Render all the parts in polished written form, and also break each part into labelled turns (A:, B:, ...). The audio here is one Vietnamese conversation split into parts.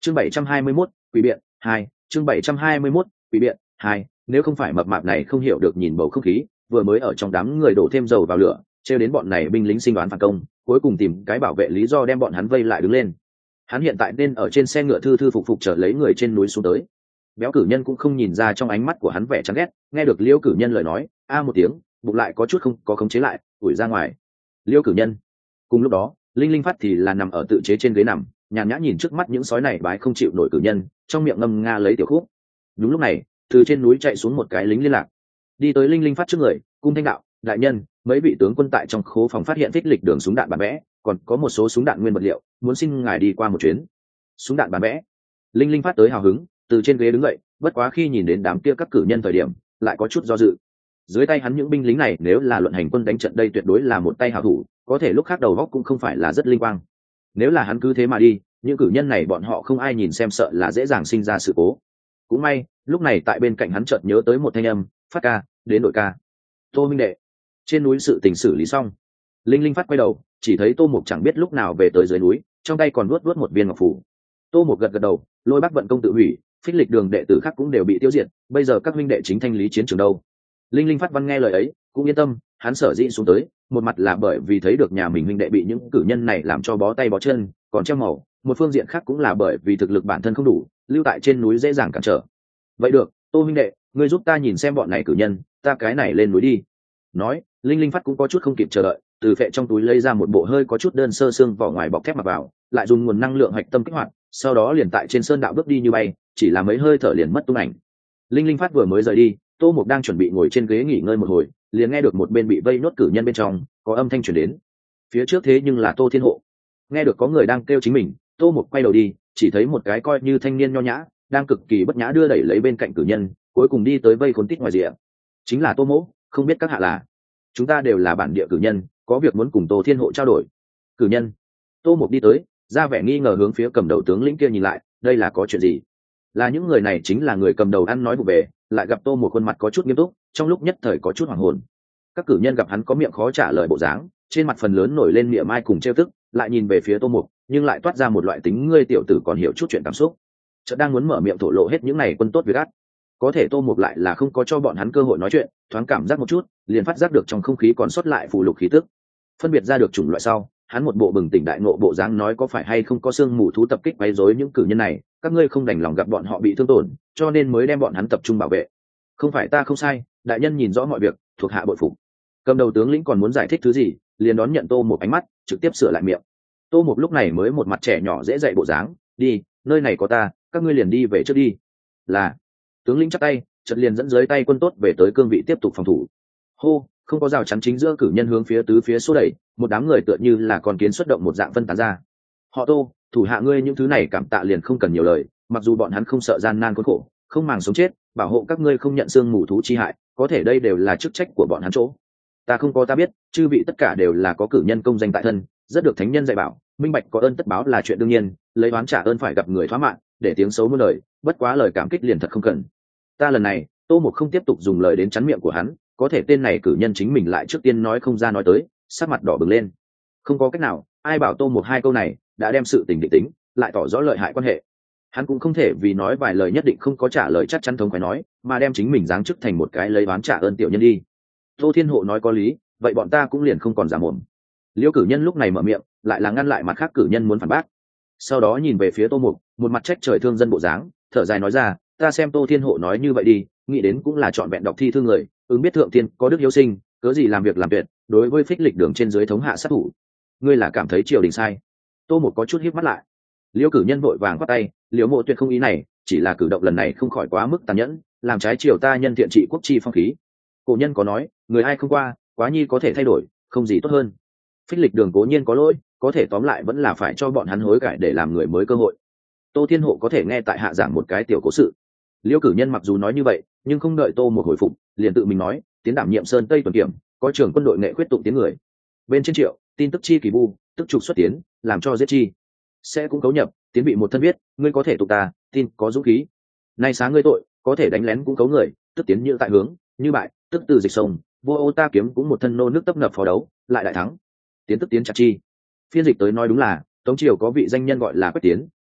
A: chương 721, quỷ biện 2, chương 721, quỷ biện 2. Nếu không phải mập mạp này không hiểu được nhìn bầu không khí, vừa mới ở trong đám người đổ thêm dầu vào lửa, trêu đến bọn này binh lính sinh đoán phản công, cuối cùng tìm cái bảo vệ lý do đem bọn hắn vây lại đứng lên. Hắn hiện tại nên ở trên xe ngựa thư thư phục phục chờ lấy người trên núi xuống tới. Béo cử nhân cũng không nhìn ra trong ánh mắt của hắn vẻ chán ghét, nghe được Liêu cử nhân lời nói, a một tiếng, bụng lại có chút không có khống chế lại, ủi ra ngoài. Liêu cử nhân. Cùng lúc đó, Linh Linh Phát thì là nằm ở tự chế trên ghế nằm, nhàn nhã nhìn trước mắt những sói này bái không chịu nổi cử nhân, trong miệng ngâm nga lấy tiểu khúc. Đúng lúc này, từ trên núi chạy xuống một cái lính liên lạc, đi tới Linh Linh Phát trước người, cung thanh đạo: đại nhân, mấy vị tướng quân tại trong khố phòng phát hiện thích lịch đường súng đạn bản vẽ, còn có một số súng đạn nguyên vật liệu, muốn xin ngài đi qua một chuyến. Súng đạn bản vẽ. Linh Linh Phát tới hào hứng, từ trên ghế đứng dậy, bất quá khi nhìn đến đám kia các cử nhân thời điểm, lại có chút do dự. Dưới tay hắn những binh lính này nếu là luận hành quân đánh trận đây tuyệt đối là một tay hảo thủ, có thể lúc khác đầu góc cũng không phải là rất linh quang. Nếu là hắn cứ thế mà đi, những cử nhân này bọn họ không ai nhìn xem sợ là dễ dàng sinh ra sự cố. Cũng may, lúc này tại bên cạnh hắn chợt nhớ tới một thanh âm: Phát ca, đến đội ca. Tô minh đệ. Trên núi sự tình xử lý xong, Linh Linh Phát quay đầu, chỉ thấy Tô Mục chẳng biết lúc nào về tới dưới núi, trong tay còn vuốt một viên ngọc phù. Tô Mục gật gật đầu, Lôi Bắc vận công tự hủy, phích lịch đường đệ tử khác cũng đều bị tiêu diệt, bây giờ các huynh đệ chính thanh lý chiến trường đâu. Linh Linh Phát văn nghe lời ấy, cũng yên tâm, hắn sở dĩ xuống tới, một mặt là bởi vì thấy được nhà mình huynh đệ bị những cử nhân này làm cho bó tay bó chân, còn treo màu, một phương diện khác cũng là bởi vì thực lực bản thân không đủ, lưu tại trên núi dễ dàng cản trở. Vậy được, Tô huynh đệ, ngươi giúp ta nhìn xem bọn này cử nhân, ta cái này lên núi đi. Nói, Linh Linh Phát cũng có chút không kịp chờ đợi, từ phệ trong túi lấy ra một bộ hơi có chút đơn sơ xương vỏ ngoài bọc thép mặc vào, lại dùng nguồn năng lượng hạch tâm kích hoạt, sau đó liền tại trên sơn đạo bước đi như bay, chỉ là mấy hơi thở liền mất tung ảnh. Linh Linh Phát vừa mới rời đi, Tô Mục đang chuẩn bị ngồi trên ghế nghỉ ngơi một hồi, liền nghe được một bên bị vây nốt cử nhân bên trong có âm thanh truyền đến. Phía trước thế nhưng là Tô Thiên Hộ. Nghe được có người đang kêu chính mình, Tô Mục quay đầu đi, chỉ thấy một cái coi như thanh niên nho nhã, đang cực kỳ bất nhã đưa đẩy lấy bên cạnh cử nhân, cuối cùng đi tới vây khốn tít ngoài rìa. Chính là Tô Mỗ, không biết các hạ là? Chúng ta đều là bản địa cử nhân, có việc muốn cùng Tô Thiên Hộ trao đổi. Cử nhân. Tô Mục đi tới, ra vẻ nghi ngờ hướng phía cầm đầu tướng lĩnh kia nhìn lại, đây là có chuyện gì? Là những người này chính là người cầm đầu ăn nói vụ về, lại gặp Tô Mục khuôn mặt có chút nghiêm túc, trong lúc nhất thời có chút hoảng hồn. Các cử nhân gặp hắn có miệng khó trả lời bộ dáng, trên mặt phần lớn nổi lên miệng mai cùng trêu tức, lại nhìn về phía Tô Mục, nhưng lại toát ra một loại tính ngươi tiểu tử còn hiểu chút chuyện cảm xúc. Chợt đang muốn mở miệng thổ lộ hết những này quân tốt việc ác, có thể Tô Mục lại là không có cho bọn hắn cơ hội nói chuyện, thoáng cảm giác một chút, liền phát giác được trong không khí còn sót lại phù lục khí tức. Phân biệt ra được chủng loại sau, hắn một bộ bừng tỉnh đại ngộ bộ dáng nói có phải hay không có xương mù thú tập kích quấy rối những cử nhân này, các ngươi không đành lòng gặp bọn họ bị thương tổn, cho nên mới đem bọn hắn tập trung bảo vệ. Không phải ta không sai, đại nhân nhìn rõ mọi việc, thuộc hạ bội phục. Cầm đầu tướng lĩnh còn muốn giải thích thứ gì, liền đón nhận Tô Mục ánh mắt, trực tiếp sửa lại miệng. Tô Mục lúc này mới một mặt trẻ nhỏ dễ dạy bộ dáng, đi, nơi này có ta, các ngươi liền đi về trước đi. Là. Tướng lĩnh chắp tay, chợt liền dẫn dưới tay quân tốt về tới cương vị tiếp tục phòng thủ. Hô, không có rào chắn chính giữa cử nhân hướng phía tứ phía xô đẩy, một đám người tựa như là con kiến xuất động một dạng phân tán ra. Họ Tô, thủ hạ ngươi những thứ này cảm tạ liền không cần nhiều lời, mặc dù bọn hắn không sợ gian nan khốn khổ, không màng sống chết, bảo hộ các ngươi không nhận xương mù thú chi hại, có thể đây đều là chức trách của bọn hắn chỗ. Ta không có ta biết, chư vị tất cả đều là có cử nhân công danh tại thân, rất được thánh nhân dạy bảo, minh bạch có ơn tất báo là chuyện đương nhiên, lấy oán trả ơn phải gặp người thoá mạng, để tiếng xấu muôn lời, bất quá lời cảm kích liền thật không cần. Ta lần này, Tô Mục không tiếp tục dùng lời đến chắn miệng của hắn, có thể tên này cử nhân chính mình lại trước tiên nói không ra nói tới, sắc mặt đỏ bừng lên. Không có cách nào, ai bảo Tô Mục hai câu này đã đem sự tình định tính, lại tỏ rõ lợi hại quan hệ. Hắn cũng không thể vì nói vài lời nhất định không có trả lời chắc chắn thống phải nói, mà đem chính mình giáng chức thành một cái lấy oán trả ơn tiểu nhân đi. Tô Thiên Hộ nói có lý, vậy bọn ta cũng liền không còn giả mồm. Liêu cử nhân lúc này mở miệng, lại là ngăn lại mặt khác cử nhân muốn phản bác. Sau đó nhìn về phía Tô Mục, một mặt trách trời thương dân bộ dáng, thở dài nói ra, ta xem Tô Thiên Hộ nói như vậy đi, nghĩ đến cũng là chọn vẹn đọc thi thương người, ứng biết thượng thiên có đức hiếu sinh, cớ gì làm việc làm tuyệt, đối với phích lịch đường trên dưới thống hạ sát thủ. Ngươi là cảm thấy triều đình sai? Tô Mục có chút híp mắt lại. Liêu cử nhân vội vàng quát tay, Liễu Mộ tuyệt không ý này, chỉ là cử động lần này không khỏi quá mức tàn nhẫn, làm trái triều ta nhân thiện trị quốc chi phong khí. Cổ nhân có nói, người ai không qua, quá nhi có thể thay đổi, không gì tốt hơn. Phích lịch đường cố nhiên có lỗi, có thể tóm lại vẫn là phải cho bọn hắn hối cải để làm người mới cơ hội. Tô Thiên Hộ có thể nghe tại hạ giảng một cái tiểu cố sự. Liêu cử nhân mặc dù nói như vậy, nhưng không đợi Tô Mục hồi phục, liền tự mình nói, tiến đảm nhiệm sơn tây tuần kiểm, có trưởng quân đội nghệ khuyết tụng tiếng người. Bên trên triệu, tin tức chi kỳ bu, tức trục xuất tiến, làm cho giết chi. Sẽ cũng cấu nhập, tiến bị một thân biết, ngươi có thể tụng ta, tin có dũng khí. Nay sáng ngươi tội, có thể đánh lén cũng cấu người, tức tiến như tại hướng, như bại, tức từ dịch sông, vô ô ta kiếm cũng một thân nô nước tấp nập phó đấu, lại đại thắng. Tiến tức tiến chặt chi. Phiên dịch tới nói đúng là, Tống triều có vị danh nhân gọi là Quách Tiến,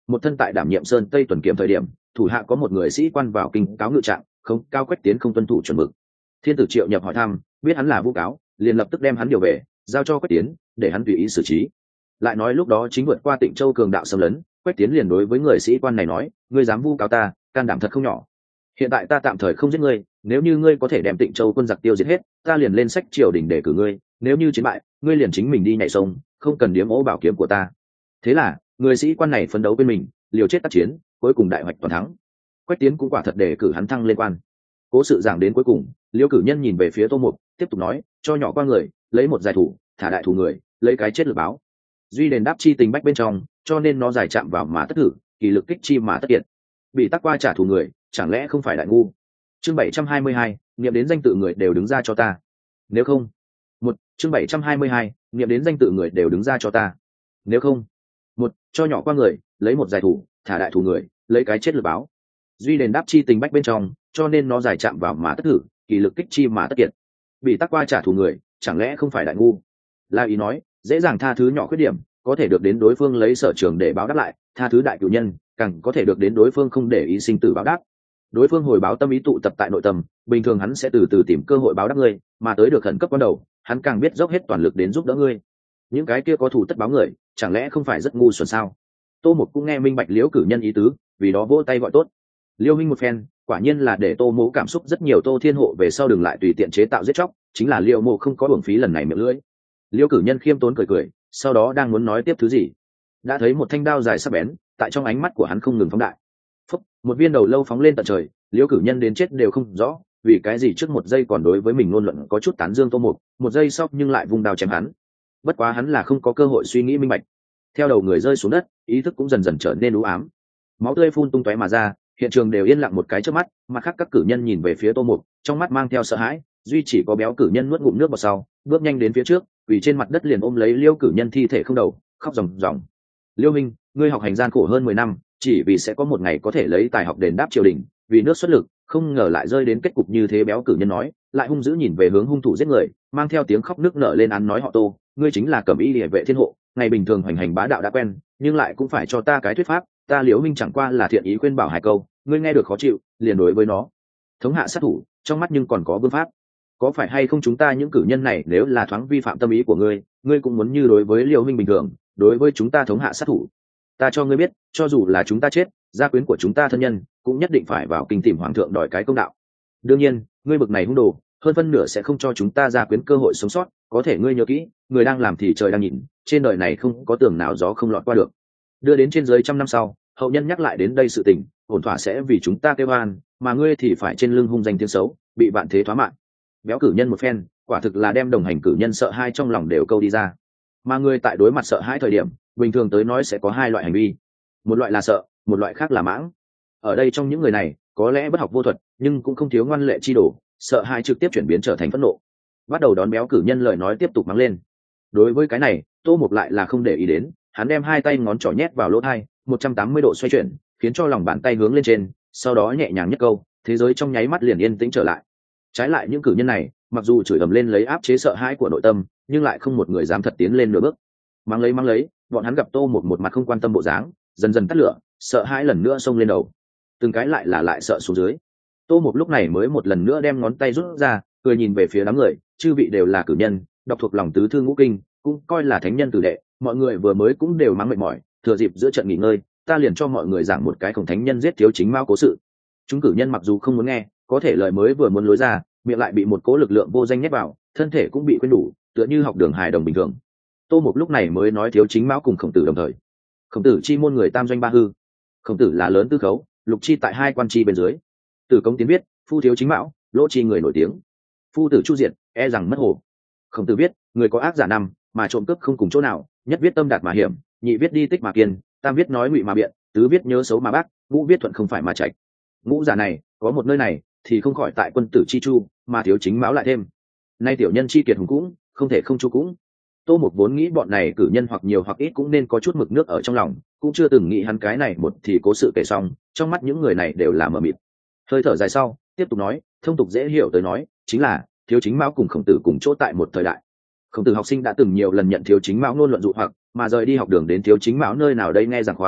A: một thân tại đảm nhiệm sơn tây tuần kiểm thời điểm thủ hạ có một người sĩ quan vào kinh cáo ngự trạng không cao Quách Tiến không tuân thủ chuẩn mực. Thiên tử triệu nhập hỏi thăm, biết hắn là vu cáo, liền lập tức đem hắn điều về, giao cho Quách Tiến để hắn tùy ý xử trí. Lại nói lúc đó chính vượt qua Tịnh Châu cường đạo xâm lấn, Quách Tiến liền đối với người sĩ quan này nói, ngươi dám vu cáo ta, can đảm thật không nhỏ. Hiện tại ta tạm thời không giết ngươi, nếu như ngươi có thể đem Tịnh Châu quân giặc tiêu diệt hết, ta liền lên sách triều đình để cử ngươi, nếu như chiến bại, ngươi liền chính mình đi nhảy sông, không cần điếm ố bảo kiếm của ta. Thế là người sĩ quan này phấn đấu bên mình, liều chết tác chiến, cuối cùng đại hoạch toàn thắng. Quách Tiến cũng quả thật để cử hắn thăng lên quan. Cố sự giảng đến cuối cùng, Liêu cử nhân nhìn về phía Tô Mục, tiếp tục nói, cho nhỏ qua người, lấy một giải thủ, thả đại thủ người, lấy cái chết lược báo. Duy đền đáp chi tình bách bên trong, cho nên nó giải chạm vào mà tất thử, kỳ lực kích chi mà tất kiệt. Bị tắc qua trả thù người, chẳng lẽ không phải đại ngu? Chương 722, niệm đến danh tự người đều đứng ra cho ta. Nếu không, chương 722, niệm đến danh tự người đều đứng ra cho ta. Nếu không, cho nhỏ qua người, lấy một giải thủ, thả đại thủ người, lấy cái chết lược báo. Duy đền đáp chi tình bách bên trong, cho nên nó giải chạm vào mà tất thử, kỳ lực kích chi mà tất kiệt. Bị tắc qua trả thù người, chẳng lẽ không phải đại ngu? La ý nói, dễ dàng tha thứ nhỏ khuyết điểm, có thể được đến đối phương lấy sở trường để báo đáp lại, tha thứ đại cửu nhân, càng có thể được đến đối phương không để ý sinh tử báo đáp. Đối phương hồi báo tâm ý tụ tập tại nội tâm, bình thường hắn sẽ từ từ tìm cơ hội báo đáp ngươi, mà tới được khẩn cấp ban đầu, hắn càng biết dốc hết toàn lực đến giúp đỡ ngươi. Những cái kia có thù tất báo người, chẳng lẽ không phải rất ngu xuẩn sao? Tô Mục cũng nghe minh bạch Liễu cử nhân ý tứ, vì đó vỗ tay gọi tốt. Liêu huynh một phen, quả nhiên là để Tô Mỗ cảm xúc rất nhiều. Tô Thiên Hộ về sau đừng lại tùy tiện chế tạo giết chóc, chính là Liêu Mộ không có uổng phí lần này miệng lưỡi. Liêu cử nhân khiêm tốn cười cười, sau đó đang muốn nói tiếp thứ gì, đã thấy một thanh đao dài sắc bén tại trong ánh mắt của hắn không ngừng phóng đại. Phúc, một viên đầu lâu phóng lên tận trời. Liêu cử nhân đến chết đều không rõ vì cái gì trước một giây còn đối với mình ngôn luận có chút tán dương Tô Mục, một giây sau nhưng lại vung đao chém hắn. Bất quá hắn là không có cơ hội suy nghĩ minh bạch. Theo đầu người rơi xuống đất, ý thức cũng dần dần trở nên u ám, máu tươi phun tung tóe mà ra, hiện trường đều yên lặng một cái trước mắt. Mặt khác các cử nhân nhìn về phía Tô Mục, trong mắt mang theo sợ hãi, duy chỉ có béo cử nhân nuốt ngụm nước vào sau, bước nhanh đến phía trước, vì trên mặt đất liền ôm lấy Liêu cử nhân thi thể không đầu, khóc ròng ròng. Liêu minh, ngươi học hành gian khổ hơn 10 năm, chỉ vì sẽ có một ngày có thể lấy tài học đền đáp triều đình, vì nước xuất lực, không ngờ lại rơi đến kết cục như thế. Béo cử nhân nói, lại hung dữ nhìn về hướng hung thủ giết người, mang theo tiếng khóc nức nở lên án nói, họ Tô, ngươi chính là Cẩm Y Liễu vệ Thiên Hộ, ngày bình thường hoành hành bá đạo đã quen, nhưng lại cũng phải cho ta cái thuyết pháp. Ta Liễu minh chẳng qua là thiện ý khuyên bảo hai câu, ngươi nghe được khó chịu, liền đối với nó thống hạ sát thủ, trong mắt nhưng còn có vương pháp. Có phải hay không chúng ta những cử nhân này nếu là thoáng vi phạm tâm ý của ngươi, ngươi cũng muốn như đối với Liễu minh bình thường, đối với chúng ta thống hạ sát thủ? Ta cho ngươi biết, cho dù là chúng ta chết, gia quyến của chúng ta thân nhân cũng nhất định phải vào kinh tìm hoàng thượng đòi cái công đạo. Đương nhiên, ngươi bực này hung đồ, hơn phân nửa sẽ không cho chúng ta gia quyến cơ hội sống sót. Có thể ngươi nhớ kỹ, người đang làm thì trời đang nhìn, trên đời này không có tường nào gió không lọt qua được. Đưa đến trên dưới 100 năm sau, hậu nhân nhắc lại đến đây sự tình, ổn thỏa sẽ vì chúng ta kêu oan, mà ngươi thì phải trên lưng hung danh tiếng xấu, bị vạn thế thoá mạng. Béo cử nhân một phen, quả thực là đem đồng hành cử nhân sợ hãi trong lòng đều câu đi ra. Mà ngươi tại đối mặt sợ hãi thời điểm, bình thường tới nói sẽ có hai loại hành vi, một loại là sợ, một loại khác là mãng. Ở đây trong những người này, có lẽ bất học vô thuật, nhưng cũng không thiếu ngoan lệ chi đồ, sợ hãi trực tiếp chuyển biến trở thành phẫn nộ, bắt đầu đón béo cử nhân lời nói tiếp tục mắng lên. Đối với cái này, Tô Mục lại là không để ý đến, hắn đem hai tay ngón trỏ nhét vào lỗ tai, 180 độ xoay chuyển, khiến cho lòng bàn tay hướng lên trên, sau đó nhẹ nhàng nhất câu, thế giới trong nháy mắt liền yên tĩnh trở lại. Trái lại những cử nhân này, mặc dù chửi ầm lên lấy áp chế sợ hãi của nội tâm, nhưng lại không một người dám thật tiến lên nửa bước. Mắng lấy, bọn hắn gặp Tô Mục một mặt không quan tâm bộ dáng, dần dần tắt lửa, sợ hãi lần nữa xông lên đầu, từng cái lại sợ xuống dưới. Tô Mục lúc này mới một lần nữa đem ngón tay rút ra, cười nhìn về phía đám người, chư vị đều là cử nhân, đọc thuộc lòng tứ thư ngũ kinh, cũng coi là thánh nhân tử đệ, mọi người vừa mới cũng đều mắng mệt mỏi, thừa dịp giữa trận nghỉ ngơi, ta liền cho mọi người giảng một cái khổng thánh nhân giết thiếu chính mao cố sự. Chúng cử nhân mặc dù không muốn nghe, có thể lời mới vừa muốn lối ra, miệng lại bị một cố lực lượng vô danh nhét vào, thân thể cũng bị quên đủ, tựa như học đường hài đồng bình thường. Tô Mục lúc này mới nói thiếu chính mao cùng khổng tử đồng thời. Khổng tử chi môn người tam doanh ba hư, khổng tử là lớn tư khấu, lục chi tại hai quan chi bên dưới. Từ Công Tiến viết, phu thiếu chính mão, lỗ chi người nổi tiếng, phu tử chu diệt, e rằng mất hồ. Khổng tử viết, người có ác giả năm, mà trộm cướp không cùng chỗ nào, nhất viết tâm đạt mà hiểm, nhị viết đi tích mà kiên, tam viết nói ngụy mà biện, tứ viết nhớ xấu mà bác, ngũ viết thuận không phải mà trạch. Ngũ giả này có một nơi này thì không khỏi tại quân tử chi chu, mà thiếu chính mão lại thêm. Nay tiểu nhân chi kiệt hùng cũng, không thể không chu cũng. Tô Mục vốn nghĩ bọn này cử nhân hoặc nhiều hoặc ít cũng nên có chút mực nước ở trong lòng, cũng chưa từng nghĩ hắn cái này một thì cố sự kể xong, trong mắt những người này đều là mờ mịt. Hơi thở dài sau, tiếp tục nói, thông tục dễ hiểu tới nói, chính là thiếu chính mão cùng khổng tử cùng chỗ tại một thời đại. Khổng tử học sinh đã từng nhiều lần nhận thiếu chính mão ngôn luận dụ hoặc, mà rời đi học đường đến thiếu chính mão nơi nào đây nghe giảng khóa,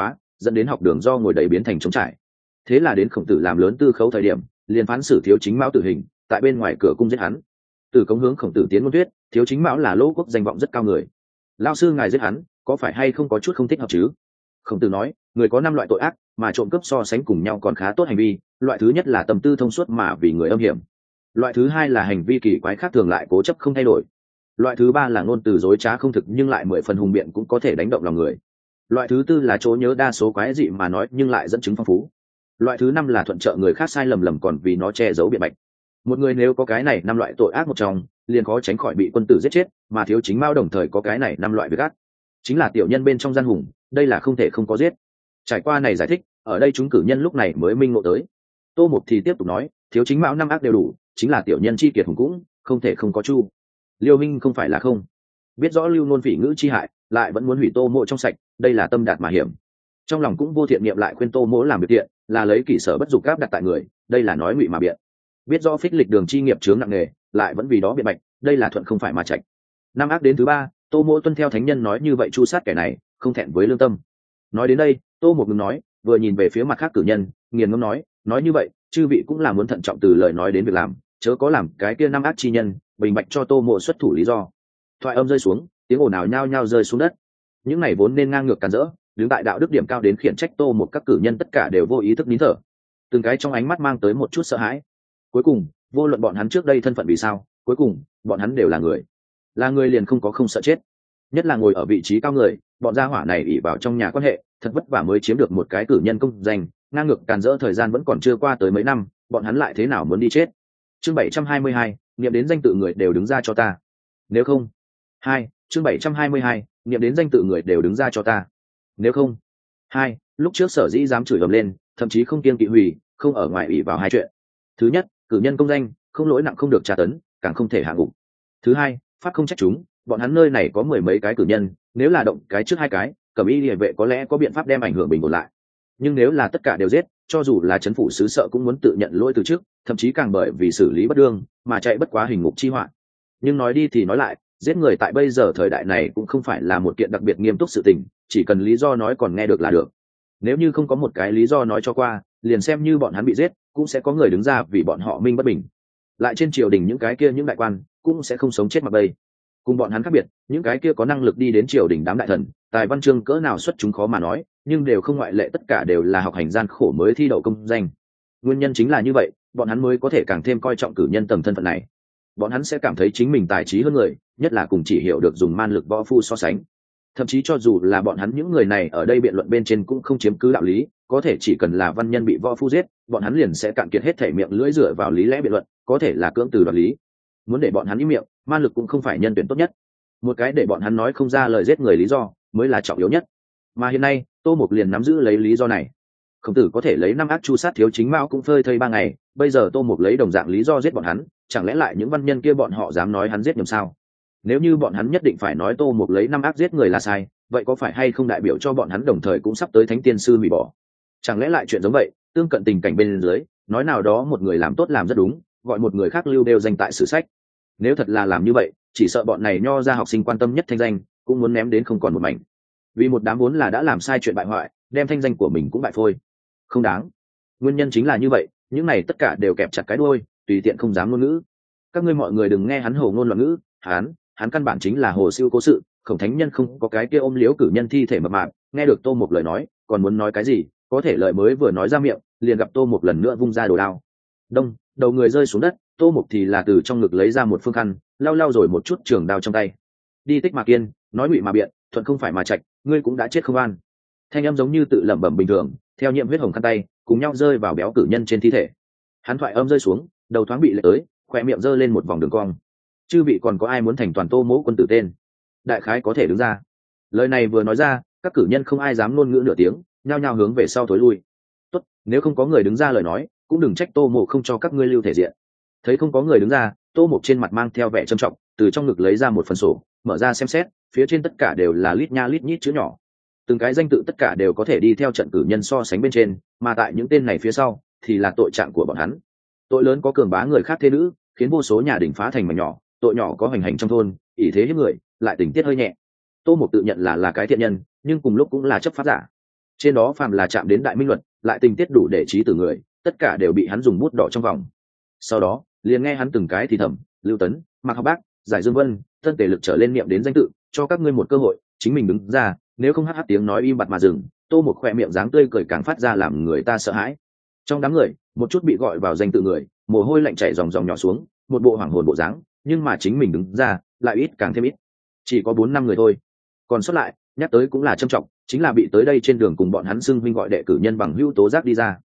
A: dẫn đến học đường do ngồi đầy biến thành trống trải. Thế là đến Khổng Tử làm lớn tư khấu thời điểm, liền phán xử Thiếu Chính Mão tử hình, tại bên ngoài cửa cung giết hắn. Từ Cống hướng Khổng Tử tiến ngôn thuyết, Thiếu Chính Mão là Lỗ Quốc danh vọng rất cao người, lao sư ngài giết hắn, có phải hay không có chút không thích hợp chứ? Khổng Tử nói, người có 5 loại tội ác, mà trộm cướp so sánh cùng nhau còn khá tốt hành vi. Loại thứ nhất là tâm tư thông suốt mà vì người âm hiểm. Loại thứ hai là hành vi kỳ quái khác thường lại cố chấp không thay đổi. Loại thứ ba là ngôn từ dối trá không thực nhưng lại 10 phần hùng biện cũng có thể đánh động lòng người. Loại thứ tư là chỗ nhớ đa số quái dị mà nói nhưng lại dẫn chứng phong phú. Loại thứ năm là thuận trợ người khác sai lầm còn vì nó che giấu biện bạch. Một người nếu có cái này 5 loại tội ác một trong, liền khó tránh khỏi bị quân tử giết chết, mà Thiếu Chính Mao đồng thời có cái này 5 loại việc ác, chính là tiểu nhân bên trong gian hùng, đây là không thể không có giết. Trải qua này giải thích, ở đây chúng cử nhân lúc này mới minh ngộ tới. Tô Mục thì tiếp tục nói, Thiếu Chính Mão 5 ác đều đủ, chính là tiểu nhân chi kiệt hùng cũng không thể không có chu. Liêu Minh không phải là không biết rõ Lưu Nôn phỉ ngữ chi hại, lại vẫn muốn hủy Tô Mộ trong sạch, đây là tâm đạt mà hiểm. Trong lòng cũng vô thiện niệm lại khuyên Tô Mỗ làm việc thiện, là lấy kỷ sở bất dục áp đặt tại người, đây là nói ngụy mà biện. Biết rõ phích lịch đường chi nghiệp chướng nặng nề, lại vẫn vì đó biện bạch, đây là thuận không phải mà trạch. 5 ác đến thứ 3, Tô Mỗ tuân theo thánh nhân nói như vậy chu sát kẻ này, không thẹn với lương tâm. Nói đến đây, Tô Mục ngừng nói, vừa nhìn về phía mặt khác cử nhân, nghiền ngẫm nói như vậy, chư vị cũng là muốn thận trọng từ lời nói đến việc làm, chớ có làm cái kia 5 ác chi nhân, bình bạch cho Tô Mộ xuất thủ lý do. Thoại âm rơi xuống, tiếng ồn ào nhao nhao rơi xuống đất. Những này vốn nên ngang ngược càn rỡ, đứng tại đạo đức điểm cao đến khiển trách Tô Mục các cử nhân tất cả đều vô ý thức nín thở, từng cái trong ánh mắt mang tới một chút sợ hãi. Cuối cùng, vô luận bọn hắn trước đây thân phận vì sao, cuối cùng bọn hắn đều là người liền không có không sợ chết. Nhất là ngồi ở vị trí cao người, bọn gia hỏa này ỷ vào trong nhà quan hệ, thật vất vả mới chiếm được một cái cử nhân công danh, ngang ngược càn rỡ thời gian vẫn còn chưa qua tới mấy năm, bọn hắn lại thế nào muốn đi chết. Chương 722, niệm đến danh tự người đều đứng ra cho ta. Nếu không. Chương 722, niệm đến danh tự người đều đứng ra cho ta. Nếu không. Lúc trước Sở Dĩ dám chửi ầm lên, thậm chí không kiêng kỵ hủy, không ở ngoài ỷ vào hai chuyện. Thứ nhất, cử nhân công danh, không lỗi nặng không được tra tấn, càng không thể hạ ngục. Thứ hai, pháp không trách chúng, bọn hắn nơi này có 10 mấy cái cử nhân, nếu là động cái trước 2 cái, Cẩm Y Liề vệ có lẽ có biện pháp đem ảnh hưởng bình ổn lại. Nhưng nếu là tất cả đều giết, cho dù là trấn phủ sứ sợ cũng muốn tự nhận lỗi từ trước, thậm chí càng bởi vì xử lý bất đương mà chạy bất quá hình ngục chi họa. Nhưng nói đi thì nói lại, giết người tại bây giờ thời đại này cũng không phải là một kiện đặc biệt nghiêm túc sự tình, chỉ cần lý do nói còn nghe được là được. Nếu như không có một cái lý do nói cho qua, liền xem như bọn hắn bị giết, cũng sẽ có người đứng ra vì bọn họ minh bất bình. Lại trên triều đình những cái kia những đại quan cũng sẽ không sống chết mặc bay. Cùng bọn hắn khác biệt, những cái kia có năng lực đi đến triều đình đám đại thần, tài văn chương cỡ nào xuất chúng khó mà nói, nhưng đều không ngoại lệ, tất cả đều là học hành gian khổ mới thi đậu công danh. Nguyên nhân chính là như vậy, bọn hắn mới có thể càng thêm coi trọng cử nhân tầng thân phận này. Bọn hắn sẽ cảm thấy chính mình tài trí hơn người, nhất là cùng chỉ hiểu được dùng man lực võ phu so sánh. Thậm chí cho dù là bọn hắn những người này ở đây biện luận bên trên cũng không chiếm cứ đạo lý, có thể chỉ cần là văn nhân bị võ phu giết, bọn hắn liền sẽ cạn kiệt hết thể miệng lưỡi dựa vào lý lẽ biện luận, có thể là cưỡng từ đoạt lý. Muốn để bọn hắn im miệng, man lực cũng không phải nhân tuyển tốt nhất. Một cái để bọn hắn nói không ra lời giết người lý do mới là trọng yếu nhất. Mà hiện nay, Tô Mục liền nắm giữ lấy lý do này. Khổng Tử có thể lấy 5 ác chu sát Thiếu Chính Mão cũng phơi thây 3 ngày, bây giờ Tô Mục lấy đồng dạng lý do giết bọn hắn, chẳng lẽ lại những văn nhân kia bọn họ dám nói hắn giết nhầm sao? Nếu như bọn hắn nhất định phải nói Tô Mục lấy 5 ác giết người là sai, vậy có phải hay không đại biểu cho bọn hắn đồng thời cũng sắp tới Thánh Tiên sư hủy bỏ? Chẳng lẽ lại chuyện giống vậy, tương cận tình cảnh bên dưới, nói nào đó một người làm tốt làm rất đúng, gọi một người khác lưu đều danh tại sử sách. Nếu thật là làm như vậy, chỉ sợ bọn này nho ra học sinh quan tâm nhất thanh danh cũng muốn ném đến không còn một mảnh. Vì một đám vốn là đã làm sai chuyện bại hoại, đem thanh danh của mình cũng bại phôi, không đáng. Nguyên nhân chính là như vậy, những này tất cả đều kẹp chặt cái đuôi, tùy tiện không dám ngôn ngữ. Các ngươi mọi người đừng nghe hắn hồ ngôn loạn ngữ, hắn căn bản chính là hồ siêu cố sự. Khổng thánh nhân không có cái kia ôm liếu cử nhân thi thể mập mạp, nghe được Tô Mục lời nói, còn muốn nói cái gì, có thể lời mới vừa nói ra miệng, liền gặp Tô Mục lần nữa vung ra đồ đao. Đông, đầu người rơi xuống đất, Tô Mục thì là từ trong ngực lấy ra một phương khăn, lau rồi một chút trường đao trong tay. Đi tích mà kiên, nói ngụy mà biện, thuận không phải mà trạch, ngươi cũng đã chết không an. Thanh âm giống như tự lẩm bẩm bình thường, theo nhiệm huyết hồng khăn tay, cùng nhau rơi vào béo cử nhân trên thi thể. Hắn thoại âm rơi xuống, đầu thoáng bị lệch tới, khỏe miệng giơ lên một vòng đường cong. Chư vị còn có ai muốn thành toàn Tô Mỗ quân tử tên? Đại khái có thể đứng ra. Lời này vừa nói ra, các cử nhân không ai dám ngôn ngữ nửa tiếng, nhao nhao hướng về sau thối lui. Tốt, nếu không có người đứng ra lời nói, cũng đừng trách Tô Mộ không cho các ngươi lưu thể diện. Thấy không có người đứng ra, Tô Mộ trên mặt mang theo vẻ trầm trọng, từ trong ngực lấy ra một phần sổ, mở ra xem xét, phía trên tất cả đều là lít nha lít nhít chữ nhỏ. Từng cái danh tự tất cả đều có thể đi theo trận cử nhân so sánh bên trên, mà tại những tên này phía sau thì là tội trạng của bọn hắn. Tội lớn có cường bá người khác thế nữ, khiến vô số nhà đỉnh phá thành mảnh nhỏ, tội nhỏ có hành hành trong thôn, ỷ thế hiếp người, lại tình tiết hơi nhẹ. Tô Mục tự nhận là cái thiện nhân, nhưng cùng lúc cũng là chấp pháp giả. trên đó phàm là chạm đến đại minh luật lại tình tiết đủ để trí từ người, tất cả đều bị hắn dùng bút đỏ trong vòng. Sau đó liền nghe hắn từng cái thì thầm: Lưu Tấn, Mạc Học Bác, Giải Dương Vân, Tân Tề Lực trở lên niệm đến danh tự, cho các ngươi một cơ hội, chính mình đứng ra, nếu không hắc tiếng nói im bặt mà dừng. Tô một khoe miệng dáng tươi cười càng phát ra làm người ta sợ hãi. Trong đám người, một chút bị gọi vào danh tự người, mồ hôi lạnh chảy ròng ròng nhỏ xuống, một bộ hoảng hồn bộ dáng, nhưng mà chính mình đứng ra, lại ít càng thêm ít. Chỉ có 4-5 người thôi. Còn sót lại, nhắc tới cũng là trâm trọng, chính là bị tới đây trên đường cùng bọn hắn xưng huynh gọi đệ cử nhân bằng hữu tố giác đi ra.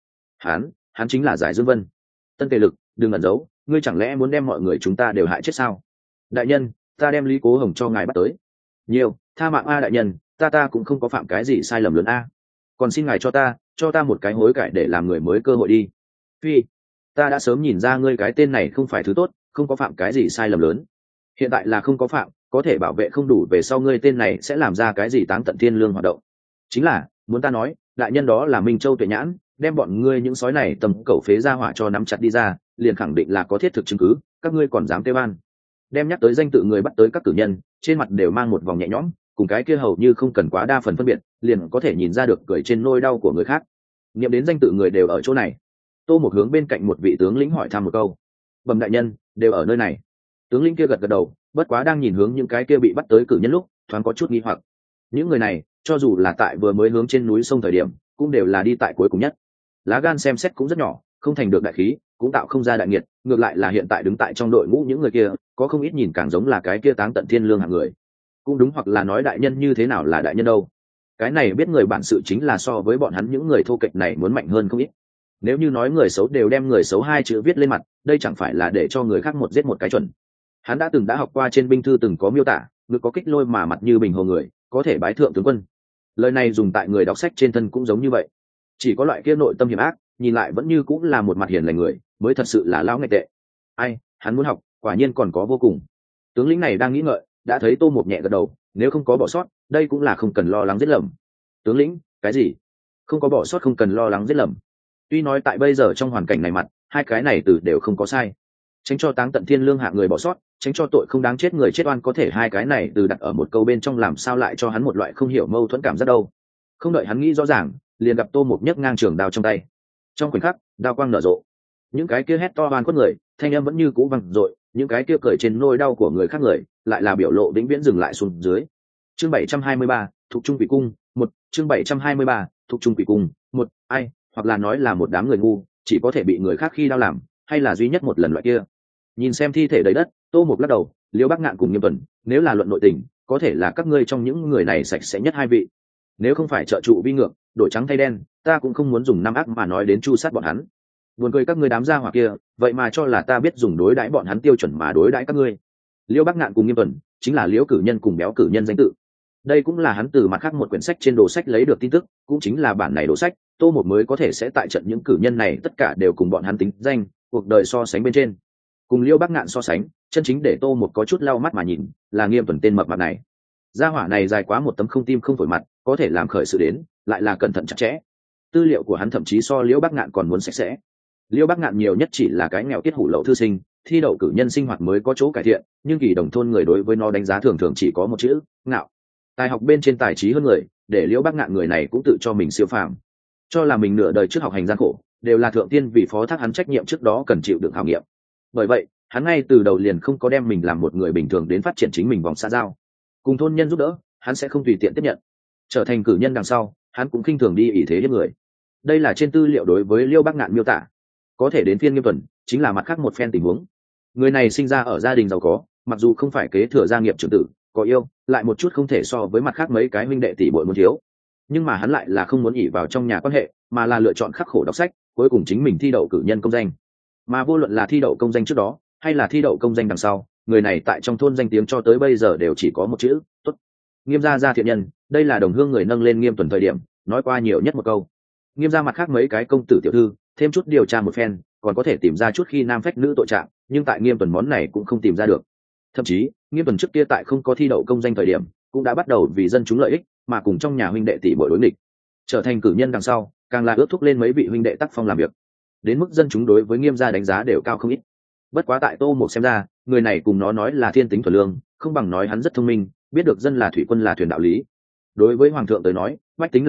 A: Hắn chính là Giải Dương Vân. Tân Tề Lực, đừng ẩn giấu, ngươi chẳng lẽ muốn đem mọi người chúng ta đều hại chết sao? Đại nhân, ta đem Lý Cố Hồng cho ngài bắt tới. Nhiều, tha mạng a đại nhân, ta cũng không có phạm cái gì sai lầm lớn a. Còn xin ngài cho ta một cái hối cải để làm người mới cơ hội đi. Phi, ta đã sớm nhìn ra ngươi cái tên này không phải thứ tốt, không có phạm cái gì sai lầm lớn. Hiện tại là không có phạm, có thể bảo vệ không đủ, về sau ngươi tên này sẽ làm ra cái gì táng tận thiên lương hoạt động. Chính là, muốn ta nói, đại nhân đó là Minh Châu Tuệ Nhãn, đem bọn ngươi những sói này tầm cẩu phế ra hỏa cho nắm chặt đi ra, liền khẳng định là có thiết thực chứng cứ, các ngươi còn dám kêu oan. Đem nhắc tới danh tự người bắt tới các cử nhân, trên mặt đều mang một vòng nhẹ nhõm, cùng cái kia hầu như không cần quá đa phần phân biệt, liền có thể nhìn ra được cười trên nỗi đau của người khác. Nghiệm đến danh tự người đều ở chỗ này. Tô một hướng bên cạnh một vị tướng lĩnh hỏi thăm một câu: bẩm đại nhân, đều ở nơi này. Tướng lĩnh kia gật gật đầu, bất quá đang nhìn hướng những cái kia bị bắt tới cử nhân lúc thoáng có chút nghi hoặc. Những người này cho dù là tại vừa mới hướng trên núi sông thời điểm cũng đều là đi tại cuối cùng nhất, lá gan xem xét cũng rất nhỏ, không thành được đại khí, cũng tạo không ra đại nghiệt. Ngược lại là hiện tại đứng tại trong đội ngũ những người kia có không ít nhìn càng giống là cái kia táng tận thiên lương hạng người. Cũng đúng, hoặc là nói đại nhân như thế nào là đại nhân đâu, cái này biết người bản sự chính là so với bọn hắn những người thô kệch này muốn mạnh hơn không ít. Nếu như nói người xấu đều đem người xấu hai chữ viết lên mặt, đây chẳng phải là để cho người khác một giết một cái chuẩn. Hắn đã học qua trên binh thư từng có miêu tả, ngực có kích lôi mà mặt như bình hồ người có thể bái thượng tướng quân. Lời này dùng tại người đọc sách trên thân cũng giống như vậy. Chỉ có loại kia nội tâm hiểm ác, nhìn lại vẫn như cũng là một mặt hiền lành người mới thật sự là lão ngạch tệ. Ai, hắn muốn học, quả nhiên còn có vô cùng. Tướng lĩnh này đang nghĩ ngợi, đã thấy Tô Mộc nhẹ gật đầu, nếu không có bỏ sót, đây cũng là không cần lo lắng giết lầm. Tướng lĩnh, cái gì? Không có bỏ sót không cần lo lắng giết lầm? Tuy nói tại bây giờ trong hoàn cảnh này mặt, hai cái này từ đều không có sai. Tránh cho táng tận thiên lương hạ người bỏ sót, tránh cho tội không đáng chết người chết oan, có thể hai cái này từ đặt ở một câu bên trong làm sao lại cho hắn một loại không hiểu mâu thuẫn cảm giác đâu. Không đợi hắn nghĩ rõ ràng, liền gặp Tô Mộc nhấc ngang trường đao trong tay. Trong khoảnh khắc, đao quang nở rộ. Những cái kia hét to oan khuất người, thanh âm vẫn như cũ vang dội, những cái kia cười trên nỗi đau của người khác người, lại là biểu lộ vĩnh viễn dừng lại xuống dưới. Chương 723, thuộc trung quỷ cung, chương 723, thuộc trung quỷ cung, ai, hoặc là nói là một đám người ngu, chỉ có thể bị người khác khi đau làm, hay là duy nhất một lần loại kia. Nhìn xem thi thể đầy đất, Tô Mộc lắc đầu, Liễu Bắc Ngạn cùng Nghiêm Tuần, nếu là luận nội tình, có thể là các ngươi trong những người này sạch sẽ nhất hai vị. Nếu không phải trợ trụ vi ngược, đổi trắng thay đen, ta cũng không muốn dùng năm ác mà nói đến chu sát bọn hắn. Buồn cười các ngươi đám gia hỏa kia, vậy mà cho là ta biết dùng đối đãi bọn hắn tiêu chuẩn mà đối đãi các ngươi. Liễu Bắc Ngạn cùng Nghiêm Tuần chính là Liễu Cử Nhân cùng Béo Cử Nhân danh tự. Đây cũng là hắn từ mặt khác một quyển sách trên đồ sách lấy được tin tức, cũng chính là bản này đồ sách, Tô Mộc mới có thể sẽ tại trận những cử nhân này tất cả đều cùng bọn hắn tính danh, cuộc đời so sánh bên trên. Cùng Liễu Bắc Ngạn so sánh, chân chính để Tô Mộc có chút lau mắt mà nhìn, là Nghiêm Tuần tên mập mạp này. Gia hỏa này dài quá một tấm không tim không phổi mặt, có thể làm khởi sự đến, lại là cẩn thận chặt chẽ. Tư liệu của hắn thậm chí so Liễu Bắc Ngạn còn muốn sạch sẽ. Liễu Bắc Ngạn nhiều nhất chỉ là cái nghèo tiết hủ lậu thư sinh, thi đậu cử nhân sinh hoạt mới có chỗ cải thiện, nhưng kỳ đồng thôn người đối với nó đánh giá thường thường chỉ có một chữ: ngạo. Tài học bên trên tài trí hơn người, để Liễu Bắc Ngạn người này cũng tự cho mình siêu phàm, cho là mình nửa đời trước học hành gian khổ, đều là thượng tiên vì phó thác hắn trách nhiệm trước đó cần chịu đựng khảo nghiệm. Bởi vậy, hắn ngay từ đầu liền không có đem mình làm một người bình thường đến phát triển chính mình vòng xã giao. Cùng thôn nhân giúp đỡ, hắn sẽ không tùy tiện tiếp nhận. Trở thành cử nhân đằng sau, hắn cũng khinh thường đi ỷ thế hiếp người. Đây là trên tư liệu đối với Liễu Bắc Ngạn miêu tả. Có thể đến phiên Nghiêm Tuần, chính là mặt khác một phen tình huống. Người này sinh ra ở gia đình giàu có, mặc dù không phải kế thừa gia nghiệp trưởng tử, có yêu, lại một chút không thể so với mặt khác mấy cái huynh đệ tỷ muội muốn thiếu. Nhưng mà hắn lại là không muốn ỷ vào trong nhà quan hệ, mà là lựa chọn khắc khổ đọc sách, cuối cùng chính mình thi đậu cử nhân công danh. Mà vô luận là thi đậu công danh trước đó, hay là thi đậu công danh đằng sau, người này tại trong thôn danh tiếng cho tới bây giờ đều chỉ có một chữ: tốt. Nghiêm gia thiện nhân, đây là đồng hương người nâng lên Nghiêm Tuần thời điểm nói qua nhiều nhất một câu. Nghiêm gia mặt khác mấy cái công tử tiểu thư, thêm chút điều tra một phen, còn có thể tìm ra chút khi nam phách nữ tội trạng, nhưng tại Nghiêm Tuần món này cũng không tìm ra được. Thậm chí, Nghiêm Tuần trước kia tại không có thi đậu công danh thời điểm, cũng đã bắt đầu vì dân chúng lợi ích mà cùng trong nhà huynh đệ tỷ muội đối nghịch. Trở thành cử nhân đằng sau, càng là ước thúc lên mấy vị huynh đệ tác phong làm việc, đến mức dân chúng đối với Nghiêm gia đánh giá đều cao không ít. Bất quá tại Tô Mộc xem ra, người này cùng nó nói là thiên tính thuần lương, không bằng nói hắn rất thông minh, biết được dân là thủy quân là thuyền đạo lý. Đối với hoàng thượng tới nói, bách tính là nước,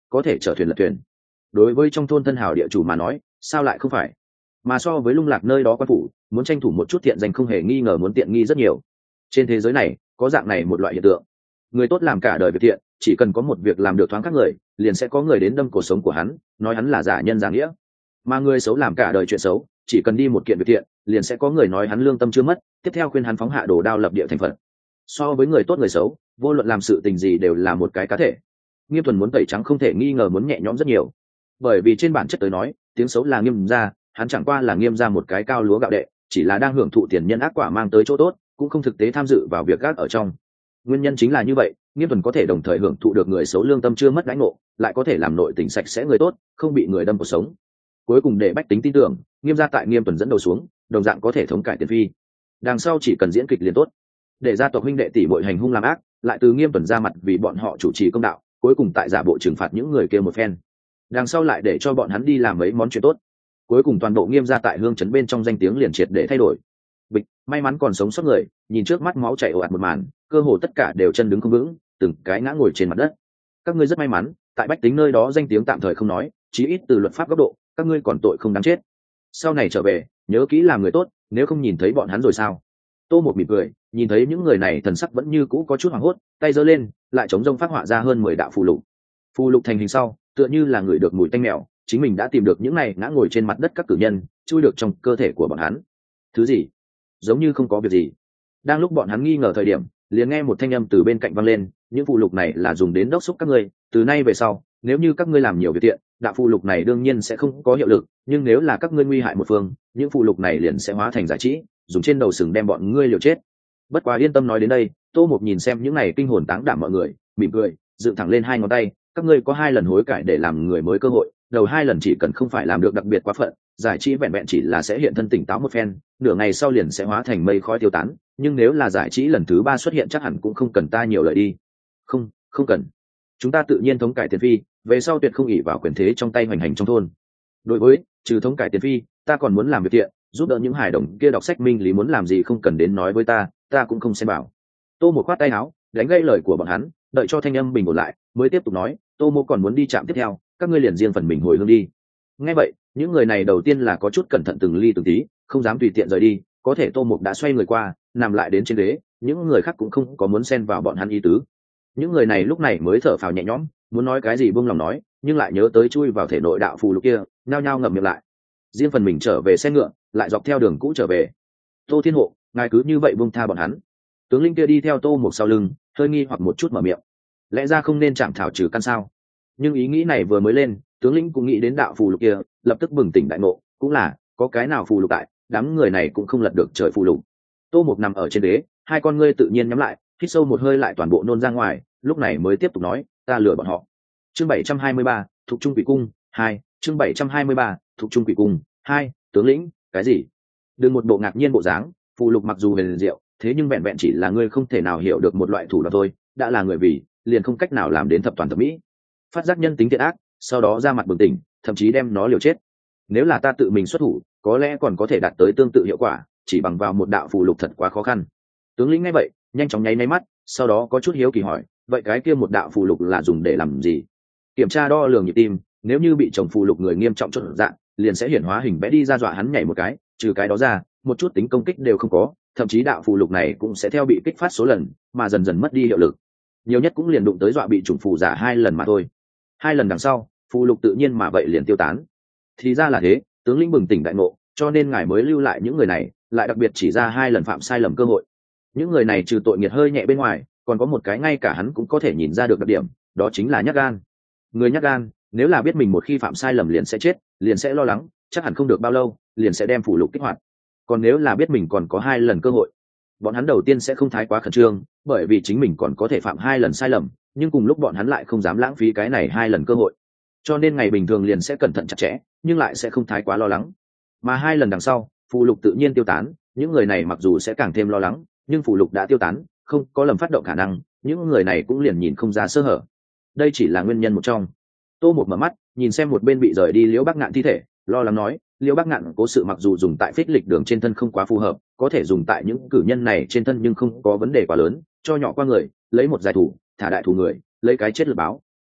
A: có thể chở thuyền lật thuyền. Đối với trong thôn thân hào địa chủ mà nói, sao lại không phải? Mà so với lung lạc nơi đó quan phủ, muốn tranh thủ một chút thiện danh không hề nghi ngờ muốn tiện nghi rất nhiều. Trên thế giới này có dạng này một loại hiện tượng, người tốt làm cả đời việc thiện, chỉ cần có một việc làm được thoáng các người, liền sẽ có người đến đâm cuộc sống của hắn, nói hắn là giả nhân giả nghĩa. Mà người xấu làm cả đời chuyện xấu, chỉ cần đi một kiện việc thiện, liền sẽ có người nói hắn lương tâm chưa mất, tiếp theo khuyên hắn phóng hạ đồ đao lập địa thành Phật. So với người tốt người xấu, vô luận làm sự tình gì đều là một cái cá thể. Nghiêm Thuần muốn tẩy trắng không thể nghi ngờ muốn nhẹ nhõm rất nhiều, bởi vì trên bản chất tới nói, tiếng xấu là Nghiêm gia, hắn chẳng qua là Nghiêm gia một cái cao lúa gạo đệ, chỉ là đang hưởng thụ tiền nhân ác quả mang tới chỗ tốt, cũng không thực tế tham dự vào việc gác ở trong. Nguyên nhân chính là như vậy, Nghiêm Thuần có thể đồng thời hưởng thụ được người xấu lương tâm chưa mất đãi ngộ, lại có thể làm nội tình sạch sẽ người tốt, không bị người đâm cuộc sống. Cuối cùng để bách tính tin tưởng, Nghiêm gia tại Nghiêm Thuần dẫn đầu xuống, đồng dạng có thể thống cải tiền phi. Đằng sau chỉ cần diễn kịch liền tốt, để gia tộc huynh đệ tỷ muội hành hung làm ác, lại từ Nghiêm Thuần ra mặt vì bọn họ chủ trì công đạo, cuối cùng tại giả bộ trừng phạt những người kia một phen. Đằng sau lại để cho bọn hắn đi làm mấy món chuyện tốt, cuối cùng toàn bộ Nghiêm gia tại hương trấn bên trong danh tiếng liền triệt để thay đổi. Bịch, may mắn còn sống sót người, nhìn trước mắt máu chảy ồ ạt một màn, cơ hồ tất cả đều chân đứng không vững, từng cái ngã ngồi trên mặt đất. Các ngươi rất may mắn, tại bách tính nơi đó danh tiếng tạm thời không nói, chí ít từ luật pháp góc độ, các ngươi còn tội không đáng chết. Sau này trở về, nhớ kỹ làm người tốt, nếu không nhìn thấy bọn hắn rồi sao? Tô Một mỉm cười, nhìn thấy những người này thần sắc vẫn như cũ có chút hoảng hốt, tay giơ lên, lại chống rông phát họa ra hơn 10 đạo phù lục. Phù lục thành hình sau, tựa như là người được mùi tanh mèo, chính mình đã tìm được những này ngã ngồi trên mặt đất các cử nhân, chui được trong cơ thể của bọn hắn. Thứ gì? Giống như không có việc gì. Đang lúc bọn hắn nghi ngờ thời điểm, liền nghe một thanh âm từ bên cạnh vang lên, những phù lục này là dùng đến đốc thúc các ngươi, từ nay về sau, nếu như các ngươi làm nhiều việc thiện, đạo phù lục này đương nhiên sẽ không có hiệu lực, nhưng nếu là các ngươi nguy hại một phương, những phù lục này liền sẽ hóa thành giải trí, dùng trên đầu sừng đem bọn ngươi liều chết. Bất quá yên tâm nói đến đây, Tô Mục nhìn xem những này kinh hồn táng đảm mọi người, mỉm cười, dựng thẳng lên hai ngón tay, các ngươi có 2 lần hối cải để làm người mới cơ hội, đầu 2 lần chỉ cần không phải làm được đặc biệt quá phận, giải trí vẹn vẹn chỉ là sẽ hiện thân tỉnh táo một phen, nửa ngày sau liền sẽ hóa thành mây khói tiêu tán, nhưng nếu là giải trí lần thứ 3 xuất hiện chắc hẳn cũng không cần ta nhiều lời đi. Không, không cần. Chúng ta tự nhiên thống cải tiền phi, về sau tuyệt không ỷ vào quyền thế trong tay hoành hành trong thôn. Đối với, trừ thống cải tiền phi, ta còn muốn làm việc thiện, giúp đỡ những hài đồng kia đọc sách minh lý muốn làm gì không cần đến nói với ta cũng không xem bảo. Tô Một khoát tay áo, đánh gây lời của bọn hắn, đợi cho thanh âm bình ổn lại, mới tiếp tục nói, Tô Mô còn muốn đi trạm tiếp theo, các ngươi liền riêng phần mình hồi hương đi. Nghe vậy, những người này đầu tiên là có chút cẩn thận từng ly từng tí, không dám tùy tiện rời đi, có thể Tô Mục đã xoay người qua, nằm lại đến trên ghế, những người khác cũng không có muốn xen vào bọn hắn ý tứ. Những người này lúc này mới thở phào nhẹ nhõm, muốn nói cái gì buông lòng nói, nhưng lại nhớ tới chui vào thể nội đạo phù lục kia, nhao nhao ngậm miệng lại. Riêng phần mình trở về xe ngựa, lại dọc theo đường cũ trở về. Tô Thiên Hộ, ngài cứ như vậy buông tha bọn hắn. Tướng lĩnh kia đi theo Tô Mục sau lưng, hơi nghi hoặc một chút mở miệng. Lẽ ra không nên chạm thảo trừ căn sao? Nhưng ý nghĩ này vừa mới lên, tướng lĩnh cũng nghĩ đến đạo phù lục kia, lập tức bừng tỉnh đại ngộ, cũng là có cái nào phù lục tại, đám người này cũng không lật được trời phù lục. Tô Mục nằm ở trên đế, hai con ngươi tự nhiên nhắm lại, hít sâu một hơi lại toàn bộ nôn ra ngoài, lúc này mới tiếp tục nói, ta lừa bọn họ. Chương 723, thuộc trung quỷ cung 2, chương 723, thuộc trung quỷ cung 2, tướng lĩnh, cái gì? Đừng một bộ ngạc nhiên bộ dáng, phù lục mặc dù huyền diệu, thế nhưng vẹn vẹn chỉ là ngươi không thể nào hiểu được một loại thủ đoạn thôi, đã là người vì, liền không cách nào làm đến thập toàn thập mỹ. Phát giác nhân tính thiện ác, sau đó ra mặt bừng tỉnh, thậm chí đem nó liều chết. Nếu là ta tự mình xuất thủ, có lẽ còn có thể đạt tới tương tự hiệu quả, chỉ bằng vào một đạo phù lục thật quá khó khăn. Tướng lĩnh nghe vậy, nhanh chóng nháy mắt, sau đó có chút hiếu kỳ hỏi, vậy cái kia một đạo phù lục là dùng để làm gì? Kiểm tra đo lường nhịp tim, nếu như bị chồng phù lục người nghiêm trọng chốt dạng, liền sẽ hiển hóa hình vẽ đi ra dọa hắn nhảy một cái, trừ cái đó ra, một chút tính công kích đều không có, thậm chí đạo phù lục này cũng sẽ theo bị kích phát số lần, mà dần dần mất đi hiệu lực. Nhiều nhất cũng liền đụng tới dọa bị chủng phù giả 2 lần mà thôi. 2 lần đằng sau, phù lục tự nhiên mà vậy liền tiêu tán. Thì ra là thế, tướng lĩnh bừng tỉnh đại ngộ, cho nên ngài mới lưu lại những người này, lại đặc biệt chỉ ra 2 lần phạm sai lầm cơ hội. Những người này trừ tội nghiệt hơi nhẹ bên ngoài, còn có một cái ngay cả hắn cũng có thể nhìn ra được đặc điểm, đó chính là nhát gan. Người nhát gan, nếu là biết mình một khi phạm sai lầm liền sẽ chết, liền sẽ lo lắng, chắc hẳn không được bao lâu, liền sẽ đem phù lục kích hoạt. Còn nếu là biết mình còn có 2 lần cơ hội, bọn hắn đầu tiên sẽ không thái quá khẩn trương, bởi vì chính mình còn có thể phạm 2 lần sai lầm, nhưng cùng lúc bọn hắn lại không dám lãng phí cái này 2 lần cơ hội. Cho nên ngày bình thường liền sẽ cẩn thận chặt chẽ, nhưng lại sẽ không thái quá lo lắng. Mà 2 lần đằng sau, phù lục tự nhiên tiêu tán, những người này mặc dù sẽ càng thêm lo lắng, nhưng phù lục đã tiêu tán, không có lầm phát động khả năng, những người này cũng liền nhìn không ra sơ hở. Đây chỉ là nguyên nhân một trong. Tô Một mở mắt, nhìn xem một bên bị rời đi Liễu Bắc Ngạn thi thể, lo lắng nói, Liễu Bắc Ngạn cố sự mặc dù dùng tại phích lịch đường trên thân không quá phù hợp, có thể dùng tại những cử nhân này trên thân nhưng không có vấn đề quá lớn, cho nhỏ qua người, lấy một giải thủ, thả đại thủ người, lấy cái chết lượt báo.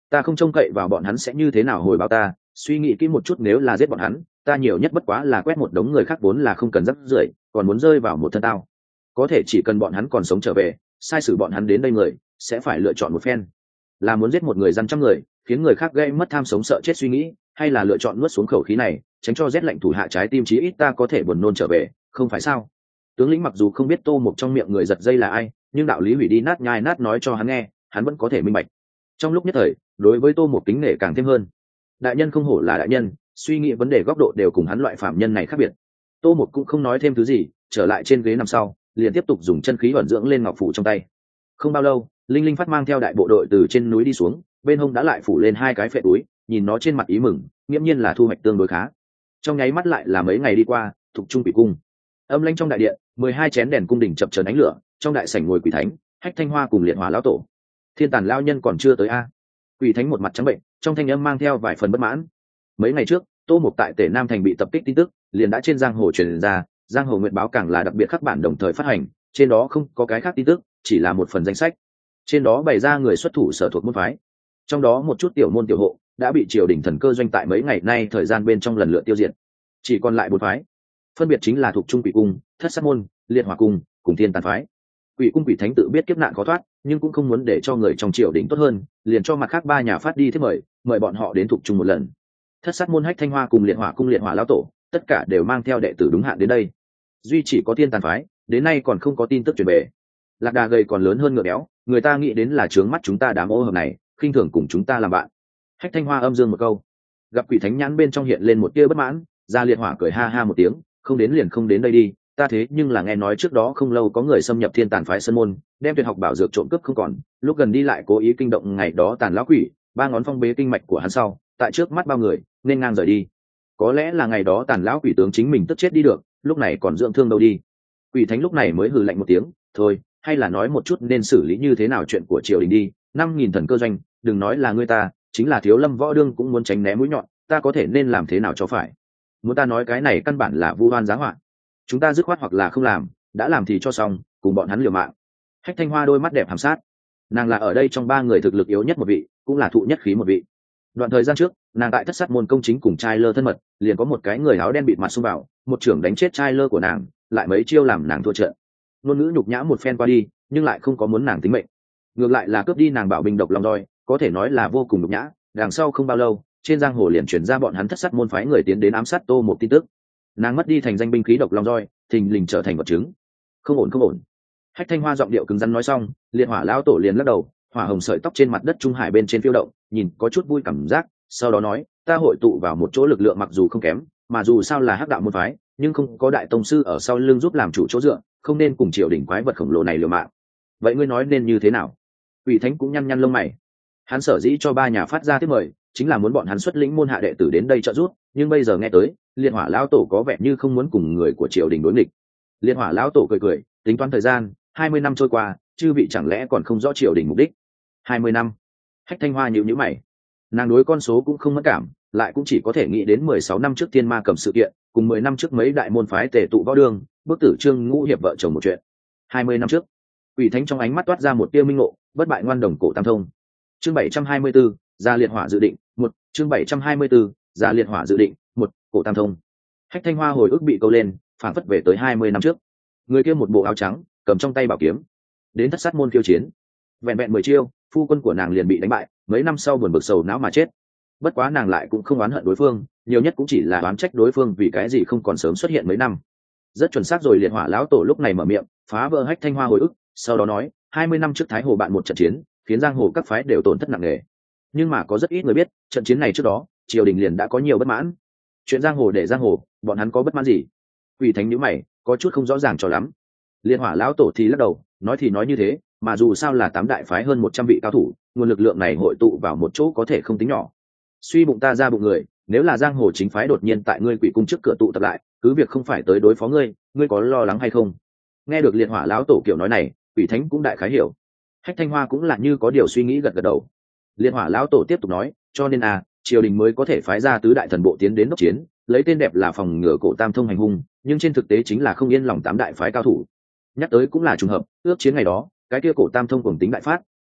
A: ta không trông cậy vào bọn hắn sẽ như thế nào hồi báo ta, suy nghĩ kỹ một chút, nếu là giết bọn hắn, ta nhiều nhất bất quá là quét một đống người khác vốn là không cần rắc rưởi, còn muốn rơi vào một thân tao. Có thể chỉ cần bọn hắn còn sống trở về, sai sử bọn hắn đến đây người sẽ phải lựa chọn một phen, là muốn giết một người dân trăm người, khiến người khác gây mất tham sống sợ chết suy nghĩ, hay là lựa chọn nuốt xuống khẩu khí này, tránh cho rét lạnh thủ hạ trái tim, chí ít ta có thể buồn nôn trở về, không phải sao? Tướng lĩnh mặc dù không biết Tô Mục trong miệng người giật dây là ai, nhưng đạo lý hủy đi nát nhai nát nói cho hắn nghe, hắn vẫn có thể minh bạch. Trong lúc nhất thời, đối với Tô Mục kính nể càng thêm hơn. Đại nhân không hổ là đại nhân, suy nghĩ vấn đề góc độ đều cùng hắn loại phạm nhân này khác biệt. Tô Mục cũng không nói thêm thứ gì, trở lại trên ghế nằm sau, liền tiếp tục dùng chân khí vận dưỡng lên ngọc phủ trong tay. Không bao lâu, Linh Linh phát mang theo đại bộ đội từ trên núi đi xuống, bên hông đã lại phủ lên hai cái phệ túi, nhìn nó trên mặt ý mừng, nghiễm nhiên là thu hoạch tương đối khá. Trong nháy mắt lại là mấy ngày đi qua, thuộc trung quỷ cung. Âm lãnh trong đại điện, 12 chén đèn cung đình chập chờn ánh lửa, trong đại sảnh ngồi quỷ thánh, Hách Thanh Hoa cùng Liệt Hỏa lão tổ. Thiên Tàn lão nhân còn chưa tới a? Quỷ thánh một mặt trắng bệnh, trong thanh âm mang theo vài phần bất mãn. Mấy ngày trước, Tô Mục tại Tể Nam thành bị tập kích tin tức, liền đã trên giang hồ truyền ra, giang hồ nguyện báo càng là đặc biệt khắc bản đồng thời phát hành, trên đó không có cái khác tin tức, chỉ là một phần danh sách. Trên đó bày ra người xuất thủ sở thuộc môn phái, trong đó một chút tiểu môn tiểu hộ đã bị triều đình thần cơ doanh tại mấy ngày nay thời gian bên trong lần lượt tiêu diệt, chỉ còn lại 4 phái, phân biệt chính là thuộc trung quỷ cung, thất sát môn, liệt hỏa cung cùng thiên tàn phái. Quỷ cung quỷ thánh tự biết kiếp nạn khó thoát, nhưng cũng không muốn để cho người trong triều đình tốt hơn, liền cho mặt khác 3 nhà phát đi thiết mời bọn họ đến thuộc trung một lần. Thất sát môn Hách Thanh Hoa cùng liệt hỏa cung liệt hỏa lão tổ, tất cả đều mang theo đệ tử đúng hạn đến đây. Duy chỉ có thiên tàn phái đến nay còn không có tin tức truyền về. Lạc đà gầy còn lớn hơn ngựa béo, người ta nghĩ đến là trướng mắt chúng ta đám ô hợp này, khinh thường cùng chúng ta làm bạn. Hách Thanh Hoa âm dương một câu, gặp quỷ thánh nhãn bên trong hiện lên một tia bất mãn, ra liệt hỏa cười ha ha một tiếng, không đến liền không đến đây đi, ta thế nhưng là nghe nói trước đó không lâu có người xâm nhập thiên tàn phái sơn môn, đem tuyệt học bảo dược trộm cướp không còn, lúc gần đi lại cố ý kinh động ngày đó tàn lão quỷ, 3 ngón phong bế kinh mạch của hắn sau, tại trước mắt bao người nên ngang rời đi. Có lẽ là ngày đó tàn lão quỷ tướng chính mình tức chết đi được, lúc này còn dưỡng thương đâu đi. Quỷ thánh lúc này mới hừ lạnh một tiếng, thôi, hay là nói một chút nên xử lý như thế nào chuyện của triều đình đi. 5.000 thần cơ doanh, đừng nói là ngươi ta, chính là Thiếu Lâm Võ Đương cũng muốn tránh né mũi nhọn, ta có thể nên làm thế nào cho phải. Muốn ta nói cái này căn bản là vu oan giá họa, chúng ta dứt khoát hoặc là không làm, đã làm thì cho xong, cùng bọn hắn liều mạng. Hách Thanh Hoa đôi mắt đẹp hàm sát, nàng là ở đây trong 3 người thực lực yếu nhất một vị, cũng là thụ nhất khí một vị. Đoạn thời gian trước, nàng tại thất sát môn công chính cùng trai lơ thân mật, liền có một cái người áo đen bịt mặt xông vào, một trưởng đánh chết trai lơ của nàng, lại mấy chiêu làm nàng thua trận. Ngôn ngữ nhục nhã một phen qua đi, nhưng lại không có muốn nàng tính mệnh, ngược lại là cướp đi nàng bảo bình độc long roi, có thể nói là vô cùng nhục nhã. Đằng sau không bao lâu, trên giang hồ liền chuyển ra bọn hắn thất sát môn phái người tiến đến ám sát Tô Mục tin tức. Nàng mất đi thành danh binh khí độc long roi, thình lình trở thành vật chứng. Không ổn không ổn. Hách Thanh Hoa giọng điệu cứng rắn nói xong, liệt hỏa lão tổ liền lắc đầu, hỏa hồng sợi tóc trên mặt đất trung hải bên trên phiêu động, nhìn có chút vui cảm giác, sau đó nói, ta hội tụ vào một chỗ lực lượng mặc dù không kém, mà dù sao là hắc đạo môn phái, nhưng không có đại tông sư ở sau lưng giúp làm chủ chỗ dựa, không nên cùng triều đình quái vật khổng lồ này liều mạng. Vậy ngươi nói nên như thế nào? Quỷ thánh cũng nhăn nhăn lông mày. Hắn sở dĩ cho 3 nhà phát ra tiếp mời, chính là muốn bọn hắn xuất lĩnh môn hạ đệ tử đến đây trợ giúp, nhưng bây giờ nghe tới, liệt hỏa lão tổ có vẻ như không muốn cùng người của triều đình đối nghịch. Liệt hỏa lão tổ cười cười, tính toán thời gian, 20 năm trôi qua, chư vị chẳng lẽ còn không rõ triều đình mục đích? 20 năm. Hách Thanh Hoa nhíu mày. Nàng đối con số cũng không mất cảm, lại cũng chỉ có thể nghĩ đến 16 năm trước Thiên Ma Cầm sự kiện, cùng 10 năm trước mấy đại môn phái tề tụ võ đường, bức tử Trương Ngũ hiệp vợ chồng một chuyện. 20 năm trước, Quỷ thánh trong ánh mắt toát ra một tia minh ngộ, bất bại ngoan đồng cổ tam thông. Chương 724, ra liệt hỏa dự định, 1, chương 724, ra liệt hỏa dự định, 1, cổ tam thông. Hách Thanh Hoa hồi ức bị câu lên, phản phất về tới 20 năm trước. Người kia một bộ áo trắng, cầm trong tay bảo kiếm, đến thất sát môn khiêu chiến. Vẹn vẹn 10 chiêu, phu quân của nàng liền bị đánh bại, mấy năm sau buồn bực sầu não mà chết. Bất quá nàng lại cũng không oán hận đối phương, nhiều nhất cũng chỉ là oán trách đối phương vì cái gì không còn sớm xuất hiện mấy năm. Rất chuẩn xác rồi. Liệt hỏa lão tổ lúc này mở miệng, phá vỡ Hách Thanh Hoa hồi ức, sau đó nói, 20 năm trước Thái Hồ bạn một trận chiến, khiến giang hồ các phái đều tổn thất nặng nề. Nhưng mà có rất ít người biết, trận chiến này trước đó, triều đình liền đã có nhiều bất mãn. Chuyện giang hồ để giang hồ, bọn hắn có bất mãn gì? Quỷ thánh nhíu mày, có chút không rõ ràng cho lắm. Liệt hỏa lão tổ thì lắc đầu, nói thì nói như thế, mà dù sao là 8 đại phái hơn 100 vị cao thủ, nguồn lực lượng này hội tụ vào một chỗ có thể không tính nhỏ. Suy bụng ta ra bụng người, nếu là giang hồ chính phái đột nhiên tại ngươi quỷ cung trước cửa tụ tập lại, cứ việc không phải tới đối phó ngươi, ngươi có lo lắng hay không? Nghe được liệt hỏa lão tổ kiểu nói này, quỷ thánh cũng đại khái hiểu. Hách Thanh Hoa cũng là như có điều suy nghĩ gật gật đầu. Liệt hỏa lão tổ tiếp tục nói, cho nên triều đình mới có thể phái ra tứ đại thần bộ tiến đến đốc chiến, lấy tên đẹp là phòng ngừa cổ tam thông hành hung, nhưng trên thực tế chính là không yên lòng 8 đại phái cao thủ. Nhắc tới cũng là trùng hợp, ước chiến ngày đó, cái kia cổ tam thông cùng tính đại phát,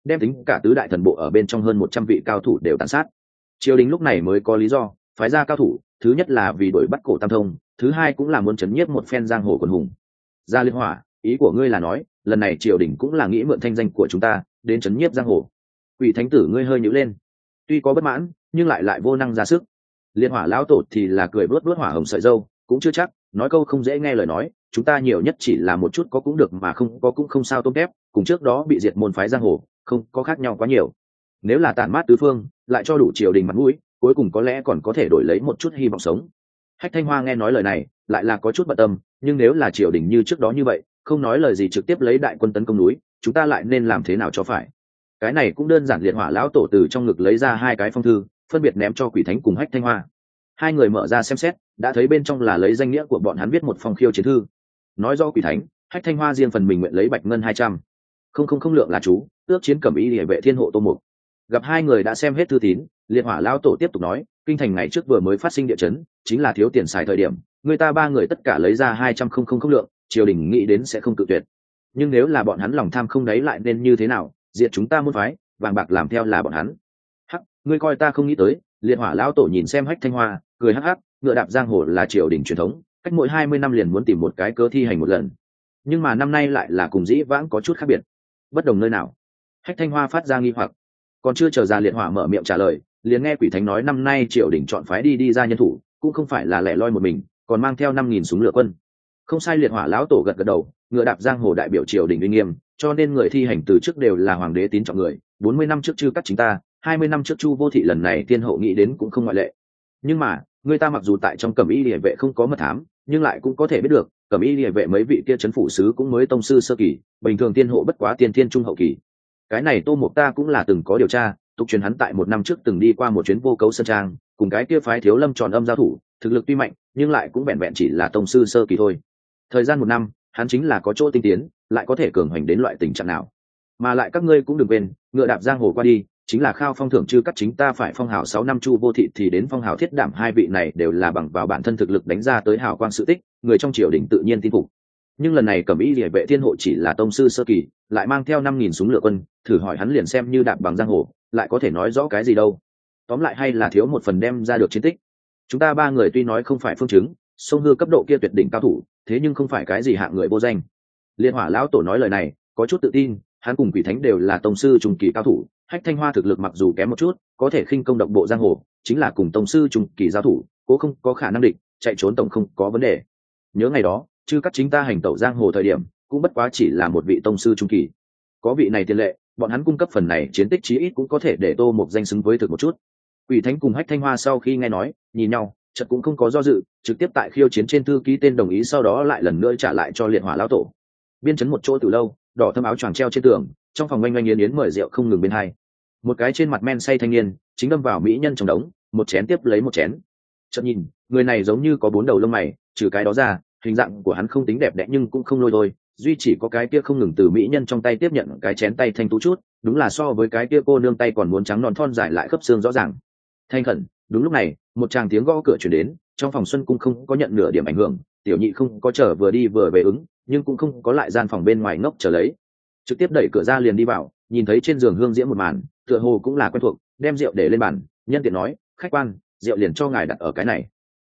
A: đem tính cả tứ đại thần bộ ở bên trong hơn 100 vị cao thủ đều tàn sát. Triều đình lúc này mới có lý do phái ra cao thủ, thứ nhất là vì đuổi bắt Cổ Tam Thông, thứ hai cũng là muốn chấn nhiếp một phen giang hồ quần hùng. Gia Liệt Hỏa, ý của ngươi là nói lần này triều đình cũng là nghĩ mượn thanh danh của chúng ta đến chấn nhiếp giang hồ? Quỷ thánh tử ngươi hơi nhíu lên, tuy có bất mãn nhưng lại vô năng ra sức. Liệt Hỏa lão tổ thì là cười vuốt vuốt hỏa hồng sợi râu, cũng chưa chắc, nói câu không dễ nghe lời nói, chúng ta nhiều nhất chỉ là một chút có cũng được mà không có cũng không sao tôm tép, cùng trước đó bị diệt môn phái giang hồ không có khác nhau quá nhiều. Nếu là tản mát tứ phương, lại cho đủ triều đình mặt mũi, cuối cùng có lẽ còn có thể đổi lấy một chút hy vọng sống. Hách Thanh Hoa nghe nói lời này lại là có chút bận tâm, nhưng nếu là triều đình như trước đó như vậy, không nói lời gì trực tiếp lấy đại quân tấn công núi, chúng ta lại nên làm thế nào cho phải? Cái này cũng đơn giản. Liệt Hỏa lão tổ từ trong ngực lấy ra hai cái phong thư, phân biệt ném cho Quỷ Thánh cùng Hách Thanh Hoa. Hai người mở ra xem xét, đã thấy bên trong là lấy danh nghĩa của bọn hắn viết một phong khiêu chiến thư, nói do Quỷ Thánh, Hách Thanh Hoa riêng phần mình nguyện lấy bạch ngân 200 không lượng là chú, ước chiến cẩm y địa vệ thiên hộ Tô Mục. Gặp hai người đã xem hết thư tín, Liệt Hỏa lão tổ tiếp tục nói, kinh thành ngày trước vừa mới phát sinh địa chấn, chính là thiếu tiền xài thời điểm, người ta ba người tất cả lấy ra 200 không lượng, triều đình nghĩ đến sẽ không cự tuyệt. Nhưng nếu là bọn hắn lòng tham không đáy lại nên như thế nào? Diệt chúng ta môn phái, vàng bạc làm theo là bọn hắn. Hắc, ngươi coi ta không nghĩ tới. Liệt Hỏa lão tổ nhìn xem Hách Thanh Hoa, cười hắc hắc, ngựa đạp giang hồ là triều đình truyền thống, cách mỗi 20 năm liền muốn tìm một cái cớ thi hành một lần. Nhưng mà năm nay lại là cùng dĩ vãng có chút khác biệt. Bất đồng nơi nào? Hách Thanh Hoa phát ra nghi hoặc. Còn chưa chờ ra Liệt Hỏa mở miệng trả lời, liền nghe Quỷ Thánh nói năm nay triều đình chọn phái đi ra nhân thủ, cũng không phải là lẻ loi một mình, còn mang theo 5.000 súng lửa quân. Không sai. Liệt Hỏa lão tổ gật gật đầu, ngựa đạp giang hồ đại biểu triều đình uy nghiêm, cho nên người thi hành từ trước đều là hoàng đế tín trọng người. 40 năm trước Chư Cắt chính ta, 20 năm trước Chu Vô Thị, lần này thiên hậu nghĩ đến cũng không ngoại lệ. Nhưng mà người ta mặc dù tại trong cẩm y liề vệ không có mật thám, nhưng lại cũng có thể biết được cẩm y liề vệ mấy vị kia trấn phủ sứ cũng mới tông sư sơ kỳ, bình thường thiên hộ bất quá tiên thiên trung hậu kỳ. Cái này Tô Mục ta cũng là từng có điều tra, tục truyền hắn tại 1 năm trước từng đi qua một chuyến Vô Cấu Sơn Trang, cùng cái kia phái Thiếu Lâm Tròn Âm giao thủ, thực lực tuy mạnh nhưng lại cũng vẹn vẹn chỉ là tông sư sơ kỳ thôi. Thời gian 1 năm, hắn chính là có chỗ tinh tiến, lại có thể cường hành đến loại tình trạng nào. Mà lại các ngươi cũng đừng quên, ngựa đạp giang hồ qua đi chính là khao phong thưởng Chư Cắt chính ta phải phong hào 6 năm, Chu Vô Thị thì đến phong hào Thiết Đảm, hai vị này đều là bằng vào bản thân thực lực đánh ra tới hào quang sự tích, người trong triều đình tự nhiên tin phục. Nhưng lần này cẩm y liề vệ thiên hộ chỉ là tông sư sơ kỳ, lại mang theo 5.000 súng lửa quân, thử hỏi hắn liền xem như đạp bằng giang hồ, lại có thể nói rõ cái gì đâu? Tóm lại hay là thiếu một phần đem ra được chiến tích. Chúng ta ba người tuy nói không phải phương chứng, sông hư cấp độ kia tuyệt đỉnh cao thủ, thế nhưng không phải cái gì hạng người vô danh. Liệt Hỏa lão tổ nói lời này có chút tự tin, hắn cùng Quỷ Thánh đều là tông sư trung kỳ cao thủ. Hách Thanh Hoa thực lực mặc dù kém một chút, có thể khinh công độc bộ giang hồ, chính là cùng tông sư trung kỳ giao thủ, cố không có khả năng địch, chạy trốn tổng không có vấn đề. Nhớ ngày đó Chư Cắt chính ta hành tẩu giang hồ thời điểm, cũng bất quá chỉ là một vị tông sư trung kỳ. Có vị này tiền lệ, bọn hắn cung cấp phần này chiến tích chí ít cũng có thể để Tô Mục danh xứng với thực một chút. Quỷ Thánh cùng Hách Thanh Hoa sau khi nghe nói, nhìn nhau, chợt cũng không có do dự, trực tiếp tại khiêu chiến trên thư ký tên đồng ý, sau đó lại lần nữa trả lại cho Liệt Hỏa lão tổ. Biên trấn một chỗ từ lâu, đỏ thâm áo choàng treo trên tường, trong phòng oanh oanh yến yến mời rượu không ngừng bên hai. Một cái trên mặt men say thanh niên chính đâm vào mỹ nhân trong đống, một chén tiếp lấy một chén. Chợt nhìn, người này giống như có 4 đầu lông mày, trừ cái đó ra, hình dạng của hắn không tính đẹp đẽ nhưng cũng không lôi thôi, duy chỉ có cái kia không ngừng từ mỹ nhân trong tay tiếp nhận cái chén tay thanh tú chút, đúng là so với cái kia cô nương tay còn muốn trắng non thon dài lại khớp xương rõ ràng. Thanh khẩn. Đúng lúc này, một tràng tiếng gõ cửa chuyển đến, trong phòng Xuân Cung không có nhận nửa điểm ảnh hưởng, Tiểu Nhị không có chờ vừa đi vừa về ứng, nhưng cũng không có lại gian phòng bên ngoài ngốc chờ lấy, trực tiếp đẩy cửa ra liền đi vào, nhìn thấy trên giường Hương Diễm một màn, tựa hồ cũng là quen thuộc, đem rượu để lên bàn, nhân tiện nói, khách quan, rượu liền cho ngài đặt ở cái này.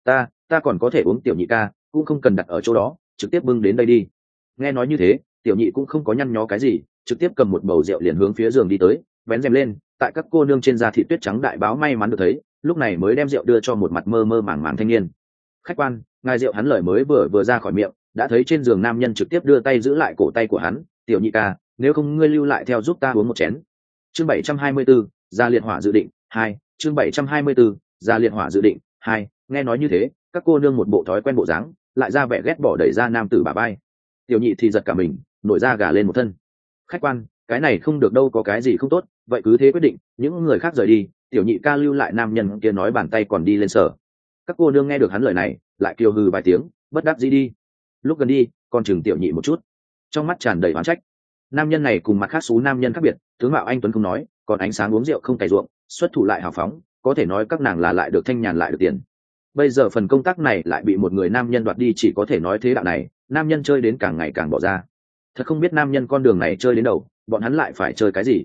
A: Ta còn có thể uống, Tiểu Nhị ca, cũng không cần đặt ở chỗ đó, trực tiếp bưng đến đây đi. Nghe nói như thế, Tiểu Nhị cũng không có nhăn nhó cái gì, trực tiếp cầm một bầu rượu liền hướng phía giường đi tới, vén rèm lên, tại các cô nương trên da thị tuyết trắng đại báo may mắn được thấy, lúc này mới đem rượu đưa cho một mặt mơ mơ màng màng thanh niên. Khách quan, ngài rượu. Hắn lời mới vừa ra khỏi miệng, đã thấy trên giường nam nhân trực tiếp đưa tay giữ lại cổ tay của hắn. Tiểu Nhị ca, nếu không ngươi lưu lại theo giúp ta uống một chén. Chương 724, Gia Liệt Hỏa dự định 2. Chương 724, Gia Liệt Hỏa dự định 2. Nghe nói như thế, các cô nương một bộ thói quen bộ dáng, lại ra vẻ ghét bỏ đẩy ra nam tử bà bay. Tiểu Nhị thì giật cả mình, nổi da gà lên một thân. Khách quan, cái này không được đâu, có cái gì không tốt, vậy cứ thế quyết định, những người khác rời đi, Tiểu Nhị ca lưu lại. Nam nhân kia nói, bàn tay còn đi lên sở. Các cô nương nghe được hắn lời này, lại kêu hừ vài tiếng, bất đắc dĩ đi. Lúc gần đi, còn chừng Tiểu Nhị một chút, trong mắt tràn đầy oán trách. Nam nhân này cùng mặt khác xú nam nhân khác biệt, tướng mạo anh tuấn không nói, còn ánh sáng uống rượu không cày ruộng, xuất thủ lại hào phóng, có thể nói các nàng là lại được thanh nhàn lại được tiền. Bây giờ phần công tác này lại bị một người nam nhân đoạt đi, chỉ có thể nói thế đạo này, nam nhân chơi đến càng ngày càng bỏ ra. Thật không biết nam nhân con đường này chơi đến đâu, bọn hắn lại phải chơi cái gì.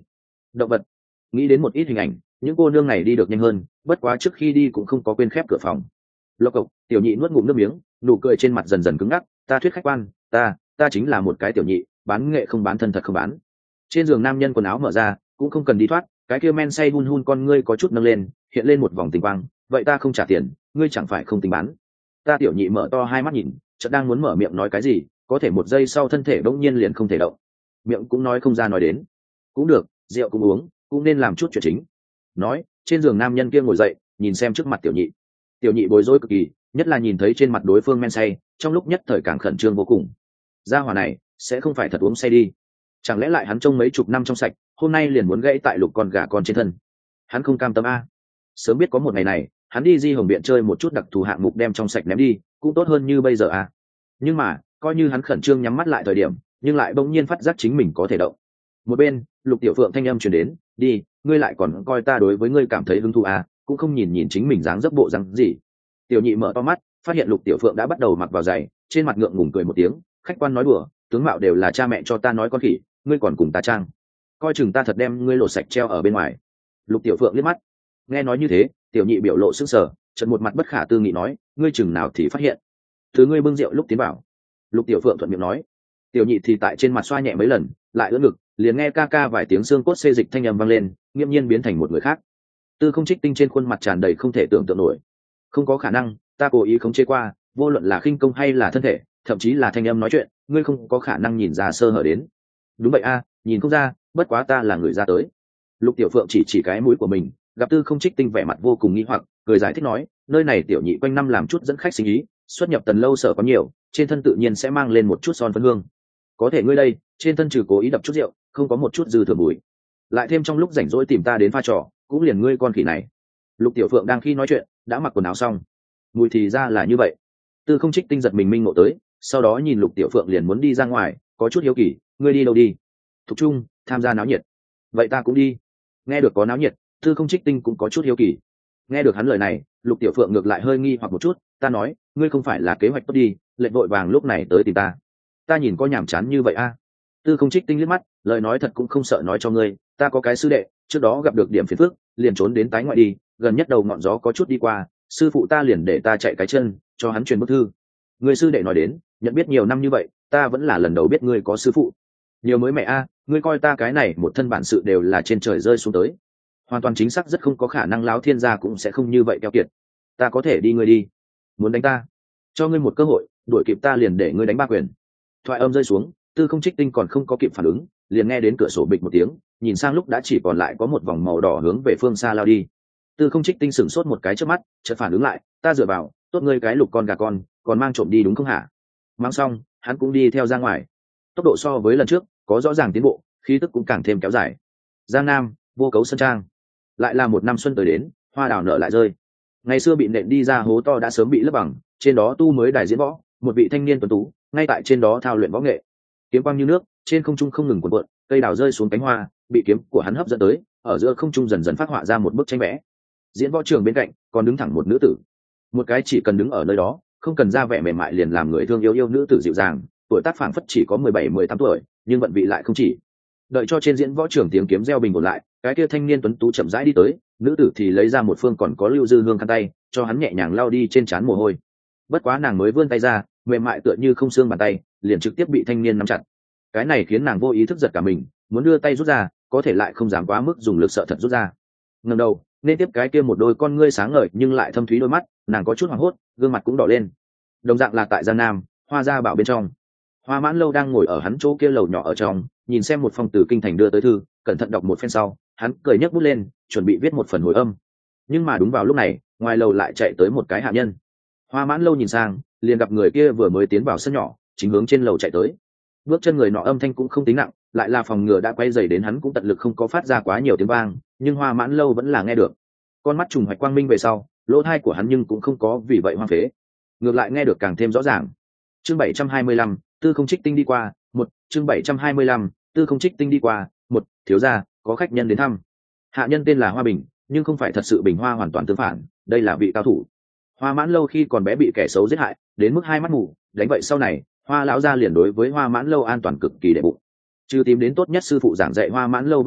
A: động vật. Nghĩ đến một ít hình ảnh, những cô nương này đi được nhanh hơn, bất quá trước khi đi cũng không có quên khép cửa phòng. Lộc cộc, tiểu nhị nuốt ngụm nước miếng, nụ cười trên mặt dần dần cứng ngắc. Ta thuyết khách quan, ta chính là một cái tiểu nhị, bán nghệ không bán thân thật không bán. Trên giường nam nhân quần áo mở ra, cũng không cần đi thoát, cái kia men say hun hun con ngươi có chút nâng lên, hiện lên một vòng tình quang. Vậy ta không trả tiền, ngươi chẳng phải không tính bán? Ta tiểu nhị mở to hai mắt nhìn, chợt đang muốn mở miệng nói cái gì, có thể một giây sau thân thể bỗng nhiên liền không thể động, miệng cũng nói không ra nói đến. Cũng được, rượu cũng uống, cũng nên làm chút chuyện chính. Nói, trên giường nam nhân kia ngồi dậy, nhìn xem trước mặt tiểu nhị. Tiểu nhị bối rối cực kỳ, nhất là nhìn thấy trên mặt đối phương men say, trong lúc nhất thời càng khẩn trương vô cùng. Gia hỏa này sẽ không phải thật uống say đi? Chẳng lẽ lại hắn trông mấy chục năm trong sạch, hôm nay liền muốn gãy tại lục con gà con trên thân? Hắn không cam tâm a. Sớm biết có một ngày này, hắn đi Di Hồng Biện chơi một chút đặc thù hạng mục đem trong sạch ném đi, cũng tốt hơn như bây giờ a. Nhưng mà, coi như hắn khẩn trương nhắm mắt lại thời điểm, nhưng lại bỗng nhiên phát giác chính mình có thể động. Một bên, Lục Tiểu Phượng thanh âm truyền đến, đi, ngươi lại còn coi ta đối với ngươi cảm thấy hứng thú à, cũng không nhìn nhìn chính mình dáng dấp bộ dáng gì. Tiểu nhị mở to mắt, phát hiện Lục Tiểu Phượng đã bắt đầu mặc vào giày, trên mặt ngượng ngùng cười một tiếng, khách quan nói đùa, tướng mạo đều là cha mẹ cho ta nói con khỉ, ngươi còn cùng ta trang, coi chừng ta thật đem ngươi lột sạch treo ở bên ngoài. Lục Tiểu Phượng liếc mắt, nghe nói như thế, tiểu nhị biểu lộ sững sờ, chợt một mặt bất khả tư nghị nói, ngươi chừng nào thì phát hiện? Thứ ngươi bưng rượu lúc tiến vào. Lục Tiểu Phượng thuận miệng nói. Tiểu nhị thì tại trên mặt xoa nhẹ mấy lần, lại ưỡn ngực, liền nghe ca ca vài tiếng xương cốt xê dịch thanh âm vang lên, nghiêm nhiên biến thành một người khác. Tư Không Trích Tinh trên khuôn mặt tràn đầy không thể tưởng tượng nổi. Không có khả năng, ta cố ý khống chế qua, vô luận là khinh công hay là thân thể, thậm chí là thanh âm nói chuyện, ngươi không có khả năng nhìn ra sơ hở đến. Đúng vậy a, nhìn không ra, bất quá ta là người ra tới. Lục Tiểu Phượng chỉ cái mũi của mình, gặp Tư Không Trích Tinh vẻ mặt vô cùng nghi hoặc, cười giải thích nói, nơi này tiểu nhị quanh năm làm chút dẫn khách sinh ý, xuất nhập tần lâu sở có nhiều, trên thân tự nhiên sẽ mang lên một chút son phấn hương. Có thể ngươi đây, trên thân trừ cố ý đập chút rượu, không có một chút dư thừa mùi, lại thêm trong lúc rảnh rỗi tìm ta đến pha trò, cũng liền ngươi con khỉ này. Lục Tiểu Phượng đang khi nói chuyện, đã mặc quần áo xong. Mùi thì ra là như vậy. Tư Không Trích Tinh giật mình minh ngộ tới, sau đó nhìn Lục Tiểu Phượng liền muốn đi ra ngoài, có chút hiếu kỳ, ngươi đi đâu đi? Thục Trung, tham gia náo nhiệt. Vậy ta cũng đi. Nghe được có náo nhiệt, Tư Không Trích Tinh cũng có chút hiếu kỳ. Nghe được hắn lời này, Lục Tiểu Phượng ngược lại hơi nghi hoặc một chút, ta nói, ngươi không phải là kế hoạch tốt đi, lệnh vội vàng lúc này tới tìm ta. Ta nhìn có nhàm chán như vậy a. Tư Không Trích Tinh liếc mắt, lời nói thật cũng không sợ nói cho ngươi, ta có cái sư đệ, trước đó gặp được điểm phiền phức, liền trốn đến tái ngoại đi, gần nhất đầu ngọn gió có chút đi qua, sư phụ ta liền để ta chạy cái chân, cho hắn truyền bức thư. Người sư đệ nói đến, nhận biết nhiều năm như vậy, ta vẫn là lần đầu biết ngươi có sư phụ. Nhiều mới mẹ a, ngươi coi ta cái này một thân bản sự đều là trên trời rơi xuống tới. Hoàn toàn chính xác rất không có khả năng Láo Thiên gia cũng sẽ không như vậy keo kiệt. Ta có thể đi ngươi đi. Muốn đánh ta? Cho ngươi một cơ hội, đuổi kịp ta liền để ngươi đánh ba quyền. Thoại âm rơi xuống, Tư Không Trích Tinh còn không có kịp phản ứng, liền nghe đến cửa sổ bịch một tiếng, nhìn sang lúc đã chỉ còn lại có một vòng màu đỏ hướng về phương xa lao đi. Tư Không Trích Tinh sửng sốt một cái trước mắt, chợt phản ứng lại, ta dựa vào, tốt ngươi cái lục con gà con, còn mang trộm đi đúng không hả? Mang xong, hắn cũng đi theo ra ngoài. Tốc độ so với lần trước có rõ ràng tiến bộ, khí tức cũng càng thêm kéo dài. Giang Nam, Vô Cấu Sơn Trang. Lại là một năm xuân tới đến, hoa đào nở lại rơi. Ngày xưa bị nện đi ra hố to đã sớm bị lấp bằng, trên đó tu mới đài diễn võ, một vị thanh niên tuấn tú, ngay tại trên đó thao luyện võ nghệ. Kiếm quang như nước, trên không trung không ngừng cuộn cuộn, cây đào rơi xuống cánh hoa, bị kiếm của hắn hấp dẫn tới, ở giữa không trung dần dần phát họa ra một bức tranh vẽ. Diễn võ trường bên cạnh, còn đứng thẳng một nữ tử. Một cái chỉ cần đứng ở nơi đó, không cần ra vẻ mềm mại liền làm người thương yêu nữ tử dịu dàng, tuổi tác phảng phất chỉ có 17-18 tuổi, nhưng vận vị lại không chỉ. Đợi cho trên diễn võ trường tiếng kiếm reo bình ổn lại, cái kia thanh niên tuấn tú chậm rãi đi tới, nữ tử thì lấy ra một phương còn có lưu dư hương khăn tay, cho hắn nhẹ nhàng lau đi trên trán mồ hôi. Bất quá nàng mới vươn tay ra, mềm mại tựa như không xương bàn tay, liền trực tiếp bị thanh niên nắm chặt. Cái này khiến nàng vô ý thức giật cả mình, muốn đưa tay rút ra, có thể lại không dám quá mức dùng lực sợ thật rút ra. Ngẩng đầu, nên tiếp cái kia một đôi con ngươi sáng ngời nhưng lại thâm thúy đôi mắt, nàng có chút hoảng hốt, gương mặt cũng đỏ lên. Đồng dạng là tại Giang Nam, Hoa Gia Bảo bên trong, Hoa Mãn Lâu đang ngồi ở hắn chỗ kia lầu nhỏ ở trong, nhìn xem một phong từ kinh thành đưa tới thư, cẩn thận đọc một phen sau, hắn cười nhấc bút lên, chuẩn bị viết một phần hồi âm. Nhưng mà đúng vào lúc này, ngoài lầu lại chạy tới một cái hạ nhân. Hoa Mãn Lâu nhìn sang, liền gặp người kia vừa mới tiến vào sân nhỏ, chính hướng trên lầu chạy tới. Bước chân người nọ âm thanh cũng không tính nặng, lại là phòng ngừa đã quay dày đến hắn cũng tận lực không có phát ra quá nhiều tiếng vang, nhưng Hoa Mãn Lâu vẫn là nghe được. Con mắt trùng hoạch quang minh về sau, lỗ tai của hắn nhưng cũng không có vì vậy hoang phế, ngược lại nghe được càng thêm rõ ràng. Chương 725, Tư Không Trích Tinh đi qua, một chương 725, Tư Không Trích Tinh đi qua, một thiếu gia, có khách nhân đến thăm. Hạ nhân tên là Hoa Bình, nhưng không phải thật sự Bình Hoa, hoàn toàn tương phản, đây là vị cao thủ. Hoa Mãn Lâu khi còn bé bị kẻ xấu giết hại, đến mức hai mắt mù, đánh vậy sau này, Hoa lão gia liền đối với Hoa Mãn Lâu an toàn cực kỳ đệ bụng. Trừ tìm đến tốt nhất sư phụ giảng dạy Hoa Mãn Lâu võ công,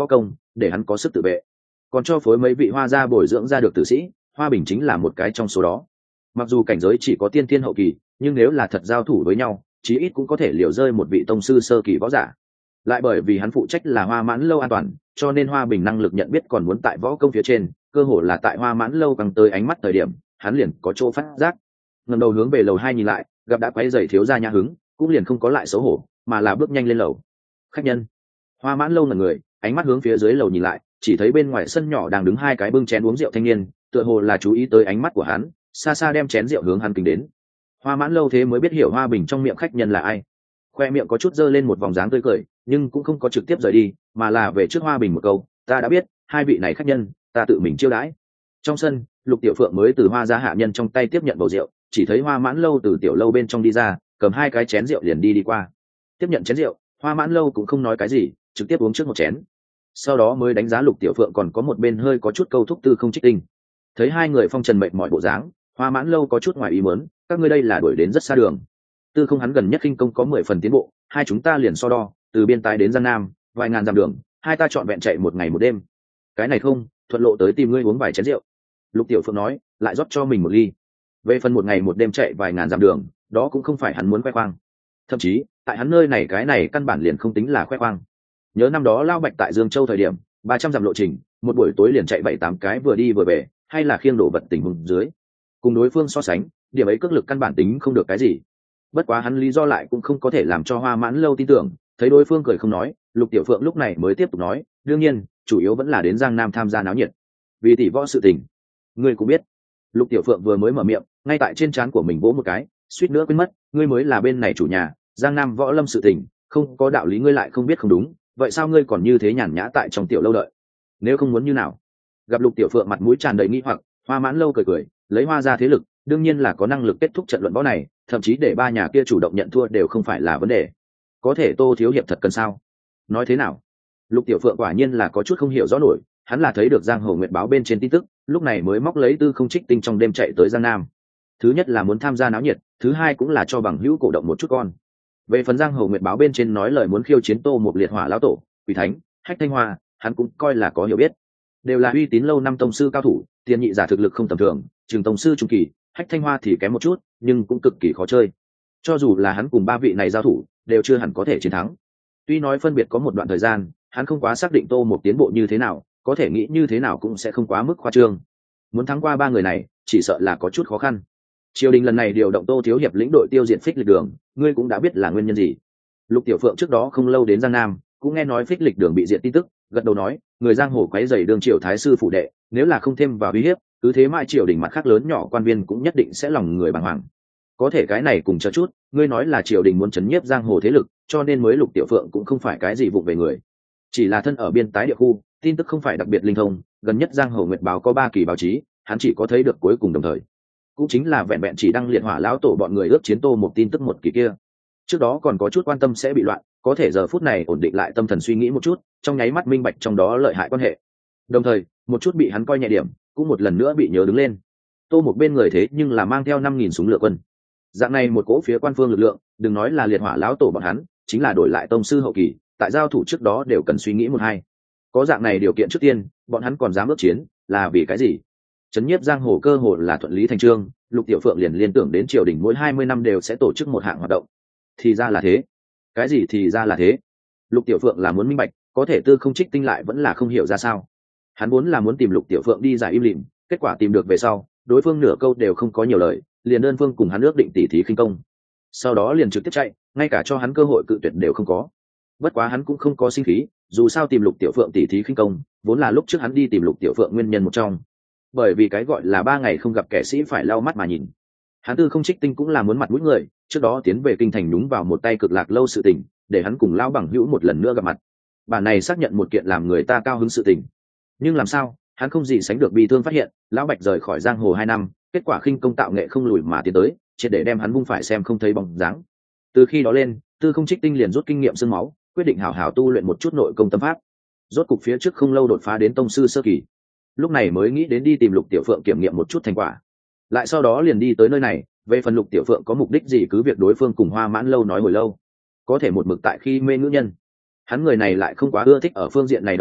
A: để hắn có sức tự vệ, còn cho phối mấy vị hoa gia bồi dưỡng ra được tử sĩ, Hoa Bình chính là một cái trong số đó. Mặc dù cảnh giới chỉ có tiên thiên hậu kỳ, nhưng nếu là thật giao thủ với nhau, chí ít cũng có thể liều rơi một vị tông sư sơ kỳ võ giả. Lại bởi vì hắn phụ trách là Hoa Mãn lâu an toàn, cho nên Hoa Bình năng lực nhận biết còn muốn tại võ công phía trên, cơ hồ là tại Hoa Mãn lâu càng tới ánh mắt thời điểm, hắn liền có chỗ phát giác. Ngẩng đầu hướng về lầu 2 nhìn lại, gặp đã quấy rầy thiếu gia Nhã Hứng, cũng liền không có lại xấu hổ, mà là bước nhanh lên lầu. Khách nhân. Hoa Mãn lâu là người, ánh mắt hướng phía dưới lầu nhìn lại, chỉ thấy bên ngoài sân nhỏ đang đứng hai cái bưng chén uống rượu thanh niên, tựa hồ là chú ý tới ánh mắt của hắn, xa xa đem chén rượu hướng hắn kính đến. Hoa Mãn lâu thế mới biết hiểu Hoa Bình trong miệng khách nhân là ai, khoe miệng có chút dơ lên một vòng dáng tươi cười, nhưng cũng không có trực tiếp rời đi, mà là về trước Hoa Bình một câu, ta đã biết, hai vị này khách nhân, ta tự mình chiêu đãi. Trong sân, Lục Tiểu Phượng mới từ Hoa gia hạ nhân trong tay tiếp nhận bầu rượu, chỉ thấy Hoa Mãn lâu từ tiểu lâu bên trong đi ra, cầm hai cái chén rượu liền đi qua. Tiếp nhận chén rượu, Hoa Mãn lâu cũng không nói cái gì, trực tiếp uống trước một chén. Sau đó mới đánh giá Lục Tiểu Phượng còn có một bên hơi có chút câu thúc Tư Không Trích Tinh. Thấy hai người phong trần mệt mỏi bộ dáng, Hoa Mãn lâu có chút ngoài ý muốn, các ngươi đây là đuổi đến rất xa đường. Tư Không hắn gần nhất khinh công có 10 phần tiến bộ, hai chúng ta liền so đo, từ biên tái đến Giang Nam, vài ngàn dặm đường, hai ta chọn vẹn chạy một ngày một đêm. Cái này không, thuận lộ tới tìm ngươi uống vài chén rượu. Lục Tiểu Phượng nói, lại rót cho mình một ly. Về phần một ngày một đêm chạy vài ngàn dặm đường, đó cũng không phải hắn muốn khoe khoang. Thậm chí, tại hắn nơi này cái này căn bản liền không tính là khoe khoang. Nhớ năm đó Lao Bạch tại Dương Châu thời điểm, 300 dặm lộ trình, một buổi tối liền chạy 7-8 cái vừa đi vừa về, hay là khiêng đổ vật tình huống dưới. Cùng đối phương so sánh, điểm ấy cước lực căn bản tính không được cái gì. Bất quá hắn lý do lại cũng không có thể làm cho Hoa Mãn lâu tin tưởng, thấy đối phương cười không nói, Lục Tiểu Phượng lúc này mới tiếp tục nói, đương nhiên, chủ yếu vẫn là đến Giang Nam tham gia náo nhiệt. Vì tỷ võ sự tình, ngươi cũng biết. Lục Tiểu Phượng vừa mới mở miệng, ngay tại trên trán của mình vỗ một cái, suýt nữa quên mất, ngươi mới là bên này chủ nhà, Giang Nam võ lâm sự tình, không có đạo lý ngươi lại không biết không đúng, vậy sao ngươi còn như thế nhàn nhã tại trong tiểu lâu đợi? Nếu không muốn như nào? Gặp Lục Tiểu Phượng mặt mũi tràn đầy nghi hoặc, Hoa Mãn lâu cười cười, lấy Hoa ra thế lực, đương nhiên là có năng lực kết thúc trận luận võ này, thậm chí để ba nhà kia chủ động nhận thua đều không phải là vấn đề. Có thể Tô thiếu hiệp thật cần sao? Nói thế nào? Lục Tiểu Phượng quả nhiên là có chút không hiểu rõ nổi, hắn là thấy được Giang Hồ Nguyệt báo bên trên tin tức, lúc này mới móc lấy Tư Không Trích Tinh trong đêm chạy tới Giang Nam. Thứ nhất là muốn tham gia náo nhiệt, thứ hai cũng là cho bằng hữu cổ động một chút con. Về phần Giang Hồ Nguyệt báo bên trên nói lời muốn khiêu chiến Tô một liệt hỏa lão tổ, Quỷ Thánh, Hách Thanh Hoa, hắn cũng coi là có hiểu biết. Đều là uy tín lâu năm tông sư cao thủ, tiền nhị giả thực lực không tầm thường, trường tông sư trung kỳ, Hách Thanh Hoa thì kém một chút, nhưng cũng cực kỳ khó chơi. Cho dù là hắn cùng ba vị này giao thủ, đều chưa hẳn có thể chiến thắng. Tuy nói phân biệt có một đoạn thời gian, hắn không quá xác định Tô một tiến bộ như thế nào, có thể nghĩ như thế nào cũng sẽ không quá mức khoa trương. Muốn thắng qua ba người này, chỉ sợ là có chút khó khăn. Triều đình lần này điều động Tô thiếu hiệp lĩnh đội tiêu diệt Phích Lịch Đường, ngươi cũng đã biết là nguyên nhân gì. Lục Tiểu Phượng trước đó không lâu đến Giang Nam, cũng nghe nói Phích Lịch Đường bị diệt tin tức, gật đầu nói, người giang hồ quấy rầy đường triều thái sư phủ đệ, nếu là không thêm vào uy hiếp, cứ thế mãi triều đình mặt khác lớn nhỏ quan viên cũng nhất định sẽ lòng người bàng hoàng. Có thể cái này cùng chờ chút, ngươi nói là triều đình muốn chấn nhiếp giang hồ thế lực, cho nên mới Lục Tiểu Phượng cũng không phải cái gì vụng về người, chỉ là thân ở biên tái địa khu, tin tức không phải đặc biệt linh thông, gần nhất Giang Hồ Nguyệt báo có 3 kỳ báo chí, hắn chỉ có thấy được cuối cùng đồng thời, cũng chính là vẹn vẹn chỉ đăng liệt hỏa lão tổ bọn người ước chiến Tô một tin tức một kỳ kia. Trước đó còn có chút quan tâm sẽ bị loạn, có thể giờ phút này ổn định lại tâm thần suy nghĩ một chút, trong nháy mắt minh bạch trong đó lợi hại quan hệ. Đồng thời, một chút bị hắn coi nhẹ điểm, cũng một lần nữa bị nhớ đứng lên. Tô một bên người thế nhưng là mang theo 5.000 súng lửa quân. Dạng này một cỗ phía quan phương lực lượng, đừng nói là liệt hỏa lão tổ bọn hắn, chính là đổi lại tông sư hậu kỳ, tại giao thủ trước đó đều cần suy nghĩ một hai. Có dạng này điều kiện trước tiên, bọn hắn còn dám ước chiến, là vì cái gì? Chấn nhiếp giang hồ cơ hồ là thuận lý thành trương, Lục Tiểu Phượng liền liên tưởng đến triều đình mỗi 20 năm đều sẽ tổ chức một hạng hoạt động. Thì ra là thế. Cái gì thì ra là thế? Lục Tiểu Phượng là muốn minh bạch, có thể Tư Không Trích Tinh lại vẫn là không hiểu ra sao. Hắn vốn là muốn tìm Lục Tiểu Phượng đi giải im lìm, kết quả tìm được về sau, đối phương nửa câu đều không có nhiều lời, liền đơn phương cùng hắn ước định tỉ thí khinh công. Sau đó liền trực tiếp chạy, ngay cả cho hắn cơ hội cự tuyệt đều không có. Bất quá hắn cũng không có sinh khí, dù sao tìm Lục Tiểu Phượng tỉ thí khinh công, vốn là lúc trước hắn đi tìm Lục Tiểu Phượng nguyên nhân một trong. Bởi vì cái gọi là 3 ngày không gặp kẻ sĩ phải lau mắt mà nhìn. Hắn Tư Không Trích Tinh cũng là muốn mặt mũi người, trước đó tiến về kinh thành nhúng vào một tay cực lạc lâu sự tình, để hắn cùng lão bằng hữu một lần nữa gặp mặt. Bản này xác nhận một kiện làm người ta cao hứng sự tình. Nhưng làm sao, hắn không gì sánh được bị thương phát hiện, lão Bạch rời khỏi giang hồ 2 năm, kết quả khinh công tạo nghệ không lùi mà tiến tới, triệt để đem hắn vung phải xem không thấy bóng dáng. Từ khi đó lên, Tư Không Trích Tinh liền rút kinh nghiệm xương máu, quyết định hảo hảo tu luyện một chút nội công tâm pháp. Rốt cục phía trước không lâu đột phá đến tông sư sơ kỳ, lúc này mới nghĩ đến đi tìm Lục Tiểu Phượng kiểm nghiệm một chút thành quả. Lại sau đó liền đi tới nơi này, về phần Lục Tiểu Phượng có mục đích gì cứ việc đối phương cùng Hoa Mãn lâu nói hồi lâu, có thể một mực tại khi mê ngữ nhân. Hắn người này lại không quá ưa thích ở phương diện này động não,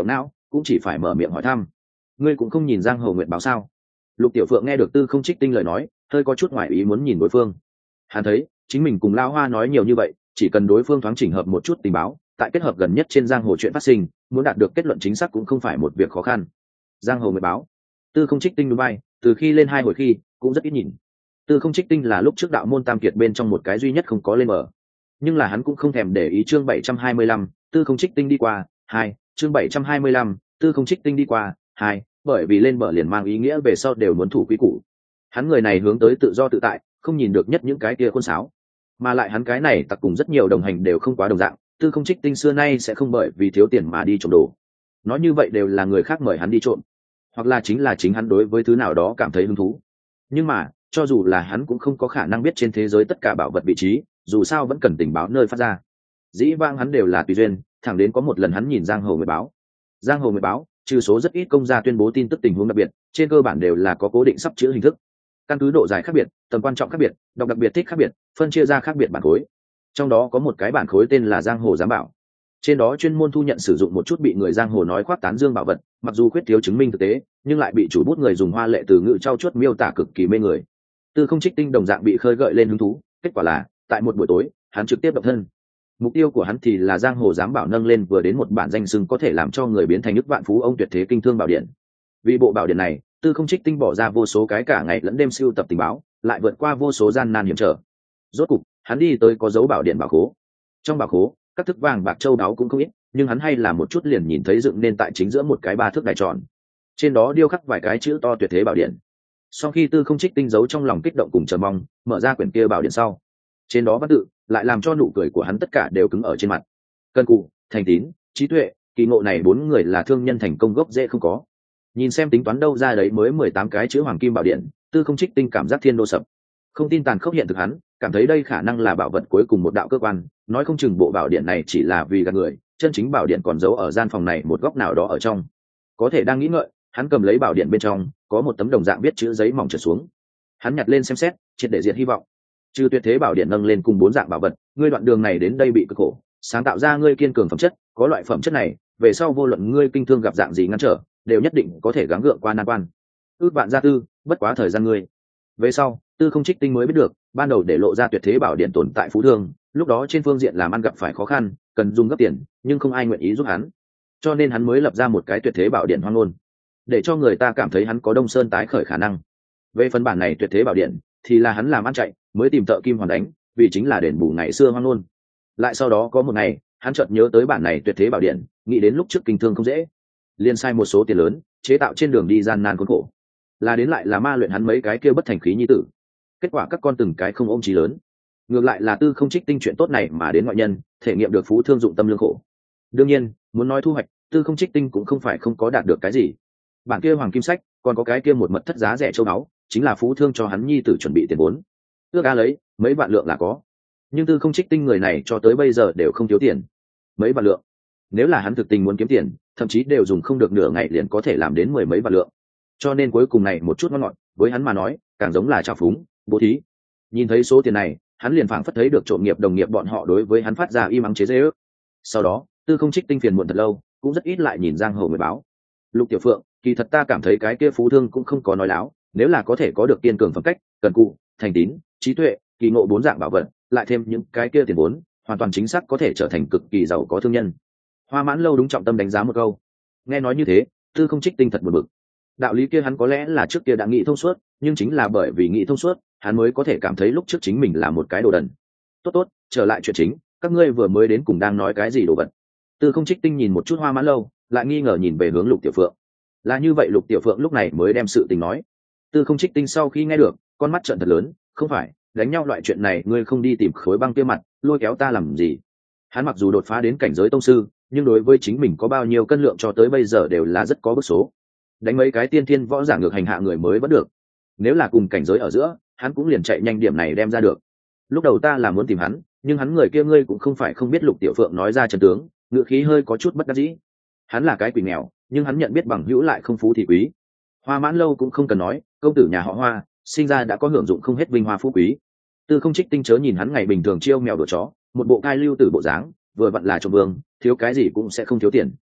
A: cũng chỉ phải mở miệng hỏi thăm. Ngươi cũng không nhìn giang hồ nguyện báo sao? Lục Tiểu Phượng nghe được Tư Không Trích Tinh lời nói, hơi có chút ngoài ý muốn nhìn đối phương. Hắn thấy chính mình cùng Lão Hoa nói nhiều như vậy, chỉ cần đối phương thoáng chỉnh hợp một chút tình báo, tại kết hợp gần nhất trên giang hồ chuyện phát sinh, muốn đạt được kết luận chính xác cũng không phải một việc khó khăn. Giang hồ nguyện báo, Tư Không Trích Tinh núi bay, từ khi lên 2 hồi khi cũng rất ít nhìn. Tư Không Trích Tinh là lúc trước đạo môn tam kiệt bên trong một cái duy nhất không có lên mở, nhưng là hắn cũng không thèm để ý. Chương 725, Tư Không Trích Tinh đi qua 2, chương 725, Tư Không Trích Tinh đi qua 2, bởi vì lên bờ liền mang ý nghĩa về sau đều muốn thủ quy củ. Hắn người này hướng tới tự do tự tại, không nhìn được nhất những cái kia khôn sáo, mà lại hắn cái này tặc cùng rất nhiều đồng hành đều không quá đồng dạng. Tư Không Trích Tinh xưa nay sẽ không bởi vì thiếu tiền mà đi trộm đồ, nói như vậy đều là người khác mời hắn đi trộm, hoặc là chính hắn đối với thứ nào đó cảm thấy hứng thú. Nhưng mà cho dù là hắn cũng không có khả năng biết trên thế giới tất cả bảo vật vị trí, dù sao vẫn cần tình báo nơi phát ra. Dĩ vãng hắn đều là tùy duyên, thẳng đến có một lần hắn nhìn giang hồ người báo. Giang hồ người báo trừ số rất ít công gia tuyên bố tin tức tình huống đặc biệt, trên cơ bản đều là có cố định sắp chữ hình thức, căn cứ độ dài khác biệt, tầm quan trọng khác biệt, đọc đặc biệt thích khác biệt, phân chia ra khác biệt bản khối. Trong đó có một cái bản khối tên là giang hồ giám bảo, trên đó chuyên môn thu nhận sử dụng một chút bị người giang hồ nói khoác tán dương bảo vật, mặc dù khuyết thiếu chứng minh thực tế, nhưng lại bị chủ bút người dùng hoa lệ từ ngữ trau chuốt miêu tả cực kỳ mê người. Tư Không Trích Tinh đồng dạng bị khơi gợi lên hứng thú, kết quả là tại một buổi tối hắn trực tiếp động thân. Mục tiêu của hắn thì là giang hồ giám bảo nâng lên vừa đến một bản danh xưng có thể làm cho người biến thành nước vạn phú ông tuyệt thế kinh thương bảo điện. Vì bộ bảo điện này, Tư Không Trích Tinh bỏ ra vô số cái cả ngày lẫn đêm sưu tập tình báo, lại vượt qua vô số gian nan hiểm trở. Rốt cục hắn đi tới có dấu bảo điện bảo khố. Trong bảo khố các thức vàng bạc châu đáo cũng không ít, nhưng hắn hay là một chút liền nhìn thấy dựng nên tại chính giữa một cái 3 thước đài tròn, trên đó điêu khắc vài cái chữ to tuyệt thế bảo điện. Sau khi Tư Không Trích Tinh giấu trong lòng kích động cùng chờ mong, mở ra quyển kia bảo điện sau, trên đó văn tự lại làm cho nụ cười của hắn tất cả đều cứng ở trên mặt. Cân cù, thành tín, trí tuệ, kỳ ngộ này 4 người là thương nhân thành công gốc dễ không có. Nhìn xem tính toán đâu ra đấy mới 18 cái chữ hoàng kim bảo điện, Tư Không Trích Tinh cảm giác thiên đô sập. Không tin tàn khốc hiện thực hắn, cảm thấy đây khả năng là bảo vật cuối cùng một đạo cơ quan, nói không chừng bộ bảo điện này chỉ là vì gạt người, chân chính bảo điện còn giấu ở gian phòng này một góc nào đó ở trong. Có thể đang nghĩ ngợi, hắn cầm lấy bảo điện bên trong có một tấm đồng dạng viết chữ giấy mỏng trượt xuống. Hắn nhặt lên xem xét, triệt để diệt hy vọng. Trừ tuyệt thế bảo điện nâng lên cùng 4 dạng bảo vật, ngươi đoạn đường này đến đây bị cực khổ, sáng tạo ra ngươi kiên cường phẩm chất, có loại phẩm chất này, về sau vô luận ngươi kinh thương gặp dạng gì ngăn trở, đều nhất định có thể gắng gượng qua nan quan. Ước bạn gia tư, bất quá thời gian ngươi. Về sau, Tư Không Trích Tinh mới biết được, ban đầu để lộ ra tuyệt thế bảo điện tồn tại phú thương, lúc đó trên phương diện làm ăn gặp phải khó khăn, cần dùng gấp tiền, nhưng không ai nguyện ý giúp hắn, cho nên hắn mới lập ra một cái tuyệt thế bảo điện hoang ngôn, để cho người ta cảm thấy hắn có Đông Sơn tái khởi khả năng. Về phần bản này tuyệt thế bảo điện, thì là hắn làm ăn chạy, mới tìm Tợ Kim Hoàn đánh, vì chính là đền bù ngày xưa hoang ngôn. Lại sau đó có một ngày, hắn chợt nhớ tới bản này tuyệt thế bảo điện, nghĩ đến lúc trước kinh thương không dễ, liền sai một số tiền lớn, chế tạo trên đường đi gian nan khốn khổ, là đến lại là ma luyện hắn mấy cái kia bất thành khí nhi tử. Kết quả các con từng cái không ôm chí lớn, ngược lại là Tư Không Trích Tinh chuyện tốt này mà đến ngoại nhân thể nghiệm được phú thương dụng tâm lương khổ. Đương nhiên, muốn nói thu hoạch, Tư Không Trích Tinh cũng không phải không có đạt được cái gì. Bản kia hoàng kim sách, còn có cái kia một mật thất giá rẻ châu báu, chính là phú thương cho hắn nhi tử chuẩn bị tiền vốn. Ước a lấy, mấy vạn lượng là có. Nhưng Tư Không Trích Tinh người này cho tới bây giờ đều không thiếu tiền. Mấy vạn lượng, nếu là hắn thực tình muốn kiếm tiền, thậm chí đều dùng không được nửa ngày liền có thể làm đến 10 mấy vạn lượng. Cho nên cuối cùng này một chút ngon ngọt, với hắn mà nói, càng giống là trao phúng, bố thí. Nhìn thấy số tiền này, hắn liền phảng phất thấy được trộm nghiệp đồng nghiệp bọn họ đối với hắn phát ra im ắng chế giễu. Sau đó, Tư Không Trích Tinh phiền muộn thật lâu, cũng rất ít lại nhìn giang hồ người báo. Lục Tiểu Phượng, kỳ thật ta cảm thấy cái kia phú thương cũng không có nói láo, nếu là có thể có được kiên cường phẩm cách, cần cù, thành tín, trí tuệ, kỳ ngộ 4 dạng bảo vật, lại thêm những cái kia tiền vốn, hoàn toàn chính xác có thể trở thành cực kỳ giàu có thương nhân. Hoa Mãn Lâu đúng trọng tâm đánh giá một câu. Nghe nói như thế, Tư Không Trích Tinh thật buồn bực. Đạo lý kia hắn có lẽ là trước kia đã nghĩ thông suốt, nhưng chính là bởi vì nghĩ thông suốt, hắn mới có thể cảm thấy lúc trước chính mình là một cái đồ đần. Tốt, trở lại chuyện chính, các ngươi vừa mới đến cùng đang nói cái gì đồ vật? Tư Không Trích Tinh nhìn một chút Hoa Mãn Lâu, lại nghi ngờ nhìn về hướng Lục Tiểu Phượng. Là như vậy, Lục Tiểu Phượng lúc này mới đem sự tình nói. Tư Không Trích Tinh sau khi nghe được, con mắt trợn thật lớn, không phải, đánh nhau loại chuyện này ngươi không đi tìm khối băng kia mặt, lôi kéo ta làm gì? Hắn mặc dù đột phá đến cảnh giới tông sư, nhưng đối với chính mình có bao nhiêu cân lượng cho tới bây giờ đều là rất có bước số. Đánh mấy cái tiên thiên võ giả ngược hành hạ người mới vẫn được, nếu là cùng cảnh giới ở giữa, hắn cũng liền chạy nhanh điểm này đem ra được. Lúc đầu ta là muốn tìm hắn, nhưng hắn người kia ngươi cũng không phải không biết. Lục Tiểu Phượng nói ra chân tướng, ngựa khí hơi có chút bất đắc dĩ. Hắn là cái quỷ nghèo, nhưng hắn nhận biết bằng hữu lại không phú thì quý. Hoa Mãn Lâu cũng không cần nói, công tử nhà họ Hoa, sinh ra đã có hưởng dụng không hết vinh hoa phú quý. Tư Không Trích Tinh chớ nhìn hắn ngày bình thường chiêu mèo đùa chó, một bộ cai lưu tử bộ dáng, vừa vặn là trộm vương, thiếu cái gì cũng sẽ không thiếu tiền.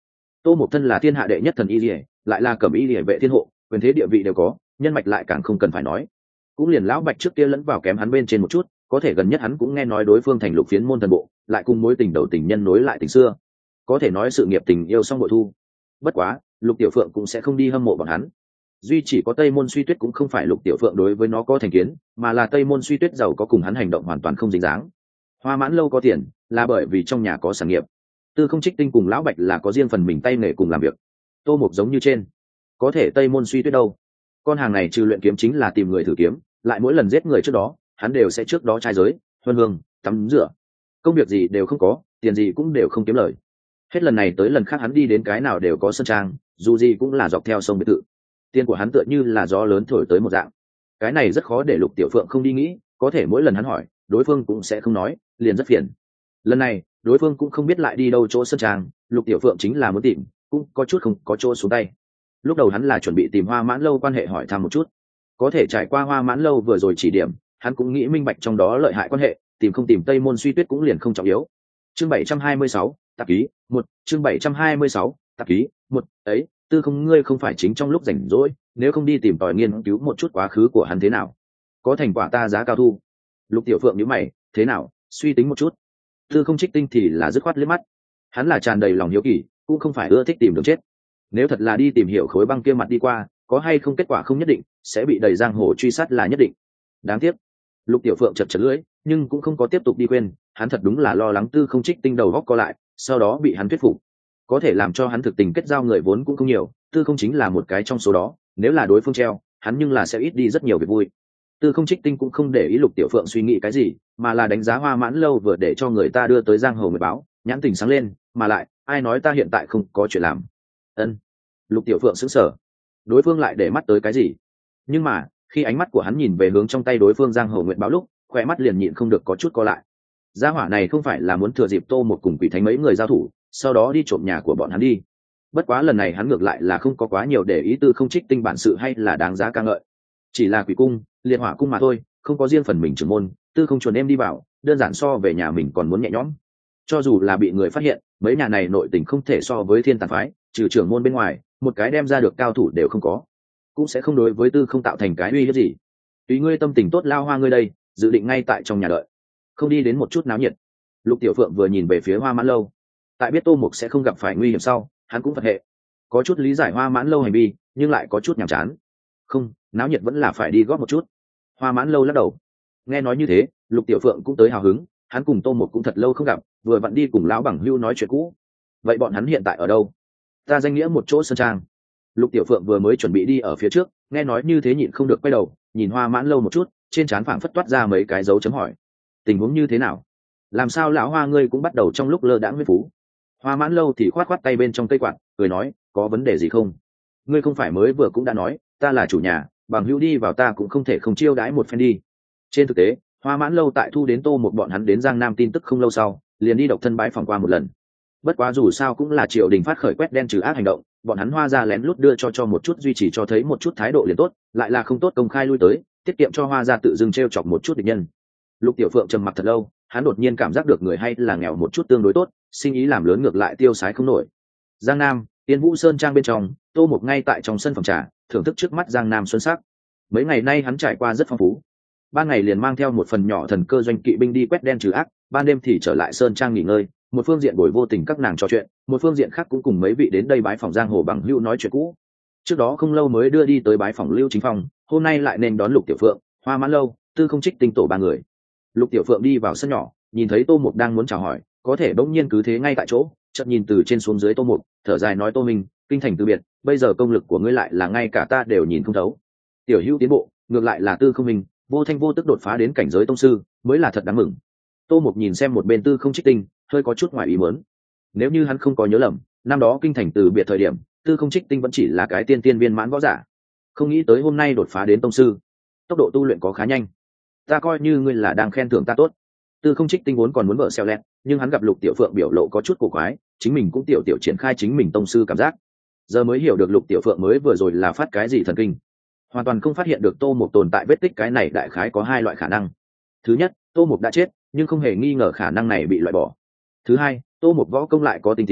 A: Tô Mộc thân là thiên hạ đệ nhất thần y liễu, lại là cẩm y liễu vệ thiên hộ, quyền thế địa vị đều có, nhân mạch lại càng không cần phải nói. Cũng liền lão Bạch trước kia lẫn vào kém hắn bên trên một chút, có thể gần nhất hắn cũng nghe nói đối phương thành Lục Phiến môn thần bộ, lại cùng mối tình đầu tình nhân nối lại tình xưa, có thể nói sự nghiệp tình yêu xong bội thu. Bất quá, Lục Tiểu Phượng cũng sẽ không đi hâm mộ bọn hắn. Duy chỉ có Tây Môn Suy Tuyết cũng không phải Lục Tiểu Phượng đối với nó có thành kiến, mà là Tây Môn Suy Tuyết giàu có cùng hắn hành động hoàn toàn không dính dáng. Hoa Mãn Lâu có tiền, là bởi vì trong nhà có sản nghiệp. Tư Không Trích Tinh cùng lão Bạch là có riêng phần mình tay nghề cùng làm việc. Tô Mộc giống như trên, có thể Tây Môn Suy Tuyết đâu? Con hàng này trừ luyện kiếm chính là tìm người thử kiếm, lại mỗi lần giết người trước đó, hắn đều sẽ trước đó trai giới, huân hương, tắm rửa, công việc gì đều không có, tiền gì cũng đều không kiếm lời. Hết lần này tới lần khác hắn đi đến cái nào đều có sơn trang, dù gì cũng là dọc theo sông biệt thự. Tiền của hắn tựa như là gió lớn thổi tới một dạng. Cái này rất khó để Lục Tiểu Phượng không đi nghĩ, có thể mỗi lần hắn hỏi, đối phương cũng sẽ không nói, liền rất phiền. Lần này, đối phương cũng không biết lại đi đâu chỗ sơn trang, Lục Tiểu Phượng chính là muốn tìm, cũng có chút không có chỗ xuống tay. Lúc đầu hắn là chuẩn bị tìm Hoa Mãn Lâu quan hệ hỏi thăm một chút, có thể trải qua Hoa Mãn Lâu vừa rồi chỉ điểm, hắn cũng nghĩ minh bạch trong đó lợi hại quan hệ, tìm không tìm Tây Môn Suy Tuyết cũng liền không trọng yếu. Chương 726, tạp ký, 1, chương 726, tạp ký, 1, ấy, Tư Không ngươi không phải chính trong lúc rảnh rỗi, nếu không đi tìm tòi nghiên cứu một chút quá khứ của hắn thế nào? Có thành quả ta giá cao thu. Lục Tiểu Phượng nhíu mày, thế nào, suy tính một chút. Tư Không Trích Tinh thì là dứt khoát liếc mắt. Hắn là tràn đầy lòng hiếu kỳ, cũng không phải ưa thích tìm đường chết. Nếu thật là đi tìm hiểu khối băng kia mặt đi qua, có hay không kết quả không nhất định, sẽ bị đầy giang hồ truy sát là nhất định. Đáng tiếc. Lục Tiểu Phượng chật chật lưỡi, nhưng cũng không có tiếp tục đi quên, hắn thật đúng là lo lắng Tư Không Trích Tinh đầu góc co lại, sau đó bị hắn thuyết phục. Có thể làm cho hắn thực tình kết giao người vốn cũng không nhiều, Tư Không chính là một cái trong số đó, nếu là đối phương treo, hắn nhưng là sẽ ít đi rất nhiều việc vui. Tư Không Trích Tinh cũng không để ý Lục Tiểu Phượng suy nghĩ cái gì, mà là đánh giá Hoa Mãn Lâu vừa để cho người ta đưa tới giang hồ người báo, nhãn tình sáng lên, mà lại, ai nói ta hiện tại không có chuyện làm. Ân. Lục Tiểu Phượng sững sờ, đối phương lại để mắt tới cái gì? Nhưng mà, khi ánh mắt của hắn nhìn về hướng trong tay đối phương giang hồ nguyện báo lúc, khỏe mắt liền nhịn không được có chút co lại. Gia hỏa này không phải là muốn thừa dịp Tô một cùng Quỷ Thánh mấy người giao thủ, sau đó đi trộm nhà của bọn hắn đi. Bất quá lần này hắn ngược lại là không có quá nhiều để ý Tư Không Trích Tinh bản sự hay là đáng giá ca ngợi. Chỉ là Quỷ cung, Liệt Hỏa cung mà thôi, không có riêng phần mình trưởng môn, Tư Không chuẩn em đi vào, đơn giản so về nhà mình còn muốn nhẹ nhõm. Cho dù là bị người phát hiện, mấy nhà này nội tình không thể so với Thiên Tàn phái, trừ trưởng môn bên ngoài, một cái đem ra được cao thủ đều không có, cũng sẽ không đối với Tư không tạo thành cái uy hiếp gì. Tùy ngươi tâm tình tốt lao hoa ngươi đây, dự định ngay tại trong nhà đợi, không đi đến một chút náo nhiệt. Lục Tiểu Phượng vừa nhìn về phía Hoa Mãn Lâu, tại biết Tô Mục sẽ không gặp phải nguy hiểm sau, hắn cũng phật hệ, có chút lý giải Hoa Mãn Lâu hành vi, nhưng lại có chút nhàm chán. Không, náo nhiệt vẫn là phải đi góp một chút. Hoa Mãn Lâu lắc đầu. Nghe nói như thế, Lục Tiểu Phượng cũng tới hào hứng, hắn cùng Tô Mục cũng thật lâu không gặp, vừa vặn đi cùng lão bằng hưu nói chuyện cũ. Vậy bọn hắn hiện tại ở đâu? Ta danh nghĩa một chỗ sơn trang. Lục Tiểu Phượng vừa mới chuẩn bị đi ở phía trước, nghe nói như thế nhịn không được quay đầu, nhìn Hoa Mãn Lâu một chút, trên trán phảng phất toát ra mấy cái dấu chấm hỏi. Tình huống như thế nào? Làm sao lão Hoa ngươi cũng bắt đầu trong lúc lơ đãng huyết phú? Hoa Mãn Lâu thì khoát khoát tay bên trong cây quạt, cười nói, có vấn đề gì không? Ngươi không phải mới vừa cũng đã nói, ta là chủ nhà, bằng hữu đi vào ta cũng không thể không chiêu đãi một phen đi. Trên thực tế, Hoa Mãn Lâu tại thu đến Tô một bọn hắn đến Giang Nam tin tức không lâu sau, liền đi độc thân bãi phòng qua một lần. Bất quá dù sao cũng là triều đình phát khởi quét đen trừ ác hành động, bọn hắn Hoa ra lén lút đưa cho một chút duy trì cho thấy một chút thái độ liền tốt, lại là không tốt công khai lui tới, tiết kiệm cho Hoa ra tự dưng trêu chọc một chút địch nhân. Lục Tiểu Phượng trầm mặc thật lâu, hắn đột nhiên cảm giác được người hay là nghèo một chút tương đối tốt, sinh ý làm lớn ngược lại tiêu sái không nổi. Giang Nam, Tiên Vũ Sơn trang bên trong, Tô Mục ngay tại trong sân phòng trà, thưởng thức trước mắt Giang Nam xuân sắc. Mấy ngày nay hắn trải qua rất phong phú. Ban ngày liền mang theo một phần nhỏ thần cơ doanh kỵ binh đi quét đen trừ ác, ban đêm thì trở lại sơn trang nghỉ ngơi, một phương diện bồi vô tình các nàng trò chuyện, một phương diện khác cũng cùng mấy vị đến đây bái phòng giang hồ bằng hữu nói chuyện cũ. Trước đó không lâu mới đưa đi tới bái phòng Lưu Chính Phong, hôm nay lại nên đón Lục Tiểu Phượng, Hoa Mãn Lâu, Tư Không Trích Tinh tổ ba người. Lục Tiểu Phượng đi vào sân nhỏ, nhìn thấy Tô Mục đang muốn chào hỏi, có thể bỗng nhiên cứ thế ngay tại chỗ, chợt nhìn từ trên xuống dưới Tô Mục, thở dài nói Tô Minh, kinh thành từ biệt, bây giờ công lực của ngươi lại là ngay cả ta đều nhìn không thấu. Tiểu hữu tiến bộ, ngược lại là Tư Không Minh, vô thanh vô tức đột phá đến cảnh giới tông sư, mới là thật đáng mừng. Tô Mục nhìn xem một bên Tư Không Trích Tinh, hơi có chút ngoài ý muốn. Nếu như hắn không có nhớ lầm, năm đó kinh thành từ biệt thời điểm, Tư Không Trích Tinh vẫn chỉ là cái tiên tiên viên mãn võ giả, không nghĩ tới hôm nay đột phá đến tông sư, tốc độ tu luyện có khá nhanh. Ta coi như ngươi là đang khen thưởng ta tốt. Tư Không Trích Tinh vốn còn muốn vợ xeo lẹt, nhưng hắn gặp Lục Tiểu Phượng biểu lộ có chút cổ quái, chính mình cũng tiểu tiểu triển khai chính mình tông sư cảm giác. Giờ mới hiểu được Lục Tiểu Phượng mới vừa rồi là phát cái gì thần kinh, hoàn toàn không phát hiện được Tô Mục tồn tại vết tích. Cái này đại khái có hai loại khả năng. Thứ nhất, Tô Mục đã chết, nhưng không hề nghi ngờ khả năng này bị loại bỏ. Thứ hai, Tô Mục võ công lại có tinh tiến,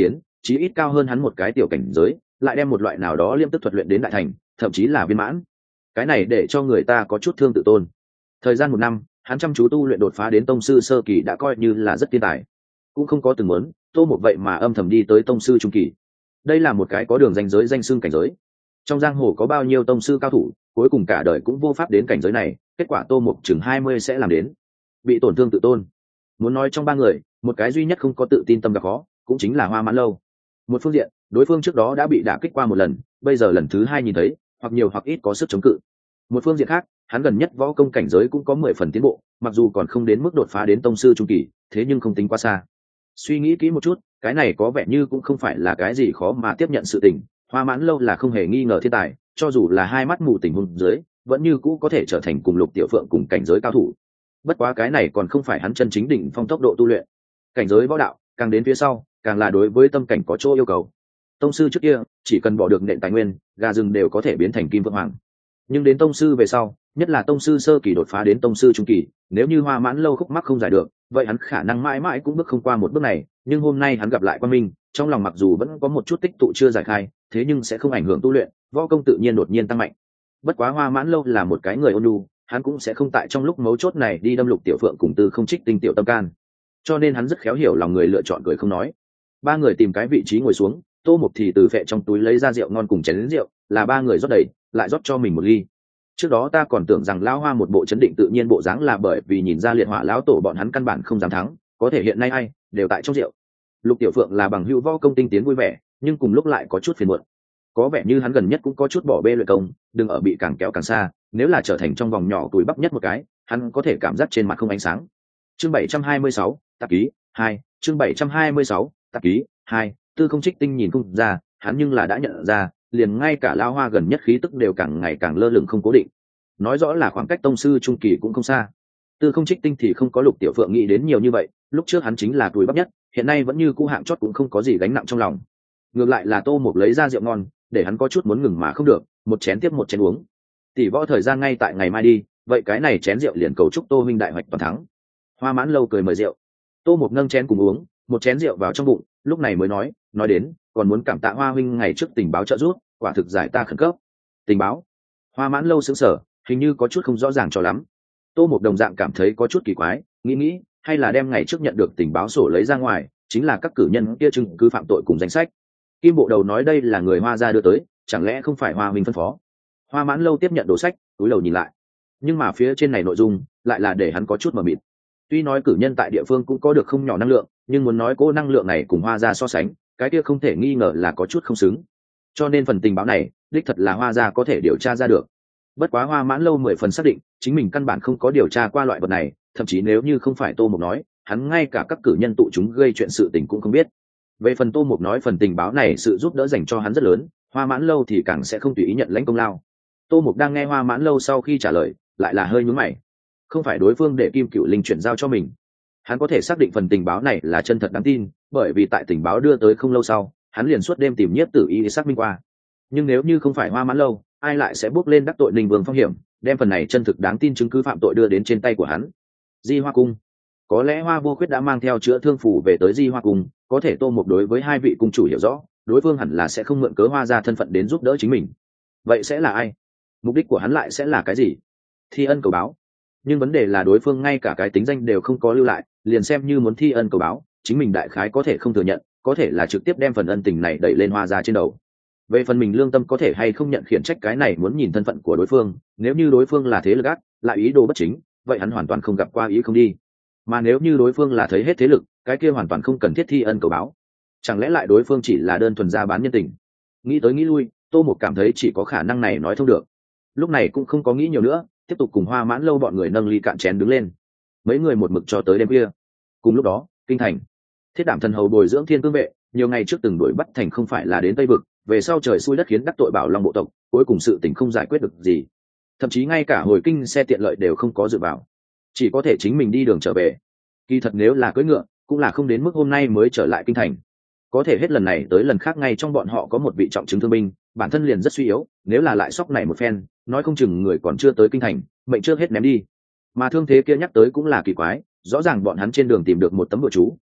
A: chí ít cao hơn hắn một cái tiểu cảnh giới, lại đem một loại nào đó liêm tức thuật luyện đến đại thành, thậm chí là viên mãn. Cái này để cho người ta có chút thương tự tôn. Thời gian 1 năm, hắn chăm chú tu luyện đột phá đến tông sư sơ kỳ đã coi như là rất thiên tài, cũng không có từng muốn Tô Mục vậy mà âm thầm đi tới tông sư trung kỳ. Đây là một cái có đường ranh giới danh xưng cảnh giới. Trong giang hồ có bao nhiêu tông sư cao thủ, cuối cùng cả đời cũng vô pháp đến cảnh giới này, kết quả Tô Mục chừng 20 sẽ làm đến. Bị tổn thương tự tôn. Muốn nói trong 3 người, một cái duy nhất không có tự tin tâm gặp khó, cũng chính là Hoa Mãn Lâu. Một phương diện, đối phương trước đó đã bị đả kích qua một lần, bây giờ lần thứ 2 nhìn thấy, hoặc nhiều hoặc ít có sức chống cự. Một phương diện khác, hắn gần nhất võ công cảnh giới cũng có 10 phần tiến bộ, mặc dù còn không đến mức đột phá đến tông sư trung kỳ, thế nhưng không tính quá xa. Suy nghĩ kỹ một chút, cái này có vẻ như cũng không phải là cái gì khó mà tiếp nhận sự tình. Hoa Mãn Lâu là không hề nghi ngờ thiên tài, cho dù là hai mắt mù tình huống dưới, vẫn như cũ có thể trở thành cùng Lục Tiểu Phượng cùng cảnh giới cao thủ. Bất quá cái này còn không phải hắn chân chính đỉnh phong tốc độ tu luyện. Cảnh giới võ đạo, càng đến phía sau, càng là đối với tâm cảnh có chỗ yêu cầu. Tông sư trước kia, chỉ cần bỏ được nện tài nguyên, gà rừng đều có thể biến thành kim vượng hoàng. Nhưng đến tông sư về sau, nhất là tông sư sơ kỳ đột phá đến tông sư trung kỳ, nếu như Hoa Mãn Lâu khúc mắc không giải được, vậy hắn khả năng mãi mãi cũng bước không qua một bước này. Nhưng hôm nay hắn gặp lại Quan Minh, trong lòng mặc dù vẫn có một chút tích tụ chưa giải khai, thế nhưng sẽ không ảnh hưởng tu luyện, võ công tự nhiên đột nhiên tăng mạnh. Bất quá Hoa Mãn Lâu là một cái người ôn nhu, hắn cũng sẽ không tại trong lúc mấu chốt này đi đâm Lục Tiểu Phượng cùng Tư Không Trích tinh tiểu tâm can, cho nên hắn rất khéo hiểu lòng người, lựa chọn cười không nói. 3 người tìm cái vị trí ngồi xuống, Tô Mục thì từ phệ trong túi lấy ra rượu ngon cùng chén rượu, là 3 người rót đầy, lại rót cho mình một ly. Trước đó ta còn tưởng rằng lão Hoa một bộ chấn định tự nhiên bộ dáng là bởi vì nhìn ra Liệt Hỏa lão tổ bọn hắn căn bản không dám thắng, có thể hiện nay ai đều tại trong rượu. Lục Tiểu Phượng là bằng hữu võ công tinh tiến vui vẻ, nhưng cùng lúc lại có chút phiền muộn. Có vẻ như hắn gần nhất cũng có chút bỏ bê luyện công, đừng ở bị càng kéo càng xa, nếu là trở thành trong vòng nhỏ túi bắp nhất một cái, hắn có thể cảm giác trên mặt không ánh sáng. Chương 726, tạp ký 2, chương 726, tạp ký 2, Tư Không Trích tinh nhìn không ra, hắn nhưng là đã nhận ra, liền ngay cả lão Hoa gần nhất khí tức đều càng ngày càng lơ lửng không cố định. Nói rõ là khoảng cách tông sư trung kỳ cũng không xa. Tư Không Trích tinh thì không có Lục Tiểu Phượng nghĩ đến nhiều như vậy, lúc trước hắn chính là túi bắp nhất, hiện nay vẫn như cũ hạng chót, cũng không có gì gánh nặng trong lòng. Ngược lại là Tô Mục lấy ra rượu ngon, để hắn có chút muốn ngừng mà không được, một chén tiếp một chén uống. Tỷ võ thời gian ngay tại ngày mai đi, vậy cái này chén rượu liền cầu chúc Tô huynh đại hoạch toàn thắng. Hoa Mãn Lâu cười mời rượu. Tô Mục nâng chén cùng uống, một chén rượu vào trong bụng, lúc này mới nói đến, còn muốn cảm tạ Hoa huynh ngày trước tình báo trợ giúp, quả thực giải ta khẩn cấp. Tình báo? Hoa Mãn Lâu sững sờ, hình như có chút không rõ ràng cho lắm. Tô Mục đồng dạng cảm thấy có chút kỳ quái, nghĩ hay là đem ngày trước nhận được tình báo sổ lấy ra ngoài, chính là các cử nhân kia chứng cứ phạm tội cùng danh sách. Kim Bộ Đầu nói đây là người Hoa gia đưa tới, chẳng lẽ không phải Hoa huynh phân phó? Hoa Mãn Lâu tiếp nhận đồ sách, cúi đầu nhìn lại, nhưng mà phía trên này nội dung lại là để hắn có chút mờ mịt. Tuy nói cử nhân tại địa phương cũng có được không nhỏ năng lượng, nhưng muốn nói cô năng lượng này cùng Hoa gia so sánh, cái kia không thể nghi ngờ là có chút không xứng. Cho nên phần tình báo này, đích thật là Hoa gia có thể điều tra ra được. Bất quá Hoa Mãn Lâu 10 phần xác định, chính mình căn bản không có điều tra qua loại vật này, thậm chí nếu như không phải Tô Mục nói, hắn ngay cả các cử nhân tụ chúng gây chuyện sự tình cũng không biết. Về phần Tô Mục nói phần tình báo này sự giúp đỡ dành cho hắn rất lớn, Hoa Mãn Lâu thì càng sẽ không tùy ý nhận lãnh công lao. Tô Mục đang nghe Hoa Mãn Lâu sau khi trả lời, lại là hơi nhướng mày. Không phải đối phương để Kim Cựu Linh chuyển giao cho mình, hắn có thể xác định phần tình báo này là chân thật đáng tin, bởi vì tại tình báo đưa tới không lâu sau, hắn liền suốt đêm tìm Nhiếp Tử Y xác minh qua. Nhưng nếu như không phải Hoa Mãn Lâu, ai lại sẽ bước lên đắc tội Ninh Vương Phong hiểm, đem phần này chân thực đáng tin chứng cứ phạm tội đưa đến trên tay của hắn? Di Hoa Cung, có lẽ Hoa Vô Khuyết đã mang theo chữa thương phủ về tới Di Hoa Cung, có thể Tô Mục đối với 2 vị cung chủ hiểu rõ, đối phương hẳn là sẽ không mượn cớ Hoa gia thân phận đến giúp đỡ chính mình. Vậy sẽ là ai? Mục đích của hắn lại sẽ là cái gì? Thi ân cầu báo. Nhưng vấn đề là đối phương ngay cả cái tính danh đều không có lưu lại, liền xem như muốn thi ân cầu báo, chính mình đại khái có thể không thừa nhận, có thể là trực tiếp đem phần ân tình này đẩy lên Hoa gia trên đầu. Về phần mình lương tâm có thể hay không nhận khiển trách, cái này muốn nhìn thân phận của đối phương, nếu như đối phương là thế lực ác, lại ý đồ bất chính, vậy hắn hoàn toàn không gặp qua ý không đi. Mà nếu như đối phương là thấy hết thế lực, cái kia hoàn toàn không cần thiết thi ân cầu báo. Chẳng lẽ lại đối phương chỉ là đơn thuần ra bán nhân tình? Nghĩ tới nghĩ lui, Tô Mục cảm thấy chỉ có khả năng này nói thông được. Lúc này cũng không có nghĩ nhiều nữa, tiếp tục cùng Hoa Mãn Lâu bọn người nâng ly cạn chén đứng lên. Mấy người một mực cho tới đêm khuya. Cùng lúc đó, kinh thành, Thiết Đảm thần hầu bồi dưỡng Thiên Cương vệ, nhiều ngày trước từng đuổi bắt thành không phải là đến Tây vực, về sau trời xui đất khiến đắc tội Bảo Long bộ tộc, cuối cùng sự tình không giải quyết được gì, thậm chí ngay cả hồi kinh xe tiện lợi đều không có dự bảo, chỉ có thể chính mình đi đường trở về. Kỳ thật nếu là cưỡi ngựa, cũng là không đến mức hôm nay mới trở lại kinh thành. Có thể hết lần này tới lần khác ngay trong bọn họ có một vị trọng chứng thương binh, bản thân liền rất suy yếu, nếu là lại sóc này một phen, nói không chừng người còn chưa tới kinh thành, mệnh trước hết ném đi. Mà thương thế kia nhắc tới cũng là kỳ quái, rõ ràng bọn hắn trên đường tìm được một tấm bùa chú,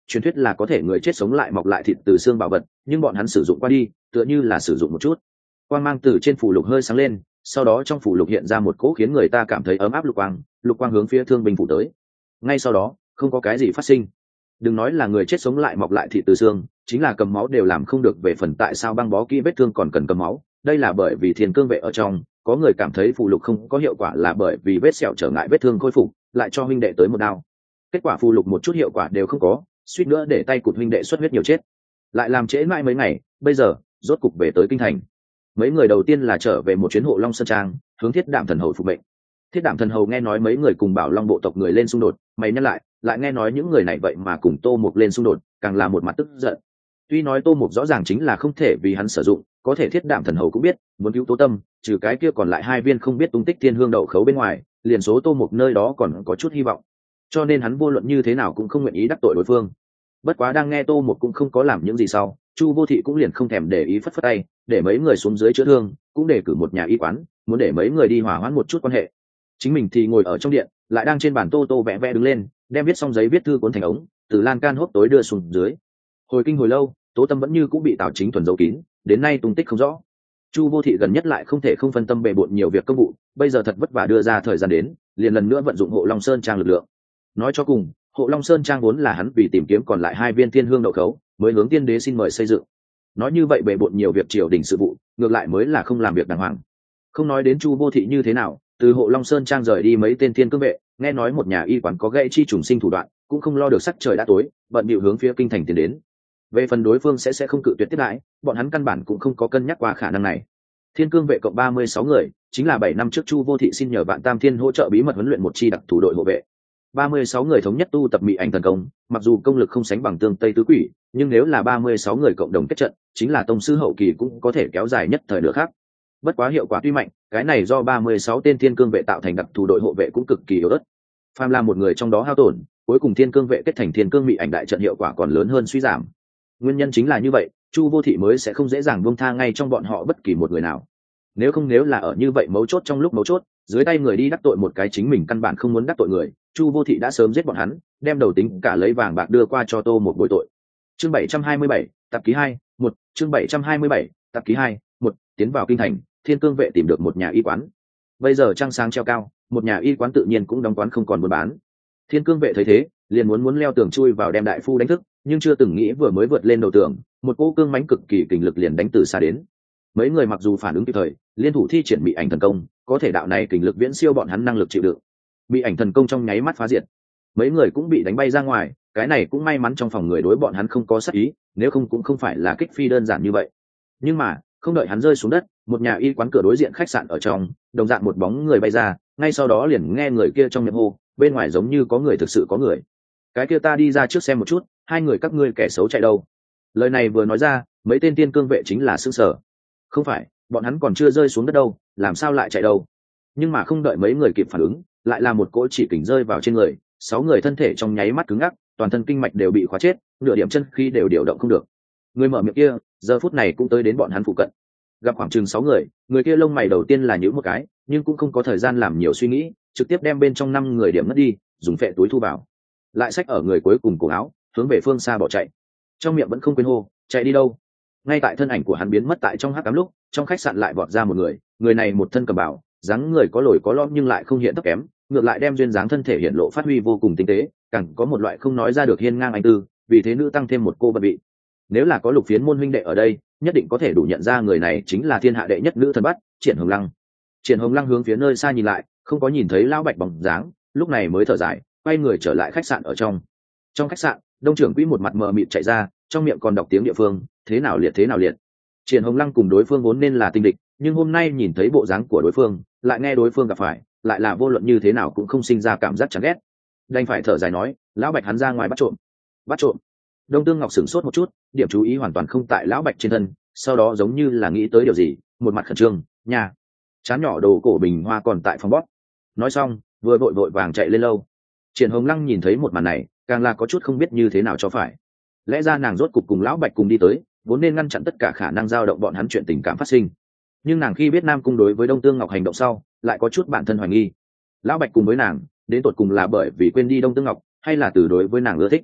A: truyền thuyết là có thể người chết sống lại mọc lại thịt từ xương bảo vật, nhưng bọn hắn sử dụng qua đi tựa như là sử dụng một chút. Quang mang từ trên phù lục hơi sáng lên, sau đó trong phù lục hiện ra một cỗ khiến người ta cảm thấy ấm áp lục quang hướng phía thương binh phủ tới. Ngay sau đó không có cái gì phát sinh. Đừng nói là người chết sống lại mọc lại thịt từ xương, chính là cầm máu đều làm không được. Về phần tại sao băng bó kỹ vết thương còn cần cầm máu, đây là bởi vì thiên cương vệ ở trong có người cảm thấy phù lục không có hiệu quả, là bởi vì vết sẹo trở ngại vết thương khôi phục, lại cho huynh đệ tới một đao. Kết quả phù lục một chút hiệu quả đều không có, suýt nữa để tay cụt huynh đệ xuất huyết nhiều chết, lại làm trễ mãi mấy ngày. Bây giờ rốt cục về tới kinh thành. Mấy người đầu tiên là trở về một chuyến Hộ Long Sơn Trang, hướng Thiết Đạm Thần Hầu phục mệnh. Thiết Đạm Thần Hầu nghe nói mấy người cùng Bảo Long bộ tộc người lên xung đột, mày nhắc lại nghe nói những người này vậy mà cùng Tô Mục lên xung đột, càng là một mặt tức giận. Tuy nói Tô Mục rõ ràng chính là không thể vì hắn sử dụng, có thể Thiết Đạm Thần Hầu cũng biết, muốn cứu Tố Tâm, trừ cái kia còn lại 2 viên không biết tung tích thiên hương đậu khấu bên ngoài, liền số Tô Mục nơi đó còn có chút hy vọng. Cho nên hắn vô luận như thế nào cũng không nguyện ý đắc tội đối phương. Bất quá đang nghe Tô Mục cũng không có làm những gì sau, Chu Vô Thị cũng liền không thèm để ý, phất phất tay để mấy người xuống dưới chữa thương, cũng để cử một nhà y quán, muốn để mấy người đi hòa hoãn một chút quan hệ. Chính mình thì ngồi ở trong điện, lại đang trên bàn tô vẽ vẽ đứng lên, đem viết xong giấy viết thư cuốn thành ống, từ lan can hốc tối đưa xuống dưới. Hồi kinh hồi lâu, Tố Tâm vẫn như cũng bị Tào Chính Thuần giấu kín, đến nay tung tích không rõ. Chu Vô Thị gần nhất lại không thể không phân tâm bề bộn nhiều việc công vụ, bây giờ thật vất vả đưa ra thời gian đến, liền lần nữa vận dụng Hộ Long Sơn Trang lực lượng. Nói cho cùng, Hộ Long Sơn Trang vốn là hắn vì tìm kiếm còn lại 2 viên thiên hương đậu khấu, mới hướng tiên đế xin mời xây dựng. Nói như vậy bề bộn nhiều việc triều đình sự vụ, ngược lại mới là không làm việc đàng hoàng. Không nói đến Chu Vô Thị như thế nào, từ Hộ Long Sơn Trang rời đi mấy tên thiên cương vệ, nghe nói một nhà y quán có gãy chi trùng sinh thủ đoạn, cũng không lo được sắc trời đã tối, bận bịu hướng phía kinh thành tiến đến. Về phần đối phương sẽ không cự tuyệt tiếp đãi, bọn hắn căn bản cũng không có cân nhắc qua khả năng này. Thiên cương vệ cộng 36 người, chính là 7 năm trước Chu Vô Thị xin nhờ Vạn Tam Thiên hỗ trợ bí mật huấn luyện một chi đặc thủ đội hộ vệ. 36 người thống nhất tu tập mị ảnh thần công, mặc dù công lực không sánh bằng Tương Tây tứ quỷ, nhưng nếu là 36 người cộng đồng kết trận, chính là tông sư hậu kỳ cũng có thể kéo dài nhất thời nữa khác. Bất quá hiệu quả tuy mạnh, cái này do 36 tên thiên cương vệ tạo thành đặc thù đội hộ vệ cũng cực kỳ yếu ớt. Phàm là một người trong đó hao tổn, cuối cùng thiên cương vệ kết thành thiên cương mị ảnh đại trận hiệu quả còn lớn hơn suy giảm. Nguyên nhân chính là như vậy, Chu Vô Thị mới sẽ không dễ dàng buông tha ngay trong bọn họ bất kỳ một người nào. Nếu là ở như vậy mấu chốt trong lúc mấu chốt, dưới tay người đi đắc tội một cái chính mình căn bản không muốn đắc tội người, Chu Vô Thị đã sớm giết bọn hắn, đem đầu tính cả lấy vàng bạc đưa qua cho Tô một bồi tội. Chương 727, tập ký 2, 1, chương 727, tập ký 2, 1, tiến vào kinh thành, thiên cương vệ tìm được một nhà y quán. Bây giờ trăng sáng treo cao, một nhà y quán tự nhiên cũng đóng quán không còn buôn bán. Thiên cương vệ thấy thế, liền muốn leo tường chui vào đem đại phu đánh thức, nhưng chưa từng nghĩ vừa mới vượt lên đầu tường, một cỗ cương mãnh cực kỳ kình lực liền đánh từ xa đến. Mấy người mặc dù phản ứng kịp thời, liên thủ thi triển mị ảnh thần công, có thể đạo này kình lực viễn siêu bọn hắn năng lực chịu đựng. Mị ảnh thần công trong nháy mắt phá diệt, mấy người cũng bị đánh bay ra ngoài. Cái này cũng may mắn trong phòng người đối bọn hắn không có sát ý, nếu không cũng không phải là kích phi đơn giản như vậy. Nhưng mà không đợi hắn rơi xuống đất, một nhà y quán cửa đối diện khách sạn ở trong, đồng dạng một bóng người bay ra, ngay sau đó liền nghe người kia trong miệng hô, bên ngoài giống như có người, thực sự có người. Cái kia ta đi ra trước xem một chút, 2 người các ngươi kẻ xấu chạy đâu? Lời này vừa nói ra, mấy tên tiên cương vệ chính là sững sờ. Không phải, bọn hắn còn chưa rơi xuống đất đâu, làm sao lại chạy đâu? Nhưng mà không đợi mấy người kịp phản ứng, lại là một cỗ chỉ kình rơi vào trên người, 6 người thân thể trong nháy mắt cứng ngắc, toàn thân kinh mạch đều bị khóa chết, nửa điểm chân khi đều điều động không được. Người mở miệng kia giờ phút này cũng tới đến bọn hắn phụ cận, gặp khoảng chừng 6 người, người kia lông mày đầu tiên là nhíu một cái, nhưng cũng không có thời gian làm nhiều suy nghĩ, trực tiếp đem bên trong 5 người điểm mất đi, dùng phệ túi thu vào, lại xách ở người cuối cùng cổ áo, hướng về phương xa bỏ chạy, trong miệng vẫn không quên hô, chạy đi đâu? Ngay tại thân ảnh của hắn biến mất tại trong hắc ám lúc, trong khách sạn lại vọt ra một người, người này một thân cầm bảo, dáng người có lồi có lõm nhưng lại không hiện thấp kém, ngược lại đem duyên dáng thân thể hiện lộ phát huy vô cùng tinh tế, càng có một loại không nói ra được hiên ngang anh tư, vì thế nữ tăng thêm một cô bận vị. Nếu là có Lục Phiến môn huynh đệ ở đây, nhất định có thể đủ nhận ra người này chính là thiên hạ đệ nhất nữ thần bắt, Triển Hồng Lăng. Triển Hồng Lăng hướng phía nơi xa nhìn lại, không có nhìn thấy lão Bạch bóng dáng, lúc này mới thở dài, quay người trở lại khách sạn ở trong. Trong khách sạn, Đông trưởng quỹ một mặt mờ mịt chạy ra, trong miệng còn đọc tiếng địa phương, thế nào liệt. Triển Hồng Lăng cùng đối phương vốn nên là tinh địch, nhưng hôm nay nhìn thấy bộ dáng của đối phương, lại nghe đối phương gặp phải, lại là vô luận như thế nào cũng không sinh ra cảm giác chán ghét, đành phải thở dài nói, lão Bạch hắn ra ngoài bắt trộm. Đông Tương Ngọc sửng sốt một chút, điểm chú ý hoàn toàn không tại lão Bạch trên thân, sau đó giống như là nghĩ tới điều gì, một mặt khẩn trương, nhà chán nhỏ đồ cổ bình hoa còn tại phòng bóp. Nói xong, vừa vội vàng chạy lên lâu. Triển Hồng Lăng nhìn thấy một màn này, càng là có chút không biết như thế nào cho phải. Lẽ ra nàng rốt cục cùng lão Bạch cùng đi tới, vốn nên ngăn chặn tất cả khả năng dao động bọn hắn chuyện tình cảm phát sinh. Nhưng nàng khi biết Nam Cung đối với Đông Tương Ngọc hành động sau, lại có chút bản thân hoài nghi. Lão Bạch cùng với nàng, đến tột cùng là bởi vì quên đi Đông Tương Ngọc, hay là từ đối với nàng ưa thích?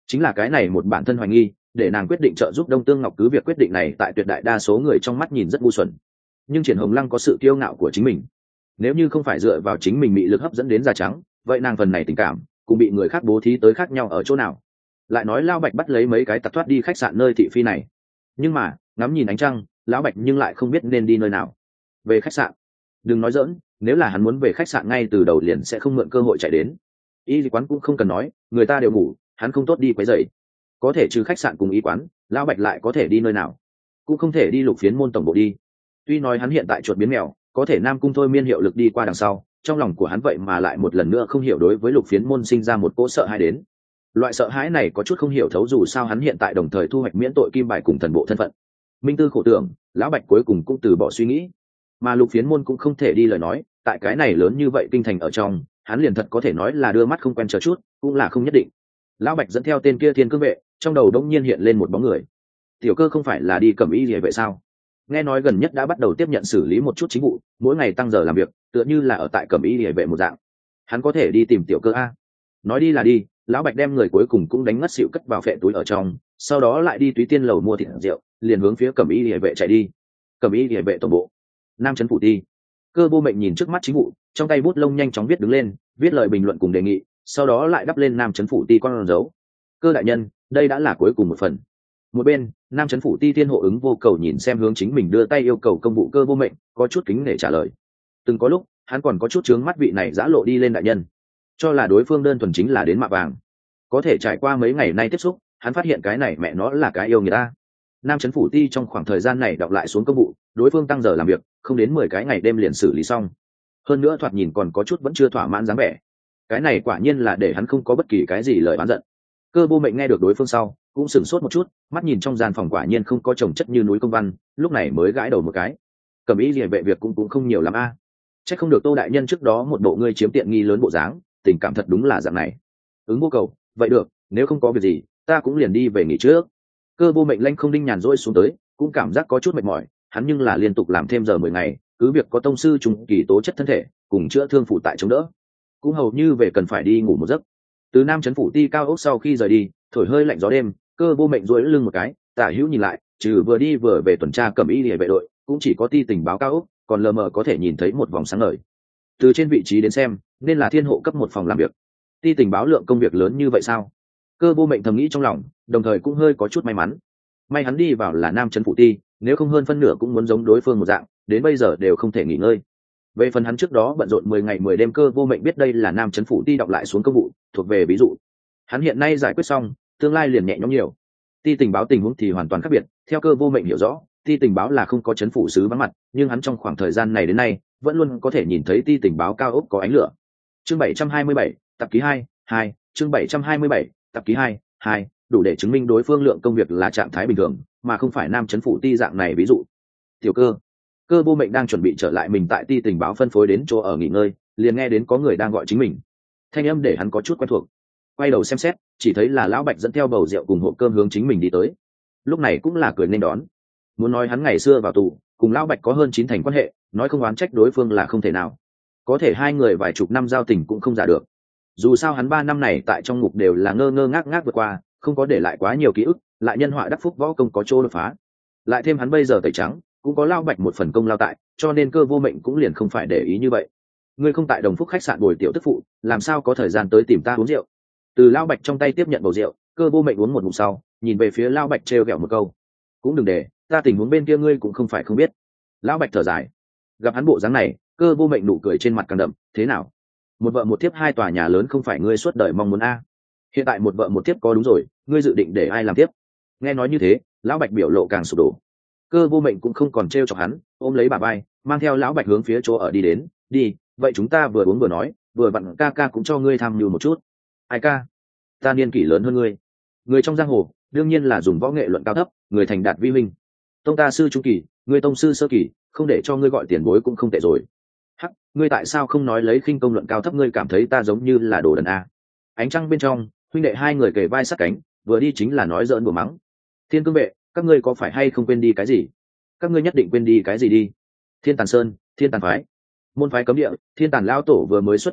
A: chính là cái này một bản thân hoài nghi để nàng quyết định trợ giúp Đông Tương Ngọc. Cứ việc quyết định này tại tuyệt đại đa số người trong mắt nhìn rất ngu xuẩn, nhưng Triển Hồng Lăng có sự kiêu ngạo của chính mình. Nếu như không phải dựa vào chính mình bị lực hấp dẫn đến da trắng, vậy nàng phần này tình cảm cũng bị người khác bố thí tới khác nhau ở chỗ nào. Lại nói Lão Bạch bắt lấy mấy cái tặc thoát đi khách sạn nơi thị phi này, nhưng mà ngắm nhìn ánh trăng, Lão Bạch nhưng lại không biết nên đi nơi nào. Về khách sạn? Đừng nói giỡn, nếu là hắn muốn về khách sạn ngay từ đầu liền sẽ không mượn cơ hội chạy đến. Y quán cũng không cần nói, người ta đều ngủ, hắn không tốt đi quấy rầy. Có thể trừ khách sạn cùng y quán, Lão Bạch lại có thể đi nơi nào? Cũng không thể đi Lục Phiến môn tổng bộ đi. Tuy nói hắn hiện tại chuột biến mèo, có thể Nam Cung Thôi Miên hiệu lực đi qua đằng sau, trong lòng của hắn vậy mà lại một lần nữa không hiểu đối với Lục Phiến môn sinh ra một cỗ sợ hãi đến. Loại sợ hãi này có chút không hiểu thấu, dù sao hắn hiện tại đồng thời thu hoạch miễn tội kim bài cùng thần bộ thân phận. Minh tư khổ tưởng, Lão Bạch cuối cùng cũng từ bỏ suy nghĩ. Mà Lục Phiến môn cũng không thể đi lời nói, tại cái này lớn như vậy kinh thành ở trong, hắn liền thật có thể nói là đưa mắt không quen chờ chút, cũng là không nhất định. Lão Bạch dẫn theo tên kia Thiên Cương vệ, trong đầu đống nhiên hiện lên một bóng người. Tiểu Cơ không phải là đi Cẩm Y Liễu vệ sao? Nghe nói gần nhất đã bắt đầu tiếp nhận xử lý một chút chính vụ, mỗi ngày tăng giờ làm việc, tựa như là ở tại Cẩm Y Liễu vệ một dạng. Hắn có thể đi tìm Tiểu Cơ a? Nói đi là đi, Lão Bạch đem người cuối cùng cũng đánh ngất xỉu cất vào phệ túi ở trong, sau đó lại đi Túy Tiên lầu mua thịt rượu, liền hướng phía Cẩm Y Liễu vệ chạy đi. Cẩm Y Liễu vệ tổng bộ, Nam Trấn phủ ti. Cơ Vô Mệnh nhìn trước mắt chính vụ, trong tay bút lông nhanh chóng viết đứng lên, viết lời bình luận cùng đề nghị, sau đó lại đắp lên Nam Trấn phủ ti con dấu. Cơ đại nhân, đây đã là cuối cùng một phần. Một bên, Nam Trấn phủ ti Thiên Hộ Ứng Vô Cầu nhìn xem hướng chính mình đưa tay yêu cầu công vụ Cơ Vô Mệnh, có chút kính nể trả lời. Từng có lúc hắn còn có chút chướng mắt vị này giã lộ đi lên đại nhân, cho là đối phương đơn thuần chính là đến mạ vàng. Có thể trải qua mấy ngày nay tiếp xúc, hắn phát hiện cái này mẹ nó là cái yêu người ta. Nam Trấn phủ ti trong khoảng thời gian này đọc lại xuống công vụ, đối phương tăng giờ làm việc, không đến 10 cái ngày đêm liền xử lý xong. Hơn nữa thoạt nhìn còn có chút vẫn chưa thỏa mãn dáng vẻ. Cái này quả nhiên là để hắn không có bất kỳ cái gì lời oán giận. Cơ Vô Mệnh nghe được đối phương sau, cũng sửng sốt một chút, mắt nhìn trong gian phòng quả nhiên không có chồng chất như núi công văn, lúc này mới gãi đầu một cái. Cẩm Y Liễu vệ việc cũng không nhiều lắm a. Chắc không được Tô đại nhân trước đó một bộ ngươi chiếm tiện nghi lớn bộ dáng, tình cảm thật đúng là dạng này. Ứng Vô Cầu, vậy được, nếu không có việc gì, ta cũng liền đi về nghỉ trước. Cơ Vô Mệnh lanh không đinh nhàn rỗi xuống tới, cũng cảm giác có chút mệt mỏi, hắn nhưng là liên tục làm thêm giờ 10 ngày, cứ việc có tông sư trùng kỳ tố chất thân thể, cùng chữa thương phụ tại chống đỡ, cũng hầu như về cần phải đi ngủ một giấc. Từ Nam Trấn phủ ti cao ốc sau khi rời đi, thổi hơi lạnh gió đêm, Cơ Vô Mệnh duỗi lưng một cái, tả hữu nhìn lại, trừ vừa đi vừa về tuần tra Cẩm Y Liễu vệ đội, cũng chỉ có ti tình báo cao ốc, còn lờ mờ có thể nhìn thấy một vòng sáng ngời. Từ trên vị trí đến xem, nên là Thiên Hộ cấp một phòng làm việc. Ti tình báo lượng công việc lớn như vậy sao? Cơ Vô Mệnh thầm nghĩ trong lòng, đồng thời cũng hơi có chút may mắn. May hắn đi vào là Nam Trấn phủ ti, nếu không hơn phân nửa cũng muốn giống đối phương một dạng, đến bây giờ đều không thể nghỉ ngơi. Về phần hắn trước đó bận rộn 10 ngày 10 đêm, Cơ Vô Mệnh biết đây là Nam Trấn phủ ti đọc lại xuống công vụ, thuộc về ví dụ. Hắn hiện nay giải quyết xong, tương lai liền nhẹ nhõm nhiều. Ti tình báo tình huống thì hoàn toàn khác biệt, theo Cơ Vô Mệnh hiểu rõ, ti tình báo là không có trấn phủ sứ vắng mặt, nhưng hắn trong khoảng thời gian này đến nay, vẫn luôn có thể nhìn thấy ti tình báo cao ốc có ánh lửa. Chương 727, tập ký 2, chương 727, tập ký 2, đủ để chứng minh đối phương lượng công việc là trạng thái bình thường, mà không phải Nam Trấn phủ ti dạng này ví dụ. Tiểu Cơ Vô Mệnh đang chuẩn bị trở lại mình tại ti tình báo phân phối đến chỗ ở nghỉ ngơi, liền nghe đến có người đang gọi chính mình. Thanh âm để hắn có chút quen thuộc. Quay đầu xem xét, chỉ thấy là Lão Bạch dẫn theo bầu rượu cùng hộp cơm hướng chính mình đi tới. Lúc này cũng là cười nên đón. Muốn nói hắn ngày xưa vào tù, cùng Lão Bạch có hơn 9 thành quan hệ, nói không oán trách đối phương là không thể nào. Có thể hai người vài chục năm giao tình cũng không giả được. Dù sao hắn 3 năm này tại trong ngục đều là ngơ ngơ ngác ngác vượt qua, không có để lại quá nhiều ký ức, lại nhân họa đắc phúc võ công có chỗ đột phá. Lại thêm hắn bây giờ tẩy trắng, cũng có Lão Bạch một phần công lao tại, cho nên Cơ Vô Mệnh cũng liền không phải để ý như vậy. Ngươi không tại Đồng Phúc khách sạn bồi tiểu tức phụ, làm sao có thời gian tới tìm ta uống rượu? Từ Lão Bạch trong tay tiếp nhận bầu rượu, Cơ Vô Mệnh uống một ngụm sau, nhìn về phía Lão Bạch trêu ghẹo một câu. Cũng đừng để, ta tình huống bên kia ngươi cũng không phải không biết. Lão Bạch thở dài. Gặp hắn bộ dáng này, Cơ Vô Mệnh nụ cười trên mặt càng đậm. Thế nào? Một vợ một thiếp 2 tòa nhà lớn không phải ngươi suốt đời mong muốn a? Hiện tại một vợ một thiếp có đúng rồi, ngươi dự định để ai làm tiếp? Nghe nói như thế, Lão Bạch biểu lộ càng sụp đổ. Cơ Vô Mệnh cũng không còn trêu chọc hắn, ôm lấy bà vai, mang theo Lão Bạch hướng phía chỗ ở đi đến. Đi, vậy chúng ta vừa uống vừa nói, vừa vặn ca ca cũng cho ngươi tham nhu một chút. Ai ca? Ta niên kỷ lớn hơn ngươi. Người trong giang hồ đương nhiên là dùng võ nghệ luận cao thấp, người thành đạt vi huynh. Tông ta sư trung kỳ, ngươi tông sư sơ kỳ, không để cho ngươi gọi tiền bối cũng không tệ rồi. Hắc, ngươi tại sao không nói lấy khinh công luận cao thấp? Ngươi cảm thấy ta giống như là đồ đần a? Ánh trăng bên trong, huynh đệ hai người kề vai sát cánh, vừa đi chính là nói giỡn đùa mắng. Thiên Cương vệ, các ngươi có phải hay không quên đi cái gì? Các ngươi nhất định quên đi cái gì đi? Thiên Tàn Sơn, Thiên Tàn phái, môn phái cấm địa, Thiên Tàn lão tổ vừa mới xuất quan,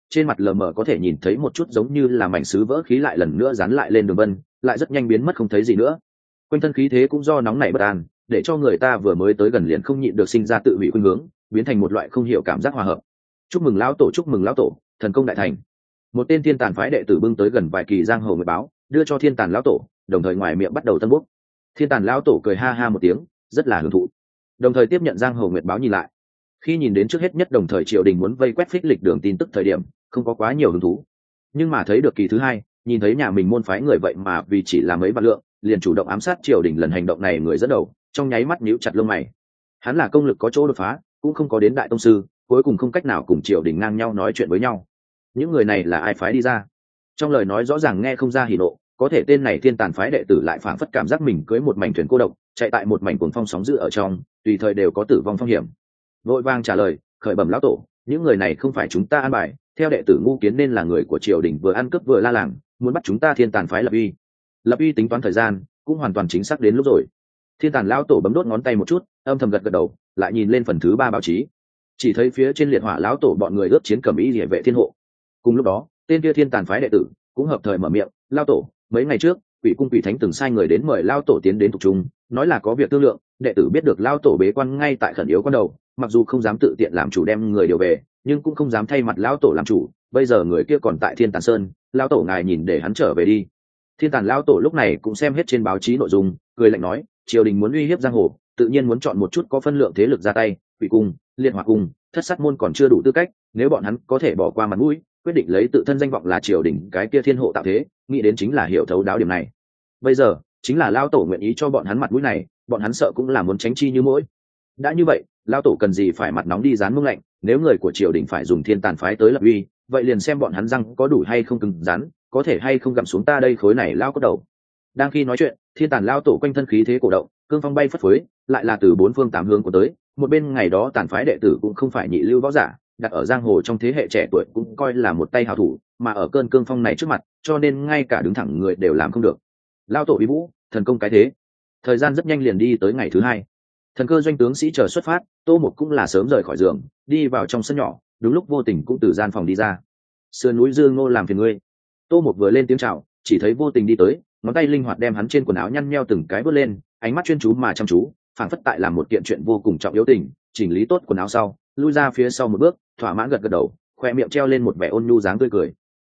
A: trên mặt lờ mờ có thể nhìn thấy một chút giống như là mảnh sứ vỡ khí lại lần nữa dán lại lên đường vân, lại rất nhanh biến mất không thấy gì nữa. Quanh thân khí thế cũng do nóng nảy bất an, để cho người ta vừa mới tới gần liền không nhịn được sinh ra tự hủy khuynh hướng, biến thành một loại không hiểu cảm giác hòa hợp. Chúc mừng lão tổ, chúc mừng lão tổ, thần công đại thành. Một tên thiên tàn phái đệ tử bưng tới gần vài kỳ giang hồ người báo, đưa cho thiên tàn lão tổ, đồng thời ngoài miệng bắt đầu tân bốc. Thiên tàn lão tổ cười ha ha một tiếng, rất là hưởng thụ, đồng thời tiếp nhận giang hồ nguyệt báo nhìn lại. Khi nhìn đến trước hết nhất đồng thời triều đình muốn vây quét phích lịch đường tin tức thời điểm, không có quá nhiều hứng thú, nhưng mà thấy được kỳ thứ hai, nhìn thấy nhà mình môn phái người vậy mà vì chỉ là mấy vạn lượng liền chủ động ám sát triều đình, lần hành động này người dẫn đầu trong nháy mắt nhíu chặt lông mày. Hắn là công lực có chỗ đột phá, cũng không có đến đại tông sư, cuối cùng không cách nào cùng triều đình ngang nhau nói chuyện với nhau. Những người này là ai phái đi ra? Trong lời nói rõ ràng nghe không ra hỉ nộ, có thể tên này thiên tàn phái đệ tử lại phảng phất cảm giác mình cưới một mảnh thuyền cô độc, chạy tại một mảnh cuồng phong sóng dữ ở trong, tùy thời đều có tử vong phong hiểm. Vội vàng trả lời, khởi bẩm lão tổ, những người này không phải chúng ta an bài, theo đệ tử ngu kiến nên là người của triều đình vừa ăn cướp vừa la làng, muốn bắt chúng ta thiên tàn phái lập uy tính toán thời gian, cũng hoàn toàn chính xác đến lúc rồi. Thiên tàn lão tổ bấm đốt ngón tay một chút, âm thầm gật gật đầu, lại nhìn lên phần thứ ba báo chí, chỉ thấy phía trên liệt hỏa lão tổ bọn người ướp chiến cẩm y liễu vệ thiên hộ. Cùng lúc đó, tên kia thiên tàn phái đệ tử cũng hợp thời mở miệng, lão tổ, mấy ngày trước quỷ cung quỷ thánh từng sai người đến mời lão tổ tiến đến thuộc trung, nói là có việc thương lượng. Đệ tử biết được lão tổ bế quan ngay tại khẩn yếu quan đầu, mặc dù không dám tự tiện làm chủ đem người điều về, nhưng cũng không dám thay mặt lão tổ làm chủ. Bây giờ người kia còn tại thiên tàn sơn, lão tổ ngài nhìn để hắn trở về đi. Thiên tàn lão tổ lúc này cũng xem hết trên báo chí nội dung, cười lạnh nói, triều đình muốn uy hiếp giang hồ, tự nhiên muốn chọn một chút có phân lượng thế lực ra tay. Quỷ cung, liên hỏa cung, thất sát môn còn chưa đủ tư cách, nếu bọn hắn có thể bỏ qua mặt mũi, quyết định lấy tự thân danh vọng là triều đình cái kia thiên hộ tạo thế, nghĩ đến chính là hiểu thấu đáo điểm này. Bây giờ chính là lão tổ nguyện ý cho bọn hắn mặt mũi này, bọn hắn sợ cũng là muốn tránh chi như mỗi. Đã như vậy, lão tổ cần gì phải mặt nóng đi dán mông lạnh, nếu người của triều đình phải dùng thiên tàn phái tới lập uy, vậy liền xem bọn hắn răng có đủ hay không cứng rắn, có thể hay không gặm xuống ta đây khối này lao cốt đầu. Đang khi nói chuyện, thiên tàn lão tổ quanh thân khí thế cổ động, cương phong bay phất phới, lại là từ bốn phương tám hướng của tới. Một bên ngày đó tàn phái đệ tử cũng không phải nhị lưu võ giả, đặt ở giang hồ trong thế hệ trẻ tuổi cũng coi là một tay hào thủ, mà ở cơn cương phong này trước mặt, cho nên ngay cả đứng thẳng người đều làm không được. Lao tổ uy vũ, thần công cái thế. Thời gian rất nhanh liền đi tới ngày thứ hai. Thần cơ doanh tướng sĩ chờ xuất phát, Tô Mục cũng là sớm rời khỏi giường, đi vào trong sân nhỏ, đúng lúc Vô Tình cũng từ gian phòng đi ra. Sườn núi Dương Ngô làm phiền ngươi. Tô Mục vừa lên tiếng chào, chỉ thấy Vô Tình đi tới, ngón tay linh hoạt đem hắn trên quần áo nhăn nheo từng cái vớt lên, ánh mắt chuyên chú mà chăm chú, phảng phất tại làm một kiện chuyện vô cùng trọng yếu tình. Chỉnh lý tốt quần áo sau, lui ra phía sau một bước, thỏa mãn gật gật đầu, khoe miệng treo lên một vẻ ôn nhu dáng tươi cười.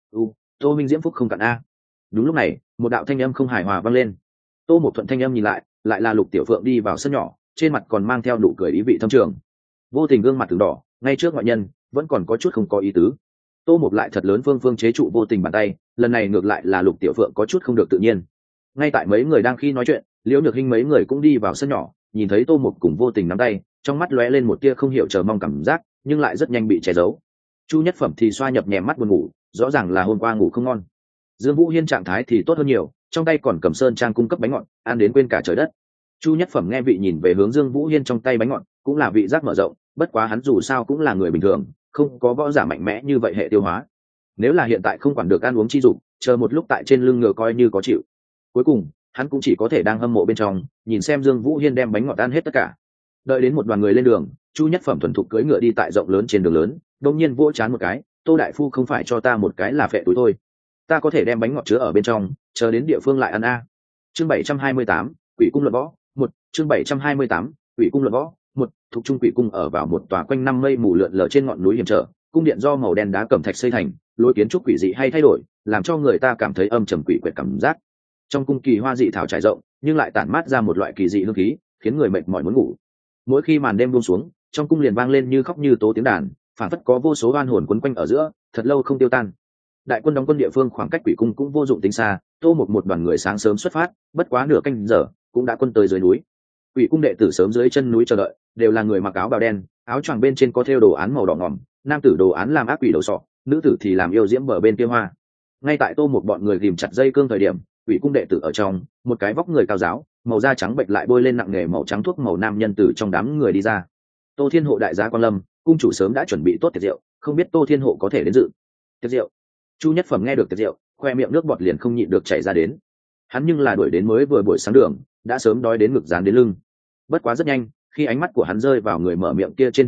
A: Tô Minh diễm phúc không cạn a. Đúng lúc này, một đạo thanh âm không hài hòa vang lên. Tô Mục thuận thanh âm nhìn lại là Lục Tiểu Phượng đi vào sân nhỏ, trên mặt còn mang theo nụ cười ý vị thâm trường. Vô Tình gương mặt từng đỏ, ngay trước ngoại nhân vẫn còn có chút không có ý tứ. Tô Mục lại thật lớn phương chế trụ Vô Tình bàn tay, lần này ngược lại là Lục Tiểu Phượng có chút không được tự nhiên. Ngay tại mấy người đang khi nói chuyện, Liễu Nhược Hinh mấy người cũng đi vào sân nhỏ, nhìn thấy Tô Mục cùng Vô Tình nắm tay, trong mắt lóe lên một tia không hiểu chờ mong cảm giác, nhưng lại rất nhanh bị che giấu. Chu Nhất Phẩm thì xoa nhập nhèm mắt buồn ngủ, rõ ràng là hôm qua ngủ không ngon. Dương Vũ Hiên trạng thái thì tốt hơn nhiều, trong tay còn cầm sơn trang cung cấp bánh ngọt, ăn đến quên cả trời đất. Chu Nhất Phẩm nghe vị nhìn về hướng Dương Vũ Hiên trong tay bánh ngọt, cũng là vị giác mở rộng, bất quá hắn dù sao cũng là người bình thường, không có võ giả mạnh mẽ như vậy hệ tiêu hóa. Nếu là hiện tại không quản được ăn uống chi dụng, chờ một lúc tại trên lưng ngựa coi như có chịu. Cuối cùng, hắn cũng chỉ có thể đang hâm mộ bên trong, nhìn xem Dương Vũ Hiên đem bánh ngọt ăn hết tất cả. Đợi đến một đoàn người lên đường, Chu Nhất Phẩm thuần thục cưỡi ngựa đi tại rộng lớn trên đường lớn, đột nhiên vỗ chán một cái, Tô đại phu không phải cho ta một cái là phệ túi thôi, ta có thể đem bánh ngọt chứa ở bên trong, chờ đến địa phương lại ăn a. Chương 728, Quỷ cung luận võ, một. Chương 728, Quỷ cung luận võ, một. Thuộc trung quỷ cung ở vào một tòa quanh năm mây mù lượn lờ trên ngọn núi hiểm trở, cung điện do màu đen đá cẩm thạch xây thành, lối kiến trúc quỷ dị hay thay đổi, làm cho người ta cảm thấy âm trầm quỷ quyệt cảm giác. Trong cung kỳ hoa dị thảo trải rộng, nhưng lại tản mát ra một loại kỳ dị hương khí, khiến người mệt mỏi muốn ngủ. Mỗi khi màn đêm buông xuống, trong cung liền vang lên như khóc như tố tiếng đàn, phảng phất có vô số oan hồn quấn quanh ở giữa, thật lâu không tiêu tan. Đại quân đóng quân địa phương khoảng cách quỷ cung cũng vô dụng tính xa, Tô một đoàn người sáng sớm xuất phát, bất quá nửa canh giờ cũng đã quân tới dưới núi. Quỷ cung đệ tử sớm dưới chân núi chờ đợi, đều là người mặc áo bào đen, áo choàng bên trên có thêu đồ án màu đỏ ngòm, nam tử đồ án làm ác quỷ đầu sọ, nữ tử thì làm yêu diễm bờ bên kia hoa. Ngay tại Tô một bọn người ghìm chặt dây cương thời điểm, quỷ cung đệ tử ở trong, một cái vóc người cao giáo, màu da trắng bệnh lại bôi lên nặng nghề màu trắng thuốc màu nam nhân từ trong đám người đi ra. Tô Thiên Hộ đại gia quan lâm, cung chủ sớm đã chuẩn bị tốt tiệc rượu, không biết Tô Thiên Hộ có thể đến dự. Tiệc rượu. Chu Nhất Phẩm nghe được tiệc rượu, khoe miệng nước bọt liền không nhịn được chảy ra đến. Hắn nhưng là đuổi đến mới vừa buổi sáng đường, đã sớm đói đến ngực dán đến lưng. Bất quá rất nhanh, khi ánh mắt của hắn rơi vào người mở miệng kia trên thân lúc,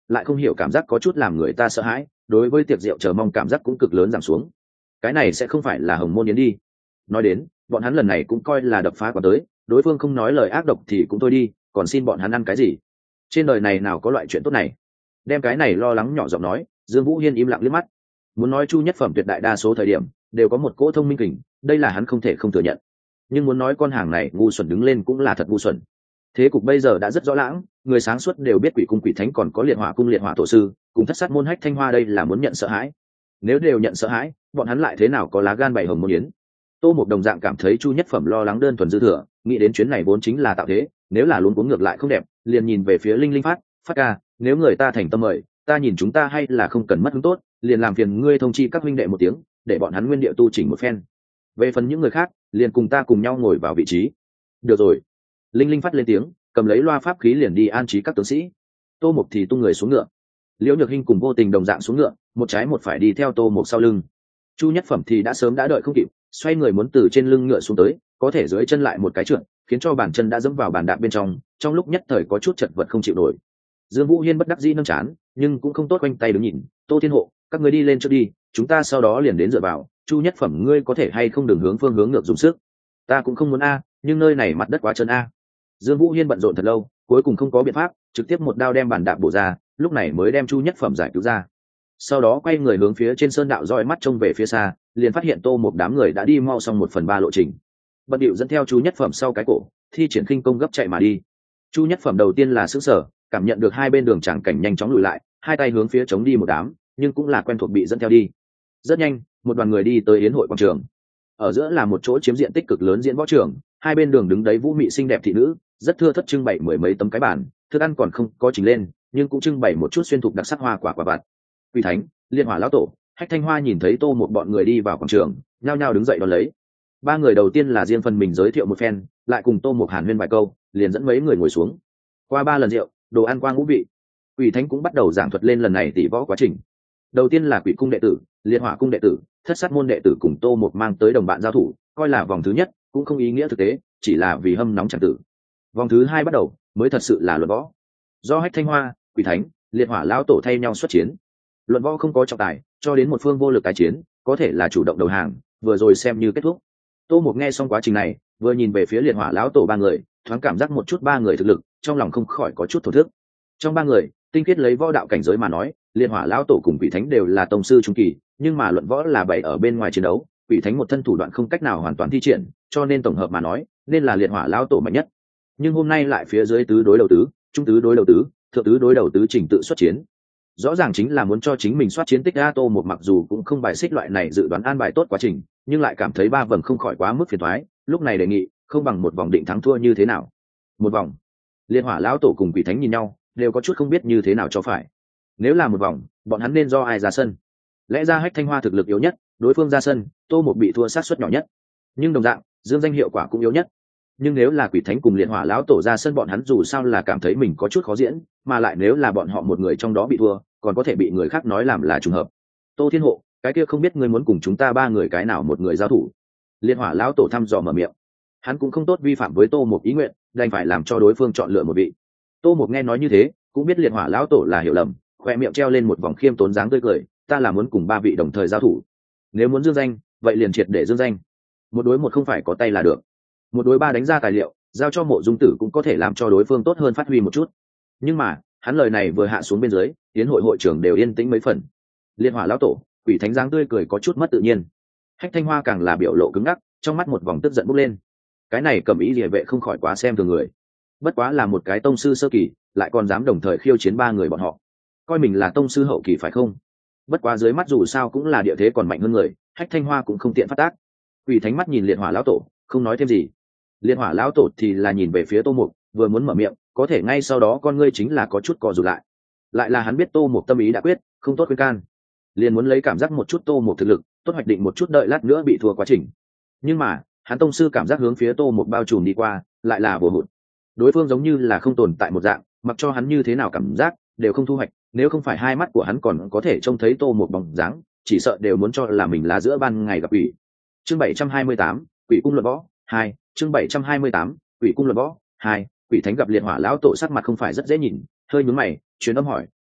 A: lại không hiểu cảm giác có chút làm người ta sợ hãi, đối với tiệc rượu chờ mong cảm giác cũng cực lớn giảm xuống. Cái này sẽ không phải là hồng môn yến đi. Nói đến bọn hắn lần này cũng coi là đập phá quả tới, đối phương không nói lời ác độc thì cũng thôi đi, còn xin bọn hắn ăn cái gì? Trên đời này nào có loại chuyện tốt này. Đem cái này lo lắng nhỏ giọng nói, Dương Vũ Hiên im lặng liếc mắt. Muốn nói Chu Nhất Phẩm tuyệt đại đa số thời điểm đều có một cỗ thông minh kình, đây là hắn không thể không thừa nhận. Nhưng muốn nói con hàng này ngu xuẩn đứng lên cũng là thật ngu xuẩn. Thế cục bây giờ đã rất rõ lãng, người sáng suốt đều biết Quỷ cung Quỷ Thánh còn có Liệt Hỏa cung Liệt Hỏa tổ sư, cùng Thất Sát môn Hách Thanh Hoa đây là muốn nhận sợ hãi. Nếu đều nhận sợ hãi, bọn hắn lại thế nào có lá gan bày hồng môn yến? Tô Mục đồng dạng cảm thấy Chu Nhất Phẩm lo lắng đơn thuần dư thừa, nghĩ đến chuyến này vốn chính là tạo thế, nếu là luống cuống ngược lại không đẹp, liền nhìn về phía Linh Linh Phát ca, nếu người ta thành tâm mời, ta nhìn chúng ta hay là không cần mất hứng tốt, liền làm phiền ngươi thông chi các huynh đệ một tiếng, để bọn hắn nguyên địa tu chỉnh một phen. Về phần những người khác, liền cùng ta cùng nhau ngồi vào vị trí. Được rồi. Linh Linh Phát lên tiếng, cầm lấy loa pháp khí liền đi an trí các tướng sĩ. Tô Mục thì tung người xuống ngựa. Liễu Nhược Hinh cùng Vô Tình đồng dạng xuống ngựa, một trái một phải đi theo Tô Mục sau lưng. Chu Nhất Phẩm thì đã sớm đã đợi không kịp, xoay người muốn từ trên lưng ngựa xuống tới, có thể dưới chân lại một cái trượt, khiến cho bàn chân đã dẫm vào bàn đạp bên trong lúc nhất thời có chút chật vật không chịu nổi. Dương Vũ Hiên bất đắc dĩ nâng chán, nhưng cũng không tốt quanh tay đứng nhìn. Tô Thiên Hộ, các ngươi đi lên trước đi, chúng ta sau đó liền đến dựa vào. Chu Nhất Phẩm ngươi có thể hay không đường hướng phương hướng ngược dùng sức? Ta cũng không muốn a, nhưng nơi này mặt đất quá trơn a. Dương Vũ Hiên bận rộn thật lâu, cuối cùng không có biện pháp, trực tiếp một đao đem bàn đạp bổ ra, lúc này mới đem Chu Nhất Phẩm giải cứu ra. Sau đó quay người hướng phía trên sơn đạo dõi mắt trông về phía xa, liền phát hiện Tô một đám người đã đi mau xong 1/3 lộ trình. Bận điệu dẫn theo Chu Nhất Phẩm sau cái cổ, thi triển khinh công gấp chạy mà đi. Chu Nhất Phẩm đầu tiên là sững sờ, cảm nhận được hai bên đường tràng cảnh nhanh chóng lùi lại, hai tay hướng phía chống đi một đám, nhưng cũng là quen thuộc bị dẫn theo đi. Rất nhanh, một đoàn người đi tới yến hội quảng trường. Ở giữa là một chỗ chiếm diện tích cực lớn diễn võ trường, hai bên đường đứng đấy vũ mị xinh đẹp thị nữ, rất thưa thất trưng bày mười mấy tấm cái bàn, thức ăn còn không có chỉnh lên, nhưng cũng trưng bày một chút xuyên thục đặc sắc hoa quả vặt. Quỷ Thánh, Liên Hỏa lão tổ, Hách Thanh Hoa nhìn thấy Tô một bọn người đi vào quảng trường, nhao nhao đứng dậy đón lấy. Ba người đầu tiên là riêng phần mình giới thiệu một phen, lại cùng Tô một hàn huyên vài câu, liền dẫn mấy người ngồi xuống. Qua 3 lần rượu, đồ ăn qua ngũ vị, Quỷ Thánh cũng bắt đầu giảng thuật lên lần này tỷ võ quá trình. Đầu tiên là Quỷ cung đệ tử, Liên Hỏa cung đệ tử, Thất Sát môn đệ tử cùng Tô một mang tới đồng bạn giao thủ, coi là vòng thứ nhất, cũng không ý nghĩa thực tế, chỉ là vì hâm nóng chẳng tử. Vòng thứ 2 bắt đầu, mới thật sự là luận võ. Do Hách Thanh Hoa, Quỷ Thánh, Liệt Hỏa lão tổ thay nhau xuất chiến. Luận võ không có trọng tài, cho đến một phương vô lực tái chiến, có thể là chủ động đầu hàng, vừa rồi xem như kết thúc. Tô Mục nghe xong quá trình này, vừa nhìn về phía Liệt Hỏa lão tổ ba người, thoáng cảm giác một chút ba người thực lực, trong lòng không khỏi có chút thổ thức. Trong ba người, tinh khiết lấy võ đạo cảnh giới mà nói, Liệt Hỏa lão tổ cùng Quỷ Thánh đều là tông sư trung kỳ, nhưng mà luận võ là bày ở bên ngoài chiến đấu, Quỷ Thánh một thân thủ đoạn không cách nào hoàn toàn thi triển, cho nên tổng hợp mà nói, nên là Liệt Hỏa lão tổ mạnh nhất. Nhưng hôm nay lại phía dưới tứ đối đầu tứ, trung tứ đối đầu tứ, thượng tứ đối đầu tứ trình tự xuất chiến. Rõ ràng chính là muốn cho chính mình soát chiến tích. Tô một mặc dù cũng không bài xích loại này dự đoán an bài tốt quá trình, nhưng lại cảm thấy ba vòng không khỏi quá mức phiền toái, lúc này đề nghị không bằng một vòng định thắng thua như thế nào. Một vòng. Liên Hỏa lão tổ cùng Quỷ Thánh nhìn nhau, đều có chút không biết như thế nào cho phải. Nếu là một vòng, bọn hắn nên do ai ra sân? Lẽ ra Hách Thanh Hoa thực lực yếu nhất, đối phương ra sân, Tô một bị thua sát suất nhỏ nhất. Nhưng đồng dạng, dương danh hiệu quả cũng yếu nhất. Nhưng nếu là Quỷ Thánh cùng Liệt Hỏa lão tổ ra sân, bọn hắn dù sao là cảm thấy mình có chút khó diễn, mà lại nếu là bọn họ một người trong đó bị thua, còn có thể bị người khác nói làm là trùng hợp. Tô Thiên Hộ, cái kia không biết ngươi muốn cùng chúng ta ba người cái nào một người giao thủ? Liệt Hỏa lão tổ thăm dò mở miệng. Hắn cũng không tốt vi phạm với Tô một ý nguyện, đành phải làm cho đối phương chọn lựa một vị. Tô một nghe nói như thế, cũng biết Liệt Hỏa lão tổ là hiểu lầm, khoe miệng treo lên một vòng khiêm tốn dáng tươi cười, ta là muốn cùng ba vị đồng thời giao thủ. Nếu muốn dương danh, vậy liền triệt để dương danh. Một đối một không phải có tay là được. Một đối ba đánh ra tài liệu, giao cho Mộ Dung Tử cũng có thể làm cho đối phương tốt hơn phát huy một chút. Nhưng mà hắn lời này vừa hạ xuống bên dưới, tiến hội hội trưởng đều yên tĩnh mấy phần. Liên Hỏa lão tổ, Quỷ Thánh dáng tươi cười có chút mất tự nhiên. Hách Thanh Hoa càng là biểu lộ cứng ngắc, trong mắt một vòng tức giận bốc lên. Cái này Cầm Ý Liễu vệ không khỏi quá xem thường người. Bất quá là một cái tông sư sơ kỳ, lại còn dám đồng thời khiêu chiến ba người bọn họ, coi mình là tông sư hậu kỳ phải không? Bất quá dưới mắt dù sao cũng là địa thế còn mạnh hơn người, Hách Thanh Hoa cũng không tiện phát tác. Quỷ Thánh mắt nhìn Liệt Hỏa lão tổ, không nói thêm gì. Liệt Hỏa lão tổ thì là nhìn về phía Tô Mục, vừa muốn mở miệng, có thể ngay sau đó con ngươi chính là có chút co rụt lại. Lại là hắn biết Tô Mục tâm ý đã quyết, không tốt khuyên can, liền muốn lấy cảm giác một chút Tô Mục thực lực, tốt hoạch định một chút đợi lát nữa bị thua quá trình. Nhưng mà hắn tông sư cảm giác hướng phía Tô Mục bao trùm đi qua, lại là bừa hụt. Đối phương giống như là không tồn tại một dạng, mặc cho hắn như thế nào cảm giác đều không thu hoạch, nếu không phải hai mắt của hắn còn có thể trông thấy Tô Mục bóng dáng, chỉ sợ đều muốn cho là mình là giữa ban ngày gặp quỷ. Chương 728, Quỷ cung luận võ 2, chương 728, Quỷ cung luận võ 2. Quỷ Thánh gặp Liệt Hỏa lão tổ sắc mặt không phải rất dễ nhìn, hơi nhướng mày, truyền âm hỏi,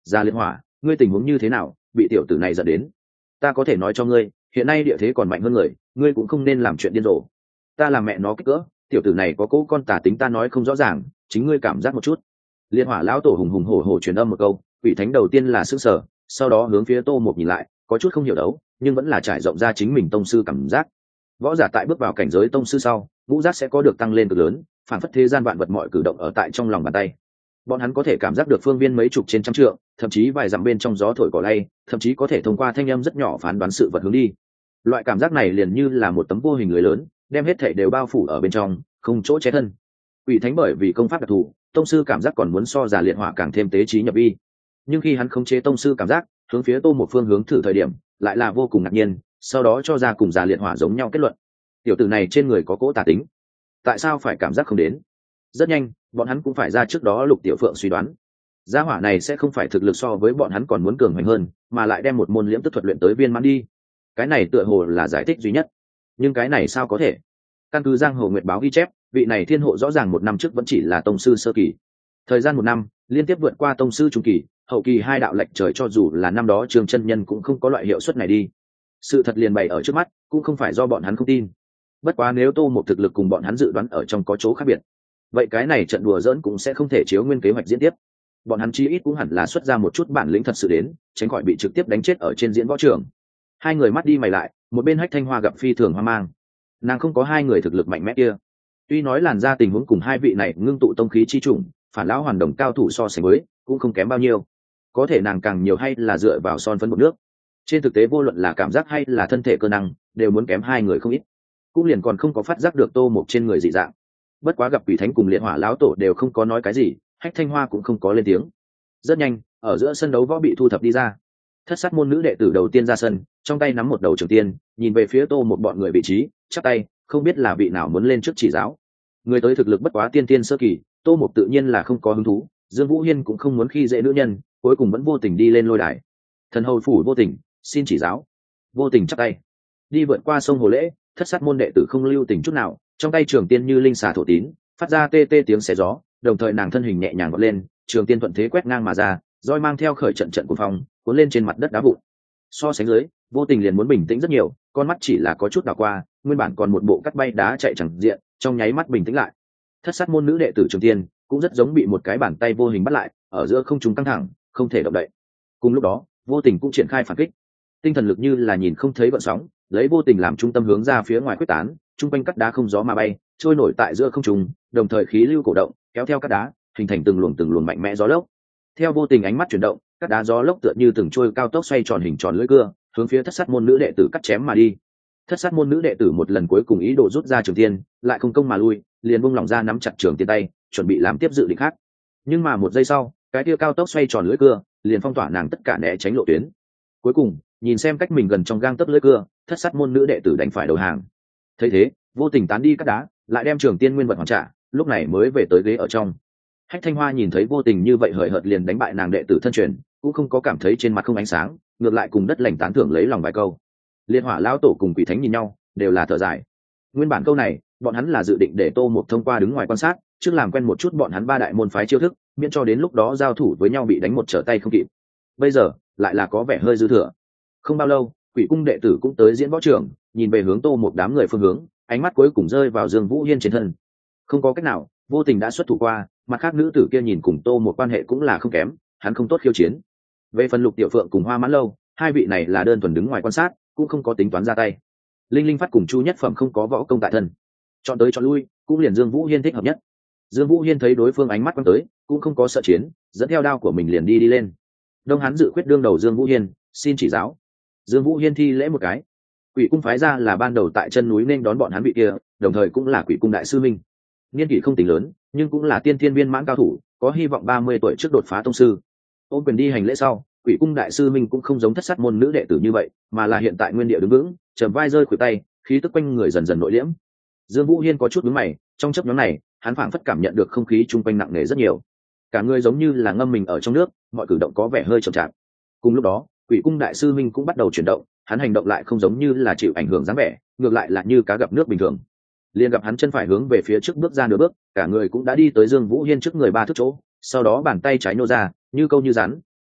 A: Gia Liệt Hỏa, ngươi tình huống như thế nào, bị tiểu tử này dẫn đến? Ta có thể nói cho ngươi, hiện nay địa thế còn mạnh hơn người, ngươi cũng không nên làm chuyện điên rồ. Ta làm mẹ nó kích cỡ, tiểu tử này có cố con tà tính ta nói không rõ ràng, chính ngươi cảm giác một chút. Liệt Hỏa lão tổ hùng hùng hổ hổ truyền âm một câu, Quỷ Thánh đầu tiên là sững sờ, sau đó hướng phía Tô Mục nhìn lại, có chút không hiểu đấu, nhưng vẫn là trải rộng ra chính mình tông sư cảm giác. Võ giả tại bước vào cảnh giới tông sư sau, ngũ giác sẽ có được tăng lên cực lớn, phản phất thế gian vạn vật mọi cử động ở tại trong lòng bàn tay. Bọn hắn có thể cảm giác được phương viên mấy chục trên trăm trượng, thậm chí vài dặm bên trong gió thổi cỏ lay, thậm chí có thể thông qua thanh âm rất nhỏ phán đoán sự vật hướng đi. Loại cảm giác này liền như là một tấm vô hình lưới lớn, đem hết thảy đều bao phủ ở bên trong, không chỗ che thân. Quỷ Thánh bởi vì công pháp đặc thù, tông sư cảm giác còn muốn so Già Liệt Hỏa càng thêm tế trí nhập vi. Nhưng khi hắn khống chế tông sư cảm giác, hướng phía Tô một phương hướng thử thời điểm, lại là vô cùng ngạc nhiên, sau đó cho ra cùng Già Liệt Hỏa giống nhau kết luận. Tiểu tử này trên người có cỗ tà tính, tại sao phải cảm giác không đến? Rất nhanh, bọn hắn cũng phải ra trước đó Lục Tiểu Phượng suy đoán, gia hỏa này sẽ không phải thực lực so với bọn hắn còn muốn cường hoành hơn, mà lại đem một môn liễm tức thuật luyện tới viên mãn đi. Cái này tựa hồ là giải thích duy nhất, nhưng cái này sao có thể? Căn cứ Giang Hồ Nguyệt báo ghi chép, vị này thiên hộ rõ ràng một năm trước vẫn chỉ là tông sư sơ kỳ, thời gian một năm liên tiếp vượt qua tông sư trung kỳ, hậu kỳ hai đạo lệnh trời, cho dù là năm đó Trường chân nhân cũng không có loại hiệu suất này đi. Sự thật liền bày ở trước mắt, cũng không phải do bọn hắn không tin. Bất quá nếu Tô một thực lực cùng bọn hắn dự đoán ở trong có chỗ khác biệt, vậy cái này trận đùa giỡn cũng sẽ không thể chiếu nguyên kế hoạch diễn tiếp. Bọn hắn chí ít cũng hẳn là xuất ra một chút bản lĩnh thật sự đến, tránh khỏi bị trực tiếp đánh chết ở trên diễn võ trường. Hai người mắt đi mày lại, một bên Hách Thanh Hoa gặp phi thường hoang mang. Nàng không có hai người thực lực mạnh mẽ kia, tuy nói làn ra tình huống cùng hai vị này ngưng tụ tông khí chi trùng, phản lão hoàn đồng cao thủ so sánh với cũng không kém bao nhiêu, có thể nàng càng nhiều hay là dựa vào son phấn một nước. Trên thực tế vô luận là cảm giác hay là thân thể cơ năng đều muốn kém hai người không ít, cũng liền còn không có phát giác được Tô Mộc trên người dị dạng. Bất quá gặp Quỷ Thánh cùng Liệt Hỏa lão tổ đều không có nói cái gì, Hách Thanh Hoa cũng không có lên tiếng. Rất nhanh, ở giữa sân đấu võ bị thu thập đi ra. Thất sát môn nữ đệ tử đầu tiên ra sân, trong tay nắm một đầu trường tiên, nhìn về phía Tô một bọn người vị trí, chắp tay, không biết là vị nào muốn lên trước chỉ giáo. Người tới thực lực bất quá tiên tiên sơ kỳ, Tô một tự nhiên là không có hứng thú, Dương Vũ Hiên cũng không muốn khi dễ nữ nhân, cuối cùng vẫn vô tình đi lên lôi đài. Thần hầu phủ Vô Tình, xin chỉ giáo. Vô Tình chắp tay, đi vượt qua sông Hồ Lễ, thất sát môn đệ tử không lưu tình chút nào, trong tay trường tiên như linh xà thổ tín, phát ra tê tê tiếng xé gió, đồng thời nàng thân hình nhẹ nhàng vọt lên, trường tiên thuận thế quét ngang mà ra, roi mang theo khởi trận trận cuồng phong, cuốn lên trên mặt đất đá vụn. So sánh dưới, Vô Tình liền muốn bình tĩnh rất nhiều, con mắt chỉ là có chút đảo qua, nguyên bản còn một bộ cắt bay đá chạy chẳng diện, trong nháy mắt bình tĩnh lại. Thất sát môn nữ đệ tử trường tiên cũng rất giống bị một cái bàn tay vô hình bắt lại, ở giữa không trung căng thẳng, không thể động đậy. Cùng lúc đó, Vô Tình cũng triển khai phản kích, tinh thần lực như là nhìn không thấy gợn sóng, lấy Vô Tình làm trung tâm hướng ra phía ngoài quyết tán, trung quanh cắt đá không gió mà bay, trôi nổi tại giữa không trung, đồng thời khí lưu cổ động, kéo theo cắt đá, hình thành từng luồng mạnh mẽ gió lốc. Theo Vô Tình ánh mắt chuyển động, cắt đá gió lốc tựa như từng trôi cao tốc xoay tròn hình tròn lưỡi cưa, hướng phía thất sát môn nữ đệ tử cắt chém mà đi. Thất sát môn nữ đệ tử một lần cuối cùng ý đồ rút ra trường tiên, lại không công mà lui, liền buông lỏng ra nắm chặt trường tiên tay, chuẩn bị làm tiếp dự định khác. Nhưng mà một giây sau, cái kia cao tốc xoay tròn lưỡi cưa liền phong tỏa nàng tất cả né tránh lộ tuyến. Cuối cùng, nhìn xem cách mình gần trong gang tấc lưỡi cưa, thất sát môn nữ đệ tử đành phải đầu hàng. Thấy thế, Vô Tình tán đi cắt đá, lại đem trường tiên nguyên vật hoàn trả, lúc này mới về tới ghế ở trong. Hách Thanh Hoa nhìn thấy Vô Tình như vậy hời hợt liền đánh bại nàng đệ tử thân truyền, cũng không có cảm thấy trên mặt không ánh sáng, ngược lại cùng đất lành tán thưởng lấy lòng vài câu. Liên Hỏa lão tổ cùng Quỷ Thánh nhìn nhau, đều là thở dài. Nguyên bản câu này, bọn hắn là dự định để Tô Mộc thông qua đứng ngoài quan sát, trước làm quen một chút bọn hắn ba đại môn phái chiêu thức, miễn cho đến lúc đó giao thủ với nhau bị đánh một trở tay không kịp. Bây giờ, lại là có vẻ hơi dư thừa. Không bao lâu, Quỷ cung đệ tử cũng tới diễn võ trường, nhìn về hướng Tô Mộc đám người phương hướng, ánh mắt cuối cùng rơi vào Dương Vũ Hiên trên thân. Không có cách nào, Vô Tình đã xuất thủ qua, mặt khác nữ tử kia nhìn cùng Tô Mộc quan hệ cũng là không kém, hắn không tốt khiêu chiến. Về phần Lục Tiểu Phượng cùng Hoa Mãn Lâu, hai vị này là đơn thuần đứng ngoài quan sát, cũng không có tính toán ra tay. Linh Linh Phát cùng Chu Nhất Phẩm không có võ công tại thân, chọn tới chọn lui, cũng liền Dương Vũ Hiên thích hợp nhất. Dương Vũ Hiên thấy đối phương ánh mắt quan tới, cũng không có sợ chiến, dẫn theo đao của mình liền đi lên. Đông hắn dự quyết đương đầu Dương Vũ Hiên, xin chỉ giáo. Dương Vũ Hiên thi lễ một cái. Quỷ cung phái ra là ban đầu tại chân núi nên đón bọn hắn vị kia, đồng thời cũng là Quỷ cung đại sư minh. Niên kỷ không tính lớn, nhưng cũng là tiên thiên viên mãn cao thủ, có hy vọng 30 tuổi trước đột phá tông sư. Ôn quyền đi hành lễ sau, Quỷ cung đại sư minh cũng không giống thất sát môn nữ đệ tử như vậy, mà là hiện tại nguyên địa đứng vững, trầm vai rơi khuỷu tay, khí tức quanh người dần dần nội liễm. Dương Vũ Hiên có chút nhướng mày, trong chớp nhoáng này, hắn phảng phất cảm nhận được không khí chung quanh nặng nề rất nhiều. Cả người giống như là ngâm mình ở trong nước, mọi cử động có vẻ hơi chậm chạp. Cùng lúc đó, Quỷ cung đại sư minh cũng bắt đầu chuyển động, hắn hành động lại không giống như là chịu ảnh hưởng dáng vẻ, ngược lại là như cá gặp nước bình thường. Liền gặp hắn chân phải hướng về phía trước bước ra nửa bước, cả người cũng đã đi tới Dương Vũ Hiên trước người 3 thước chỗ, sau đó bàn tay trái nô ra, như câu như rắn,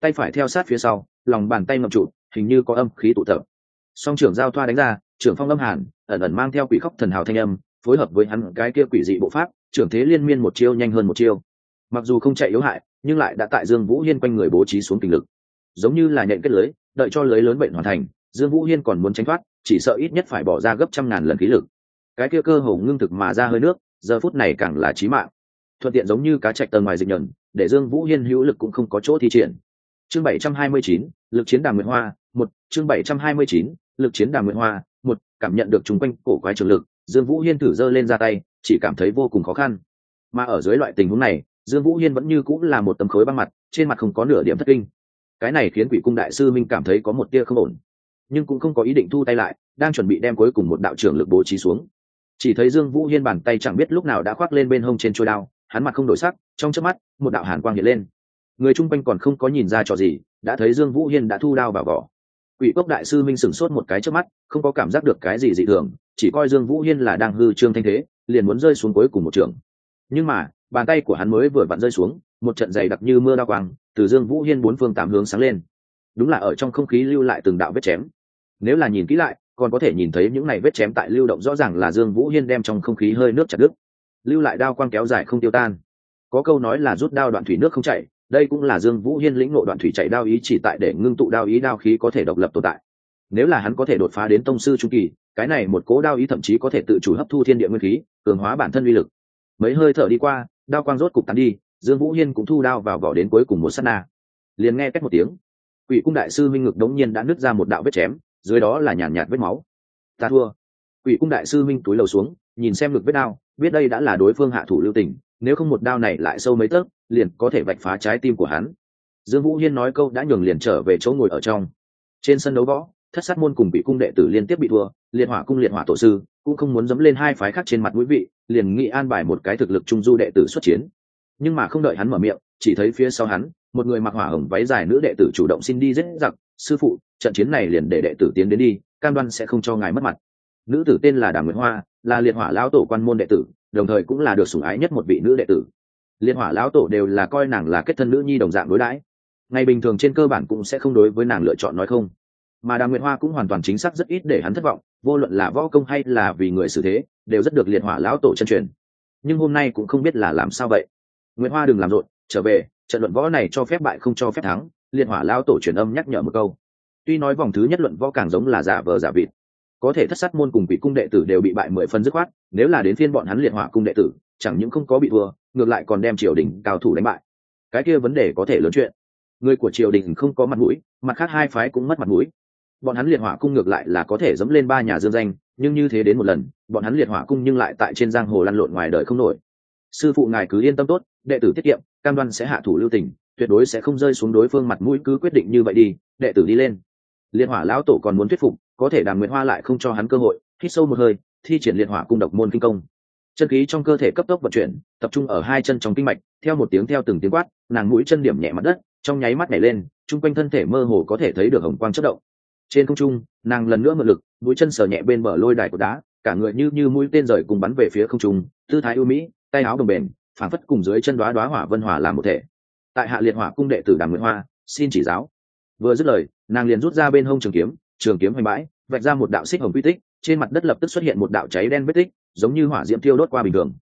A: tay phải theo sát phía sau, lòng bàn tay ngậm trụ, hình như có âm khí tụ tập. Song trưởng giao thoa đánh ra, trưởng phong âm hàn, ẩn ẩn mang theo quỷ khóc thần hào thanh âm, phối hợp với hắn cái kia quỷ dị bộ pháp, trưởng thế liên miên một chiêu nhanh hơn một chiêu. Mặc dù không chạy yếu hại, nhưng lại đã tại Dương Vũ Hiên quanh người bố trí xuống kình lực, giống như là nhện kết lưới, đợi cho lưới lớn bệnh hoàn thành, Dương Vũ Hiên còn muốn tránh thoát, chỉ sợ ít nhất phải bỏ ra gấp trăm ngàn lần khí lực. Cái kia cơ hồ ngưng thực mà ra hơi nước, giờ phút này càng là chí mạng. Thuận tiện giống như cá trạch tầng ngoài dịch nhẫn, để Dương Vũ Hiên hữu lực cũng không có chỗ thi triển. Chương 729, lực chiến Đàm Nguyệt Hoa, 1, chương 729, lực chiến Đàm Nguyệt Hoa, 1, cảm nhận được chúng quanh cổ quái trường lực, Dương Vũ Hiên thử giơ lên ra tay, chỉ cảm thấy vô cùng khó khăn. Mà ở dưới loại tình huống này, Dương Vũ Hiên vẫn như cũng là một tấm khối băng mặt, trên mặt không có nửa điểm thất kinh. Cái này khiến Quỷ Cung đại sư Minh cảm thấy có một tia không ổn, nhưng cũng không có ý định thu tay lại, đang chuẩn bị đem cuối cùng một đạo trưởng lực bố trí xuống. Chỉ thấy Dương Vũ Hiên bàn tay chẳng biết lúc nào đã khoác lên bên hông trên chuôi đao, hắn mặt không đổi sắc, trong chớp mắt, một đạo hàn quang hiện lên. Người chung quanh còn không có nhìn ra trò gì, đã thấy Dương Vũ Hiên đã thu đao vào vỏ. Quỷ Cốc đại sư Minh sửng sốt một cái chớp mắt, không có cảm giác được cái gì dị thường, chỉ coi Dương Vũ Hiên là đang hư trương thanh thế, liền muốn rơi xuống cuối cùng một trường. Nhưng mà, bàn tay của hắn mới vừa vặn rơi xuống, một trận dày đặc như mưa đao quang, từ Dương Vũ Hiên bốn phương tám hướng sáng lên. Đúng là ở trong không khí lưu lại từng đạo vết chém. Nếu là nhìn kỹ lại, còn có thể nhìn thấy những này vết chém tại lưu động rõ ràng là Dương Vũ Hiên đem trong không khí hơi nước chặt đứt, lưu lại đao quang kéo dài không tiêu tan. Có câu nói là rút đao đoạn thủy nước không chảy, đây cũng là Dương Vũ Hiên lĩnh ngộ đoạn thủy chạy đao ý chỉ tại để ngưng tụ đao ý đao khí có thể độc lập tồn tại. Nếu là hắn có thể đột phá đến tông sư trung kỳ, cái này một cố đao ý thậm chí có thể tự chủ hấp thu thiên địa nguyên khí, cường hóa bản thân uy lực. Mấy hơi thở đi qua, đao quang rốt cục tán đi, Dương Vũ Hiên cũng thu đao vào vỏ đến cuối cùng một sát na. Liền nghe két một tiếng, Quỷ Cung đại sư Minh ngực đống nhiên đã nứt ra một đạo vết chém, dưới đó là nhàn nhạt vết máu. Ta thua. Quỷ Cung đại sư Minh túi lầu xuống, nhìn xem ngực vết đao, biết đây đã là đối phương hạ thủ lưu tình, nếu không một đao này lại sâu mấy tấc, liền có thể vạch phá trái tim của hắn. Dương Vũ Hiên nói câu đã nhường liền trở về chỗ ngồi ở trong. Trên sân đấu võ, Thất Sát môn cùng Quỷ Cung đệ tử liên tiếp bị thua, Liệt Hỏa cung Liệt Hỏa tổ sư cũng không muốn dẫm lên hai phái khác trên mặt mũi vị, liền nghĩ an bài một cái thực lực trung du đệ tử xuất chiến. Nhưng mà không đợi hắn mở miệng, chỉ thấy phía sau hắn, một người mặc hỏa hồng váy dài nữ đệ tử chủ động xin đi giết giặc, sư phụ, trận chiến này liền để đệ tử tiến đến đi, cam đoan sẽ không cho ngài mất mặt. Nữ tử tên là Đàm Nguyệt Hoa, là Liệt Hỏa lão tổ quan môn đệ tử, đồng thời cũng là được sủng ái nhất một vị nữ đệ tử. Liệt Hỏa lão tổ đều là coi nàng là kết thân nữ nhi đồng dạng đối đãi, ngày bình thường trên cơ bản cũng sẽ không đối với nàng lựa chọn nói không. Mà Đàm Nguyệt Hoa cũng hoàn toàn chính xác rất ít để hắn thất vọng, vô luận là võ công hay là vì người xử thế, đều rất được Liệt Hỏa lão tổ chân truyền. Nhưng hôm nay cũng không biết là làm sao vậy. Nguyệt Hoa đừng làm rộn, trở về, trận luận võ này cho phép bại không cho phép thắng, Liệt Hỏa lão tổ truyền âm nhắc nhở một câu. Tuy nói vòng thứ nhất luận võ càng giống là giả vờ giả vịt, có thể Thất Sát môn cùng Quỷ Cung đệ tử đều bị bại 10 phân dứt khoát, nếu là đến phiên bọn hắn Liệt Hỏa cung đệ tử, chẳng những không có bị thua, ngược lại còn đem triều đình cao thủ đánh bại. Cái kia vấn đề có thể lớn chuyện. Người của triều đình không có mặt mũi, mặt khác hai phái cũng mất mặt mũi. Bọn hắn Liệt Hỏa cung ngược lại là có thể dẫm lên ba nhà dương danh, nhưng như thế đến một lần, bọn hắn Liệt Hỏa cung nhưng lại tại trên giang hồ lăn lộn ngoài đời không nổi. Sư phụ ngài cứ yên tâm tốt, đệ tử tiết kiệm, cam đoan sẽ hạ thủ lưu tình, tuyệt đối sẽ không rơi xuống đối phương mặt mũi, cứ quyết định như vậy đi, đệ tử đi lên. Liệt Hỏa lão tổ còn muốn thuyết phục, có thể Đàm Nguyệt Hoa lại không cho hắn cơ hội, hít sâu một hơi, thi triển Liệt Hỏa cung độc môn kinh công. Chân khí trong cơ thể cấp tốc vận chuyển, tập trung ở hai chân trong kinh mạch, theo một tiếng theo từng tiếng quát, nàng mũi chân điểm nhẹ mặt đất, trong nháy mắt nhảy lên, trung quanh thân thể mơ hồ có thể thấy được hồng quang chớp động. Trên không trung, nàng lần nữa mượn lực, mũi chân sờ nhẹ bên bờ lôi đài của đá, cả người như mũi tên rời cùng bắn về phía không trung, tư thái ưu mỹ, tay áo đồng bền, phảng phất cùng dưới chân đóa hỏa vân hỏa làm một thể. Tại hạ Liệt Hỏa cung đệ tử Đàm Nguyệt Hoa, xin chỉ giáo. Vừa dứt lời, nàng liền rút ra bên hông trường kiếm hoành bãi, vạch ra một đạo xích hồng quy tích, trên mặt đất lập tức xuất hiện một đạo cháy đen vết tích, giống như hỏa diễm thiêu đốt qua bình thường.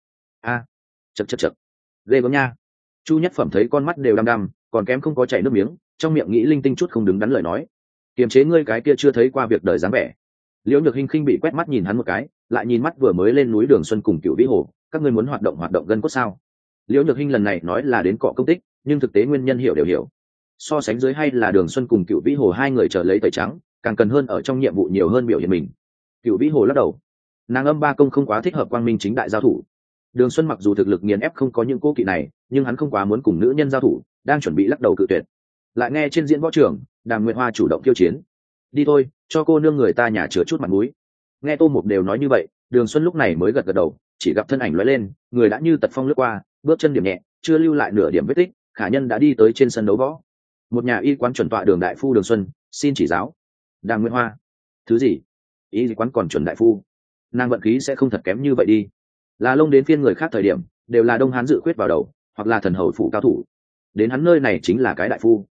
A: Chậc chậc chậc, ghê gớm nha. Chu Nhất Phẩm thấy con mắt đều đăm đăm, còn kém không có chảy nước miếng, trong miệng nghĩ linh tinh chút không đứng đắn lời nói. Kiềm chế ngươi cái kia chưa thấy qua việc đời dáng vẻ. Liễu Nhược Hinh khinh bị quét mắt nhìn hắn một cái, lại nhìn mắt vừa mới lên núi Đường Xuân cùng Cửu Vĩ Hồ, các ngươi muốn hoạt động gân cốt sao? Liễu Nhược Hinh lần này nói là đến cọ công tích, nhưng thực tế nguyên nhân hiểu đều hiểu. So sánh dưới hay là Đường Xuân cùng Cửu Vĩ Hồ hai người trở lấy tẩy trắng, càng cần hơn ở trong nhiệm vụ nhiều hơn biểu hiện mình. Cửu Vĩ Hồ lắc đầu, nàng âm ba công không quá thích hợp quang minh chính đại giao thủ. Đường Xuân mặc dù thực lực nghiền ép không có những cố kỵ này, nhưng hắn không quá muốn cùng nữ nhân giao thủ, đang chuẩn bị lắc đầu cự tuyệt. Lại nghe trên diễn võ trường, Đàm Nguyệt Hoa chủ động khiêu chiến. Đi thôi, cho cô nương người ta nhà chứa chút mặt mũi. Nghe Tô Mục đều nói như vậy, Đường Xuân lúc này mới gật gật đầu, chỉ gặp thân ảnh lóe lên, người đã như tật phong lướt qua, bước chân điểm nhẹ, chưa lưu lại nửa điểm vết tích, khả nhân đã đi tới trên sân đấu võ. Một nhà y quán chuẩn tọa Đường đại phu Đường Xuân, xin chỉ giáo. Đàm Nguyệt Hoa, thứ gì? Y quán còn chuẩn đại phu? Nàng vận khí sẽ không thật kém như vậy đi. Là lông đến phiên người khác thời điểm, đều là Đông Hán dự khuyết vào đầu, hoặc là thần hầu phụ cao thủ. Đến hắn nơi này chính là cái đại phu.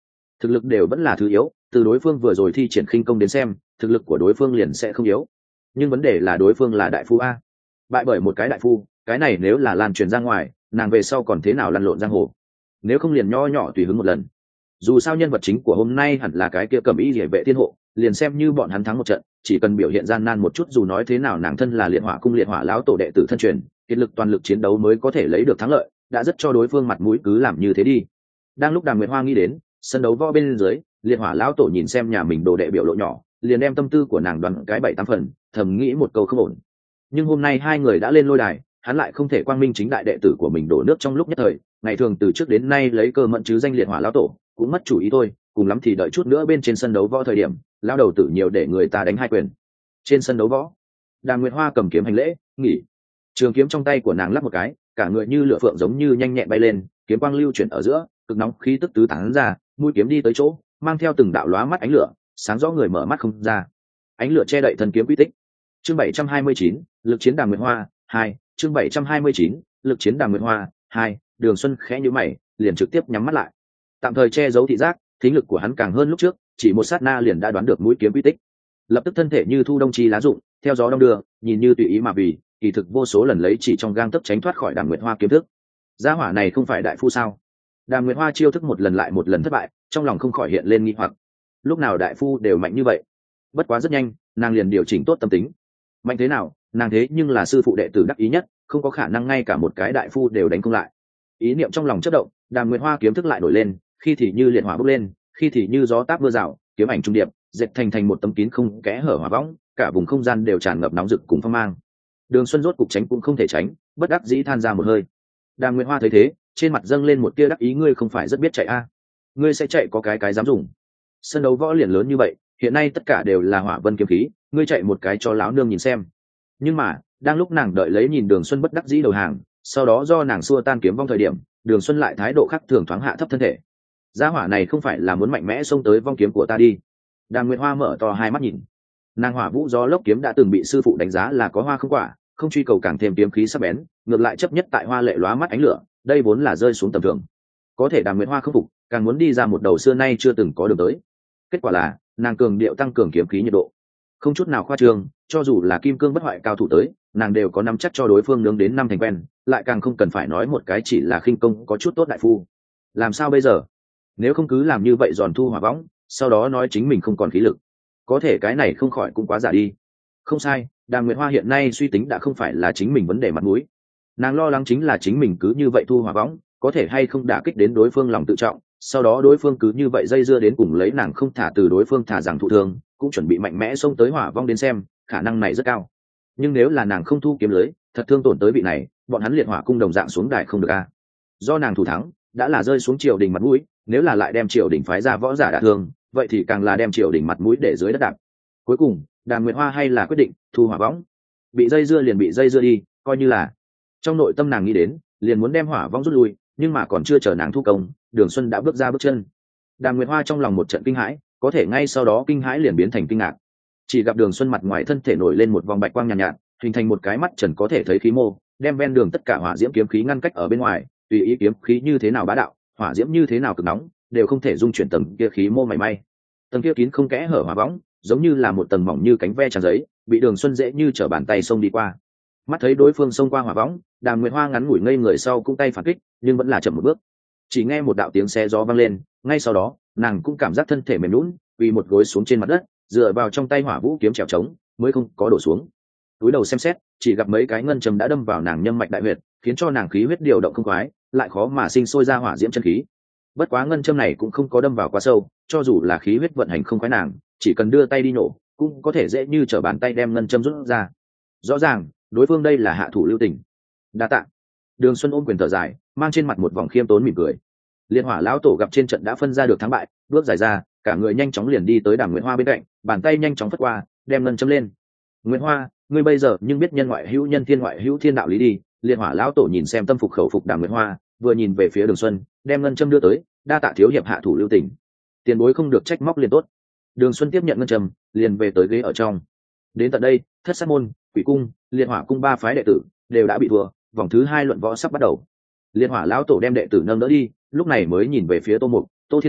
A: thực lực đều vẫn là thứ yếu, từ đối phương vừa rồi thi triển khinh công đến xem thực lực của đối phương liền sẽ không yếu, nhưng vấn đề là đối phương là đại phu a, bại bởi một cái đại phu, cái này nếu là lan truyền ra ngoài nàng về sau còn thế nào lăn lộn giang hồ, nếu không liền nho nhỏ tùy hứng một lần. Dù sao nhân vật chính của hôm nay hẳn là cái kia cầm y địa vệ thiên hộ, liền xem như bọn hắn thắng một trận chỉ cần biểu hiện gian nan một chút, dù nói thế nào nàng thân là liệt hỏa cung liệt hỏa lão tổ đệ tử thân truyền, kiệt lực toàn lực chiến đấu mới có thể lấy được thắng lợi, đã rất cho đối phương mặt mũi, cứ làm như thế đi. Đang lúc Đàm Nguyệt Hoa nghĩ đến, sân đấu võ bên dưới liệt hỏa lão tổ nhìn xem nhà mình đồ đệ biểu lộ nhỏ, liền đem tâm tư của nàng đoán cái 7-8 phần, thầm nghĩ một câu không ổn. Nhưng hôm nay hai người đã lên lôi đài, hắn lại không thể quang minh chính đại đệ tử của mình đổ nước trong lúc nhất thời, ngày thường từ trước đến nay lấy cơ mẫn chứ danh liệt hỏa lão tổ cũng mất chủ ý thôi, cùng lắm thì đợi chút nữa bên trên sân đấu võ thời điểm lao đầu tử nhiều để người ta đánh hai quyền. Trên sân đấu võ, Đàm Nguyệt Hoa cầm kiếm hành lễ nghỉ, trường kiếm trong tay của nàng lắp một cái, cả người như lửa phượng giống như nhanh nhẹn bay lên, kiếm quang lưu chuyển ở giữa, cực nóng khí tức tứ tán ra, mũi kiếm đi tới chỗ mang theo từng đạo lóa mắt ánh lửa, sáng rõ người mở mắt không ra, ánh lửa che đậy thân kiếm quy tích. Chương 729, lực chiến Đàm Nguyệt Hoa 2. Chương 729, lực chiến Đàm Nguyệt Hoa 2. Đường Xuân khẽ nhíu mày, liền trực tiếp nhắm mắt lại, tạm thời che giấu thị giác, thính lực của hắn càng hơn lúc trước, chỉ một sát na liền đã đoán được mũi kiếm quy tích. Lập tức thân thể như thu đông chi lá rụng, theo gió đông đưa, nhìn như tùy ý mà vì, kỳ thực vô số lần lấy chỉ trong gang tấc tránh thoát khỏi Đàm Nguyệt Hoa kiếm thức. Gia hỏa này không phải đại phu sao? Đàm Nguyệt Hoa chiêu thức một lần lại một lần thất bại, trong lòng không khỏi hiện lên nghi hoặc. Lúc nào đại phu đều mạnh như vậy? Bất quá rất nhanh, nàng liền điều chỉnh tốt tâm tính. Mạnh thế nào, nàng thế nhưng là sư phụ đệ tử đắc ý nhất, không có khả năng ngay cả một cái đại phu đều đánh không lại. Ý niệm trong lòng chớp động, Đàm Nguyệt Hoa kiếm thức lại nổi lên, khi thì như liệt hỏa bốc lên, khi thì như gió táp mưa rào, kiếm ảnh trung điệp, dệt thành một tấm kín không kẽ hở hỏa võng, cả vùng không gian đều tràn ngập nóng rực cùng phong mang. Đường Xuân rốt cục tránh cũng không thể tránh, bất đắc dĩ than ra một hơi. Đàm Nguyệt Hoa thấy thế, trên mặt dâng lên một tia đắc ý, ngươi không phải rất biết chạy a? Ngươi sẽ chạy có cái dám dùng. Sân đấu võ liền lớn như vậy, hiện nay tất cả đều là hỏa vân kiếm khí, ngươi chạy một cái cho lão nương nhìn xem. Nhưng mà, đang lúc nàng đợi lấy nhìn Đường Xuân bất đắc dĩ đầu hàng, sau đó do nàng xua tan kiếm vong thời điểm, Đường Xuân lại thái độ khác thường thoáng hạ thấp thân thể. Gia hỏa này không phải là muốn mạnh mẽ xông tới vong kiếm của ta đi? Đàm Nguyệt Hoa mở to hai mắt nhìn. Nàng hỏa vũ gió lốc kiếm đã từng bị sư phụ đánh giá là có hoa không quả, không truy cầu càng thêm kiếm khí sắc bén, ngược lại chấp nhất tại hoa lệ lóa mắt ánh lửa, đây vốn là rơi xuống tầm thường. Có thể Đàm Nguyệt Hoa không phục, càng muốn đi ra một đầu xưa nay chưa từng có đường tới. Kết quả là nàng cường điệu tăng cường kiếm khí nhiệt độ, không chút nào khoa trương, cho dù là kim cương bất hoại cao thủ tới, nàng đều có nắm chắc cho đối phương nướng đến 5 thành quen, lại càng không cần phải nói một cái chỉ là khinh công có chút tốt đại phu. Làm sao bây giờ? Nếu không cứ làm như vậy giòn thu hỏa võng, sau đó nói chính mình không còn khí lực, có thể cái này không khỏi cũng quá giả đi. Không sai, Đàm Nguyệt Hoa hiện nay suy tính đã không phải là chính mình vấn đề mặt mũi, nàng lo lắng chính là chính mình cứ như vậy thu hỏa võng có thể hay không đả kích đến đối phương lòng tự trọng, sau đó đối phương cứ như vậy dây dưa đến cùng lấy nàng không thả, từ đối phương thả rằng thụ thương cũng chuẩn bị mạnh mẽ xông tới hỏa vong đến xem, khả năng này rất cao. Nhưng nếu là nàng không thu kiếm lưới, thật thương tổn tới vị này, bọn hắn liệt hỏa cung đồng dạng xuống đài không được a. Do nàng thủ thắng đã là rơi xuống triều đình mặt mũi, nếu là lại đem triều đình phái ra võ giả đả thương, vậy thì càng là đem triều đình mặt mũi để dưới đất đạp. Cuối cùng Đàm Nguyệt Hoa hay là quyết định thu hỏa võng, bị dây dưa liền bị dây dưa đi, coi như là. Trong nội tâm nàng nghĩ đến, liền muốn đem hỏa vong rút lui, nhưng mà còn chưa chờ nàng thu công, Đường Xuân đã bước ra bước chân. Đàm Nguyệt Hoa trong lòng một trận kinh hãi, có thể ngay sau đó kinh hãi liền biến thành kinh ngạc. Chỉ gặp Đường Xuân mặt ngoài thân thể nổi lên một vòng bạch quang nhàn nhạt, hình thành một cái mắt trần có thể thấy khí mô, đem ven đường tất cả hỏa diễm kiếm khí ngăn cách ở bên ngoài, tùy ý kiếm khí như thế nào bá đạo, hỏa diễm như thế nào cực nóng, đều không thể dung chuyển tầng kia khí mô mảy may. Tầng kia kín không kẽ hở hỏa võng, giống như là một tầng mỏng như cánh ve trang giấy, bị Đường Xuân dễ như trở bàn tay xông đi qua. Mắt thấy đối phương xông qua hỏa võng, Đàm Nguyệt Hoa ngắn ngủi ngây người sau cũng tay phản kích, nhưng vẫn là chậm một bước. Chỉ nghe một đạo tiếng xe gió vang lên, ngay sau đó nàng cũng cảm giác thân thể mềm nhũn, quỳ một gối xuống trên mặt đất, dựa vào trong tay hỏa vũ kiếm trèo trống mới không có đổ xuống. Túi đầu xem xét, chỉ gặp mấy cái ngân châm đã đâm vào nàng nhâm mạch đại huyệt, khiến cho nàng khí huyết điều động không khoái, lại khó mà sinh sôi ra hỏa diễm chân khí. Bất quá ngân châm này cũng không có đâm vào quá sâu, cho dù là khí huyết vận hành không khoái nàng, chỉ cần đưa tay đi nổ, cũng có thể dễ như trở bàn tay đem ngân châm rút ra. Rõ ràng đối phương đây là hạ thủ lưu tình. Đa tạ. Đường Xuân ôm quyền thở dài, mang trên mặt một vòng khiêm tốn mỉm cười. Liên hỏa lão tổ gặp trên trận đã phân ra được thắng bại, bước dài ra, cả người nhanh chóng liền đi tới Đàm Nguyệt Hoa bên cạnh, bàn tay nhanh chóng phất qua, đem ngân châm lên. Nguyệt Hoa, ngươi bây giờ nhưng biết nhân ngoại hữu nhân, thiên ngoại hữu thiên đạo lý đi. Liên hỏa lão tổ nhìn xem tâm phục khẩu phục Đàm Nguyệt Hoa, vừa nhìn về phía Đường Xuân, đem ngân châm đưa tới, đa tạ thiếu hiệp hạ thủ lưu tình, tiền bối không được trách móc liền tốt. Đường Xuân tiếp nhận ngân châm, liền về tới ghế ở trong. Đến tận đây, Thất Sát môn, Quỷ cung, Liệt hỏa cung ba phái đệ tử đều đã bị thua, vòng thứ 2 luận võ sắp bắt đầu. Liệt hỏa lão tổ đem đệ tử nâng đỡ đi, lúc này mới nhìn về phía Tô Mục, Tô Thiên Hộ,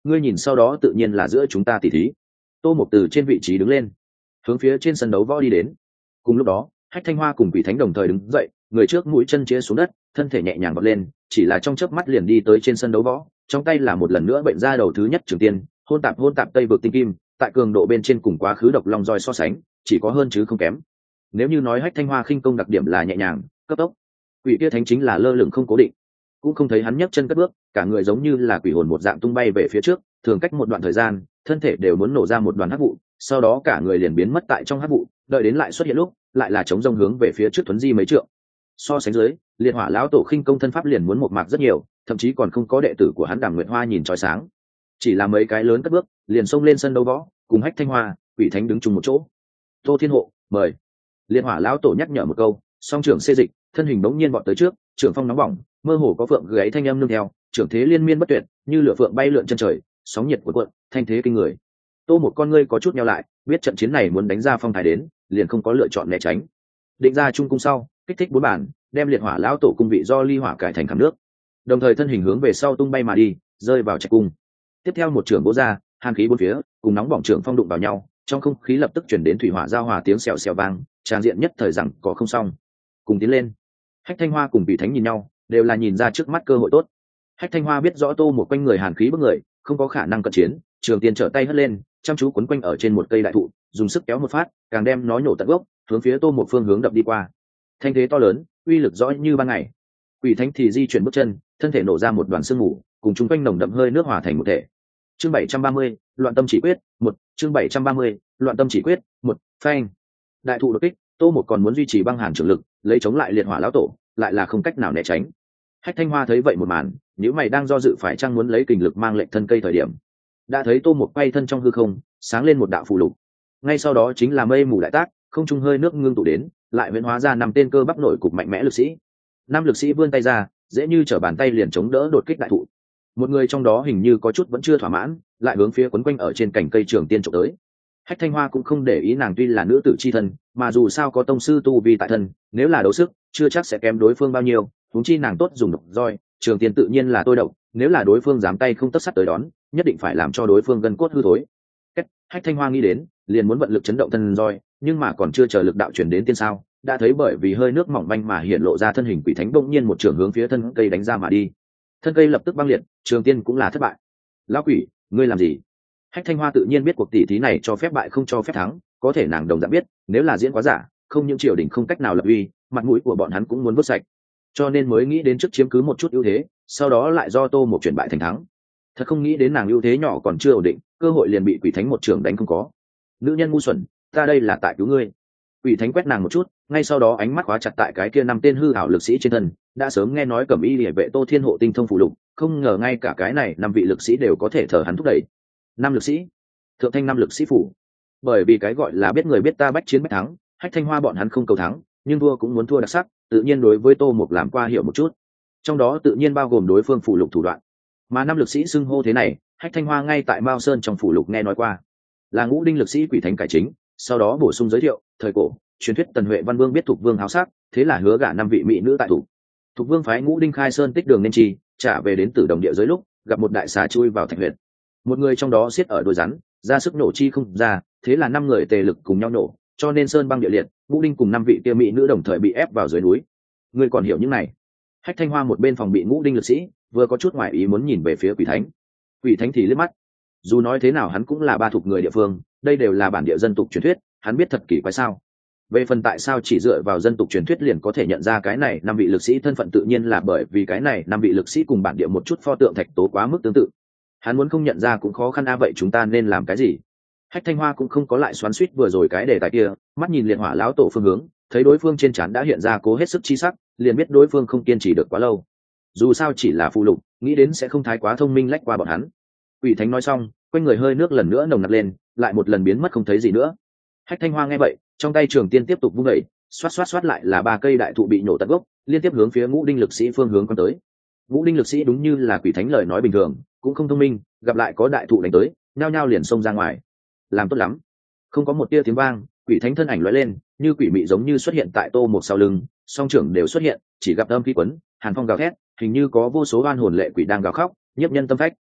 A: ngươi nhìn sau đó tự nhiên là giữa chúng ta tỉ thí. Tô Mục từ trên vị trí đứng lên, hướng phía trên sân đấu võ đi đến. Cùng lúc đó Hách Thanh Hoa cùng Quỷ Thánh đồng thời đứng dậy, người trước mũi chân chia xuống đất, thân thể nhẹ nhàng vọt lên, chỉ là trong chớp mắt liền đi tới trên sân đấu võ, trong tay là một lần nữa bệnh ra đầu thứ nhất trường tiên, hôn tạp tây vực tinh kim, tại cường độ bên trên cùng quá khứ độc long roi so sánh, chỉ có hơn chứ không kém. Nếu như nói Hách Thanh Hoa khinh công đặc điểm là nhẹ nhàng, cấp tốc, Quỷ kia thánh chính là lơ lửng không cố định, cũng không thấy hắn nhấc chân cất bước, cả người giống như là quỷ hồn một dạng tung bay về phía trước, thường cách một đoạn thời gian, thân thể đều muốn nổ ra một đoàn hắc vụ, sau đó cả người liền biến mất tại trong hắc vụ, đợi đến lại xuất hiện lúc, lại là chống rông hướng về phía trước tuấn di mấy trượng. So sánh dưới, Liệt Hỏa lão tổ khinh công thân pháp liền muốn một mạc rất nhiều, thậm chí còn không có đệ tử của hắn Đàm Nguyệt Hoa nhìn chói sáng. Chỉ là mấy cái lớn cất bước, liền xông lên sân đấu võ, cùng Hách Thanh Hoa, Quỷ Thánh đứng chung một chỗ. Tô Thiên Hộ, mời. Liệt Hỏa lão tổ nhắc nhở một câu, song trưởng xê dịch, thân hình bỗng nhiên vọt tới trước, trưởng phong nóng bỏng, mơ hồ có phượng gáy thanh âm nương theo, trưởng thế liên miên bất tuyệt, như lửa phượng bay lượn chân trời, sóng nhiệt cuộn cuộn, thanh thế kinh người. Tô một con ngươi có chút nheo lại, biết trận chiến này muốn đánh ra phong thái đến, liền không có lựa chọn né tránh. Định ra trung cung sau, kích thích bốn bản, đem Liệt Hỏa lão tổ cung vị do ly hỏa cải thành khảm nước, đồng thời thân hình hướng về sau tung bay mà đi, rơi vào trạch cung. Tiếp theo một trưởng bổ ra, hàn khí bốn phía, cùng nóng bỏng trưởng phong đụng vào nhau, trong không khí lập tức chuyển đến thủy hỏa giao hòa tiếng xèo xèo vang, tràn diện nhất thời rằng có không xong. Cùng tiến lên. Hách Thanh Hoa cùng Vị Thánh nhìn nhau, đều là nhìn ra trước mắt cơ hội tốt. Hách Thanh Hoa biết rõ Tô một quanh người hàn khí bức người, không có khả năng cận chiến, trường tiên trở tay hất lên, chăm chú quấn quanh ở trên một cây đại thụ, dùng sức kéo một phát, càng đem nó nhổ tận gốc, hướng phía Tô một phương hướng đập đi qua. Thanh thế to lớn, uy lực rõ như ban ngày. Quỷ Thánh thì di chuyển bước chân, thân thể nổ ra một đoàn sương mù, cùng chung quanh nồng đậm hơi nước hòa thành một thể. Chương 730, loạn tâm chỉ quyết, 1, chương 730, loạn tâm chỉ quyết, 1, phanh. Đại thụ đột kích, Tô một còn muốn duy trì băng hàn trường lực, lấy chống lại Liệt Hỏa lão tổ, lại là không cách nào né tránh. Hách Thanh Hoa thấy vậy một màn, nếu mày đang do dự phải chăng muốn lấy kình lực mang lệnh thân cây thời điểm, đã thấy Tô một quay thân trong hư không, sáng lên một đạo phù lục. Ngay sau đó chính là mây mù đại tác, không trung hơi nước ngưng tụ đến, lại huyễn hóa ra 5 tên cơ bắp nổi cục mạnh mẽ lực sĩ. 5 lực sĩ vươn tay ra, dễ như trở bàn tay liền chống đỡ đột kích đại thụ. Một người trong đó hình như có chút vẫn chưa thỏa mãn, lại hướng phía quấn quanh ở trên cành cây trường tiên chụp tới. Hách Thanh Hoa cũng không để ý nàng tuy là nữ tử chi thân, mà dù sao có tông sư tu vi tại thân, nếu là đấu sức, chưa chắc sẽ kém đối phương bao nhiêu, huống chi nàng tốt dùng độc roi, trường tiên tự nhiên là tôi độc, nếu là đối phương dám tay không tất sắt tới đón, nhất định phải làm cho đối phương gân cốt hư thối. Hách Thanh Hoa nghĩ đến, liền muốn vận lực chấn động thân roi, nhưng mà còn chưa chờ lực đạo truyền đến tiên sao, đã thấy bởi vì hơi nước mỏng manh mà hiện lộ ra thân hình Quỷ Thánh bỗng nhiên một trường hướng phía thân cây đánh ra mà đi. Thân cây lập tức băng liệt, trường tiên cũng là thất bại. Lão quỷ, ngươi làm gì? Hách Thanh Hoa tự nhiên biết cuộc tỷ thí này cho phép bại không cho phép thắng, có thể nàng đồng dạng biết, nếu là diễn quá giả, không những triều đình không cách nào lập uy, mặt mũi của bọn hắn cũng muốn vứt sạch, cho nên mới nghĩ đến trước chiếm cứ một chút ưu thế, sau đó lại do Tô một chuyển bại thành thắng. Thật không nghĩ đến nàng ưu thế nhỏ còn chưa ổn định, cơ hội liền bị Quỷ Thánh một trường đánh không có. Nữ nhân ngu xuẩn, ta đây là tại cứu ngươi. Quỷ Thánh quét nàng một chút, ngay sau đó ánh mắt khóa chặt tại cái kia 5 tên hư ảo lực sĩ trên thân, đã sớm nghe nói Cẩm Y Liễu vệ Tô Thiên Hộ tinh thông phù lục, không ngờ ngay cả cái này 5 vị lực sĩ đều có thể thờ hắn thúc đẩy. 5 lực sĩ, thượng thanh 5 lực sĩ phủ. Bởi vì cái gọi là biết người biết ta bách chiến bách thắng, Hách Thanh Hoa bọn hắn không cầu thắng, nhưng thua cũng muốn thua đặc sắc, tự nhiên đối với Tô Mục làm qua hiểu một chút. Trong đó tự nhiên bao gồm đối phương phù lục thủ đoạn. Mà 5 lực sĩ xưng hô thế này, Hách Thanh Hoa ngay tại Mao Sơn trong phù lục nghe nói qua, là Ngũ Đinh lực sĩ Quỷ Thánh cải chính, sau đó bổ sung giới thiệu, thời cổ, truyền thuyết Tần Huệ Văn Vương biết Thục Vương háo sắc, thế là hứa gả 5 vị mỹ nữ tại thủ. Thục Vương phái Ngũ Đinh khai sơn tích đường nên trì, trả về đến Tử Đồng địa giới lúc, gặp một đại xà chui vào thạch huyệt. Một người trong đó siết ở đuôi rắn, ra sức nổ chi không ra, thế là 5 người tề lực cùng nhau nổ, cho nên sơn băng địa liệt, Ngũ Đinh cùng 5 vị kia mỹ nữ đồng thời bị ép vào dưới núi. Ngươi còn hiểu những này? Hách Thanh Hoa một bên phòng bị Ngũ Đinh lực sĩ, vừa có chút ngoại ý muốn nhìn về phía Quỷ Thánh. Quỷ Thánh thì liếc mắt. Dù nói thế nào hắn cũng là ba thuộc người địa phương, đây đều là bản địa dân tục truyền thuyết, hắn biết thật kỳ quái sao? Về phần tại sao chỉ dựa vào dân tục truyền thuyết liền có thể nhận ra cái này 5 vị lực sĩ thân phận, tự nhiên là bởi vì cái này 5 vị lực sĩ cùng bản địa một chút pho tượng thạch tố quá mức tương tự. Hắn muốn không nhận ra cũng khó khăn. Vậy chúng ta nên làm cái gì? Hách Thanh Hoa cũng không có lại xoắn xuýt vừa rồi cái đề tài kia, mắt nhìn Liệt Hỏa lão tổ phương hướng, thấy đối phương trên trán đã hiện ra cố hết sức chi sắc, liền biết đối phương không kiên trì được quá lâu. Dù sao chỉ là phụ lục, nghĩ đến sẽ không thái quá thông minh lách qua bọn hắn. Quỷ Thánh nói xong, quanh người hơi nước lần nữa nồng nặc lên, lại một lần biến mất không thấy gì nữa. Hách Thanh Hoa nghe vậy, trong tay trường tiên tiếp tục vung đẩy, xoát lại là 3 cây đại thụ bị nổ tận gốc, liên tiếp hướng phía Ngũ Đinh lực sĩ phương hướng quan tới. Ngũ Đinh lực sĩ đúng như là Quỷ Thánh lời nói bình thường, cũng không thông minh, gặp lại có đại thụ đánh tới, nhao nhao liền xông ra ngoài. Làm tốt lắm. Không có một tia tiếng vang, Quỷ Thánh thân ảnh lóe lên, như quỷ mị giống như xuất hiện tại Tô một sau lưng, song trưởng đều xuất hiện, chỉ gặp âm khí quấn, hàn phong gào thét, hình như có vô số oan hồn lệ quỷ đang gào khóc, nhiếp nhân tâm phách.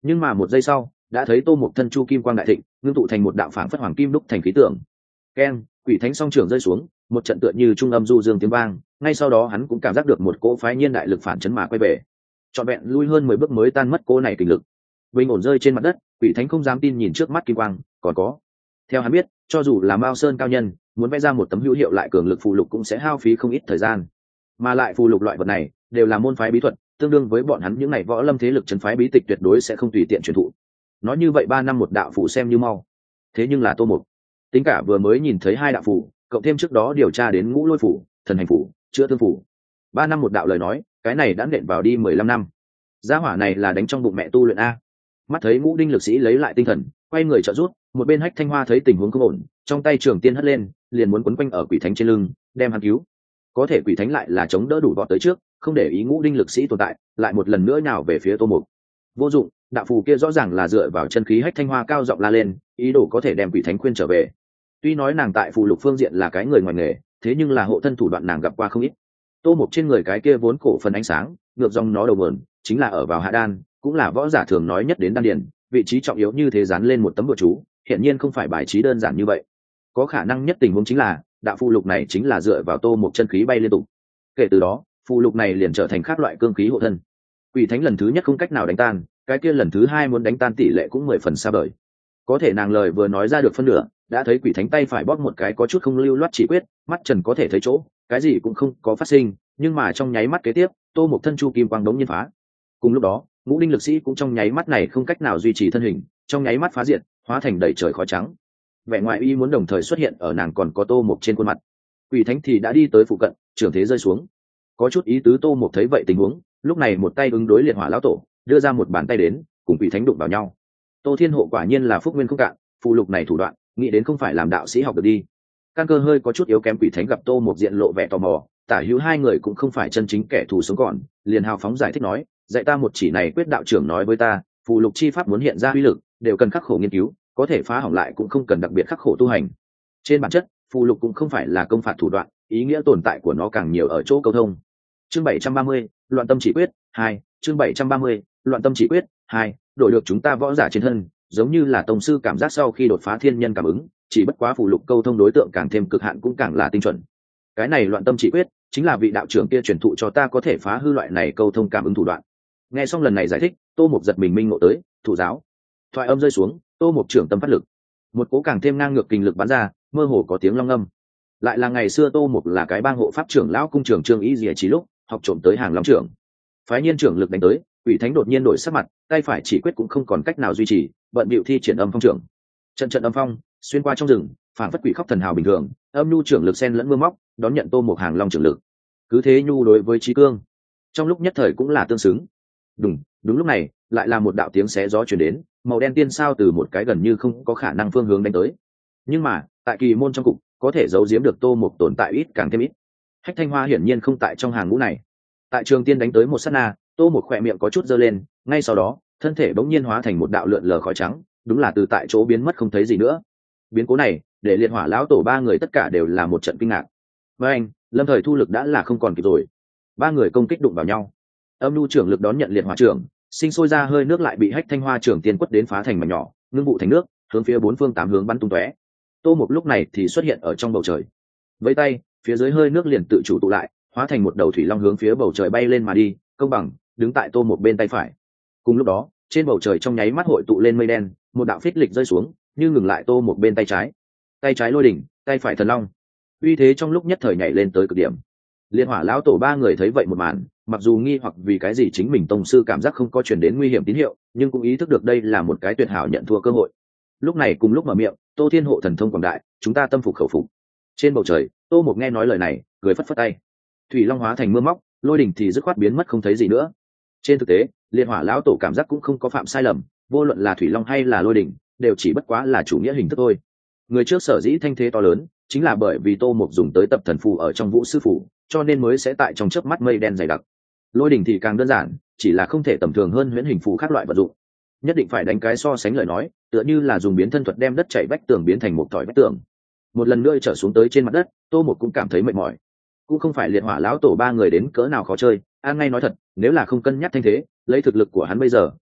A: Nhưng mà một giây sau đã thấy tô một thân chu kim quang đại thịnh, ngưng tụ thành một đạo phảng phất hoàng kim đúc thành khí tượng. Keng, quỷ thánh song trưởng rơi xuống, một trận tựa như trung âm du dương tiếng vang, ngay sau đó hắn cũng cảm giác được một cỗ phái nhiên đại lực phản chấn mà quay về, trọn vẹn lui hơn 10 bước mới tan mất cỗ này kình lực. Bình ổn rơi trên mặt đất, quỷ thánh không dám tin nhìn trước mắt kim quang, còn có. Theo hắn biết, cho dù là Mao Sơn cao nhân, muốn vẽ ra một tấm hữu hiệu lại cường lực phù lục cũng sẽ hao phí không ít thời gian. Mà lại phù lục loại vật này đều là môn phái bí thuật, tương đương với bọn hắn những này võ lâm thế lực trấn phái bí tịch tuyệt đối sẽ không tùy tiện truyền thụ. Nói như vậy 3 năm một đạo phù xem như mau. Thế nhưng là Tô Mục, tính cả vừa mới nhìn thấy 2 đạo phù, cộng thêm trước đó điều tra đến ngũ lôi phù, thần hành phù, chữa thương phù, 3 năm một đạo lời nói, cái này đã nện vào đi 15 năm. Gia hỏa này là đánh trong bụng mẹ tu luyện a. Mắt thấy Ngũ Đinh lực sĩ lấy lại tinh thần, quay người trợ rút, một bên Hách Thanh Hoa thấy tình huống không ổn, trong tay trường tiên hất lên, liền muốn quấn quanh ở quỷ thánh trên lưng, đem hắn cứu. Có thể quỷ thánh lại là chống đỡ đủ vọt tới trước, không để ý Ngũ Đinh lực sĩ tồn tại, lại một lần nữa nhào về phía Tô Mục. Vô dụng, đạo phù kia rõ ràng là dựa vào chân khí. Hách Thanh Hoa cao giọng la lên, ý đồ có thể đem quỷ thánh khuyên trở về. Tuy nói nàng tại phù lục phương diện là cái người ngoài nghề, thế nhưng là hộ thân thủ đoạn nàng gặp qua không ít. Tô Mục trên người cái kia vốn cổ phần ánh sáng, ngược dòng nó đầu nguồn, chính là ở vào hạ đan, cũng là võ giả thường nói nhất đến đan điền, vị trí trọng yếu như thế dán lên một tấm bùa chú, hiện nhiên không phải bài trí đơn giản như vậy. Có khả năng nhất tình huống chính là đạo phù lục này chính là dựa vào Tô Mục chân khí bay liên tục. Kể từ đó, phù lục này liền trở thành khác loại cương khí hộ thân. Quỷ thánh lần thứ nhất không cách nào đánh tan, cái kia lần thứ hai muốn đánh tan tỷ lệ cũng 10 phần xa vời. Có thể nàng lời vừa nói ra được phân nửa, đã thấy quỷ thánh tay phải bóp một cái có chút không lưu loát chỉ quyết, mắt trần có thể thấy chỗ, cái gì cũng không có phát sinh, nhưng mà trong nháy mắt kế tiếp, Tô Mục thân chu kim quang đống nhiên phá. Cùng lúc đó, Ngũ Đinh lực sĩ cũng trong nháy mắt này không cách nào duy trì thân hình, trong nháy mắt phá diệt, hóa thành đầy trời khói trắng. Vẻ ngoại y muốn đồng thời xuất hiện ở nàng còn có Tô Mục trên khuôn mặt. Quỷ thánh thì đã đi tới phụ cận, trường thế rơi xuống. Có chút ý tứ Tô Mục thấy vậy tình huống, lúc này một tay ứng đối liệt hỏa lão tổ, đưa ra một bàn tay đến, cùng quỷ thánh đụng vào nhau. Tô Thiên Hộ quả nhiên là phúc nguyên không cạn, phù lục này thủ đoạn, nghĩ đến không phải làm đạo sĩ học được đi. Căn cơ hơi có chút yếu kém quỷ thánh gặp Tô Mục diện lộ vẻ tò mò, tả hữu hai người cũng không phải chân chính kẻ thù sống còn, liền hào phóng giải thích nói, dạy ta một chỉ này quyết đạo trưởng nói với ta, phù lục chi pháp muốn hiện ra uy lực, đều cần khắc khổ nghiên cứu, có thể phá hỏng lại cũng không cần đặc biệt khắc khổ tu hành. Trên bản chất, phù lục cũng không phải là công phạt thủ đoạn, ý nghĩa tồn tại của nó càng nhiều ở chỗ câu thông. Chương 730, loạn tâm chỉ quyết 2, chương 730, loạn tâm chỉ quyết 2, đổi được chúng ta võ giả trên thân, giống như là tông sư cảm giác sau khi đột phá thiên nhân cảm ứng, chỉ bất quá phù lục câu thông đối tượng càng thêm cực hạn cũng càng là tinh chuẩn. Cái này loạn tâm chỉ quyết chính là vị đạo trưởng kia truyền thụ cho ta có thể phá hư loại này câu thông cảm ứng thủ đoạn. Nghe xong lần này giải thích, Tô Mục giật mình minh ngộ tới, thủ giáo. Thoại âm rơi xuống, Tô Mục trưởng tâm phát lực, một cố càng thêm ngang ngược kinh lực bắn ra, mơ hồ có tiếng long âm. Lại là ngày xưa Tô Mục là cái bang hộ pháp trưởng lão cung trưởng Trương Ý Diệ trí lúc học trộm tới hàng long trưởng. Phái nhiên trưởng lực đánh tới, quỷ thánh đột nhiên đổi sắc mặt, tay phải chỉ quyết cũng không còn cách nào duy trì, bận bịu thi triển âm phong trưởng. Trận trận âm phong xuyên qua trong rừng, phản phất quỷ khóc thần hào bình thường, âm nhu trưởng lực xen lẫn mưa móc, đón nhận Tô Mục hàng long trưởng lực. Cứ thế nhu đối với trí cương, trong lúc nhất thời cũng là tương xứng. Đúng lúc này, lại là một đạo tiếng xé gió truyền đến, màu đen tiên sao từ một cái gần như không có khả năng phương hướng đánh tới. Nhưng mà, tại kỳ môn trong cục, có thể giấu giếm được Tô Mục tồn tại ít càng thêm ít. Hách Thanh Hoa hiển nhiên không tại trong hàng ngũ này. Tại trường tiên đánh tới một sát na, Tô Mục khỏe miệng có chút giơ lên, ngay sau đó, thân thể bỗng nhiên hóa thành một đạo lượn lờ khói trắng, đúng là từ tại chỗ biến mất không thấy gì nữa. Biến cố này, để liệt hỏa lão tổ ba người tất cả đều là một trận kinh ngạc. Với anh, lâm thời thu lực đã là không còn kịp rồi. Ba người công kích đụng vào nhau. Âm nhu trưởng lực đón nhận liệt hỏa trưởng, sinh sôi ra hơi nước lại bị Hách Thanh Hoa trưởng tiên quất đến phá thành mảnh nhỏ, ngưng vụ thành nước, hướng phía bốn phương tám hướng bắn tung tóe. Tô Mục lúc này thì xuất hiện ở trong bầu trời. Với tay, phía dưới hơi nước liền tự chủ tụ lại, hóa thành một đầu thủy long hướng phía bầu trời bay lên mà đi, công bằng đứng tại Tô Mục bên tay phải. Cùng lúc đó, trên bầu trời trong nháy mắt hội tụ lên mây đen, một đạo phích lịch rơi xuống, như ngừng lại Tô Mục bên tay trái. Tay trái lôi đỉnh, tay phải thần long, uy thế trong lúc nhất thời nhảy lên tới cực điểm. Liên hỏa lão tổ ba người thấy vậy một màn, mặc dù nghi hoặc vì cái gì chính mình tông sư cảm giác không có truyền đến nguy hiểm tín hiệu, nhưng cũng ý thức được đây là một cái tuyệt hảo nhận thua cơ hội. Lúc này cùng lúc mở miệng, Tô Thiên Hộ thần thông quảng đại, chúng ta tâm phục khẩu phục. Trên bầu trời, Tô Mục nghe nói lời này, cười phất phất tay. Thủy long hóa thành mưa móc, lôi đỉnh thì dứt khoát biến mất không thấy gì nữa. Trên thực tế, liên hỏa lão tổ cảm giác cũng không có phạm sai lầm, vô luận là thủy long hay là lôi đỉnh, đều chỉ bất quá là chủ nghĩa hình thức thôi. Người trước sở dĩ thanh thế to lớn, chính là bởi vì Tô Mục dùng tới tập thần phù ở trong vũ sư phủ, cho nên mới sẽ tại trong chớp mắt mây đen dày đặc. Lôi đỉnh thì càng đơn giản, chỉ là không thể tầm thường hơn huyễn hình phù khác loại vật dụng. Nhất định phải đánh cái so sánh lời nói, tựa như là dùng biến thân thuật đem đất chảy vách tường biến thành một thỏi vách tường. Một lần nữa trở xuống tới trên mặt đất, Tô Mục cũng cảm thấy mệt mỏi. Cũng không phải liệt hỏa lão tổ ba người đến cỡ nào khó chơi, an ngay nói thật, nếu là không cân nhắc thanh thế, lấy thực lực của hắn bây giờ,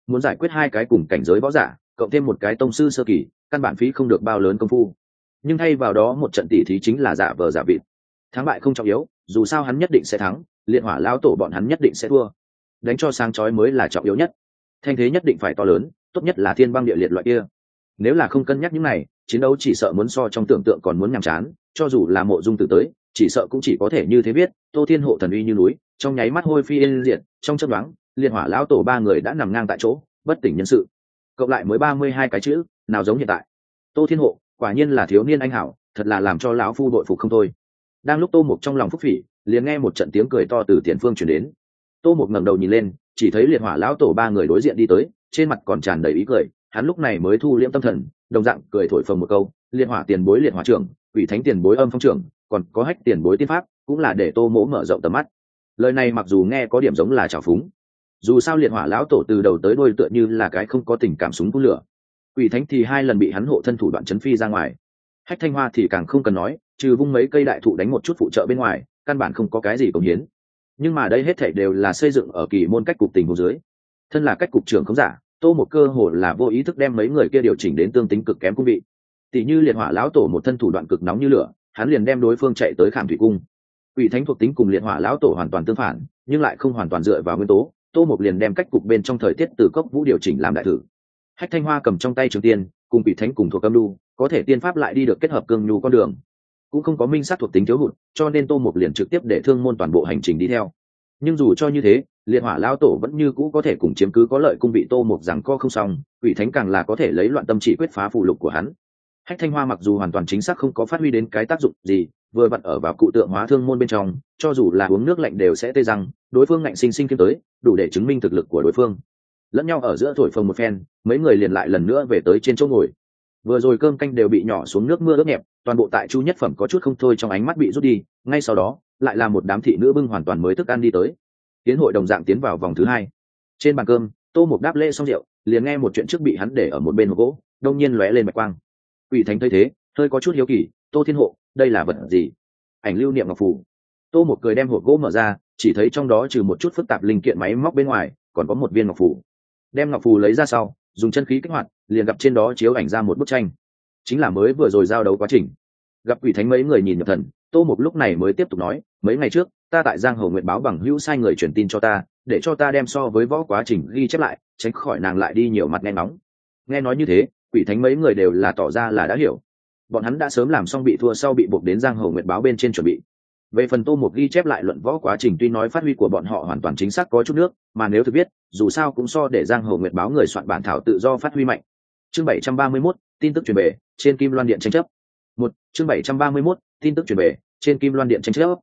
A: muốn giải quyết hai cái cùng cảnh giới võ giả cộng thêm một cái tông sư sơ kỳ, căn bản phí không được bao lớn công phu. Nhưng thay vào đó một trận tỉ thí chính là giả vờ giả vịt. Thắng bại không trọng yếu, dù sao hắn nhất định sẽ thắng, liệt hỏa lão tổ bọn hắn nhất định sẽ thua. Đánh cho sáng chói mới là trọng yếu nhất. Thanh thế nhất định phải to lớn, tốt nhất là thiên băng địa liệt loại kia. Nếu là không cân nhắc những này, chiến đấu chỉ sợ muốn so trong tưởng tượng còn muốn nhàm chán, cho dù là Mộ Dung Tử tới, chỉ sợ cũng chỉ có thể như thế biết, Tô Thiên Hộ thần uy như núi, trong nháy mắt hôi phi yên diệt, trong chớp nhoáng, liệt hỏa lão tổ ba người đã nằm ngang tại chỗ, bất tỉnh nhân sự. Cộng lại mới 32 cái chữ, nào giống hiện tại. Tô Thiên Hộ, quả nhiên là thiếu niên anh hảo, thật là làm cho lão phu đội phục không thôi. Đang lúc Tô Mục trong lòng phúc phỉ, liền nghe một trận tiếng cười to từ tiền phương truyền đến. Tô Mục ngẩng đầu nhìn lên, chỉ thấy liệt hỏa lão tổ ba người đối diện đi tới, trên mặt còn tràn đầy ý cười, hắn lúc này mới thu liễm tâm thần, đồng dạng cười thổi phồng một câu, liệt hỏa tiền bối liệt hỏa trưởng, quỷ thánh tiền bối âm phong trưởng, còn có hách tiền bối tiên pháp, cũng là để Tô Mỗ mở rộng tầm mắt. Lời này mặc dù nghe có điểm giống là trào phúng, dù sao liệt hỏa lão tổ từ đầu tới đuôi tựa như là cái không có tình cảm súng phun lửa, quỷ thánh thì hai lần bị hắn hộ thân thủ đoạn chấn phi ra ngoài, hách thanh hoa thì càng không cần nói, trừ vung mấy cây đại thụ đánh một chút phụ trợ bên ngoài, căn bản không có cái gì cống hiến. Nhưng mà đây hết thảy đều là xây dựng ở kỳ môn cách cục tình huống dưới. Thân là cách cục trưởng không giả, Tô một cơ hồ là vô ý thức đem mấy người kia điều chỉnh đến tương tính cực kém cung vị. Tỷ như liệt hỏa lão tổ một thân thủ đoạn cực nóng như lửa, hắn liền đem đối phương chạy tới Khảm Thủy cung. Quỷ thánh thuộc tính cùng liệt hỏa lão tổ hoàn toàn tương phản, nhưng lại không hoàn toàn dựa vào nguyên tố, Tô một liền đem cách cục bên trong thời tiết từ cốc vũ điều chỉnh làm đại thử. Hách thanh hoa cầm trong tay trường tiên, cùng quỷ thánh cùng thuộc âm lưu, có thể tiên pháp lại đi được kết hợp cương nhu con đường, cũng không có minh sát thuộc tính thiếu hụt, cho nên Tô một liền trực tiếp để thương môn toàn bộ hành trình đi theo. Nhưng dù cho như thế, liệt hỏa lão tổ vẫn như cũ có thể cùng chiếm cứ có lợi cung vị Tô một rằng co không xong, quỷ thánh càng là có thể lấy loạn tâm chỉ quyết phá phù lục của hắn. Hách thanh hoa mặc dù hoàn toàn chính xác không có phát huy đến cái tác dụng gì, vừa vặn ở vào cụ tượng hóa thương môn bên trong, cho dù là uống nước lạnh đều sẽ tê răng, đối phương ngạnh sinh sinh kiếm tới, đủ để chứng minh thực lực của đối phương. Lẫn nhau ở giữa thổi phồng một phen, mấy người liền lại lần nữa về tới trên chỗ ngồi. Vừa rồi cơm canh đều bị nhỏ xuống nước mưa ướt nhẹp, toàn bộ tại chu nhất phẩm có chút không thôi trong ánh mắt bị rút đi, ngay sau đó lại là một đám thị nữ bưng hoàn toàn mới thức ăn đi tới. Tiến hội đồng dạng tiến vào vòng thứ hai. Trên bàn cơm, Tô Mục đáp lễ xong rượu, liền nghe một chuyện trước bị hắn để ở một bên hộp gỗ, đông nhiên lóe lên bạch quang. Quỷ thánh thấy thế, hơi có chút hiếu kỳ, Tô Thiên Hộ, đây là vật gì? Ảnh lưu niệm ngọc phù. Tô Mục cười đem hộp gỗ mở ra, chỉ thấy trong đó trừ một chút phức tạp linh kiện máy móc bên ngoài, còn có một viên ngọc phù. Đem ngọc phù lấy ra sau, dùng chân khí kích hoạt, liền gặp trên đó chiếu ảnh ra một bức tranh, chính là mới vừa rồi giao đấu quá trình. Gặp quỷ thánh mấy người nhìn nhập thần, Tô Mục lúc này mới tiếp tục nói, mấy ngày trước ta tại Giang Hồ Nguyện báo bằng hữu sai người truyền tin cho ta, để cho ta đem so với võ quá trình ghi chép lại, tránh khỏi nàng lại đi nhiều mặt nghe nóng. Nghe nói như thế, quỷ thánh mấy người đều là tỏ ra là đã hiểu, bọn hắn đã sớm làm xong bị thua sau bị buộc đến Giang Hồ Nguyện báo bên trên chuẩn bị. Về phần Tô Mục ghi chép lại luận võ quá trình, tuy nói phát huy của bọn họ hoàn toàn chính xác có chút nước, mà nếu thực biết, dù sao cũng so để Giang Hồ Nguyệt báo người soạn bản thảo tự do phát huy mạnh. Chương 731, tin tức truyền bể, trên Kim Loan Điện tranh chấp. Chương 731, tin tức truyền bể, trên Kim Loan Điện tranh chấp.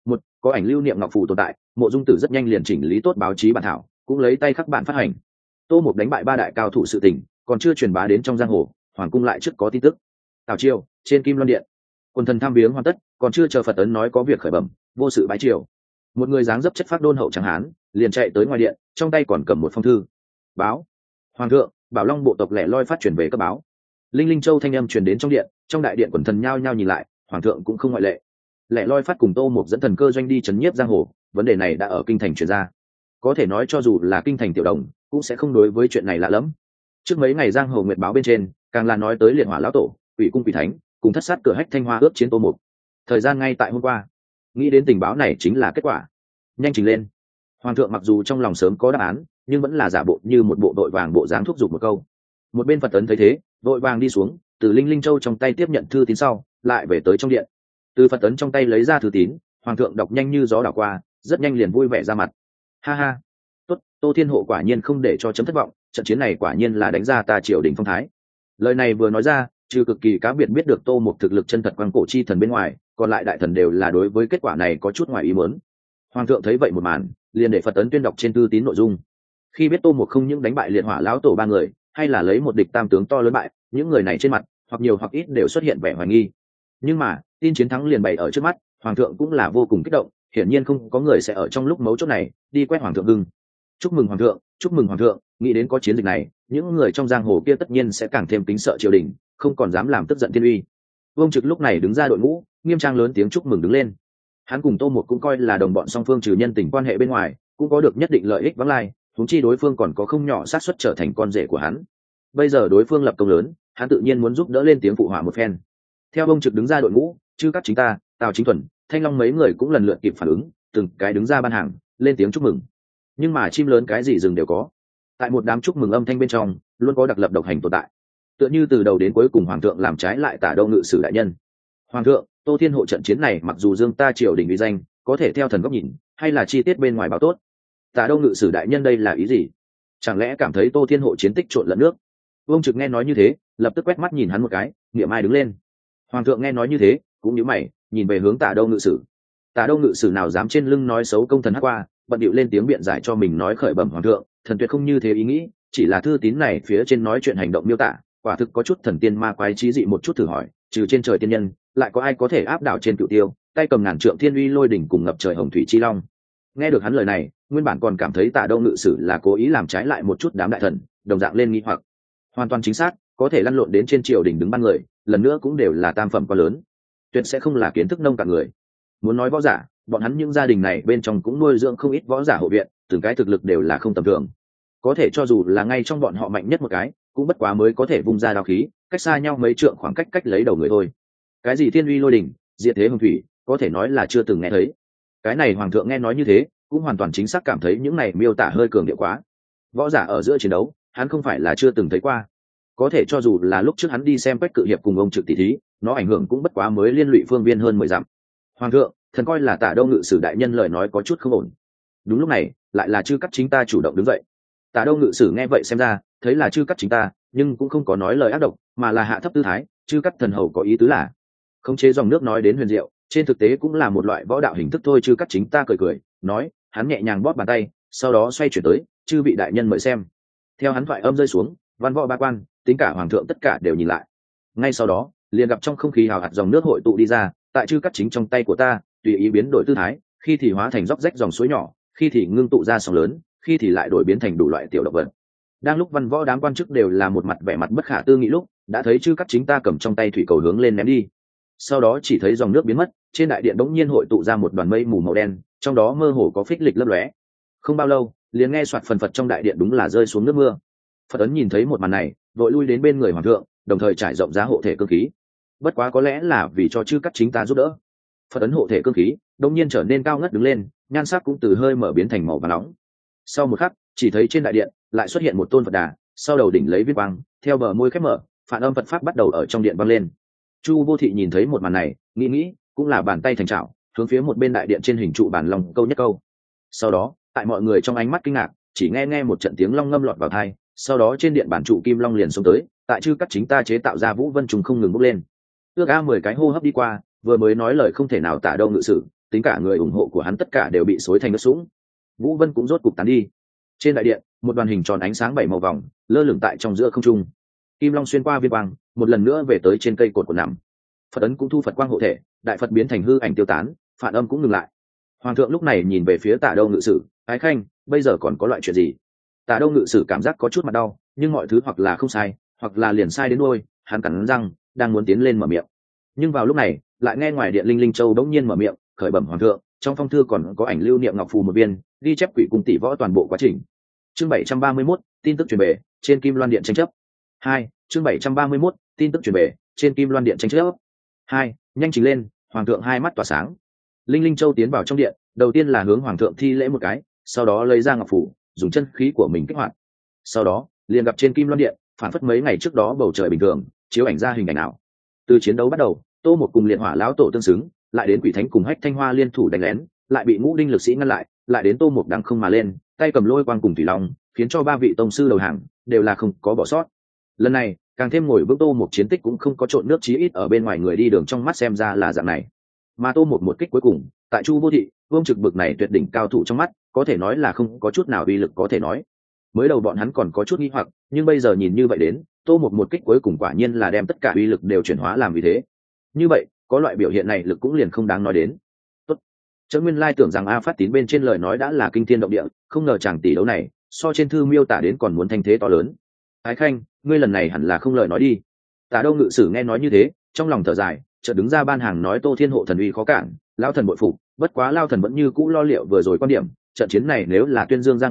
A: Có ảnh lưu niệm ngọc phù tồn tại, Mộ Dung Tử rất nhanh liền chỉnh lý tốt báo chí bản thảo, cũng lấy tay khắc bản phát hành. Tô Mục đánh bại ba đại cao thủ sự tình, còn chưa truyền bá đến trong giang hồ, hoàng cung lại trước có tin tức. Tào triều, trên Kim Loan Điện, quần thần tham viếng hoàn tất, còn chưa chờ Phật ấn nói có việc khởi bẩm, vô sự bái triều. Một người dáng dấp chất phác đôn hậu chẳng hán, liền chạy tới ngoài điện, trong tay còn cầm một phong thư. Báo: Hoàng thượng, Bảo Long bộ tộc lẻ loi phát truyền về cấp báo. Linh Linh Châu thanh âm truyền đến trong điện, trong đại điện quần thần nhao nhao nhìn lại, hoàng thượng cũng không ngoại lệ. Lẻ loi phát cùng Tô Mục dẫn thần cơ doanh đi trấn nhiếp giang hồ, vấn đề này đã ở kinh thành truyền ra. Có thể nói cho dù là kinh thành tiểu đồng, cũng sẽ không đối với chuyện này lạ lẫm. Trước mấy ngày giang hồ nguyệt báo bên trên, càng là nói tới liệt hỏa lão tổ, ủy cung quỷ thánh, cùng thất sát cửa hách thanh hoa ướp chiến Tô Mục. Thời gian ngay tại hôm qua, nghĩ đến tình báo này chính là kết quả. Nhanh trình lên. Hoàng thượng mặc dù trong lòng sớm có đáp án, nhưng vẫn là giả bộ như một bộ đội vàng bộ dáng thúc giục một câu. Một bên Phật tấn thấy thế, đội vàng đi xuống, từ Linh Linh Châu trong tay tiếp nhận thư tín sau, lại về tới trong điện. Từ Phật tấn trong tay lấy ra thư tín, hoàng thượng đọc nhanh như gió đảo qua, rất nhanh liền vui vẻ ra mặt. Ha ha, tốt, Tô Thiên Hộ quả nhiên không để cho chấm thất vọng, trận chiến này quả nhiên là đánh ra ta triều đình phong thái. Lời này vừa nói ra, trừ cực kỳ cá biệt biết được Tô Mục thực lực chân thật quan cổ chi thần bên ngoài, còn lại đại thần đều là đối với kết quả này có chút ngoài ý muốn. Hoàng thượng thấy vậy một màn, liền để Phật tấn tuyên đọc trên thư tín nội dung. Khi biết Tô Mục không những đánh bại liệt hỏa lão tổ ba người, hay là lấy một địch tam tướng to lớn bại, những người này trên mặt hoặc nhiều hoặc ít đều xuất hiện vẻ hoài nghi. Nhưng mà tin chiến thắng liền bày ở trước mắt, hoàng thượng cũng là vô cùng kích động, hiển nhiên không có người sẽ ở trong lúc mấu chốt này đi quét hoàng thượng hưng. Chúc mừng hoàng thượng, chúc mừng hoàng thượng. Nghĩ đến có chiến dịch này, những người trong giang hồ kia tất nhiên sẽ càng thêm kính sợ triều đình, không còn dám làm tức giận thiên uy. Vương Trực lúc này đứng ra đội ngũ, nghiêm trang lớn tiếng chúc mừng đứng lên. Hắn cùng Tô Mục cũng coi là đồng bọn song phương, trừ nhân tình quan hệ bên ngoài, cũng có được nhất định lợi ích vắng lai, huống chi đối phương còn có không nhỏ xác suất trở thành con rể của hắn. Bây giờ đối phương lập công lớn, hắn tự nhiên muốn giúp đỡ lên tiếng phụ họa một phen. Theo ông trực đứng ra đội ngũ, chứ các chính ta, Tào Chính Thuần, Thanh Long mấy người cũng lần lượt kịp phản ứng, từng cái đứng ra ban hàng lên tiếng chúc mừng. Nhưng mà chim lớn cái gì rừng đều có, tại một đám chúc mừng âm thanh bên trong luôn có đặc lập độc hành tồn tại, tựa như từ đầu đến cuối cùng hoàng thượng làm trái lại Tả Đâu Ngự Sử đại nhân. Hoàng thượng, Tô Thiên Hộ trận chiến này mặc dù dương ta triều đình uy danh, có thể theo thần góc nhìn hay là chi tiết bên ngoài báo tốt. Tả Đâu Ngự Sử đại nhân đây là ý gì? Chẳng lẽ cảm thấy Tô Thiên Hộ chiến tích trộn lẫn nước? Vương Trực nghe nói như thế, lập tức quét mắt nhìn hắn một cái, niệm ai đứng lên. Hoàng thượng nghe nói như thế, cũng nhíu mày, nhìn về hướng Tả Đâu Ngự Sử. Tả Đâu Ngự Sử nào dám trên lưng nói xấu công thần hắc qua, bận điệu lên tiếng biện giải cho mình nói khởi bẩm hoàng thượng, thần tuyệt không như thế ý nghĩ, chỉ là thư tín này phía trên nói chuyện hành động miêu tả, quả thực có chút thần tiên ma quái trí dị một chút, thử hỏi, trừ trên trời tiên nhân, lại có ai có thể áp đảo trên Cửu Tiêu, tay cầm ngàn trượng thiên uy lôi đỉnh cùng ngập trời hồng thủy chi long. Nghe được hắn lời này, nguyên bản còn cảm thấy Tả Đâu Ngự Sử là cố ý làm trái lại một chút đám đại thần, đồng dạng lên nghi hoặc. Hoàn toàn chính xác, có thể lăn lộn đến trên triều đình đứng ban người, lần nữa cũng đều là tam phẩm quá lớn, tuyệt sẽ không là kiến thức nông cạn người. Muốn nói võ giả, bọn hắn những gia đình này bên trong cũng nuôi dưỡng không ít võ giả hộ viện, từng cái thực lực đều là không tầm thường. Có thể cho dù là ngay trong bọn họ mạnh nhất một cái, cũng bất quá mới có thể vung ra đao khí, cách xa nhau mấy trượng khoảng cách lấy đầu người thôi. Cái gì thiên uy lôi đỉnh, diệt thế hồng thủy, có thể nói là chưa từng nghe thấy. Cái này hoàng thượng nghe nói như thế, cũng hoàn toàn chính xác cảm thấy những này miêu tả hơi cường điệu quá. Võ giả ở giữa chiến đấu, hắn không phải là chưa từng thấy qua. Có thể cho dù là lúc trước hắn đi xem Quách Cự Hiệp cùng ông Trực tỷ thí, nó ảnh hưởng cũng bất quá mới liên lụy phương viên hơn 10 dặm. Hoàng thượng, thần coi là Tả Đâu Ngự Sử đại nhân lời nói có chút không ổn. Đúng lúc này, lại là Chư Cắt Chính Ta chủ động đứng dậy. Tả Đâu Ngự Sử nghe vậy xem ra, thấy là Chư Cắt Chính Ta, nhưng cũng không có nói lời ác độc, mà là hạ thấp tư thái. Chư Cắt thần hầu có ý tứ là khống chế dòng nước nói đến huyền diệu, trên thực tế cũng là một loại võ đạo hình thức thôi. Chư Cắt Chính Ta cười cười, nói, hắn nhẹ nhàng bóp bàn tay, sau đó xoay chuyển tới, chư vị đại nhân mời xem. Theo hắn thoại âm rơi xuống, văn võ ba quan, tính cả hoàng thượng tất cả đều nhìn lại. Ngay sau đó, liền gặp trong không khí hào hạt dòng nước hội tụ đi ra, tại Chư Cắt Chính trong tay của ta, tùy ý biến đổi tư thái, khi thì hóa thành róc rách dòng suối nhỏ, khi thì ngưng tụ ra sóng lớn, khi thì lại đổi biến thành đủ loại tiểu động vật. Đang lúc văn võ đám quan chức đều là một mặt vẻ mặt bất khả tư nghị lúc, đã thấy Chư Cắt Chính ta cầm trong tay thủy cầu hướng lên ném đi. Sau đó chỉ thấy dòng nước biến mất, trên đại điện bỗng nhiên hội tụ ra một đoàn mây mù màu đen, trong đó mơ hồ có phích lịch lấp lóe. Không bao lâu, liền nghe soạt phần phật trong đại điện đúng là rơi xuống nước mưa. Phật ấn nhìn thấy một màn này, vội lui đến bên người hoàng thượng, đồng thời trải rộng ra hộ thể cương khí. Bất quá có lẽ là vì cho Chư Cắt Chính ta giúp đỡ, Phật ấn hộ thể cương khí đột nhiên trở nên cao ngất đứng lên, nhan sắc cũng từ hơi mở biến thành màu vàng nóng. Sau một khắc, chỉ thấy trên đại điện lại xuất hiện một tôn Phật đà, sau đầu đỉnh lấy viết quang, theo bờ môi khép mở, phản âm Phật pháp bắt đầu ở trong điện vang lên. Chu Vô Thị nhìn thấy một màn này, nghĩ cũng là bàn tay thành trảo, hướng phía một bên đại điện trên hình trụ bản long câu nhất câu. Sau đó, tại mọi người trong ánh mắt kinh ngạc, chỉ nghe một trận tiếng long ngâm lọt vào tai, sau đó trên điện bản trụ kim long liền xông tới, tại Chư Cắt Chính ta chế tạo ra vũ vân trùng không ngừng bốc lên. Ước a 10 cái hô hấp đi qua, vừa mới nói lời không thể nào Tả Đâu Ngự Sử, tính cả người ủng hộ của hắn tất cả đều bị xối thành nước sũng. Vũ vân cũng rốt cục tán đi. Trên đại điện, một đoàn hình tròn ánh sáng 7 màu vòng lơ lửng tại trong giữa không trung. Kim long xuyên qua viên quang, một lần nữa về tới trên cây cột của nằm. Phật ấn cũng thu Phật quang hộ thể, đại Phật biến thành hư ảnh tiêu tán, phản âm cũng ngừng lại. Hoàng thượng lúc này nhìn về phía Tả Đâu Ngự Sử, ái khanh, bây giờ còn có loại chuyện gì? Tả Đâu Ngự Sử cảm giác có chút mặt đau, nhưng mọi thứ hoặc là không sai, hoặc là liền sai đến đuôi, hắn cắn răng, đang muốn tiến lên mở miệng. Nhưng vào lúc này, lại nghe ngoài điện Linh Linh Châu đống nhiên mở miệng, khởi bẩm hoàng thượng, trong phong thư còn có ảnh lưu niệm ngọc phù một viên, ghi chép Quỷ Cung tỷ võ toàn bộ quá trình. Chương 731, tin tức truyền bể, trên Kim Loan điện tranh chấp. 2, chương 731, tin tức truyền bể, trên Kim Loan điện tranh chấp. 2, nhanh trình lên, hoàng thượng hai mắt tỏa sáng. Linh Linh Châu tiến vào trong điện, đầu tiên là hướng hoàng thượng thi lễ một cái, sau đó lấy ra ngọc phù, dùng chân khí của mình kích hoạt. Sau đó, liền gặp trên Kim Loan điện, phản phất mấy ngày trước đó bầu trời bình thường, chiếu ảnh ra hình ảnh ảo. Từ chiến đấu bắt đầu, Tô Một cùng Liệt Hỏa lão tổ tương xứng, lại đến Quỷ Thánh cùng Hách Thanh Hoa liên thủ đánh lén, lại bị Ngũ Đinh lực sĩ ngăn lại, lại đến Tô Một đằng không mà lên, tay cầm lôi quang cùng thủy long, khiến cho ba vị tông sư đầu hàng đều là không có bỏ sót. Lần này, càng thêm ngồi vững Tô Một chiến tích cũng không có trộn nước, chí ít ở bên ngoài người đi đường trong mắt xem ra là dạng này. Mà Tô Một kích cuối cùng, tại Chu Vô Thị, Vương Trực bực này tuyệt đỉnh cao thủ trong mắt, có thể nói là không có chút nào uy lực có thể nói. Mới đầu bọn hắn còn có chút nghi hoặc, nhưng bây giờ nhìn như vậy đến, Tô Một kích cuối cùng quả nhiên là đem tất cả uy lực đều chuyển hóa làm vì thế. Như vậy, có loại biểu hiện này lực cũng liền không đáng nói đến. Tốt. Chớ nguyên lai tưởng rằng A Phát Tín bên trên lời nói đã là kinh thiên động địa, không ngờ chàng tỷ đấu này, so trên thư miêu tả đến còn muốn thanh thế to lớn. Ái khanh, ngươi lần này hẳn là không lời nói đi. Tả Đâu Ngự Sử nghe nói như thế, trong lòng thở dài, chợt đứng ra ban hàng nói Tô Thiên Hộ thần uy khó cản, lão thần bội phục, bất quá lao thần vẫn như cũ lo liệu vừa rồi quan điểm, trận chiến này nếu là tuyên dương ra ngoài,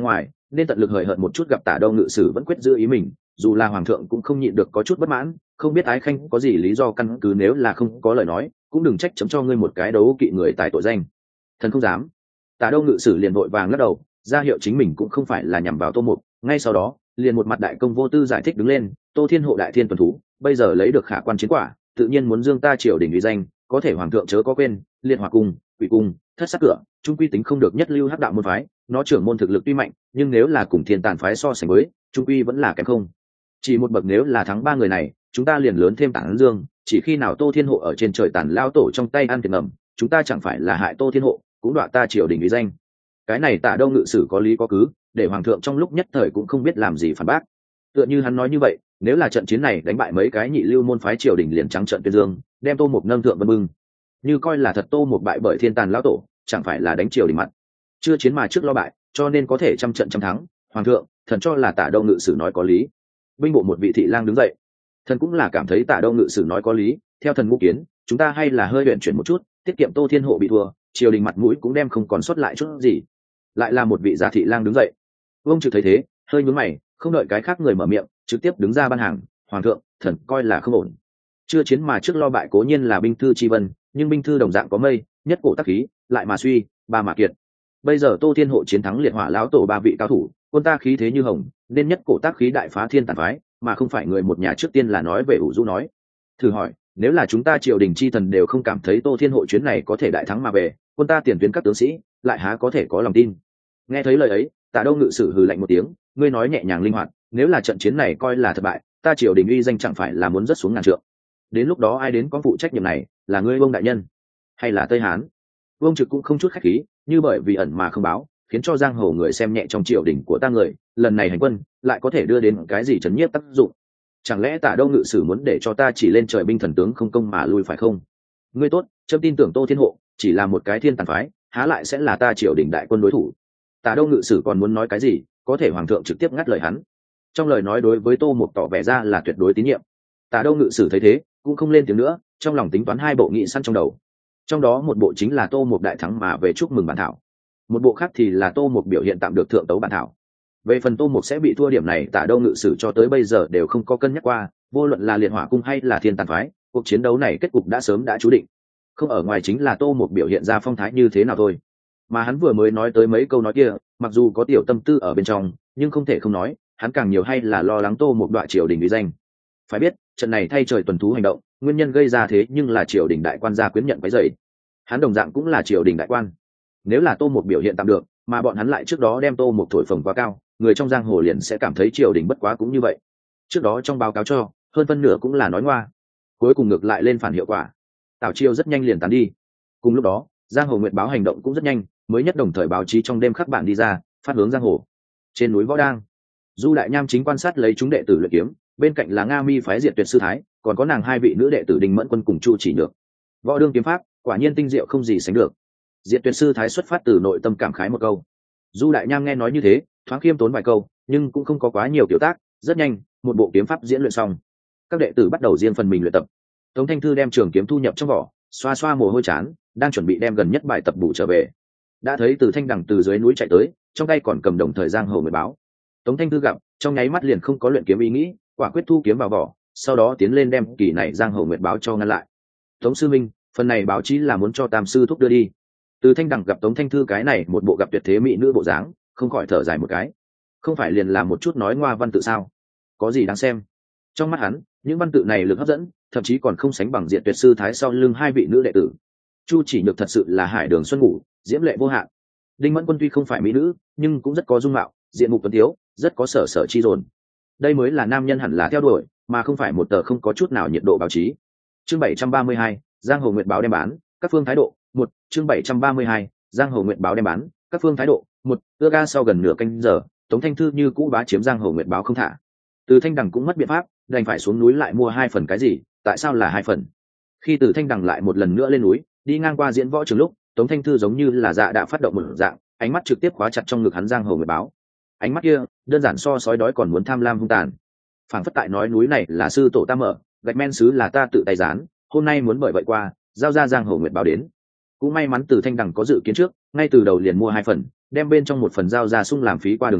A: nên tận lực hời hợt một chút, gặp Tả Đâu ngự sử vẫn quyết giữ ý mình, dù là hoàng thượng cũng không nhịn được có chút bất mãn, không biết ái khanh có gì lý do căn cứ, nếu là không có lời nói cũng đừng trách chấm cho ngươi một cái đấu kỵ người tài tội danh. Thần không dám. Tả Đâu ngự sử liền vội vàng lắc đầu, ra hiệu chính mình cũng không phải là nhằm vào Tô Mục, ngay sau đó liền một mặt đại công vô tư giải thích đứng lên, Tô Thiên Hộ đại thiên tuần thú bây giờ lấy được khả quan chiến quả, tự nhiên muốn dương ta triều đình uy danh, có thể hoàng thượng chớ có quên, Liên Hòa cung, Quỷ cung, Thất Sát cửa, trung quy tính không được nhất lưu hắc đạo môn phái, nó trưởng môn thực lực tuy mạnh, nhưng nếu là cùng Thiên Tàn phái so sánh với, trung quy vẫn là kém không chỉ một bậc. Nếu là thắng ba người này, chúng ta liền lớn thêm Tản Dương, chỉ khi nào Tô Thiên Hộ ở trên trời Tàn lao tổ trong tay ăn tiền ngầm, chúng ta chẳng phải là hại Tô Thiên Hộ, cũng đọa ta triều đình uy danh. Cái này Tả Đâu ngự sử có lý có cứ, để hoàng thượng trong lúc nhất thời cũng không biết làm gì phản bác. Tựa như hắn nói như vậy, nếu là trận chiến này đánh bại mấy cái nhị lưu môn phái, triều đình liền trắng trận tuyên dương, đem Tô Mục nâng thượng vân bưng, như coi là thật Tô Mục bại bởi Thiên Tàn lão tổ, chẳng phải là đánh triều đình mặt. Chưa chiến mà trước lo bại, cho nên có thể trăm trận trăm thắng. Hoàng thượng, thần cho là Tả Đâu ngự sử nói có lý. Binh bộ một vị thị lang đứng dậy, thần cũng là cảm thấy Tả Đâu ngự sử nói có lý, theo thần ngũ kiến, chúng ta hay là hơi luyện chuyển một chút, tiết kiệm Tô Thiên Hộ bị thua, triều đình mặt mũi cũng đem không còn sót lại chút gì. Lại là một vị giả thị lang đứng dậy. Vương Trực thấy thế, hơi nhướng mày, không đợi cái khác người mở miệng, trực tiếp đứng ra ban hàng. Hoàng thượng, thần coi là không ổn. Chưa chiến mà trước lo bại cố nhiên là binh thư chi vân, nhưng binh thư đồng dạng có mây, nhất cổ tác khí, lại mà suy, ba mà kiệt. Bây giờ Tô Thiên Hộ chiến thắng Liệt Hỏa lão tổ ba vị cao thủ, quân ta khí thế như hồng, nên nhất cổ tác khí đại phá Thiên Tàn phái, mà không phải người một nhà trước tiên là nói về ủ rũ nói. Thử hỏi, nếu là chúng ta triều đình chi thần đều không cảm thấy Tô Thiên Hộ chuyến này có thể đại thắng mà về, quân ta tiền tuyến các tướng sĩ lại há có thể có lòng tin. Nghe thấy lời ấy, Tả Đâu ngự sử hừ lạnh một tiếng, ngươi nói nhẹ nhàng linh hoạt, nếu là trận chiến này coi là thất bại, ta triều đình uy danh chẳng phải là muốn rớt xuống ngàn trượng. Đến lúc đó ai đến có phụ trách nhiệm này, là ngươi Vương đại nhân hay là Tây Hán? Vương Trực cũng không chút khách khí, như bởi vì ẩn mà không báo, khiến cho giang hồ người xem nhẹ trong triều đình của ta người, lần này hành quân lại có thể đưa đến cái gì trấn nhiếp tác dụng? Chẳng lẽ Tả Đâu ngự sử muốn để cho ta chỉ lên trời binh thần tướng không công mà lui phải không? Ngươi tốt, chấm tin tưởng Tô Thiên Hộ chỉ là một cái Thiên Tàn phái, há lại sẽ là ta triều đình đại quân đối thủ? Tả Đâu ngự sử còn muốn nói cái gì, có thể hoàng thượng trực tiếp ngắt lời hắn. Trong lời nói đối với Tô Mục tỏ vẻ ra là tuyệt đối tín nhiệm. Tả Đâu ngự sử thấy thế cũng không lên tiếng nữa, trong lòng tính toán hai bộ nghị săn trong đầu. Trong đó một bộ chính là Tô Mục đại thắng mà về chúc mừng bản thảo, một bộ khác thì là Tô Mục biểu hiện tạm được thượng tấu bản thảo. Về phần Tô Mục sẽ bị thua điểm này, Tả Đâu ngự sử cho tới bây giờ đều không có cân nhắc qua, vô luận là Liệt Hỏa cung hay là Thiên Tàn phái, cuộc chiến đấu này kết cục đã sớm đã chú định. Không ở ngoài chính là Tô Mục biểu hiện ra phong thái như thế nào thôi. Mà hắn vừa mới nói tới mấy câu nói kia, mặc dù có tiểu tâm tư ở bên trong, nhưng không thể không nói, hắn càng nhiều hay là lo lắng Tô Mục đọa triều đình uy danh. Phải biết, trận này thay trời tuần thú hành động, nguyên nhân gây ra thế nhưng là triều đình đại quan gia quyến nhận cái dày. Hắn đồng dạng cũng là triều đình đại quan. Nếu là Tô Mục biểu hiện tạm được, mà bọn hắn lại trước đó đem Tô Mục thổi phồng quá cao, người trong giang hồ liền sẽ cảm thấy triều đình bất quá cũng như vậy. Trước đó trong báo cáo cho, hơn phân nửa cũng là nói ngoa. Cuối cùng ngược lại lên phản hiệu quả. Tào Chiêu rất nhanh liền tán đi. Cùng lúc đó, Giang Hồ Nguyệt báo hành động cũng rất nhanh, mới nhất đồng thời báo chí trong đêm khắc bản đi ra, phát hướng giang hồ. Trên núi Võ Đang, Du Đại Nham chính quan sát lấy chúng đệ tử luyện kiếm, bên cạnh là Nga Mi phái Diệt Tuyệt sư thái, còn có nàng hai vị nữ đệ tử Đình Mẫn Quân cùng Chu Chỉ Nhược. Võ đương kiếm pháp, quả nhiên tinh diệu không gì sánh được. Diệt Tuyệt sư thái xuất phát từ nội tâm cảm khái một câu. Du Đại Nham nghe nói như thế, thoáng khiêm tốn vài câu, nhưng cũng không có quá nhiều kiểu tác, rất nhanh, một bộ kiếm pháp diễn luyện xong. Các đệ tử bắt đầu riêng phần mình luyện tập. Tống Thanh Thư đem trường kiếm thu nhập trong vỏ, xoa xoa mồ hôi chán, đang chuẩn bị đem gần nhất bài tập bù trở về. Đã thấy Từ Thanh Đằng từ dưới núi chạy tới, trong tay còn cầm đồng thời Giang Hồ Nguyệt báo. Tống Thanh Thư gặp, trong nháy mắt liền không có luyện kiếm ý nghĩ, quả quyết thu kiếm vào vỏ, sau đó tiến lên đem kỳ này Giang Hồ Nguyệt báo cho ngăn lại. Tống sư minh, phần này báo chí là muốn cho Tam sư thúc đưa đi. Từ Thanh Đằng gặp Tống Thanh Thư cái này một bộ gặp tuyệt thế mỹ nữ bộ dáng, không khỏi thở dài một cái. Không phải liền là một chút nói ngoa văn tự sao? Có gì đáng xem? Trong mắt hắn, những văn tự này lực hấp dẫn, thậm chí còn không sánh bằng Diệt Tuyệt sư thái sau lưng hai vị nữ đệ tử. Chu Chỉ Nhược thật sự là hải đường xuân ngủ, diễm lệ vô hạn. Đinh Mẫn Quân tuy không phải mỹ nữ, nhưng cũng rất có dung mạo, diện mục tuấn tiếu, rất có sở sở chi dồn. Đây mới là nam nhân hẳn là theo đuổi, mà không phải một tờ không có chút nào nhiệt độ báo chí. Chương 732, Giang Hồ Nguyệt báo đem bán, các phương thái độ. Một, chương 732, Giang Hồ Nguyệt báo đem bán, các phương thái độ. Một, ưa ga sau gần nửa canh giờ, Tống Thanh Thư như cũ bá chiếm Giang Hồ Nguyệt báo không thả. Từ Thanh Đằng cũng mất biện pháp, đành phải xuống núi lại mua 2 phần. Cái gì? Tại sao là 2 phần? Khi Từ Thanh Đằng lại một lần nữa lên núi, đi ngang qua diễn võ trường lúc, Tống Thanh Thư giống như là dạ đã phát động một dạng, ánh mắt trực tiếp khóa chặt trong ngực hắn Giang Hồ Nguyệt báo. Ánh mắt kia, đơn giản so sói đói còn muốn tham lam hung tàn. Phảng phất tại nói núi này là sư tổ ta mở, gạch men sứ là ta tự tay dán, hôm nay muốn bởi vậy qua, giao ra Giang Hồ Nguyệt báo đến. Cũng may mắn Từ Thanh Đằng có dự kiến trước, ngay từ đầu liền mua 2 phần, đem bên trong 1 phần giao ra sung làm phí qua đường sau,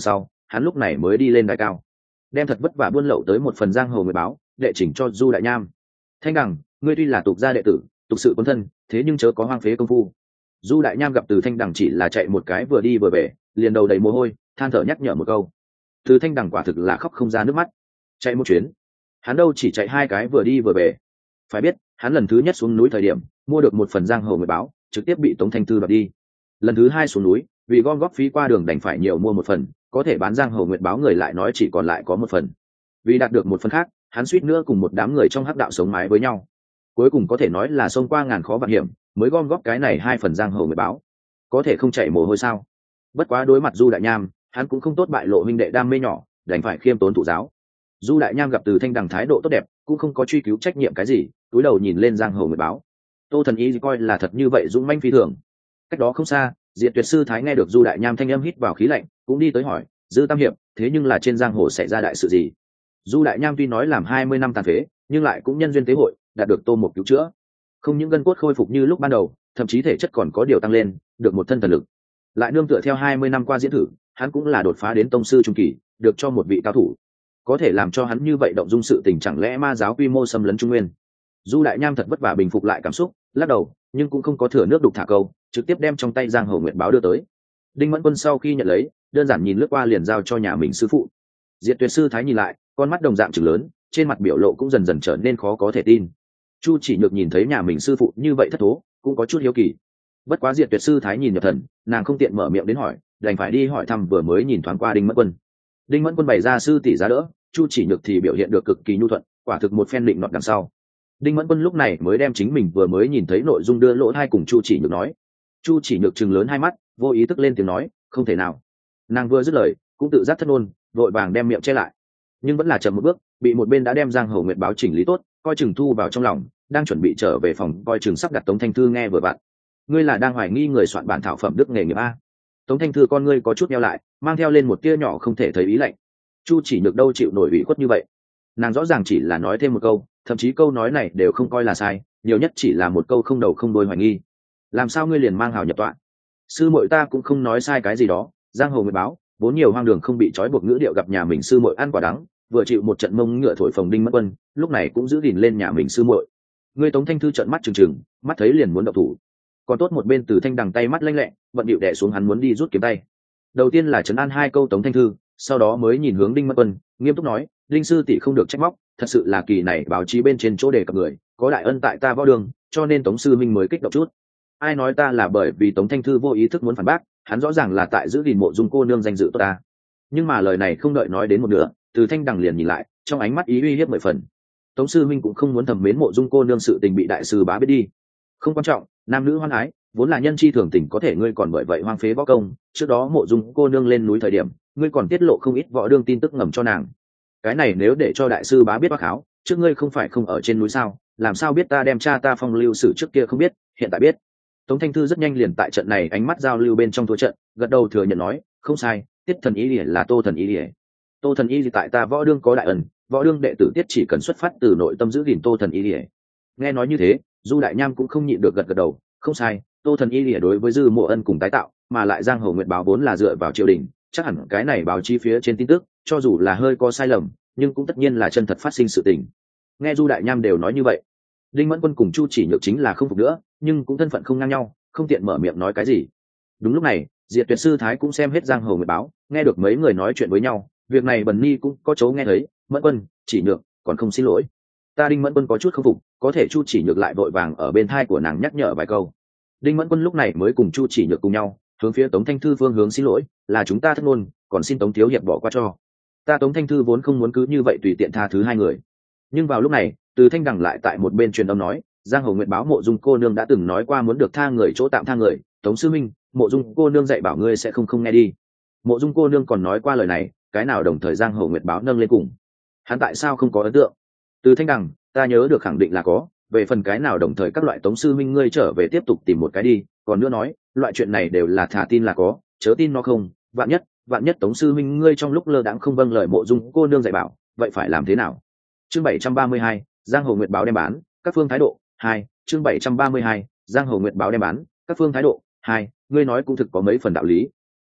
A: hắn lúc này mới đi lên đài cao, đem thật vất vả buôn lậu tới một phần giang hồ người báo đệ chỉnh cho Du Đại Nham. Thanh Đằng, ngươi tuy là tục gia đệ tử, tục sự quân thân, thế nhưng chớ có hoang phế công phu. Du Đại Nham gặp Từ Thanh Đằng chỉ là chạy một cái vừa đi vừa về, liền đầu đầy mồ hôi, than thở nhắc nhở một câu. Từ Thanh Đằng quả thực là khóc không ra nước mắt. Chạy một chuyến, hắn đâu chỉ chạy 2 cái vừa đi vừa về. Phải biết, hắn lần thứ nhất xuống núi thời điểm, mua được một phần giang hồ người báo, trực tiếp bị Tống Thanh Thư đoạt đi. Lần thứ 2 xuống núi, vì gom góp phí qua đường đành phải nhiều mua một phần, có thể bán giang hồ nguyệt báo người lại nói chỉ còn lại có một phần. Vì đạt được một phần khác, hắn suýt nữa cùng một đám người trong hắc đạo sống mái với nhau. Cuối cùng có thể nói là xông qua ngàn khó vạn hiểm, mới gom góp cái này 2 phần giang hồ nguyệt báo. Có thể không chạy mồ hôi sao? Bất quá đối mặt Du Đại Nham, hắn cũng không tốt bại lộ huynh đệ đam mê nhỏ, đành phải khiêm tốn thụ giáo. Du Đại Nham gặp Từ Thanh Đằng thái độ tốt đẹp, cũng không có truy cứu trách nhiệm cái gì, túi đầu nhìn lên giang hồ nguyệt báo. Tô Thần Y coi là thật như vậy dũng mãnh phi thường. Cách đó không xa, Diệt Tuyệt Sư Thái nghe được Du Đại Nham thanh âm hít vào khí lạnh, cũng đi tới hỏi, Dư Tam hiệp, thế nhưng là trên giang hồ xảy ra đại sự gì? Du Đại Nham tuy nói làm 20 năm tàn phế, nhưng lại cũng nhân duyên tế hội, đạt được Tô Mục cứu chữa, không những gân cốt khôi phục như lúc ban đầu, thậm chí thể chất còn có điều tăng lên, được một thân thần lực. Lại nương tựa theo 20 năm qua diễn thử, hắn cũng là đột phá đến tông sư trung kỳ, được cho một vị cao thủ. Có thể làm cho hắn như vậy động dung sự tình, chẳng lẽ ma giáo quy mô xâm lấn Trung Nguyên? Du Đại Nham thật vất vả bình phục lại cảm xúc, lắc đầu, nhưng cũng không có thừa nước đục thả câu, trực tiếp đem trong tay giang hồ nguyệt báo đưa tới. Đinh Mẫn Quân sau khi nhận lấy, đơn giản nhìn lướt qua liền giao cho nhà mình sư phụ. Diệt Tuyệt Sư Thái nhìn lại, con mắt đồng dạng trừng lớn, trên mặt biểu lộ cũng dần dần trở nên khó có thể tin. Chu Chỉ Nhược nhìn thấy nhà mình sư phụ như vậy thất thố, cũng có chút hiếu kỳ. Bất quá Diệt Tuyệt Sư Thái nhìn nhập thần, nàng không tiện mở miệng đến hỏi, đành phải đi hỏi thăm vừa mới nhìn thoáng qua Đinh Mẫn Quân. Đinh Mẫn Quân bày ra sư tỷ giá đỡ, Chu Chỉ Nhược thì biểu hiện được cực kỳ nhu thuận, quả thực một phen định nọt đằng sau. Đinh Mẫn Quân lúc này mới đem chính mình vừa mới nhìn thấy nội dung đưa lỗ tai cùng Chu Chỉ Nhược nói. Chu Chỉ Nhược trừng lớn hai mắt, vô ý thức lên tiếng nói, không thể nào. Nàng vừa dứt lời, cũng tự giác thất ngôn, vội vàng đem miệng che lại. Nhưng vẫn là chậm một bước, bị một bên đã đem giang hồ nguyệt báo chỉnh lý tốt, coi chừng thu vào trong lòng, đang chuẩn bị trở về phòng, coi chừng sắp đặt Tống Thanh Thư nghe vừa vặn. Ngươi là đang hoài nghi người soạn bản thảo phẩm đức nghề nghiệp a? Tống Thanh Thư con ngươi có chút nheo lại, mang theo lên một tia nhỏ không thể thấy ý lạnh. Chu Chỉ Nhược đâu chịu nổi ủy khuất như vậy. Nàng rõ ràng chỉ là nói thêm một câu, thậm chí câu nói này đều không coi là sai, nhiều nhất chỉ là một câu không đầu không đuôi hoài nghi. Làm sao ngươi liền mang hào nhập tọa? Sư muội ta cũng không nói sai cái gì đó, giang hồ nguyệt báo vốn nhiều hoang đường không bị trói buộc ngữ điệu gặp nhà mình sư muội ăn quả đắng, vừa chịu một trận mông ngựa thổi phồng Đinh Mẫn Quân, lúc này cũng giữ gìn lên nhà mình sư muội. Ngươi Tống Thanh Thư trợn mắt trừng trừng, mắt thấy liền muốn động thủ. Còn tốt một bên Từ Thanh Đằng tay mắt lanh lẹ, bận điệu đè xuống hắn muốn đi rút kiếm tay. Đầu tiên là trấn an 2 câu Tống Thanh Thư, sau đó mới nhìn hướng Đinh Mẫn Quân, nghiêm túc nói, Đinh sư tỷ không được trách móc, thật sự là kỳ này báo chí bên trên chỗ đề cập người có đại ân tại ta võ đường, cho nên Tống sư minh mới kích động chút. Ai nói ta là bởi vì Tống Thanh Thư vô ý thức muốn phản bác, hắn rõ ràng là tại giữ gìn Mộ Dung cô nương danh dự tốt ta. Nhưng mà lời này không đợi nói đến một nửa, Từ Thanh Đằng liền nhìn lại, trong ánh mắt ý uy hiếp 10 phần. Tống sư minh cũng không muốn thầm mến Mộ Dung cô nương sự tình bị đại sư bá biết đi. Không quan trọng, nam nữ hoan ái vốn là nhân chi thường tình, có thể ngươi còn bởi vậy hoang phế võ công. Trước đó Mộ Dung cô nương lên núi thời điểm, ngươi còn tiết lộ không ít võ đương tin tức ngầm cho nàng. Cái này nếu để cho đại sư bá biết bác kháo, trước ngươi không phải không ở trên núi sao, làm sao biết ta đem cha ta phong lưu sử trước kia không biết, hiện tại biết. Tống Thanh Thư rất nhanh liền tại trận này ánh mắt giao lưu bên trong thua trận, gật đầu thừa nhận nói, không sai, Tiết thần y là Tô thần y. Tô thần y tại ta võ đương có đại ân, võ đương đệ tử Tiết chỉ cần xuất phát từ nội tâm giữ gìn Tô thần y. Nghe nói như thế, Du Đại Nham cũng không nhịn được gật gật đầu, không sai, Tô thần y đối với Dư Mộ ân cùng tái tạo, mà lại giang hồ nguyệt báo vốn là dựa vào triều đình, chắc hẳn cái này báo chí phía trên tin tức, cho dù là hơi có sai lầm, nhưng cũng tất nhiên là chân thật phát sinh sự tình. Nghe Du Đại Nham đều nói như vậy, Đinh Mẫn Quân cùng Chu Chỉ Nhược chính là không phục nữa, nhưng cũng thân phận không ngang nhau, không tiện mở miệng nói cái gì. Đúng lúc này, Diệt Tuyệt Sư Thái cũng xem hết giang hồ nguyệt báo, nghe được mấy người nói chuyện với nhau, việc này Bần Ni cũng có chỗ nghe thấy. Mẫn Quân, Chỉ Nhược, còn không xin lỗi. Ta Đinh Mẫn Quân có chút không phục, có thể Chu Chỉ Nhược lại vội vàng ở bên thai của nàng nhắc nhở vài câu. Đinh Mẫn Quân lúc này mới cùng Chu Chỉ Nhược cùng nhau hướng phía Tống Thanh Thư phương hướng xin lỗi, là chúng ta thất ngôn, còn xin Tống thiếu hiệp bỏ qua cho. Ta Tống Thanh Thư vốn không muốn cứ như vậy tùy tiện tha thứ 2 người. Nhưng vào lúc này, Từ Thanh Đằng lại tại một bên truyền âm nói, giang hồ nguyệt báo Mộ Dung cô nương đã từng nói qua muốn được tha người chỗ tạm tha người, Tống sư minh, Mộ Dung cô nương dạy bảo ngươi sẽ không nghe đi. Mộ Dung cô nương còn nói qua lời này, cái nào đồng thời giang hồ nguyệt báo nâng lên cùng. Hắn tại sao không có ấn tượng? Từ Thanh Đằng, ta nhớ được khẳng định là có, về phần cái nào đồng thời các loại Tống sư minh ngươi trở về tiếp tục tìm một cái đi, còn nữa nói, loại chuyện này đều là thả tin là có, chớ tin nó không, vạn nhất Tống sư minh ngươi trong lúc lơ đãng không vâng lời Mộ Dung cô nương dạy bảo, vậy phải làm thế nào? Chương 732, giang hồ nguyệt báo đem bán, các phương thái độ 2. Chương 732, giang hồ nguyệt báo đem bán, các phương thái độ 2. Ngươi nói cũng thực có mấy phần đạo lý.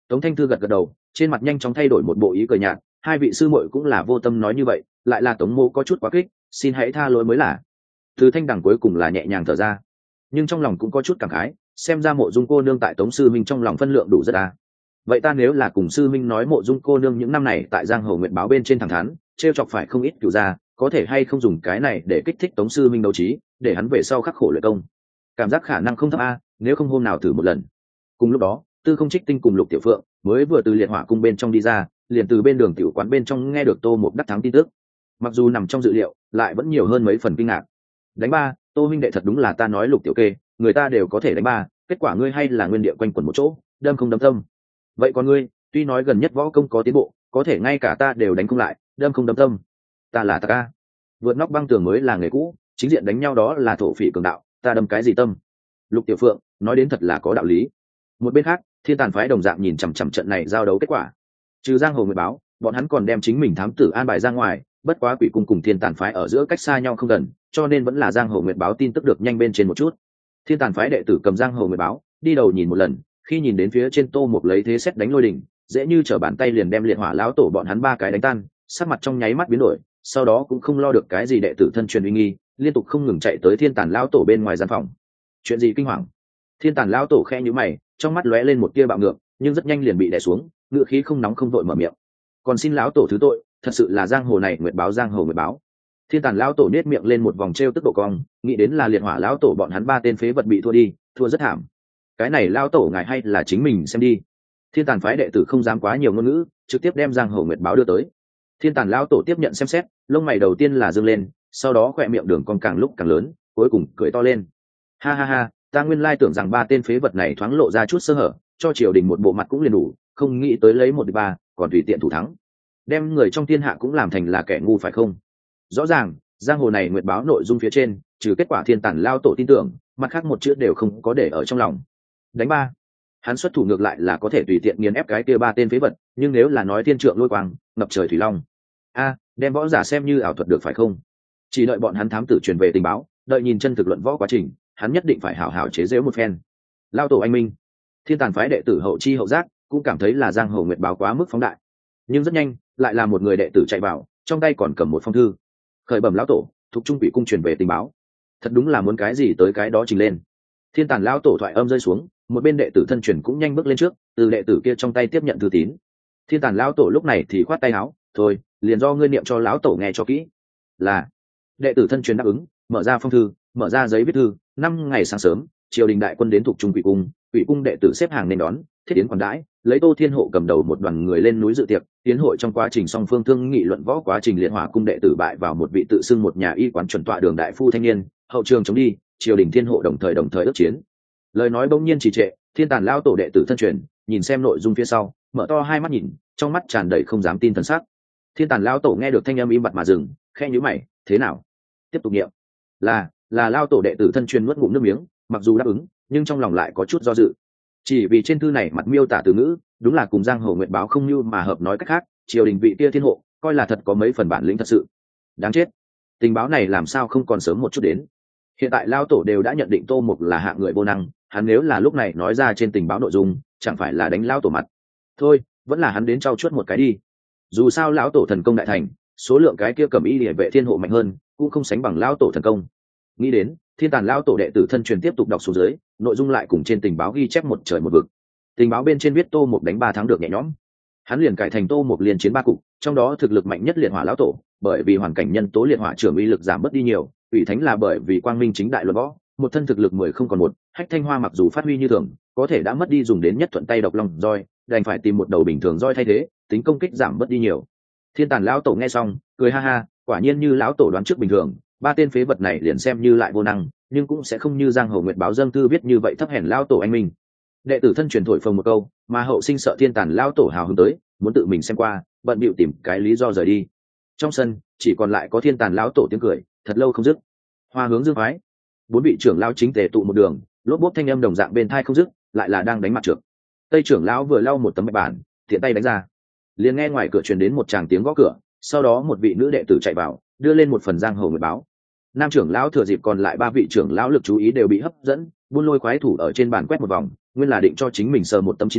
A: Tống Thanh Thư gật gật đầu, trên mặt nhanh chóng thay đổi một bộ ý cười nhạt, hai vị sư muội cũng là vô tâm nói như vậy, lại là Tống mô có chút quá kích, xin hãy tha lỗi mới là. Từ Thanh Đằng cuối cùng là nhẹ nhàng thở ra, nhưng trong lòng cũng có chút cảm khái, xem ra Mộ Dung cô nương tại Tống sư minh trong lòng phân lượng đủ rất à. Vậy ta nếu là cùng sư minh nói Mộ Dung cô nương những năm này tại giang hồ nguyện báo bên trên thẳng thắn, trêu chọc phải không ít cửu gia, có thể hay không dùng cái này để kích thích Tống sư minh đấu trí, để hắn về sau khắc khổ luyện công. Cảm giác khả năng không thấp a, nếu không hôm nào thử một lần. Cùng lúc đó, Tư Không Trích Tinh cùng Lục Tiểu Phượng mới vừa từ Liệt Hỏa cung bên trong đi ra, liền từ bên đường tiểu quán bên trong nghe được Tô Mục đắc thắng tin tức. Mặc dù nằm trong dự liệu, lại vẫn nhiều hơn mấy phần kinh ngạc. Đánh ba, Tô huynh đệ thật đúng là ta nói Lục tiểu kê, người ta đều có thể đánh ba, kết quả ngươi hay là nguyên địa quanh quẩn một chỗ, đâm không đâm tâm. Vậy còn ngươi, tuy nói gần nhất võ công có tiến bộ, có thể ngay cả ta đều đánh không lại, đâm không đâm tâm. Ta là ta ca. Vượt nóc băng tường mới là nghề cũ, chính diện đánh nhau đó là thổ phỉ cường đạo, ta đâm cái gì tâm. Lục Tiểu Phượng nói đến thật là có đạo lý. Một bên khác, Thiên Tàn phái đồng dạng nhìn chằm chằm trận này giao đấu kết quả. Trừ giang hồ người báo, bọn hắn còn đem chính mình thám tử an bài ra ngoài, bất quá Quỷ cung cùng Thiên Tàn phái ở giữa cách xa nhau không gần, cho nên vẫn là giang hồ nguyệt báo tin tức được nhanh bên trên một chút. Thiên Tàn phái đệ tử cầm giang hồ nguyệt báo đi đầu nhìn một lần, khi nhìn đến phía trên Tô Mục lấy thế xét đánh lôi đỉnh, dễ như trở bàn tay liền đem Liệt Hỏa lão tổ bọn hắn ba cái đánh tan, sắc mặt trong nháy mắt biến đổi, sau đó cũng không lo được cái gì đệ tử thân truyền uy nghi, liên tục không ngừng chạy tới Thiên Tàn lão tổ bên ngoài gian phòng. Chuyện gì kinh hoàng? Thiên Tàn lão tổ khe nhíu mày, trong mắt lóe lên một tia bạo ngược, nhưng rất nhanh liền bị đè xuống, ngựa khí không nóng không vội mở miệng. Còn xin lão tổ thứ tội, thật sự là giang hồ này nguyệt báo giang hồ nguyệt báo. Thiên Tàn lão tổ nết miệng lên một vòng trêu tức độ cong, nghĩ đến là Liệt Hỏa lão tổ bọn hắn ba tên phế vật bị thua đi, thua rất thảm. Cái này lão tổ ngài hay là chính mình xem đi. Thiên Tàn phái đệ tử không dám quá nhiều ngôn ngữ, trực tiếp đem giang hồ nguyệt báo đưa tới. Thiên Tàn lão tổ tiếp nhận xem xét, lông mày đầu tiên là dương lên, sau đó khỏe miệng đường cong càng lúc càng lớn, cuối cùng cười to lên. Ha ha ha, ta nguyên lai tưởng rằng ba tên phế vật này thoáng lộ ra chút sơ hở, cho triều đình một bộ mặt cũng liền đủ, không nghĩ tới lấy 1-3, còn tùy tiện thủ thắng, đem người trong thiên hạ cũng làm thành là kẻ ngu phải không? Rõ ràng giang hồ này nguyệt báo nội dung phía trên, trừ kết quả Thiên Tàn lao tổ tin tưởng, mặt khác một chữ đều không có để ở trong lòng. Đánh ba, hắn xuất thủ ngược lại là có thể tùy tiện nghiền ép cái kia ba tên phế vật, nhưng nếu là nói thiên trượng lôi quang, ngập trời thủy long, đem võ giả xem như ảo thuật được phải không? Chỉ đợi bọn hắn thám tử truyền về tình báo, đợi nhìn chân thực luận võ quá trình, hắn nhất định phải hảo hảo chế giễu một phen. Lao tổ anh minh. Thiên Tàn phái đệ tử hậu chi hậu giác cũng cảm thấy là giang hồ nguyệt báo quá mức phóng đại, nhưng rất nhanh lại là một người đệ tử chạy vào, trong tay còn cầm một phong thư. Khởi bẩm lão tổ, thuộc trung Quỷ cung truyền về tình báo. Thật đúng là muốn cái gì tới cái đó trình lên. Thiên Tàn lão tổ thoại âm rơi xuống, một bên đệ tử thân truyền cũng nhanh bước lên trước, từ đệ tử kia trong tay tiếp nhận thư tín. Thiên Tàn lão tổ lúc này thì khoát tay áo, thôi, liền do ngươi niệm cho lão tổ nghe cho kỹ. Là. Đệ tử thân truyền đáp ứng, mở ra phong thư, mở ra giấy viết thư. 5 ngày sáng sớm, triều đình đại quân đến thuộc trung Quỷ cung đệ tử xếp hàng nên đón, thiết yến quản đãi, lấy Tô Thiên Hộ cầm đầu một đoàn người lên núi dự tiệc. Tiến hội trong quá trình song phương thương nghị luận võ quá trình Liệt Hỏa cung đệ tử bại vào một vị tự xưng một nhà y quán chuẩn tọa đường đại phu thanh niên, hậu trường chống đi, triều đình Thiên Hộ đồng thời ước chiến. Lời nói bỗng nhiên trì trệ, Thiên Tàn lao tổ đệ tử thân truyền nhìn xem nội dung phía sau, mở to hai mắt nhìn, trong mắt tràn đầy không dám tin thần sắc. Thiên Tàn lao tổ nghe được thanh âm im bặt mà dừng, khẽ nhíu mày, thế nào? Tiếp tục niệm. Là lao tổ đệ tử thân truyền nuốt ngụm nước miếng, mặc dù đáp ứng, nhưng trong lòng lại có chút do dự. Chỉ vì trên thư này mặt miêu tả từ ngữ, đúng là cùng giang hồ nguyệt báo không như mà hợp, nói cách khác, triều đình vị kia Thiên Hộ coi là thật có mấy phần bản lĩnh thật sự. Đáng chết, tình báo này làm sao không còn sớm một chút đến? Hiện tại lao tổ đều đã nhận định Tô Mục là hạng người vô năng, hắn nếu là lúc này nói ra trên tình báo nội dung, chẳng phải là đánh lao tổ mặt. Thôi, vẫn là hắn đến trau chuốt một cái đi. Dù sao lão tổ thần công đại thành, số lượng cái kia cầm y địa vệ Thiên Hộ mạnh hơn, cũng không sánh bằng lao tổ thần công. Nghĩ đến, Thiên Tàn lao tổ đệ tử thân truyền tiếp tục đọc xuống dưới, nội dung lại cùng trên tình báo ghi chép một trời một vực. Tình báo bên trên viết Tô Mục đánh 3 tháng được nhẹ nhõm, hắn liền cải thành Tô Mục liên chiến 3 cục, trong đó thực lực mạnh nhất Liệt Hỏa lão tổ, bởi vì hoàn cảnh nhân tố Liệt Hỏa trưởng uy lực giảm bớt đi nhiều, Ủy Thánh là bởi vì quang minh chính đại luận võ, một thân thực lực 10 không còn một. Hách Thanh Hoa mặc dù phát huy như thường, có thể đã mất đi dùng đến nhất thuận tay độc long roi, đành phải tìm một đầu bình thường roi thay thế, tính công kích giảm bớt đi nhiều. Thiên Tàn lão tổ nghe xong, cười ha ha, quả nhiên như lão tổ đoán trước bình thường, ba tên phế vật này liền xem như lại vô năng, nhưng cũng sẽ không như giang hồ nguyệt báo dâng thư viết như vậy thấp hèn lão tổ anh minh. Đệ tử thân truyền thổi phồng một câu, mà hậu sinh sợ Thiên Tàn lão tổ hào hứng tới, muốn tự mình xem qua, bận bịu tìm cái lý do rời đi. Trong sân chỉ còn lại có Thiên Tàn lão tổ tiếng cười thật lâu không dứt. Hoa hướng dương phái, 4 vị trưởng lão chính tề tụ một đường, lốp bốp thanh âm đồng dạng bên tai không dứt, lại là đang đánh mặt trược. Tây trưởng lão vừa lau một tấm bạch bản, tiện tay đánh ra, liền nghe ngoài cửa truyền đến một tràng tiếng gõ cửa, sau đó một vị nữ đệ tử chạy vào, đưa lên một phần giang hồ nguyệt báo. Nam trưởng lão thừa dịp còn lại 3 vị trưởng lão lực chú ý đều bị hấp dẫn, buôn lôi khoái thủ ở trên bàn quét một vòng, nguyên là định cho chính mình sờ một tấm chín đầu,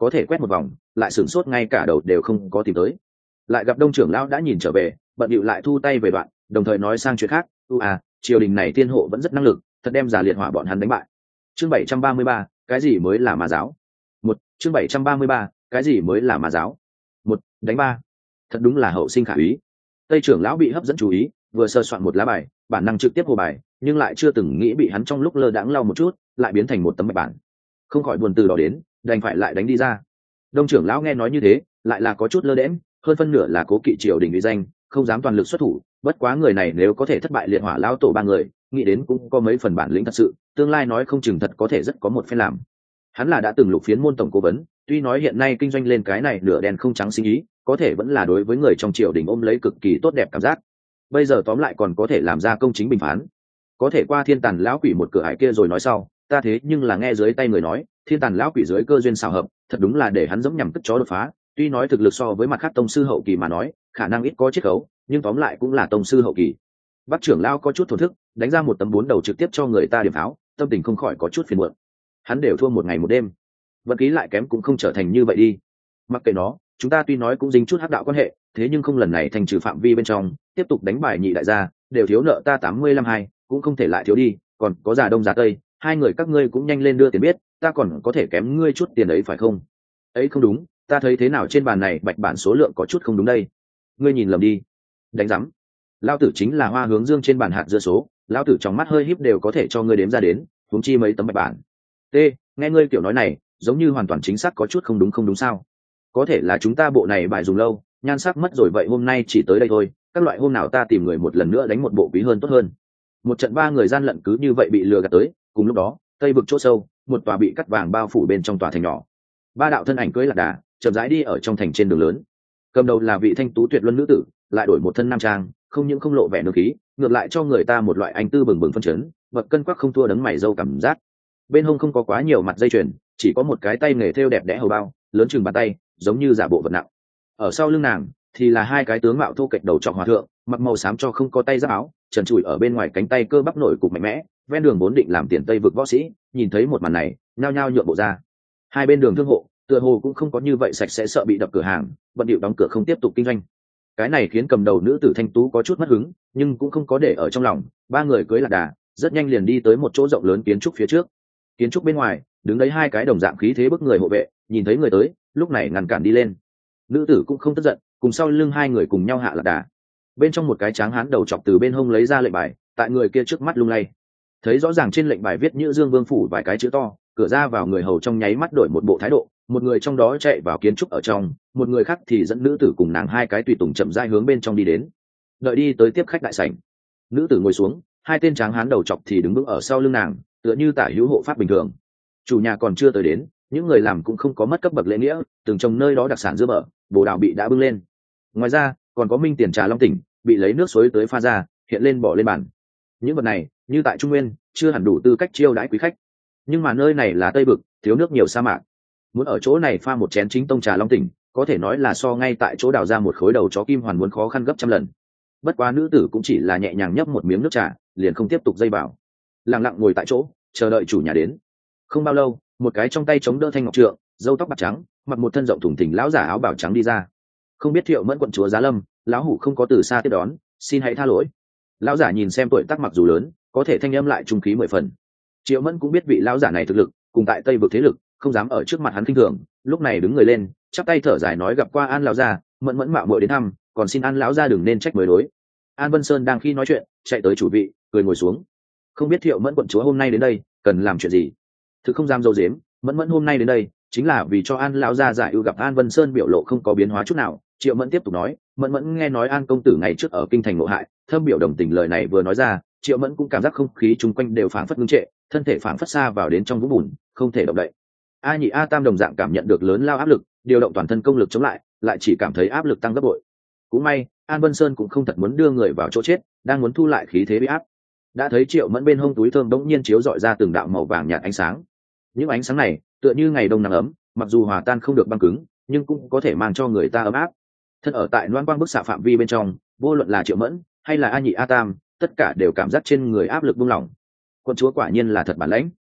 A: có thể quét một vòng lại sửng sốt ngay cả đầu đều không có tìm tới. Lại gặp Đông trưởng lão đã nhìn trở về, bận điệu lại thu tay về đoạn, đồng thời nói sang chuyện khác. Triều đình này tiên hộ vẫn rất năng lực, thật đem giả liệt hỏa bọn hắn đánh bại. Chương 733, cái gì mới là ma giáo? Chương 733, cái gì mới là ma giáo? Đánh ba. Thật đúng là hậu sinh khả úy. Tây trưởng lão bị hấp dẫn chú ý, vừa sơ soạn một lá bài, bản năng trực tiếp hồ bài, nhưng lại chưa từng nghĩ bị hắn trong lúc lơ đãng lau một chút, lại biến thành một tấm bạch bản. Không khỏi buồn từ đó đến, đành phải lại đánh đi ra. Đông trưởng lão nghe nói như thế, lại là có chút lơ đễnh, hơn phân nửa là cố kỵ triều đình uy danh, không dám toàn lực xuất thủ. Bất quá người này nếu có thể thất bại liệt hỏa lão tổ ba người, nghĩ đến cũng có mấy phần bản lĩnh thật sự, tương lai nói không chừng thật có thể rất có một phen làm. Hắn là đã từng lục phiến môn tổng cố vấn, tuy nói hiện nay kinh doanh lên cái này nửa đen không trắng sinh ý, có thể vẫn là đối với người trong triều đình ôm lấy cực kỳ tốt đẹp cảm giác. Bây giờ tóm lại còn có thể làm ra công chính bình phán, có thể qua thiên tàn lão quỷ một cửa ải kia rồi nói sau. Ta thế nhưng là nghe dưới tay người nói, thiên tàn lão quỷ dưới cơ duyên xào hợp, thật đúng là để hắn giống nhằm cất chó đột phá. Tuy nói thực lực so với mặt khác tông sư hậu kỳ mà nói, khả năng ít có chiết khấu, nhưng tóm lại cũng là tông sư hậu kỳ. Bắc trưởng lão có chút thổn thức, đánh ra một tấm 4 đầu trực tiếp cho người ta điểm pháo, tâm tình không khỏi có chút phiền muộn. Hắn đều thua một ngày một đêm, vận khí lại kém cũng không trở thành như vậy đi. Mặc kệ nó, chúng ta tuy nói cũng dính chút hắc đạo quan hệ, thế nhưng không lần này thành trừ phạm vi bên trong, tiếp tục đánh bài nhị đại gia, đều thiếu nợ ta 85-2, cũng không thể lại thiếu đi, còn có già đông già tây, hai người các ngươi cũng nhanh lên đưa tiền biết, ta còn có thể kém ngươi chút tiền ấy phải không? Ấy không đúng, ta thấy thế nào trên bàn này bạch bản số lượng có chút không đúng đây. Ngươi nhìn lầm đi. Đánh rắm. Lão tử chính là hoa hướng dương trên bàn hạt dưa số, lão tử trong mắt hơi híp đều có thể cho ngươi đếm ra đến, huống chi mấy tấm bạch bản. T, nghe ngươi kiểu nói này, giống như hoàn toàn chính xác có chút không đúng sao? Có thể là chúng ta bộ này bài dùng lâu, nhan sắc mất rồi vậy hôm nay chỉ tới đây thôi, các loại hôm nào ta tìm người một lần nữa đánh một bộ quý hơn tốt hơn. Một trận 3 người gian lận cứ như vậy bị lừa gạt tới, cùng lúc đó, tây vực chỗ sâu, một tòa bị cắt vàng bao phủ bên trong tòa thành nhỏ. 3 đạo thân ảnh cưỡi lạc đà, chậm rãi đi ở trong thành trên đường lớn. Cầm đầu là vị thanh tú tuyệt luân nữ tử, lại đổi một thân nam trang, không những không lộ vẻ nương khí, ngược lại cho người ta một loại anh tư bừng bừng phân chấn, bậc cân quắc không thua đấng mày râu cảm giác. Bên hông không có quá nhiều mặt dây chuyền, chỉ có một cái tay nghề thêu đẹp đẽ hầu bao, lớn chừng bàn tay, giống như giả bộ vật nặng. Ở sau lưng nàng thì là 2 cái tướng mạo thô kệch đầu trọc hòa thượng, mặc màu xám cho không có tay giáp áo, trần trụi ở bên ngoài cánh tay cơ bắp nổi cục mạnh mẽ, ven đường vốn định làm tiền tây vực võ sĩ, nhìn thấy một màn này, nhao nhao nhượng bộ ra. Hai bên đường thương hộ, tựa hồ cũng không có như vậy sạch sẽ, sợ bị đập cửa hàng, bận điệu đóng cửa không tiếp tục kinh doanh. Cái này khiến cầm đầu nữ tử thanh tú có chút mất hứng, nhưng cũng không có để ở trong lòng. 3 người cưỡi lạc đà, rất nhanh liền đi tới một chỗ rộng lớn kiến trúc phía trước. Kiến trúc bên ngoài đứng đấy 2 cái đồng dạng khí thế bức người hộ vệ, nhìn thấy người tới, lúc này ngăn cản đi lên. Nữ tử cũng không tức giận, cùng sau lưng 2 người cùng nhau hạ lạc đà. Bên trong một cái tráng hán đầu chọc từ bên hông lấy ra lệnh bài, tại người kia trước mắt lung lay. Thấy rõ ràng trên lệnh bài viết Nhữ Dương Vương phủ vài cái chữ to, cửa ra vào người hầu trong nháy mắt đổi một bộ thái độ, một người trong đó chạy vào kiến trúc ở trong, một người khác thì dẫn nữ tử cùng nàng 2 cái tùy tùng chậm rãi hướng bên trong đi đến. Đợi đi tới tiếp khách đại sảnh, nữ tử ngồi xuống, 2 tên tráng hán đầu chọc thì đứng vững ở sau lưng nàng, tựa như tả hữu hộ pháp bình thường. Chủ nhà còn chưa tới đến, những người làm cũng không có mất cấp bậc lễ nghĩa, từng trồng nơi đó đặc sản dưa bở, bồ đào bị đã bưng lên. Ngoài ra còn có minh tiền trà long tỉnh, bị lấy nước suối tới pha ra, hiện lên bỏ lên bàn. Những vật này như tại Trung Nguyên chưa hẳn đủ tư cách chiêu đãi quý khách, nhưng mà nơi này là Tây Vực, thiếu nước nhiều sa mạc, muốn ở chỗ này pha một chén chính tông trà long tỉnh, có thể nói là so ngay tại chỗ đào ra một khối đầu chó kim hoàn muốn khó khăn gấp trăm lần. Bất quá nữ tử cũng chỉ là nhẹ nhàng nhấp một miếng nước trà, liền không tiếp tục dây vào, lặng lặng ngồi tại chỗ chờ đợi chủ nhà đến. Không bao lâu, một cái trong tay chống đỡ thanh ngọc trượng, râu tóc bạc trắng, mặc một thân rộng thùng thình lão giả áo bào trắng đi ra. Không biết Thiệu Mẫn quận chúa Giá Lâm, lão hủ không có từ xa tiếp đón, xin hãy tha lỗi. Lão giả nhìn xem tuổi tác mặc dù lớn, có thể thanh âm lại trung khí 10 phần. Triệu Mẫn cũng biết vị lão giả này thực lực, cùng tại Tây vực thế lực, không dám ở trước mặt hắn khinh thường, lúc này đứng người lên, chắp tay thở dài nói gặp qua An lão gia, Mẫn Mẫn mạo muội đến thăm, còn xin An lão gia đừng nên trách mới đối. An Vân Sơn đang khi nói chuyện, chạy tới chủ vị, cười ngồi xuống. Không biết Thiệu Mẫn quận chúa hôm nay đến đây, cần làm chuyện gì? Thực không dám dâu dếm, Mẫn Mẫn hôm nay đến đây, chính là vì cho An lão gia giải ưu. Gặp An Vân Sơn biểu lộ không có biến hóa chút nào, Triệu Mẫn tiếp tục nói, Mẫn Mẫn nghe nói An công tử ngày trước ở kinh thành ngộ hại, thâm biểu đồng tình. Lời này vừa nói ra, Triệu Mẫn cũng cảm giác không khí chung quanh đều phảng phất ngưng trệ, thân thể phảng phất xa vào đến trong vũng bùn, không thể động đậy. A Nhị A Tam đồng dạng cảm nhận được lớn lao áp lực, điều động toàn thân công lực chống lại, lại chỉ cảm thấy áp lực tăng gấp bội. Cũng may, An Vân Sơn cũng không thật muốn đưa người vào chỗ chết, đang muốn thu lại khí thế bị áp. Đã thấy Triệu Mẫn bên hông túi thơm bỗng nhiên chiếu rọi ra từng đạo màu vàng nhạt ánh sáng. Những ánh sáng này, tựa như ngày đông nắng ấm, mặc dù hòa tan không được băng cứng, nhưng cũng có thể mang cho người ta ấm áp. Thân ở tại loan quang bức xạ phạm vi bên trong, vô luận là Triệu Mẫn hay là A Nhị A Tam, tất cả đều cảm giác trên người áp lực buông lỏng. Quân chúa quả nhiên là thật bản lãnh.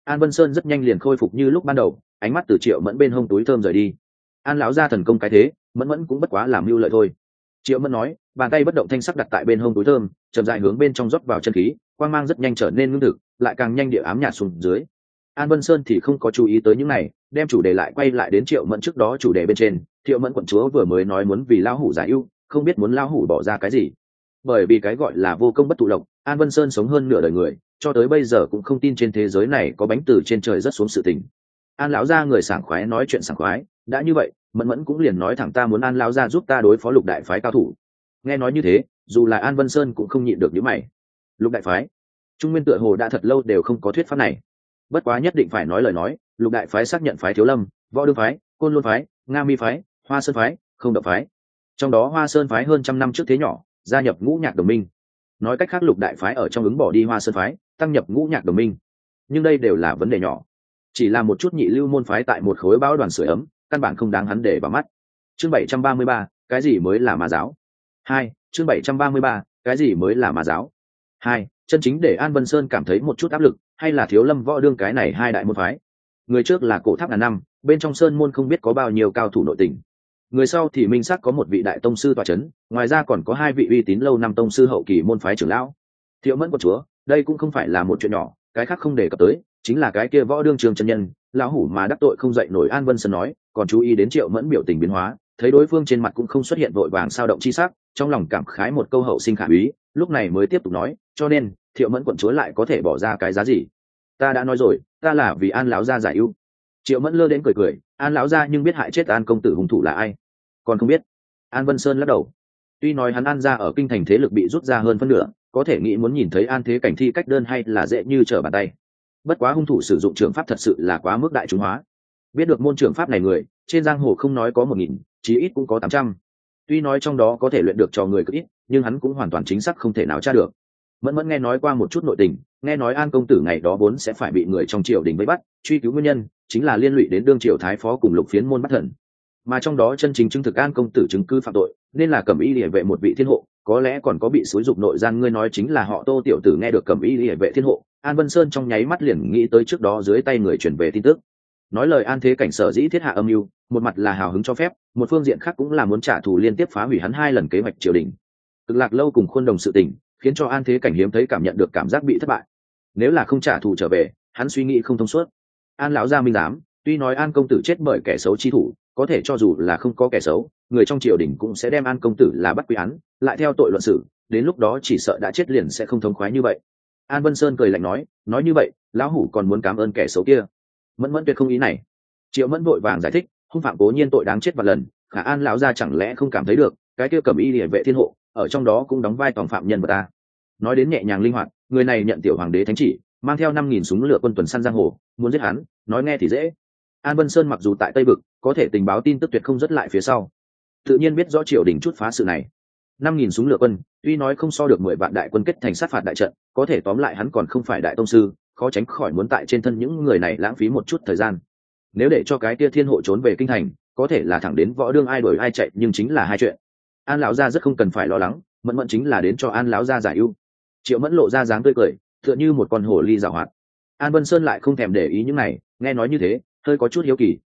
A: An Vân Sơn rất nhanh liền khôi phục như lúc ban đầu, ánh mắt từ Triệu Mẫn bên hông túi thơm rời đi. An lão gia thần công cái thế, Mẫn Mẫn cũng bất quá làm mưu lợi thôi. Triệu Mẫn nói, bàn tay bất động thanh sắc đặt tại bên hông túi thơm, chậm rãi hướng bên trong rót vào chân khí, quang mang rất nhanh trở nên ngưng thực, lại càng nhanh địa ám nhạt xuống dưới. An Vân Sơn thì không có chú ý tới những này, đem chủ đề lại quay lại đến Triệu Mẫn trước đó chủ đề bên trên. Triệu Mẫn quận chúa vừa mới nói muốn vì lão hủ giải ưu, không biết muốn lão hủ bỏ ra cái gì. Bởi vì cái gọi là vô công bất thụ lộc, An Vân Sơn sống hơn nửa đời người, cho tới bây giờ cũng không tin trên thế giới này có bánh từ trên trời rớt xuống sự tình. An lão gia người sảng khoái nói chuyện sảng khoái, đã như vậy, Mẫn Mẫn cũng liền nói thẳng ta muốn An lão gia giúp ta đối phó Lục đại phái cao thủ. Nghe nói như thế, dù là An Vân Sơn cũng không nhịn được những mày. Lục đại phái, Trung Nguyên tựa hồ đã thật lâu đều không có thuyết pháp này. Bất quá nhất định phải nói lời nói, Lục đại phái xác nhận phái Thiếu Lâm, Võ Đương phái, Côn Lôn phái, Nga Mi phái, Hoa Sơn phái, Không Động phái. Trong đó Hoa Sơn phái hơn trăm năm trước thế nhỏ, gia nhập Ngũ Nhạc đồng minh. Nói cách khác Lục đại phái ở trong ứng bỏ đi Hoa Sơn phái, tăng nhập Ngũ Nhạc đồng minh. Nhưng đây đều là vấn đề nhỏ, chỉ là một chút nhị lưu môn phái tại một khối bão đoàn sưởi ấm, căn bản không đáng hắn để vào mắt. Chương 733, cái gì mới là ma giáo? 2, chương 733, cái gì mới là ma giáo? 2, chân chính để An Vân Sơn cảm thấy một chút áp lực, hay là Thiếu Lâm Võ Đương cái này hai đại môn phái. Người trước là Cổ Tháp ngàn năm, bên trong sơn môn không biết có bao nhiêu cao thủ nội tình. Người sau thì minh xác có một vị đại tông sư tọa chấn, ngoài ra còn có hai vị uy tín lâu năm tông sư hậu kỳ môn phái trưởng lão. Thiệu Mẫn quận chúa, đây cũng không phải là một chuyện nhỏ, cái khác không đề cập tới, chính là cái kia Võ Đương Trường chân nhân, lão hủ mà đắc tội không dậy nổi. An Vân Sơn nói, còn chú ý đến Triệu Mẫn biểu tình biến hóa, thấy đối phương trên mặt cũng không xuất hiện vội vàng sao động chi sắc, trong lòng cảm khái một câu hậu sinh khả úy, lúc này mới tiếp tục nói, cho nên Thiệu Mẫn quận chúa lại có thể bỏ ra cái giá gì? Ta đã nói rồi, ta là vì An lão gia giải ưu. Triệu Mẫn lơ đến cười cười, An lão gia nhưng biết hại chết An công tử hung thủ là ai? Còn không biết. An Vân Sơn lắc đầu. Tuy nói hắn An gia ở kinh thành thế lực bị rút ra hơn phân nửa, có thể nghĩ muốn nhìn thấy An thế cảnh thi cách đơn hay là dễ như trở bàn tay. Bất quá hung thủ sử dụng trường pháp thật sự là quá mức đại chúng hóa. Biết được môn trường pháp này người, trên giang hồ không nói có 1000, chí ít cũng có 800. Tuy nói trong đó có thể luyện được cho người cực ít, nhưng hắn cũng hoàn toàn chính xác không thể nào tra được. Mẫn Mẫn nghe nói qua một chút nội tình, nghe nói An công tử ngày đó vốn sẽ phải bị người trong triều đình vây bắt, truy cứu nguyên nhân chính là liên lụy đến đương triều thái phó cùng Lục Phiến môn bắt thần. Mà trong đó chân chính chứng thực An công tử chứng cứ phạm tội, nên là Cẩm Y Liễu vệ một vị thiên hộ, có lẽ còn có bị xúi dục nội gian. Ngươi nói chính là họ Tô tiểu tử. Nghe được Cẩm Y Liễu vệ thiên hộ, An Vân Sơn trong nháy mắt liền nghĩ tới trước đó dưới tay người truyền về tin tức. Nói lời An thế cảnh sở dĩ thiết hạ âm mưu, một mặt là hào hứng cho phép, một phương diện khác cũng là muốn trả thù liên tiếp phá hủy hắn 2 lần kế hoạch triều đình. Cực Lạc lâu cùng Khuôn Đồng sự tình, khiến cho An thế cảnh hiếm thấy cảm nhận được cảm giác bị thất bại. Nếu là không trả thù trở về, hắn suy nghĩ không thông suốt. An lão gia minh giám, tuy nói An công tử chết bởi kẻ xấu chi thủ, có thể cho dù là không có kẻ xấu, người trong triều đình cũng sẽ đem An công tử là bắt quy án, lại theo tội luận xử, đến lúc đó chỉ sợ đã chết liền sẽ không thống khoái như vậy. An Vân Sơn cười lạnh nói như vậy, lão hủ còn muốn cảm ơn kẻ xấu kia. Mẫn Mẫn tuyệt không ý này. Triệu Mẫn vội vàng giải thích, hung phạm cố nhiên tội đáng chết vạn lần, khả An lão gia chẳng lẽ không cảm thấy được, cái kia Cẩm Y Liễu vệ thiên hộ, ở trong đó cũng đóng vai tòng phạm nhân vật ta. Nói đến nhẹ nhàng linh hoạt, người này nhận tiểu hoàng đế thánh chỉ, mang theo 5000 súng lửa quân tuần săn giang hồ, muốn giết hắn, nói nghe thì dễ. An Vân Sơn mặc dù tại Tây Vực, có thể tình báo tin tức tuyệt không rất lại phía sau, tự nhiên biết rõ triều đình chút phá sự này. 5000 súng lửa quân, tuy nói không so được 10 vạn đại quân kết thành sát phạt đại trận, có thể tóm lại hắn còn không phải đại tông sư, khó tránh khỏi muốn tại trên thân những người này lãng phí một chút thời gian. Nếu để cho cái tia thiên hộ trốn về kinh thành, có thể là thẳng đến Võ Đương ai đuổi ai chạy, nhưng chính là hai chuyện. An lão gia rất không cần phải lo lắng, Mẫn Mẫn chính là đến cho An lão gia giải ưu. Triệu Mẫn lộ ra dáng tươi cười, tựa như một con hổ ly giàu hoạt. An Vân Sơn lại không thèm để ý những này, nghe nói như thế, hơi có chút hiếu kỳ.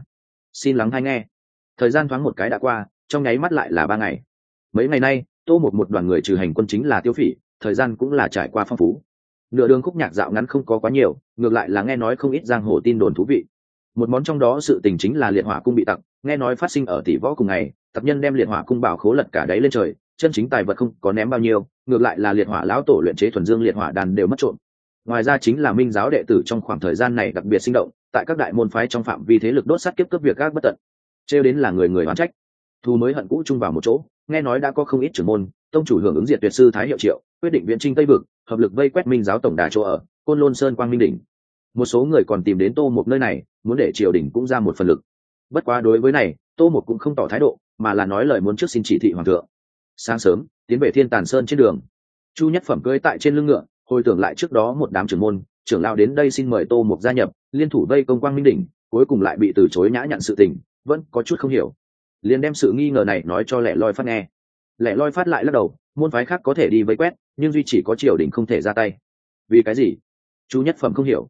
A: Xin lắng hay nghe. Thời gian thoáng một cái đã qua, trong nháy mắt lại là 3 ngày. Mấy ngày nay, Tô một đoàn người trừ hành quân chính là tiêu phỉ, thời gian cũng là trải qua phong phú. Nửa đường khúc nhạc dạo ngắn không có quá nhiều, ngược lại là nghe nói không ít giang hồ tin đồn thú vị. Một món trong đó sự tình chính là liệt hỏa cung bị tặc, nghe nói phát sinh ở Tỷ Võ cùng ngày, tập nhân đem liệt hỏa cung bảo khố lật cả đáy lên trời, chân chính tài vật không có ném bao nhiêu, ngược lại là liệt hỏa lão tổ luyện chế thuần dương liệt hỏa đàn đều mất trộm. Ngoài ra chính là minh giáo đệ tử trong khoảng thời gian này đặc biệt sinh động, tại các đại môn phái trong phạm vi thế lực đốt sát kiếp cướp việc các bất tận, trêu đến là người người oán trách. Thu mới hận cũ chung vào một chỗ, nghe nói đã có không ít trưởng môn, tông chủ hưởng ứng diệt tuyệt sư Thái Hiệu Triệu, quyết định viễn chinh Tây Vực, hợp lực vây quét minh giáo tổng đà chỗ ở Côn Lôn Sơn Quang Minh đỉnh. Một số người còn tìm đến Tô một nơi này, muốn để triều đình cũng ra một phần lực. Bất quá đối với này, Tô một cũng không tỏ thái độ, mà là nói lời muốn trước xin chỉ thị hoàng thượng. Sáng sớm, tiến về Thiên Tàn Sơn trên đường, Chu Nhất Phẩm cưỡi tại trên lưng ngựa, hồi tưởng lại trước đó một đám trưởng môn, trưởng lão đến đây xin mời Tô một gia nhập, liên thủ vây công Quang Minh đỉnh, cuối cùng lại bị từ chối nhã nhặn sự tình, vẫn có chút không hiểu. Liền đem sự nghi ngờ này nói cho Lẻ Loi Phát nghe. Lẻ Loi Phát lại lắc đầu, môn phái khác có thể đi vây quét, nhưng duy chỉ có triều đình không thể ra tay. Vì cái gì? Chu Nhất Phẩm không hiểu.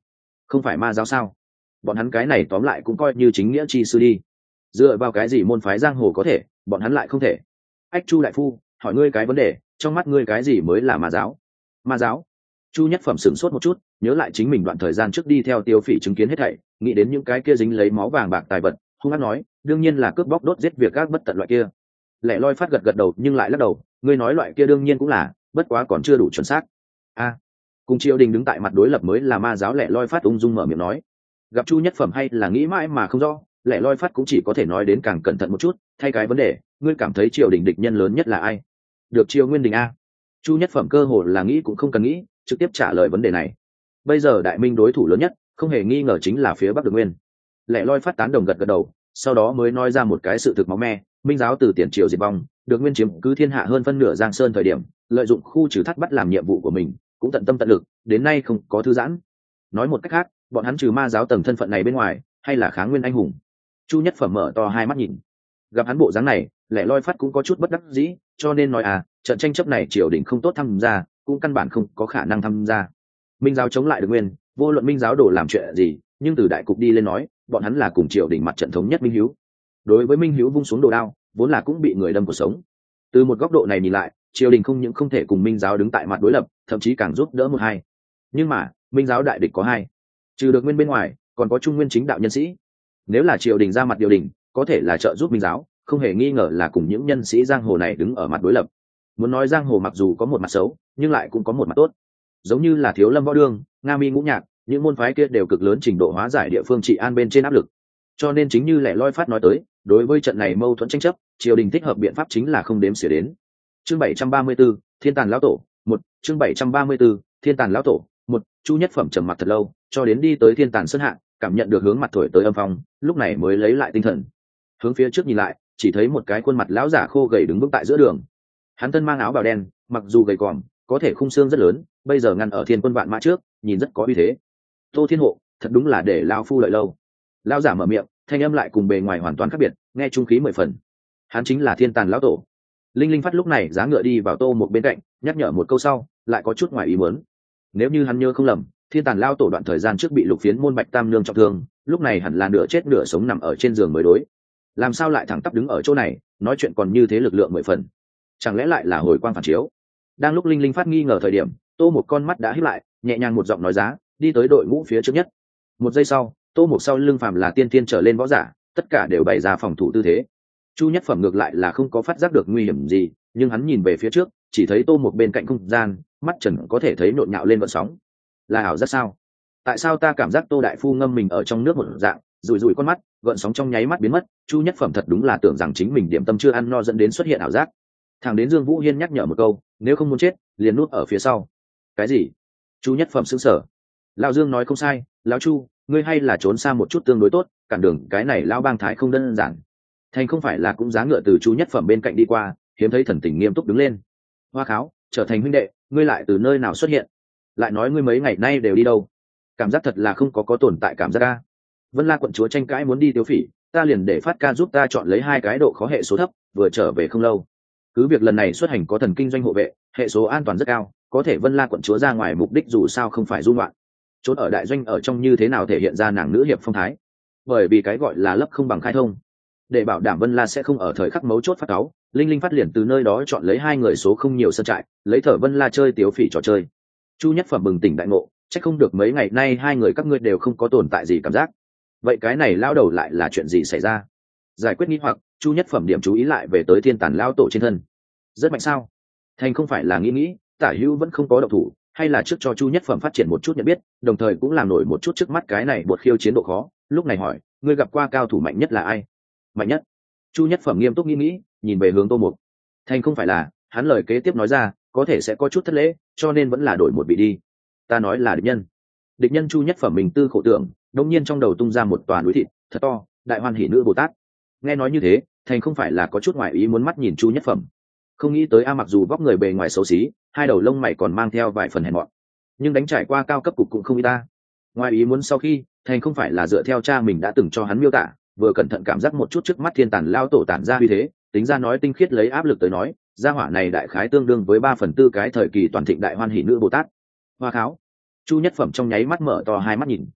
A: Không phải ma giáo sao? Bọn hắn cái này tóm lại cũng coi như chính nghĩa chi sư đi. Dựa vào cái gì môn phái giang hồ có thể, bọn hắn lại không thể? Ách Chu đại phu, hỏi ngươi cái vấn đề, trong mắt ngươi cái gì mới là ma giáo? Ma giáo? Chu Nhất Phẩm sửng sốt một chút, nhớ lại chính mình đoạn thời gian trước đi theo Tiêu Phỉ chứng kiến hết thảy, nghĩ đến những cái kia dính lấy máu vàng bạc tài vật, hung hăng nói, đương nhiên là cướp bóc đốt giết việc các bất tận loại kia. Lẻ Loi phát gật đầu nhưng lại lắc đầu, ngươi nói loại kia đương nhiên cũng là, bất quá còn chưa đủ chuẩn xác. A, cùng Triều Đình đứng tại mặt đối lập mới là ma giáo. Lẻ Loi phát ung dung mở miệng nói. Gặp Chu Nhất Phẩm hay là nghĩ mãi mà không rõ, Lẻ Loi phát cũng chỉ có thể nói đến càng cẩn thận một chút, thay cái vấn đề, ngươi cảm thấy Triều Đình địch nhân lớn nhất là ai? Được Triều Nguyên Đình a. Chu Nhất Phẩm cơ hồ là nghĩ cũng không cần nghĩ, trực tiếp trả lời vấn đề này. Bây giờ đại minh đối thủ lớn nhất không hề nghi ngờ chính là phía Bắc Được Nguyên. Lẻ Loi phát tán đồng gật đầu, sau đó mới nói ra một cái sự thực máu me. Minh giáo từ tiền triều diệt vong, Được Nguyên chiếm cứ thiên hạ hơn phân nửa Giang Sơn thời điểm, lợi dụng khu trừ thắt bắt làm nhiệm vụ của mình, cũng tận tâm tận lực, đến nay không có thư giãn. Nói một cách khác, bọn hắn trừ ma giáo tầng thân phận này bên ngoài, hay là kháng nguyên anh hùng. Chu Nhất Phẩm mở to hai mắt nhìn, gặp hắn bộ dáng này, Lẻ Loi phát cũng có chút bất đắc dĩ, cho nên nói trận tranh chấp này triều đình không tốt tham gia, cũng căn bản không có khả năng tham gia. Minh giáo chống lại Được Nguyên, vô luận Minh giáo đổ làm chuyện gì, nhưng từ đại cục đi lên nói, bọn hắn là cùng triều đình mặt trận thống nhất Minh hiếu. Đối với Minh hiếu vung xuống đồ đao, vốn là cũng bị người đâm cuộc sống. Từ một góc độ này nhìn lại, triều đình không những không thể cùng Minh giáo đứng tại mặt đối lập, thậm chí càng giúp đỡ một hai. Nhưng mà Minh giáo đại địch có hai, trừ Được Nguyên bên ngoài, còn có Trung Nguyên chính đạo nhân sĩ. Nếu là triều đình ra mặt điều đình, có thể là trợ giúp Minh giáo, không hề nghi ngờ là cùng những nhân sĩ giang hồ này đứng ở mặt đối lập. Muốn nói giang hồ mặc dù có một mặt xấu, nhưng lại cũng có một mặt tốt. Giống như là Thiếu Lâm Võ Đương, Nga Mi Ngũ Nhạc, những môn phái kia đều cực lớn trình độ hóa giải địa phương trị an bên trên áp lực. Cho nên chính như Lẻ Loi phát nói tới, đối với trận này mâu thuẫn tranh chấp, triều đình thích hợp biện pháp chính là không đếm xỉa đến. Chương 734, Thiên Tàn lão tổ, 1, chương 734, Thiên Tàn lão tổ, 1. Chu Nhất Phẩm trầm mặc thật lâu, cho đến đi tới Thiên Tàn sơn hạ, cảm nhận được hướng mặt thổi tới âm phong, lúc này mới lấy lại tinh thần. Hướng phía trước nhìn lại, chỉ thấy một cái khuôn mặt lão giả khô gầy đứng vững tại giữa đường. Hắn thân mang áo bào đen, mặc dù gầy còm, có thể khung xương rất lớn, bây giờ ngăn ở Thiên Quân vạn mã trước, nhìn rất có uy thế. Tô Thiên Hộ, thật đúng là để lão phu lợi lâu. Lão giả mở miệng, thanh âm lại cùng bề ngoài hoàn toàn khác biệt, nghe trung khí 10 phần. Hắn chính là Thiên Tàn lão tổ. Linh Linh phát lúc này giá ngựa đi vào Tô một bên cạnh, nhắc nhở một câu sau, lại có chút ngoài ý muốn. Nếu như hắn nhớ không lầm, Thiên Tàn lão tổ đoạn thời gian trước bị Lục Phiến môn Bạch Tam Nương trọng thương, lúc này hẳn là nửa chết nửa sống nằm ở trên giường mới đối. Làm sao lại thẳng tắp đứng ở chỗ này, nói chuyện còn như thế lực lượng 10 phần? Chẳng lẽ lại là hồi quang phản chiếu? Đang lúc Linh Linh phát nghi ngờ thời điểm, Tô một con mắt đã híp lại, nhẹ nhàng một giọng nói giá, đi tới đội ngũ phía trước nhất. Một giây sau, Tô một sau lưng phàm là tiên tiên trở lên võ giả, tất cả đều bày ra phòng thủ tư thế. Chu Nhất Phẩm ngược lại là không có phát giác được nguy hiểm gì, nhưng hắn nhìn về phía trước, chỉ thấy Tô một bên cạnh không gian, mắt trần có thể thấy nhộn nhạo lên vận sóng. Là ảo giác sao? Tại sao ta cảm giác Tô đại phu ngâm mình ở trong nước một dạng, rủi rủi con mắt, gợn sóng trong nháy mắt biến mất. Chu Nhất Phẩm thật đúng là tưởng rằng chính mình điểm tâm chưa ăn no dẫn đến xuất hiện ảo giác. Thằng đến Dương Vũ Hiên nhắc nhở một câu, nếu không muốn chết, liền núp ở phía sau. Cái gì? Chu Nhất Phẩm sững sờ. Lão Dương nói không sai, lão Chu, ngươi hay là trốn xa một chút tương đối tốt, cản đường cái này lão bang thái không đơn giản. Thành không phải là cũng giá ngựa từ Chu Nhất Phẩm bên cạnh đi qua, hiếm thấy thần tình nghiêm túc đứng lên. Hoa Kháo, trở thành huynh đệ, ngươi lại từ nơi nào xuất hiện? Lại nói ngươi mấy ngày nay đều đi đâu? Cảm giác thật là không có tồn tại cảm giác a. Vân La quận chúa tranh cãi muốn đi Tiêu Phỉ, ta liền để Phát Ca giúp ta chọn lấy 2 cái độ khó hệ số thấp, vừa trở về không lâu. Cứ việc lần này xuất hành có thần kinh doanh hộ vệ, hệ số an toàn rất cao, có thể Vân La quận chúa ra ngoài mục đích dù sao không phải du ngoạn. Trốn ở đại doanh ở trong như thế nào thể hiện ra nàng nữ hiệp phong thái? Bởi vì cái gọi là lấp không bằng khai thông. Để bảo đảm Vân La sẽ không ở thời khắc mấu chốt phát cáu, Linh Linh phát liền từ nơi đó chọn lấy 2 người số không nhiều sân trại, lấy thở Vân La chơi Tiêu Phỉ trò chơi. Chu Nhất Phẩm bừng tỉnh đại ngộ, chắc không được mấy ngày nay 2 người các ngươi đều không có tồn tại gì cảm giác. Vậy cái này lao đầu lại là chuyện gì xảy ra? Giải quyết nghi hoặc, Chu Nhất Phẩm điểm chú ý lại về tới Thiên Tàn lao tổ trên thân. Rất mạnh sao? Thành không phải là nghĩ Tả Hữu vẫn không có động thủ, hay là trước cho Chu Nhất Phẩm phát triển một chút nhận biết, đồng thời cũng làm nổi một chút trước mắt cái này buộc khiêu chiến độ khó. Lúc này hỏi, ngươi gặp qua cao thủ mạnh nhất là ai? Mạnh nhất? Chu Nhất Phẩm nghiêm túc nghĩ, nhìn về hướng Tô Mục. Thành không phải là, hắn lời kế tiếp nói ra, có thể sẽ có chút thất lễ, cho nên vẫn là đổi một vị đi. Ta nói là địch nhân. Địch nhân. Chu Nhất Phẩm mình tư khổ tưởng, đột nhiên trong đầu tung ra một tòa núi thịt thật to, Đại Hoan Hỷ Nữ Bồ Tát. Nghe nói như thế, Thành không phải là có chút ngoại ý muốn mắt nhìn Chu Nhất Phẩm. Không nghĩ tới mặc dù vóc người bề ngoài xấu xí, 2 đầu lông mày còn mang theo vài phần hèn mọn, nhưng đánh trải qua cao cấp cục cũng không y ta. Ngoài ý muốn sau khi, Thành không phải là dựa theo cha mình đã từng cho hắn miêu tả, vừa cẩn thận cảm giác một chút trước mắt Thiên Tàn lao tổ tản ra uy thế, tính ra nói tinh khiết lấy áp lực tới nói, gia hỏa này đại khái tương đương với 3/4 cái thời kỳ toàn thịnh Đại Hoan Hỷ Nữ Bồ Tát. Hoa Kháo. Chu Nhất Phẩm trong nháy mắt mở to 2 mắt nhìn.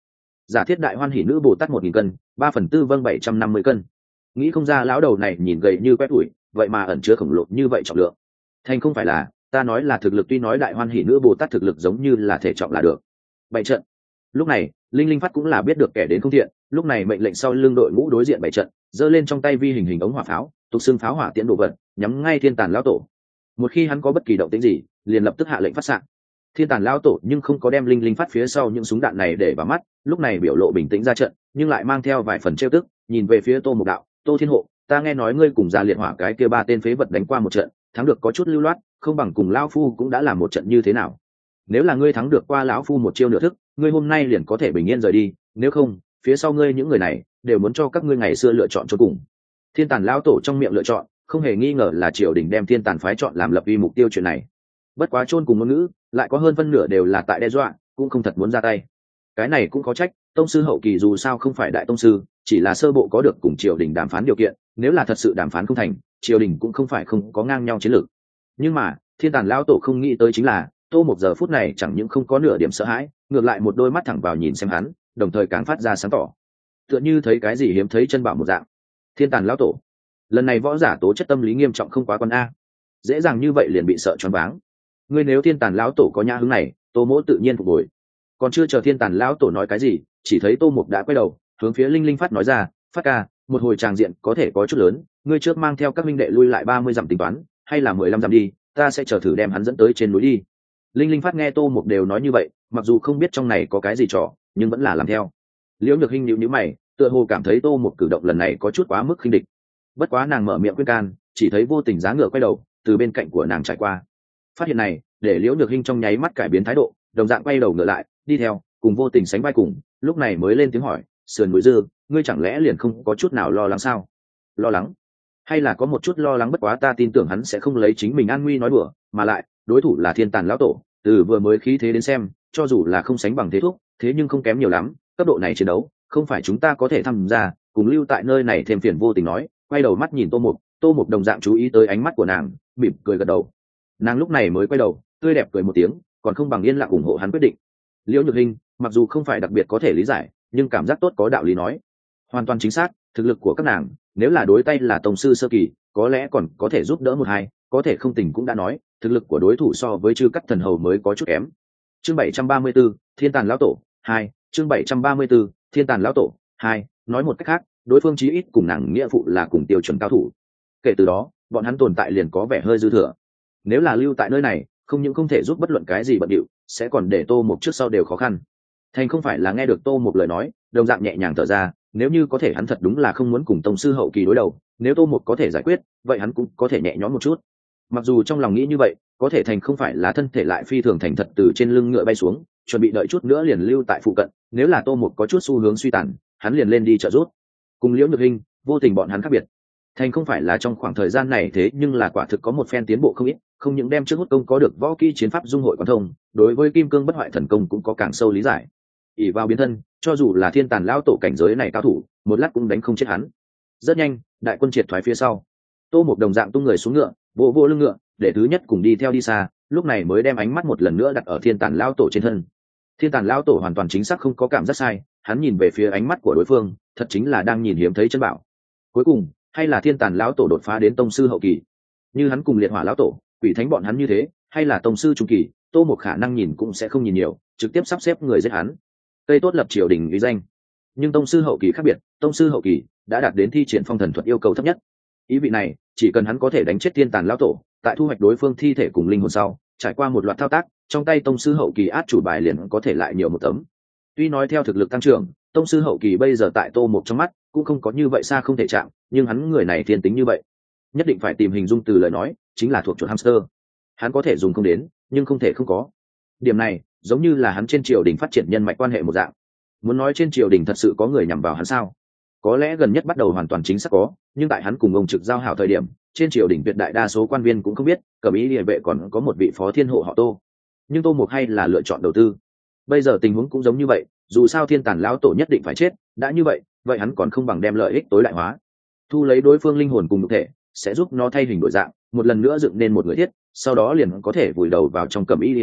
A: giả thiết đại hoan hỷ nữ bồ tát 1.000 cân, 3/4 vâng 750 cân. Nghĩ không ra lão đầu này nhìn gầy như quét ủi, vậy mà ẩn chứa khổng lồ như vậy trọng lượng. Thành không phải là, ta nói là thực lực, tuy nói đại hoan hỷ nữ bồ tát thực lực giống như là thể trọng là được. Bảy trận. Lúc này linh linh phát cũng là biết được kẻ đến không thiện, lúc này mệnh lệnh sau lưng đội ngũ đối diện bảy trận, giơ lên trong tay vi hình ống hỏa pháo, tục xưng pháo hỏa tiễn đồ vật, nhắm ngay thiên tàn lão tổ. Một khi hắn có bất kỳ động tĩnh gì, liền lập tức hạ lệnh phát xạ. Thiên tàn lão tổ nhưng không có đem linh linh phát phía sau những súng đạn này để vào mắt, lúc này biểu lộ bình tĩnh ra trận, nhưng lại mang theo vài phần trêu tức, nhìn về phía Tô Mục Đạo, Tô Thiên Hộ, ta nghe nói ngươi cùng Gia Liệt Hỏa cái kia 3 tên phế vật đánh qua một trận, thắng được có chút lưu loát, không bằng cùng lão phu cũng đã làm một trận như thế nào? Nếu là ngươi thắng được qua lão phu một chiêu nửa thức, ngươi hôm nay liền có thể bình yên rời đi, nếu không, phía sau ngươi những người này đều muốn cho các ngươi ngày xưa lựa chọn cho cùng. Thiên tàn lão tổ trong miệng lựa chọn, không hề nghi ngờ là triều đình đem thiên tàn phái chọn làm lập uy mục tiêu chuyện này. Bất quá chôn cùng ngôn ngữ, lại có hơn phân nửa đều là tại đe dọa, cũng không thật muốn ra tay. Cái này cũng có trách, tông sư hậu kỳ dù sao không phải đại tông sư, chỉ là sơ bộ có được cùng triều đình đàm phán điều kiện, nếu là thật sự đàm phán không thành, triều đình cũng không phải không có ngang nhau chiến lược. Nhưng mà thiên tàn lão tổ không nghĩ tới chính là Tô Mục giờ phút này chẳng những không có nửa điểm sợ hãi, ngược lại một đôi mắt thẳng vào nhìn xem hắn, đồng thời càng phát ra sáng tỏ, tựa như thấy cái gì hiếm thấy chân bảo một dạng. Thiên tàn lão tổ, lần này võ giả tố chất tâm lý nghiêm trọng không quá con a, dễ dàng như vậy liền bị sợ choáng váng. Ngươi nếu thiên tàn lão tổ có nhã hứng này, Tô Mỗ tự nhiên phục hồi. Còn chưa chờ thiên tàn lão tổ nói cái gì, chỉ thấy Tô Mục đã quay đầu hướng phía linh linh phát nói ra, phát ca, một hồi tràng diện có thể có chút lớn, ngươi trước mang theo các minh đệ lui lại 30 dặm tính toán, hay là 15 dặm đi, ta sẽ chờ thử đem hắn dẫn tới trên núi đi. Linh linh phát nghe Tô Mục đều nói như vậy, mặc dù không biết trong này có cái gì trò, nhưng vẫn là làm theo. Liễu Nhược Hinh nhíu mày, tựa hồ cảm thấy Tô Mục cử động lần này có chút quá mức khinh địch. Bất quá nàng mở miệng khuyên can, chỉ thấy vô tình giá ngựa quay đầu từ bên cạnh của nàng trải qua. Phát hiện này để Liễu Nhược Hinh trong nháy mắt cải biến thái độ, đồng dạng quay đầu ngựa lại đi theo cùng vô tình sánh vai cùng, lúc này mới lên tiếng hỏi, sườn núi dư, ngươi chẳng lẽ liền không có chút nào lo lắng sao? Lo lắng? Hay là có một chút lo lắng, bất quá ta tin tưởng hắn sẽ không lấy chính mình an nguy nói đùa, mà lại đối thủ là thiên tàn lão tổ, từ vừa mới khí thế đến xem, cho dù là không sánh bằng thế thúc, thế nhưng không kém nhiều lắm, cấp độ này chiến đấu không phải chúng ta có thể tham gia, cùng lưu tại nơi này thêm phiền. Vô tình nói, quay đầu mắt nhìn Tô Mục đồng dạng chú ý tới ánh mắt của nàng, mỉm cười gật đầu. Nàng lúc này mới quay đầu tươi đẹp cười một tiếng, còn không bằng yên lặng ủng hộ hắn quyết định. Liễu Nhược Hinh mặc dù không phải đặc biệt có thể lý giải, nhưng cảm giác tốt có đạo lý nói hoàn toàn chính xác. Thực lực của các nàng nếu là đối tay là tông sư sơ kỳ, có lẽ còn có thể giúp đỡ một hai, có thể không tình cũng đã nói thực lực của đối thủ so với chư cắt thần hầu mới có chút kém. Chương 734, thiên tàn lão tổ 2. Chương 734, thiên tàn lão tổ 2. Nói một cách khác, đối phương chí ít cùng nàng nghĩa phụ là cùng tiêu chuẩn cao thủ, kể từ đó bọn hắn tồn tại liền có vẻ hơi dư thừa. Nếu là lưu tại nơi này, không những không thể giúp bất luận cái gì bận điệu, sẽ còn để Tô Mục trước sau đều khó khăn. Thành không phải là nghe được Tô Mục lời nói, đồng dạng nhẹ nhàng thở ra, nếu như có thể hắn thật đúng là không muốn cùng tông sư hậu kỳ đối đầu, nếu Tô Mục có thể giải quyết, vậy hắn cũng có thể nhẹ nhõm một chút. Mặc dù trong lòng nghĩ như vậy, có thể Thành không phải là thân thể lại phi thường thành thật từ trên lưng ngựa bay xuống, chuẩn bị đợi chút nữa liền lưu tại phụ cận, nếu là Tô Mục có chút xu hướng suy tàn, hắn liền lên đi trợ giúp. Cùng Liễu Nhược Hinh, vô tình bọn hắn khác biệt. Thành không phải là trong khoảng thời gian này thế nhưng là quả thực có một phen tiến bộ không ít, không những đem trước hút công có được võ kỹ chiến pháp dung hội quán thông, đối với kim cương bất hoại thần công cũng có càng sâu lý giải. ỷ vào biến thân, cho dù là thiên tàn lão tổ cảnh giới này cao thủ, một lát cũng đánh không chết hắn. Rất nhanh, đại quân triệt thoái phía sau. Tô Mục đồng dạng tung người xuống ngựa, vô lưng ngựa, để thứ nhất cùng đi theo đi xa, lúc này mới đem ánh mắt một lần nữa đặt ở thiên tàn lão tổ trên thân. Thiên tàn lão tổ hoàn toàn chính xác không có cảm giác sai, hắn nhìn về phía ánh mắt của đối phương, thật chính là đang nhìn hiếm thấy chân bảo. Cuối cùng, hay là thiên tàn lão tổ đột phá đến tông sư hậu kỳ, như hắn cùng liệt hỏa lão tổ, quỷ thánh bọn hắn như thế, hay là tông sư trung kỳ, Tô Mục khả năng nhìn cũng sẽ không nhìn nhiều, trực tiếp sắp xếp người giết hắn. Cây tốt lập triều đình uy danh. Nhưng tông sư hậu kỳ khác biệt, tông sư hậu kỳ đã đạt đến thi triển phong thần thuật yêu cầu thấp nhất. Ý vị này, chỉ cần hắn có thể đánh chết thiên tàn lão tổ, tại thu hoạch đối phương thi thể cùng linh hồn sau, trải qua một loạt thao tác, trong tay tông sư hậu kỳ át chủ bài liền có thể lại nhiều một tấm. Tuy nói theo thực lực tăng trưởng, tông sư hậu kỳ bây giờ tại Tô Mục trong mắt cũng không có như vậy xa không thể chạm, nhưng hắn người này thiên tính như vậy, nhất định phải tìm hình dung từ lời nói, chính là thuộc chuột hamster. Hắn có thể dùng không đến, nhưng không thể không có. Điểm này giống như là hắn trên triều đình phát triển nhân mạch quan hệ một dạng. Muốn nói trên triều đình thật sự có người nhằm vào hắn sao? Có lẽ gần nhất bắt đầu hoàn toàn chính xác có, nhưng tại hắn cùng ông trực giao hảo thời điểm, trên triều đình tuyệt đại đa số quan viên cũng không biết, Cẩm Ý Liề Vệ còn có một vị phó thiên hộ họ Tô. Nhưng Tô Mục hay là lựa chọn đầu tư. Bây giờ tình huống cũng giống như vậy, dù sao thiên tàn lão tổ nhất định phải chết, đã như vậy, vậy hắn còn không bằng đem lợi ích tối đại hóa, thu lấy đối phương linh hồn cùng nhục thể, sẽ giúp nó thay hình đổi dạng, một lần nữa dựng nên một người thiết, sau đó liền có thể vùi đầu vào trong Cẩm Ý Liề Vệ,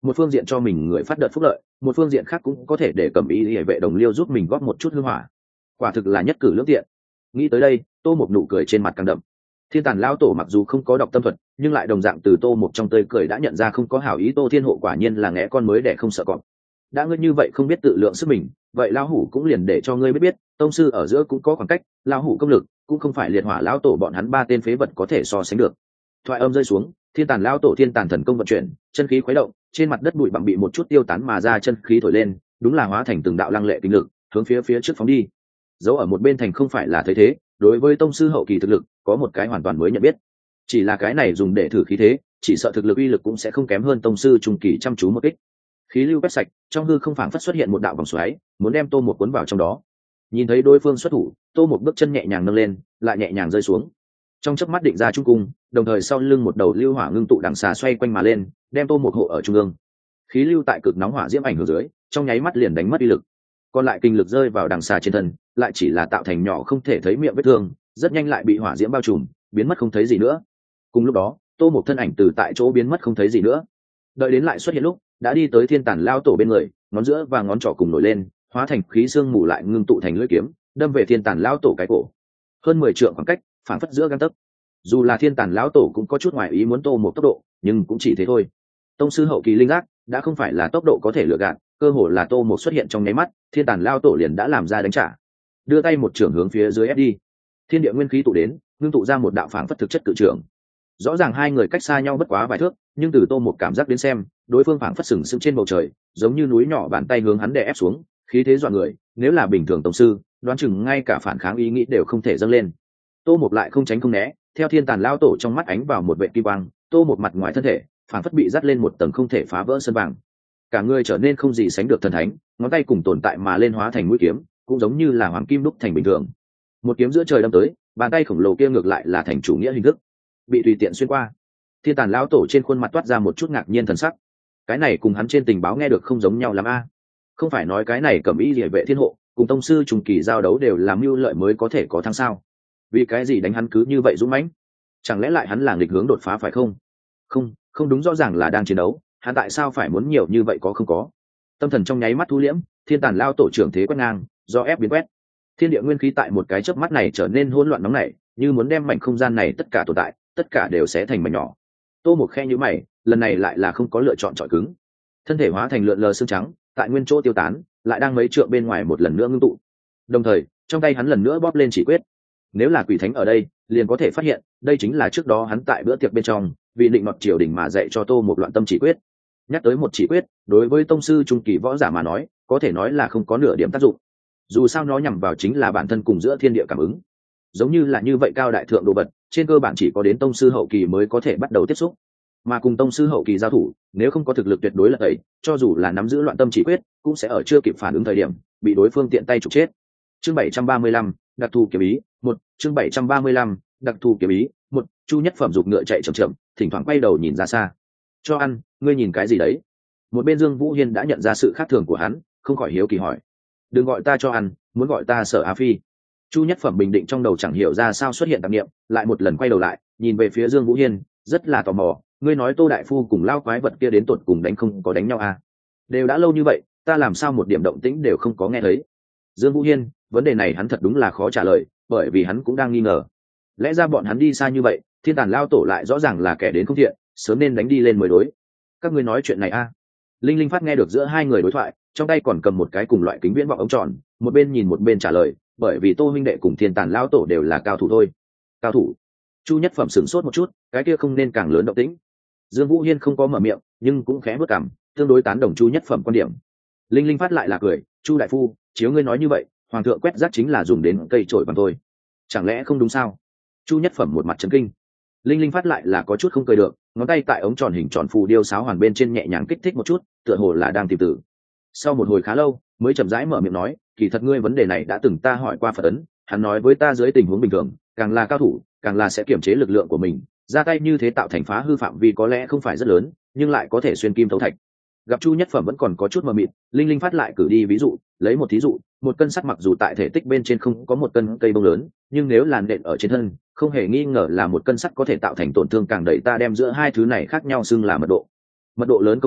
A: một phương diện cho mình người phát đợt phúc lợi, một phương diện khác cũng có thể để Cẩm Y hệ vệ đồng liêu giúp mình góp một chút hư hỏa, quả thực là nhất cử lưỡng tiện. Nghĩ tới đây, Tô Mộc nụ cười trên mặt càng đậm. Thiên Tản lão tổ mặc dù không có đọc tâm thuật, nhưng lại đồng dạng từ Tô Mộc trong tươi cười đã nhận ra không có hảo ý. Tô Thiên Hộ quả nhiên là ngẽ con mới để không sợ cọp. Đã ngươi như vậy không biết tự lượng sức mình, vậy lão hủ cũng liền để cho ngươi biết tông sư ở giữa cũng có khoảng cách, lão hủ công lực cũng không phải liệt hỏa lão tổ bọn hắn ba tên phế vật có thể so sánh được. Thoại âm rơi xuống, Thiên Tản lão tổ thiên tàn thần công vận chuyển, chân khí khuấy động, trên mặt đất bụi bặm bị một chút tiêu tán mà ra, chân khí thổi lên, đúng là hóa thành từng đạo lăng lệ kinh lực, hướng phía trước phóng đi. Dấu ở một bên thành không phải là thấy thế, đối với tông sư hậu kỳ thực lực có một cái hoàn toàn mới nhận biết. Chỉ là cái này dùng để thử khí thế, chỉ sợ thực lực uy lực cũng sẽ không kém hơn tông sư trung kỳ chăm chú một kích. Khí lưu quét sạch, trong hư không phảng phất xuất hiện một đạo vòng xoáy, muốn đem Tô Một cuốn vào trong đó. Nhìn thấy đối phương xuất thủ, Tô Một bước chân nhẹ nhàng nâng lên, lại nhẹ nhàng rơi xuống. Trong chớp mắt định ra trung cung, đồng thời sau lưng một đầu lưu hỏa ngưng tụ đằng xà xoay quanh mà lên, đem Tô Một hộ ở trung ương. Khí lưu tại cực nóng hỏa diễm ảnh hưởng dưới, trong nháy mắt liền đánh mất uy lực. Còn lại kinh lực rơi vào đằng xà trên thân, lại chỉ là tạo thành nhỏ không thể thấy miệng vết thương, rất nhanh lại bị hỏa diễm bao trùm, biến mất không thấy gì nữa. Cùng lúc đó, Tô Một thân ảnh từ tại chỗ biến mất không thấy gì nữa. Đợi đến lại xuất hiện lúc, đã đi tới Thiên Tản lao tổ bên người, ngón giữa và ngón trỏ cùng nổi lên, hóa thành khí xương mù lại ngưng tụ thành lưỡi kiếm, đâm về Thiên Tản lao tổ cái cổ. Hơn 10 trượng khoảng cách, phảng phất giữa gang tấc. Dù là Thiên Tản lão tổ cũng có chút ngoài ý muốn Tô Một tốc độ, nhưng cũng chỉ thế thôi. Tông sư hậu kỳ linh giác đã không phải là tốc độ có thể lừa gạt, cơ hồ là Tô Một xuất hiện trong nháy mắt, Thiên Tản lao tổ liền đã làm ra đánh trả. Đưa tay một trưởng hướng phía dưới ép đi. Thiên địa nguyên khí tụ đến, ngưng tụ ra một đạo phảng phất thực chất cự trưởng. Rõ ràng hai người cách xa nhau bất quá vài thước, nhưng từ Tô Một cảm giác đến xem, đối phương phảng phất sừng sững trên bầu trời, giống như núi nhỏ bàn tay hướng hắn đè ép xuống, khí thế dọa người. Nếu là bình thường tông sư, đoán chừng ngay cả phản kháng ý nghĩ đều không thể dâng lên. Tô Một lại không tránh không né, theo Thiên Tản lao tổ trong mắt ánh vào một vệ kim quang, Tô Một mặt ngoài thân thể phảng phất bị dắt lên một tầng không thể phá vỡ sơn vàng, cả người trở nên không gì sánh được thần thánh, ngón tay cùng tồn tại mà lên hóa thành mũi kiếm, cũng giống như là hoàng kim đúc thành bình thường. Một kiếm giữa trời đâm tới, bàn tay khổng lồ kia ngược lại là thành chủ nghĩa hình thức, bị tùy tiện xuyên qua. Thiên Tản lão tổ trên khuôn mặt toát ra một chút ngạc nhiên thần sắc. Cái này cùng hắn trên tình báo nghe được không giống nhau lắm a. Không phải nói cái này Cẩm Y Liễu vệ thiên hộ cùng tông sư trùng kỳ giao đấu đều làm mưu lợi mới có thể có thắng sao? Vì cái gì đánh hắn cứ như vậy dũng mãnh? Chẳng lẽ lại hắn là nghịch hướng đột phá phải không? Không đúng, rõ ràng là đang chiến đấu, hắn tại sao phải muốn nhiều như vậy có không có? Tâm thần trong nháy mắt thu liễm, Thiên Tản lao tổ trưởng thế quét ngang, do ép biến quét. Thiên địa nguyên khí tại một cái chớp mắt này trở nên hỗn loạn nóng nảy, như muốn đem mảnh không gian này tất cả tồn tại, tất cả đều sẽ thành mảnh nhỏ. Tô Một khe nhíu mày, lần này lại là không có lựa chọn chọi cứng. Thân thể hóa thành lượn lờ xương trắng, tại nguyên chỗ tiêu tán, lại đang mấy trượng bên ngoài một lần nữa ngưng tụ. Đồng thời, trong tay hắn lần nữa bóp lên chỉ quyết. Nếu là quỷ thánh ở đây, liền có thể phát hiện, đây chính là trước đó hắn tại bữa tiệc bên trong, vì định nọt triều đình mà dạy cho Tô Một loạn tâm chỉ quyết. Nhắc tới một chỉ quyết, đối với tông sư trung kỳ võ giả mà nói, có thể nói là không có nửa điểm tác dụng. Dù sao nó nhằm vào chính là bản thân cùng giữa thiên địa cảm ứng. Giống như là như vậy cao đại thượng đồ vật, trên cơ bản chỉ có đến tông sư hậu kỳ mới có thể bắt đầu tiếp xúc. Mà cùng tông sư hậu kỳ giao thủ, nếu không có thực lực tuyệt đối là ấy, cho dù là nắm giữ loạn tâm chỉ quyết, cũng sẽ ở chưa kịp phản ứng thời điểm, bị đối phương tiện tay trục chết. Chương 735, đặc thù kiếm ý, 1, chương 735, đặc thù kiếm ý, 1, Chu Nhất Phẩm giục ngựa chạy chậm chậm, thỉnh thoảng quay đầu nhìn ra xa. Cho ăn, ngươi nhìn cái gì đấy? Một bên Dương Vũ Hiên đã nhận ra sự khác thường của hắn, không khỏi hiếu kỳ hỏi. Đừng gọi ta cho ăn, muốn gọi ta Sở Á Phi. Chu Nhất Phẩm bình định trong đầu chẳng hiểu ra sao xuất hiện tạp niệm, lại một lần quay đầu lại, nhìn về phía Dương Vũ Hiên, rất là tò mò. Ngươi nói Tô đại phu cùng lao quái vật kia đến tột cùng đánh không có đánh nhau à? Đều đã lâu như vậy, ta làm sao một điểm động tĩnh đều không có nghe thấy? Dương Vũ Hiên, vấn đề này hắn thật đúng là khó trả lời, bởi vì hắn cũng đang nghi ngờ. Lẽ ra bọn hắn đi xa như vậy, Thiên Tản lao tổ lại rõ ràng là kẻ đến không thiện, sớm nên đánh đi lên mới đối. Các ngươi nói chuyện này a? Linh Linh phát nghe được giữa hai người đối thoại, trong tay còn cầm một cái cùng loại kính viễn vọng ống tròn, một bên nhìn một bên trả lời, bởi vì Tô huynh đệ cùng Thiên Tản lao tổ đều là cao thủ thôi. Cao thủ? Chu Nhất Phẩm sửng sốt một chút, cái kia không nên càng lớn động tĩnh. Dương Vũ Hiên không có mở miệng, nhưng cũng khẽ bước cằm, tương đối tán đồng Chu Nhất Phẩm quan điểm. Linh Linh phát lại là cười, Chu đại phu, chiếu ngươi nói như vậy, hoàng thượng quét rác chính là dùng đến cây trổi bằng thôi, chẳng lẽ không đúng sao? Chu Nhất Phẩm một mặt chấn kinh. Linh Linh phát lại là có chút không cười được, ngón tay tại ống tròn hình tròn phù điêu sáo hoàn bên trên nhẹ nhàng kích thích một chút, tựa hồ là đang tìm tử. Sau một hồi khá lâu, mới chậm rãi mở miệng nói, kỳ thật ngươi vấn đề này đã từng ta hỏi qua Phật ấn, hắn nói với ta dưới tình huống bình thường, càng là cao thủ, càng là sẽ kiểm chế lực lượng của mình, ra tay như thế tạo thành phá hư phạm vi có lẽ không phải rất lớn, nhưng lại có thể xuyên kim thấu thạch. Gặp Chu Nhất Phẩm vẫn còn có chút mờ mịt, Linh Linh phát lại cử đi ví dụ, lấy một thí dụ, một cân sắt mặc dù tại thể tích bên trên không có một cân cây bông lớn, nhưng nếu làn đện ở trên thân, không hề nghi ngờ là một cân sắt có thể tạo thành tổn thương càng đẩy ta đem giữa hai thứ này khác nhau xưng là mật độ. Mật độ lớn công kích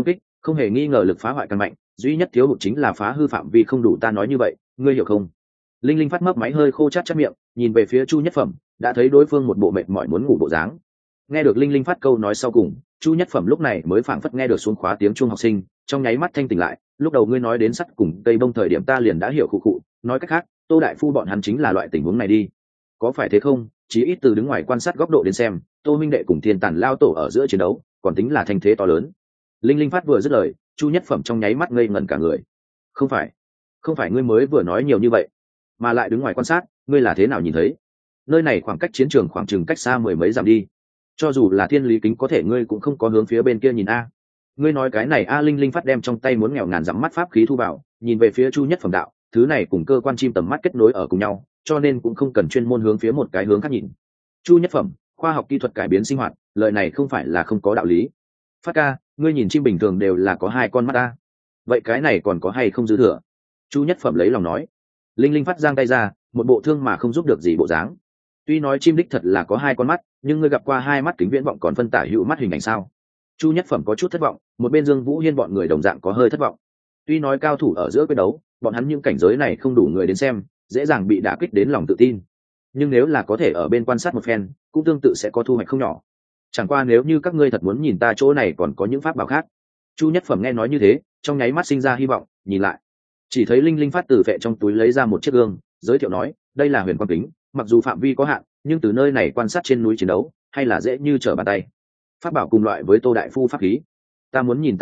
A: không hề nghi ngờ lực phá hoại càng mạnh, duy nhất thiếu hụt chính là phá hư phạm vi không đủ, ta nói như vậy ngươi hiểu không? Linh Linh phát mấp máy hơi khô chát chát miệng, nhìn về phía Chu Nhất Phẩm, đã thấy đối phương một bộ mệt mỏi muốn ngủ bộ dáng. Nghe được Linh Linh phát câu nói sau cùng, Chu Nhất Phẩm lúc này mới phảng phất nghe được xuống khóa tiếng chuông học sinh, trong nháy mắt thanh tỉnh lại. Lúc đầu ngươi nói đến sắt cùng cây bông thời điểm ta liền đã hiểu khụ khụ, nói cách khác Tô đại phu bọn hắn chính là loại tình huống này đi, có phải thế không? Chí ít từ đứng ngoài quan sát góc độ đến xem, Tô minh đệ cùng Thiên Tản lao tổ ở giữa chiến đấu còn tính là thanh thế to lớn. Linh Linh phát vừa dứt lời, Chu Nhất Phẩm trong nháy mắt ngây ngẩn cả người. Không phải ngươi mới vừa nói nhiều như vậy, mà lại đứng ngoài quan sát, ngươi là thế nào nhìn thấy? Nơi này khoảng cách chiến trường khoảng chừng cách xa mười mấy dặm đi, cho dù là thiên lý kính có thể ngươi cũng không có hướng phía bên kia nhìn a. Ngươi nói cái này a? Linh Linh phát đem trong tay muốn nghèo ngàn dặm mắt pháp khí thu vào, nhìn về phía Chu Nhất Phẩm đạo, thứ này cùng cơ quan chim tầm mắt kết nối ở cùng nhau, cho nên cũng không cần chuyên môn hướng phía một cái hướng khác nhìn. Chu Nhất Phẩm, khoa học kỹ thuật cải biến sinh hoạt, lời này không phải là không có đạo lý. Phát ca, ngươi nhìn chim bình thường đều là có hai con mắt a, vậy cái này còn có hay không dư thừa? Chu Nhất Phẩm lấy lòng nói. Linh Linh phát giang tay ra, một bộ thương mà không giúp được gì bộ dáng. Tuy nói chim đích thật là có hai con mắt, nhưng ngươi gặp qua hai mắt kính viễn vọng còn phân tả hữu mắt hình ảnh sao? Chu Nhất Phẩm có chút thất vọng, một bên Dương Vũ Hiên bọn người đồng dạng có hơi thất vọng. Tuy nói cao thủ ở giữa quyết đấu, bọn hắn những cảnh giới này không đủ người đến xem, dễ dàng bị đả kích đến lòng tự tin. Nhưng nếu là có thể ở bên quan sát một phen, cũng tương tự sẽ có thu hoạch không nhỏ. Chẳng qua nếu như các ngươi thật muốn nhìn ta chỗ này còn có những pháp bảo khác. Chu Nhất Phẩm nghe nói như thế, trong nháy mắt sinh ra hy vọng, nhìn lại, chỉ thấy Linh Linh phát từ vệ trong túi lấy ra một chiếc gương, giới thiệu nói, đây là huyền quang kính, mặc dù phạm vi có hạn, nhưng từ nơi này quan sát trên núi chiến đấu, hay là dễ như trở bàn tay. Pháp bảo cùng loại với Tô đại phu pháp khí. Ta muốn nhìn.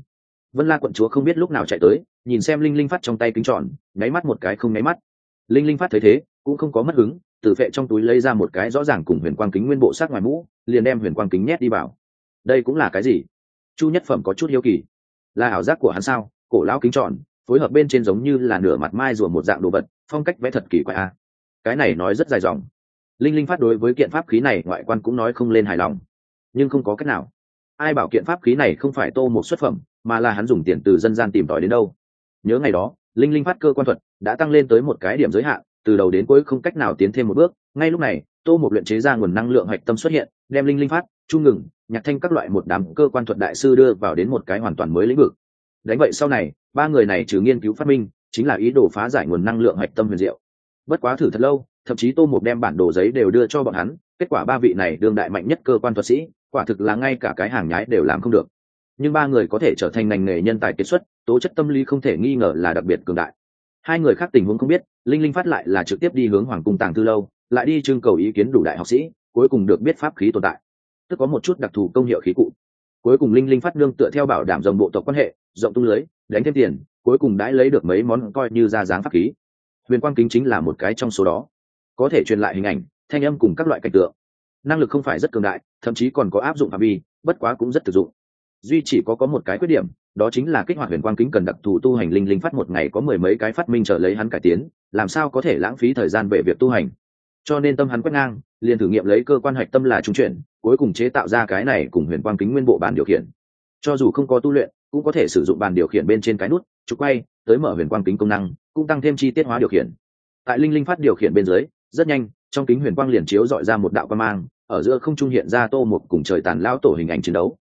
A: Vân La quận chúa không biết lúc nào chạy tới, nhìn xem Linh Linh phát trong tay kính tròn, nháy mắt một cái không nháy mắt. Linh Linh phát thấy thế, cũng không có mất hứng, từ vệ trong túi lấy ra một cái rõ ràng cùng huyền quang kính nguyên bộ sắc ngoài mũ, liền đem huyền quang kính nhét đi vào. Đây cũng là cái gì? Chu Nhất Phẩm có chút hiếu kỳ. Là ảo giác của hắn sao? Cổ lão kính tròn, phối hợp bên trên giống như là nửa mặt mai rùa một dạng đồ vật, phong cách vẽ thật kỳ quái a. Cái này nói rất dài dòng. Linh Linh phát đối với kiện pháp khí này ngoại quan cũng nói không lên hài lòng, nhưng không có cách nào. Ai bảo kiện pháp khí này không phải Tô một xuất phẩm, mà là hắn dùng tiền từ dân gian tìm tòi đến đâu. Nhớ ngày đó, Linh Linh phát cơ quan thuật đã tăng lên tới một cái điểm giới hạn, từ đầu đến cuối không cách nào tiến thêm một bước. Ngay lúc này, Tô một luyện chế ra nguồn năng lượng hạch tâm xuất hiện, đem Linh Linh phát, Chu Ngừng, Nhạc Thanh các loại một đám cơ quan thuật đại sư đưa vào đến một cái hoàn toàn mới lĩnh vực. Đánh vậy sau này, ba người này trừ nghiên cứu phát minh, chính là ý đồ phá giải nguồn năng lượng hạch tâm huyền diệu. Bất quá thử thật lâu, thậm chí Tô một đem bản đồ giấy đều đưa cho bọn hắn, kết quả ba vị này đương đại mạnh nhất cơ quan thuật sĩ, quả thực là ngay cả cái hàng nhái đều làm không được. Nhưng ba người có thể trở thành ngành nghề nhân tài kiệt xuất, tố chất tâm lý không thể nghi ngờ là đặc biệt cường đại. Hai người khác tình huống không biết, Linh Linh phát lại là trực tiếp đi hướng Hoàng cung Tàng Thư lâu, lại đi trưng cầu ý kiến đủ đại học sĩ, cuối cùng được biết pháp khí tồn tại, tức có một chút đặc thù công hiệu khí cụ. Cuối cùng Linh Linh phát nương tựa theo bảo đảm rộng bộ tộc quan hệ, rộng tung lưới, đánh thêm tiền, cuối cùng đãi lấy được mấy món coi như ra dáng pháp khí. Huyền quang kính chính là một cái trong số đó, có thể truyền lại hình ảnh, thanh âm cùng các loại cảnh tượng. Năng lực không phải rất cường đại, thậm chí còn có áp dụng phạm vi, bất quá cũng rất thực dụng. Duy chỉ có một cái khuyết điểm, đó chính là kích hoạt huyền quang kính cần đặc thù tu hành. Linh Linh phát một ngày có mười mấy cái phát minh chờ lấy hắn cải tiến, làm sao có thể lãng phí thời gian về việc tu hành. Cho nên tâm hắn quét ngang, liền thử nghiệm lấy cơ quan hạch tâm là trung chuyển, cuối cùng chế tạo ra cái này cùng huyền quang kính nguyên bộ bàn điều khiển. Cho dù không có tu luyện, cũng có thể sử dụng bàn điều khiển bên trên cái nút trục quay tới mở huyền quang kính công năng, cũng tăng thêm chi tiết hóa điều khiển. Tại Linh Linh phát điều khiển bên dưới, rất nhanh trong kính huyền quang liền chiếu dọi ra một đạo quang mang, ở giữa không trung hiện ra Tô một cùng trời tàn lao tổ hình ảnh chiến đấu.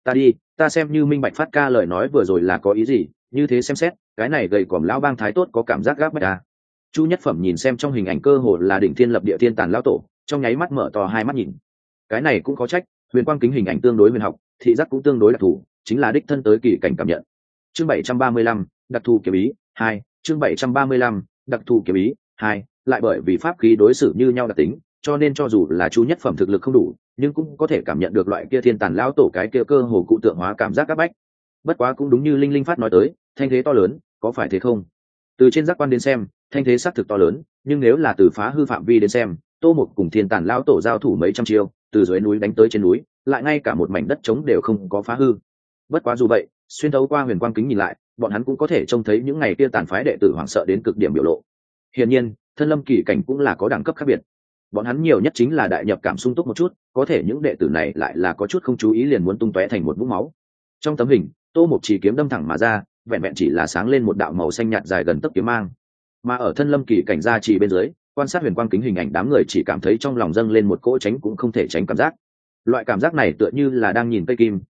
A: Ta xem như minh bạch phát ca lời nói vừa rồi là có ý gì, như thế xem xét cái này gầy còm lão bang thái tốt có cảm giác gác bách ta. Chu Nhất Phẩm nhìn xem trong hình ảnh cơ hồ là đỉnh thiên lập địa thiên tàn lao tổ, trong nháy mắt mở to hai mắt nhìn. Cái này cũng có trách, huyền quang kính hình ảnh tương đối huyền học, thị giác cũng tương đối đặc thù, chính là đích thân tới kỳ cảnh cảm nhận. Chương 735, đặc thù kiếm ý 2, chương 735, đặc thù kiếm ý 2, lại bởi vì pháp khí đối xử như nhau đặc tính, cho nên cho dù là Chu Nhất Phẩm thực lực không đủ, nhưng cũng có thể cảm nhận được loại kia thiên tàn lão tổ cái kia cơ hồ cụ tượng hóa cảm giác áp bách. Bất quá cũng đúng như Linh Linh phát nói tới, thanh thế to lớn, có phải thế không? Từ trên giác quan đến xem, thanh thế xác thực to lớn, nhưng nếu là từ phá hư phạm vi đến xem, Tô một cùng thiên tàn lão tổ giao thủ mấy trăm chiêu, từ dưới núi đánh tới trên núi, lại ngay cả một mảnh đất trống đều không có phá hư. Bất quá dù vậy, xuyên thấu qua huyền quang kính nhìn lại, bọn hắn cũng có thể trông thấy những ngày kia tàn phái đệ tử hoảng sợ đến cực điểm biểu lộ. Hiển nhiên, thân lâm kỳ cảnh cũng là có đẳng cấp khác biệt. Bọn hắn nhiều nhất chính là đại nhập cảm sung túc một chút, có thể những đệ tử này lại là có chút không chú ý liền muốn tung tóe thành một vũng máu. Trong tấm hình, Tô một chỉ kiếm đâm thẳng mà ra, vẹn vẹn chỉ là sáng lên một đạo màu xanh nhạt dài gần tấc kiếm mang. Mà ở thân lâm kỳ cảnh gia trì bên dưới, quan sát huyền quang kính hình ảnh, đám người chỉ cảm thấy trong lòng dâng lên một cỗ tránh cũng không thể tránh cảm giác. Loại cảm giác này tựa như là đang nhìn cây kim,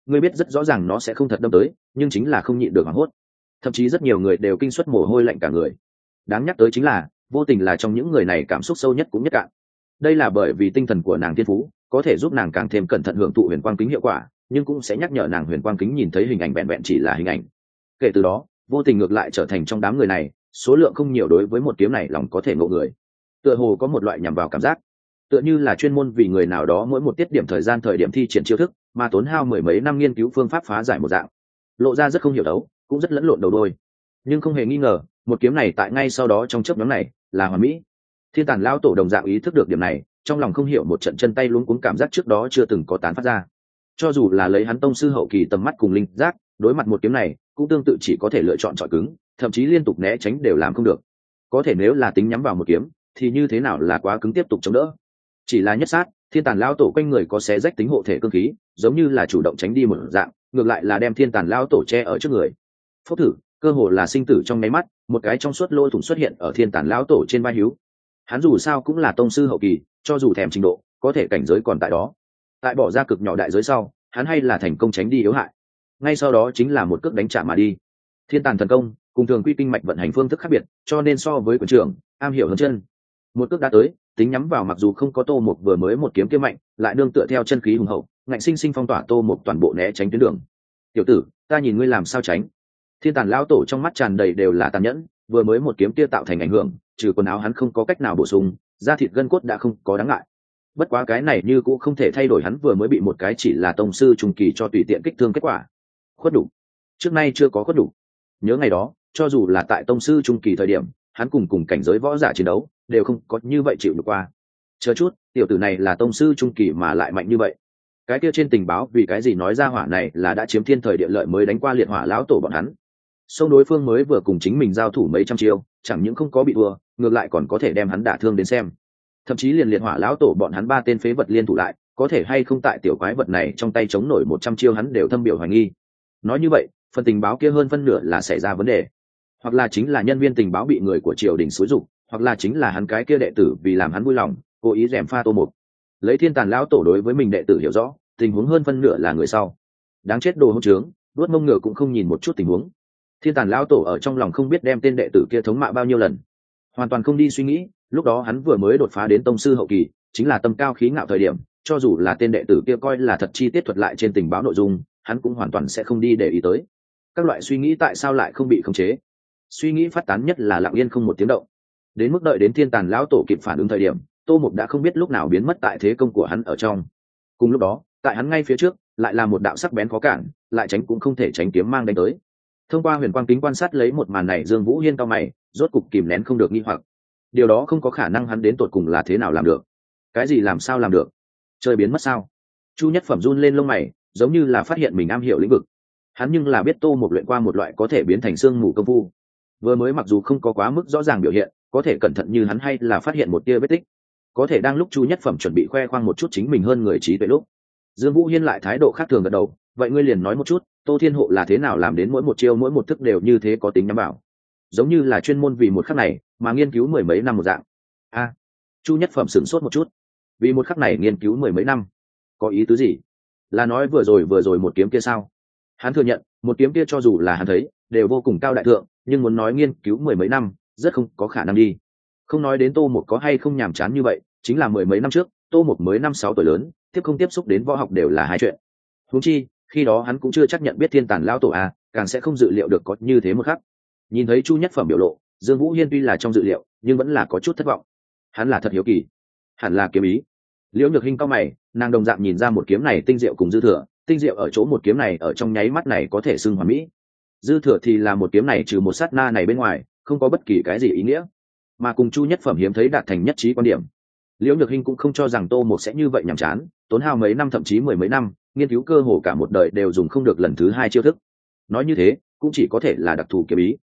A: ngươi biết rất rõ ràng nó sẽ không thật đâm tới nhưng chính là không nhịn được hoảng hốt. Thậm chí rất nhiều người đều kinh suất mồ hôi lạnh cả người. Đáng nhắc tới chính là vô tình là trong những người này cảm xúc sâu nhất cũng nhất cạn. Đây là bởi vì tinh thần của nàng thiên phú có thể giúp nàng càng thêm cẩn thận hưởng thụ huyền quang kính hiệu quả, nhưng cũng sẽ nhắc nhở nàng huyền quang kính nhìn thấy hình ảnh vẹn vẹn chỉ là hình ảnh. Kể từ đó vô tình ngược lại trở thành trong đám người này số lượng không nhiều đối với một kiếm này lòng có thể ngộ người, tựa hồ có một loại nhằm vào cảm giác, tựa như là chuyên môn vì người nào đó mỗi một tiết điểm thời gian thời điểm thi triển chiêu thức mà tốn hao mười mấy năm nghiên cứu phương pháp phá giải một dạng, lộ ra rất không hiểu đấu, cũng rất lẫn lộn đầu đôi. Nhưng không hề nghi ngờ một kiếm này tại ngay sau đó trong chớp nhoáng này là hoàn mỹ. Thiên Tàn lão tổ đồng dạng ý thức được điểm này, trong lòng không hiểu một trận chân tay luống cuống cảm giác trước đó chưa từng có tán phát ra. Cho dù là lấy hắn tông sư hậu kỳ tầm mắt cùng linh giác, đối mặt một kiếm này cũng tương tự chỉ có thể lựa chọn chọi cứng, thậm chí liên tục né tránh đều làm không được. Có thể nếu là tính nhắm vào một kiếm thì như thế nào là quá cứng tiếp tục chống đỡ. Chỉ là nhất sát, Thiên Tàn lão tổ quanh người có xé rách tính hộ thể cương khí, giống như là chủ động tránh đi một dạng, ngược lại là đem Thiên Tàn lão tổ che ở trước người. Phốc thử, cơ hồ là sinh tử trong nháy mắt, một cái trong suốt lỗ thủng xuất hiện ở Thiên Tàn lão tổ trên vai hữu. Hắn dù sao cũng là tông sư hậu kỳ, cho dù thèm trình độ, có thể cảnh giới còn tại đó. Tại bỏ ra cực nhỏ đại giới sau, hắn hay là thành công tránh đi yếu hại. Ngay sau đó chính là một cước đánh trả mà đi. Thiên Tàn thần công cùng thường quy kinh mạch vận hành phương thức khác biệt, cho nên so với quyền trưởng am hiểu hơn chân. Một cước đã tới, tính nhắm vào mặc dù không có Tô Mục vừa mới một kiếm kia mạnh, lại nương tựa theo chân khí hùng hậu, ngạnh sinh sinh phong tỏa Tô Mục toàn bộ né tránh tuyến đường. Tiểu tử, ta nhìn ngươi làm sao tránh? Thiên Tàn lão tổ trong mắt tràn đầy đều là tàn nhẫn, vừa mới một kiếm kia tạo thành ảnh hưởng, trừ quần áo hắn không có cách nào bổ sung, da thịt gân cốt đã không có đáng ngại. Bất quá cái này như cũng không thể thay đổi hắn vừa mới bị một cái chỉ là tông sư trung kỳ cho tùy tiện kích thương kết quả. Khuất đủ. Trước nay chưa có khuất đủ. Nhớ ngày đó, cho dù là tại tông sư trung kỳ thời điểm, hắn cùng cảnh giới võ giả chiến đấu, đều không có như vậy chịu được qua. Chờ chút, tiểu tử này là tông sư trung kỳ mà lại mạnh như vậy. Cái kia trên tình báo vì cái gì nói ra hỏa này là đã chiếm thiên thời địa lợi mới đánh qua liệt hỏa lão tổ bọn hắn. Song đối phương mới vừa cùng chính mình giao thủ mấy trăm chiêu, chẳng những không có bị thua, ngược lại còn có thể đem hắn đả thương đến xem. Thậm chí liền liệt hỏa lão tổ bọn hắn ba tên phế vật liên thủ lại, có thể hay không tại tiểu quái vật này trong tay chống nổi 100 chiêu hắn đều thâm biểu hoài nghi. Nói như vậy, phần tình báo kia hơn phân nửa là xảy ra vấn đề, hoặc là chính là nhân viên tình báo bị người của triều đình xúi giục, hoặc là chính là hắn cái kia đệ tử vì làm hắn vui lòng, cố ý rèm pha Tô Mục. Lấy Thiên Tàn lão tổ đối với mình đệ tử hiểu rõ, tình huống hơn phân nửa là người sau. Đáng chết đồ hỗn trướng, đuốt mông ngựa cũng không nhìn một chút tình huống. Thiên Tàn lão tổ ở trong lòng không biết đem tên đệ tử kia thống mạ bao nhiêu lần, hoàn toàn không đi suy nghĩ, lúc đó hắn vừa mới đột phá đến tông sư hậu kỳ, chính là tâm cao khí ngạo thời điểm, cho dù là tên đệ tử kia coi là thật chi tiết thuật lại trên tình báo nội dung, hắn cũng hoàn toàn sẽ không đi để ý tới. Các loại suy nghĩ tại sao lại không bị khống chế, suy nghĩ phát tán nhất là lặng yên không một tiếng động. Đến mức đợi đến Thiên Tàn lão tổ kịp phản ứng thời điểm, Tô Mục đã không biết lúc nào biến mất tại thế công của hắn ở trong. Cùng lúc đó, tại hắn ngay phía trước, lại là một đạo sắc bén khó cản, lại tránh cũng không thể tránh kiếm mang đánh tới. Thông qua huyền quang kính quan sát lấy một màn này, Dương Vũ Hiên cao mày, rốt cục kìm nén không được nghi hoặc. Điều đó không có khả năng, hắn đến tột cùng là thế nào làm được? Cái gì làm sao làm được? Chơi biến mất sao? Chu Nhất Phẩm run lên lông mày, giống như là phát hiện mình am hiểu lĩnh vực. Hắn nhưng là biết Tô Mục luyện qua một loại có thể biến thành xương mù công phu. Vừa mới mặc dù không có quá mức rõ ràng biểu hiện, có thể cẩn thận như hắn hay là phát hiện một tia vết tích. Có thể đang lúc Chu Nhất Phẩm chuẩn bị khoe khoang một chút chính mình hơn người trí tuệ lúc, Dương Vũ Hiên lại thái độ khác thường gật đầu, vậy ngươi liền nói một chút, Tô Thiên Hộ là thế nào làm đến mỗi một chiêu mỗi một thức đều như thế có tính nhắm vào, giống như là chuyên môn vì một khắc này mà nghiên cứu mười mấy năm một dạng. Chu Nhất Phẩm sửng sốt một chút, vì một khắc này nghiên cứu mười mấy năm, có ý tứ gì? Là nói vừa rồi một kiếm kia sao? Hắn thừa nhận, một kiếm kia cho dù là hắn thấy đều vô cùng cao đại thượng, nhưng muốn nói nghiên cứu mười mấy năm, rất không có khả năng đi. Không nói đến Tô Mục có hay không nhàm chán như vậy, chính là mười mấy năm trước, Tô Mục mới 5-6 tuổi lớn, tiếp không tiếp xúc đến võ học đều là hai chuyện. Huống chi, khi đó hắn cũng chưa chắc nhận biết Thiên Tàn lão tổ càng sẽ không dự liệu được có như thế một khắc. Nhìn thấy Chu Nhất Phẩm biểu lộ, Dương Vũ Hiên tuy là trong dự liệu, nhưng vẫn là có chút thất vọng. Hắn là thật hiếu kỳ, hẳn là kiếm ý. Liễu Nhược Hinh cao mày, nàng đồng dạng nhìn ra một kiếm này tinh diệu cùng dư thừa, tinh diệu ở chỗ một kiếm này ở trong nháy mắt này có thể xưng hoàn mỹ. Dư thừa thì là một kiếm này trừ một sát na này bên ngoài, không có bất kỳ cái gì ý nghĩa. Mà cùng Chu Nhất Phẩm hiếm thấy đạt thành nhất trí quan điểm. Liễu Nhược Hinh cũng không cho rằng Tô Mục sẽ như vậy nhàm chán, tốn hao mấy năm thậm chí mười mấy năm, nghiên cứu cơ hồ cả một đời đều dùng không được lần thứ hai chiêu thức. Nói như thế, cũng chỉ có thể là đặc thù kiếm ý.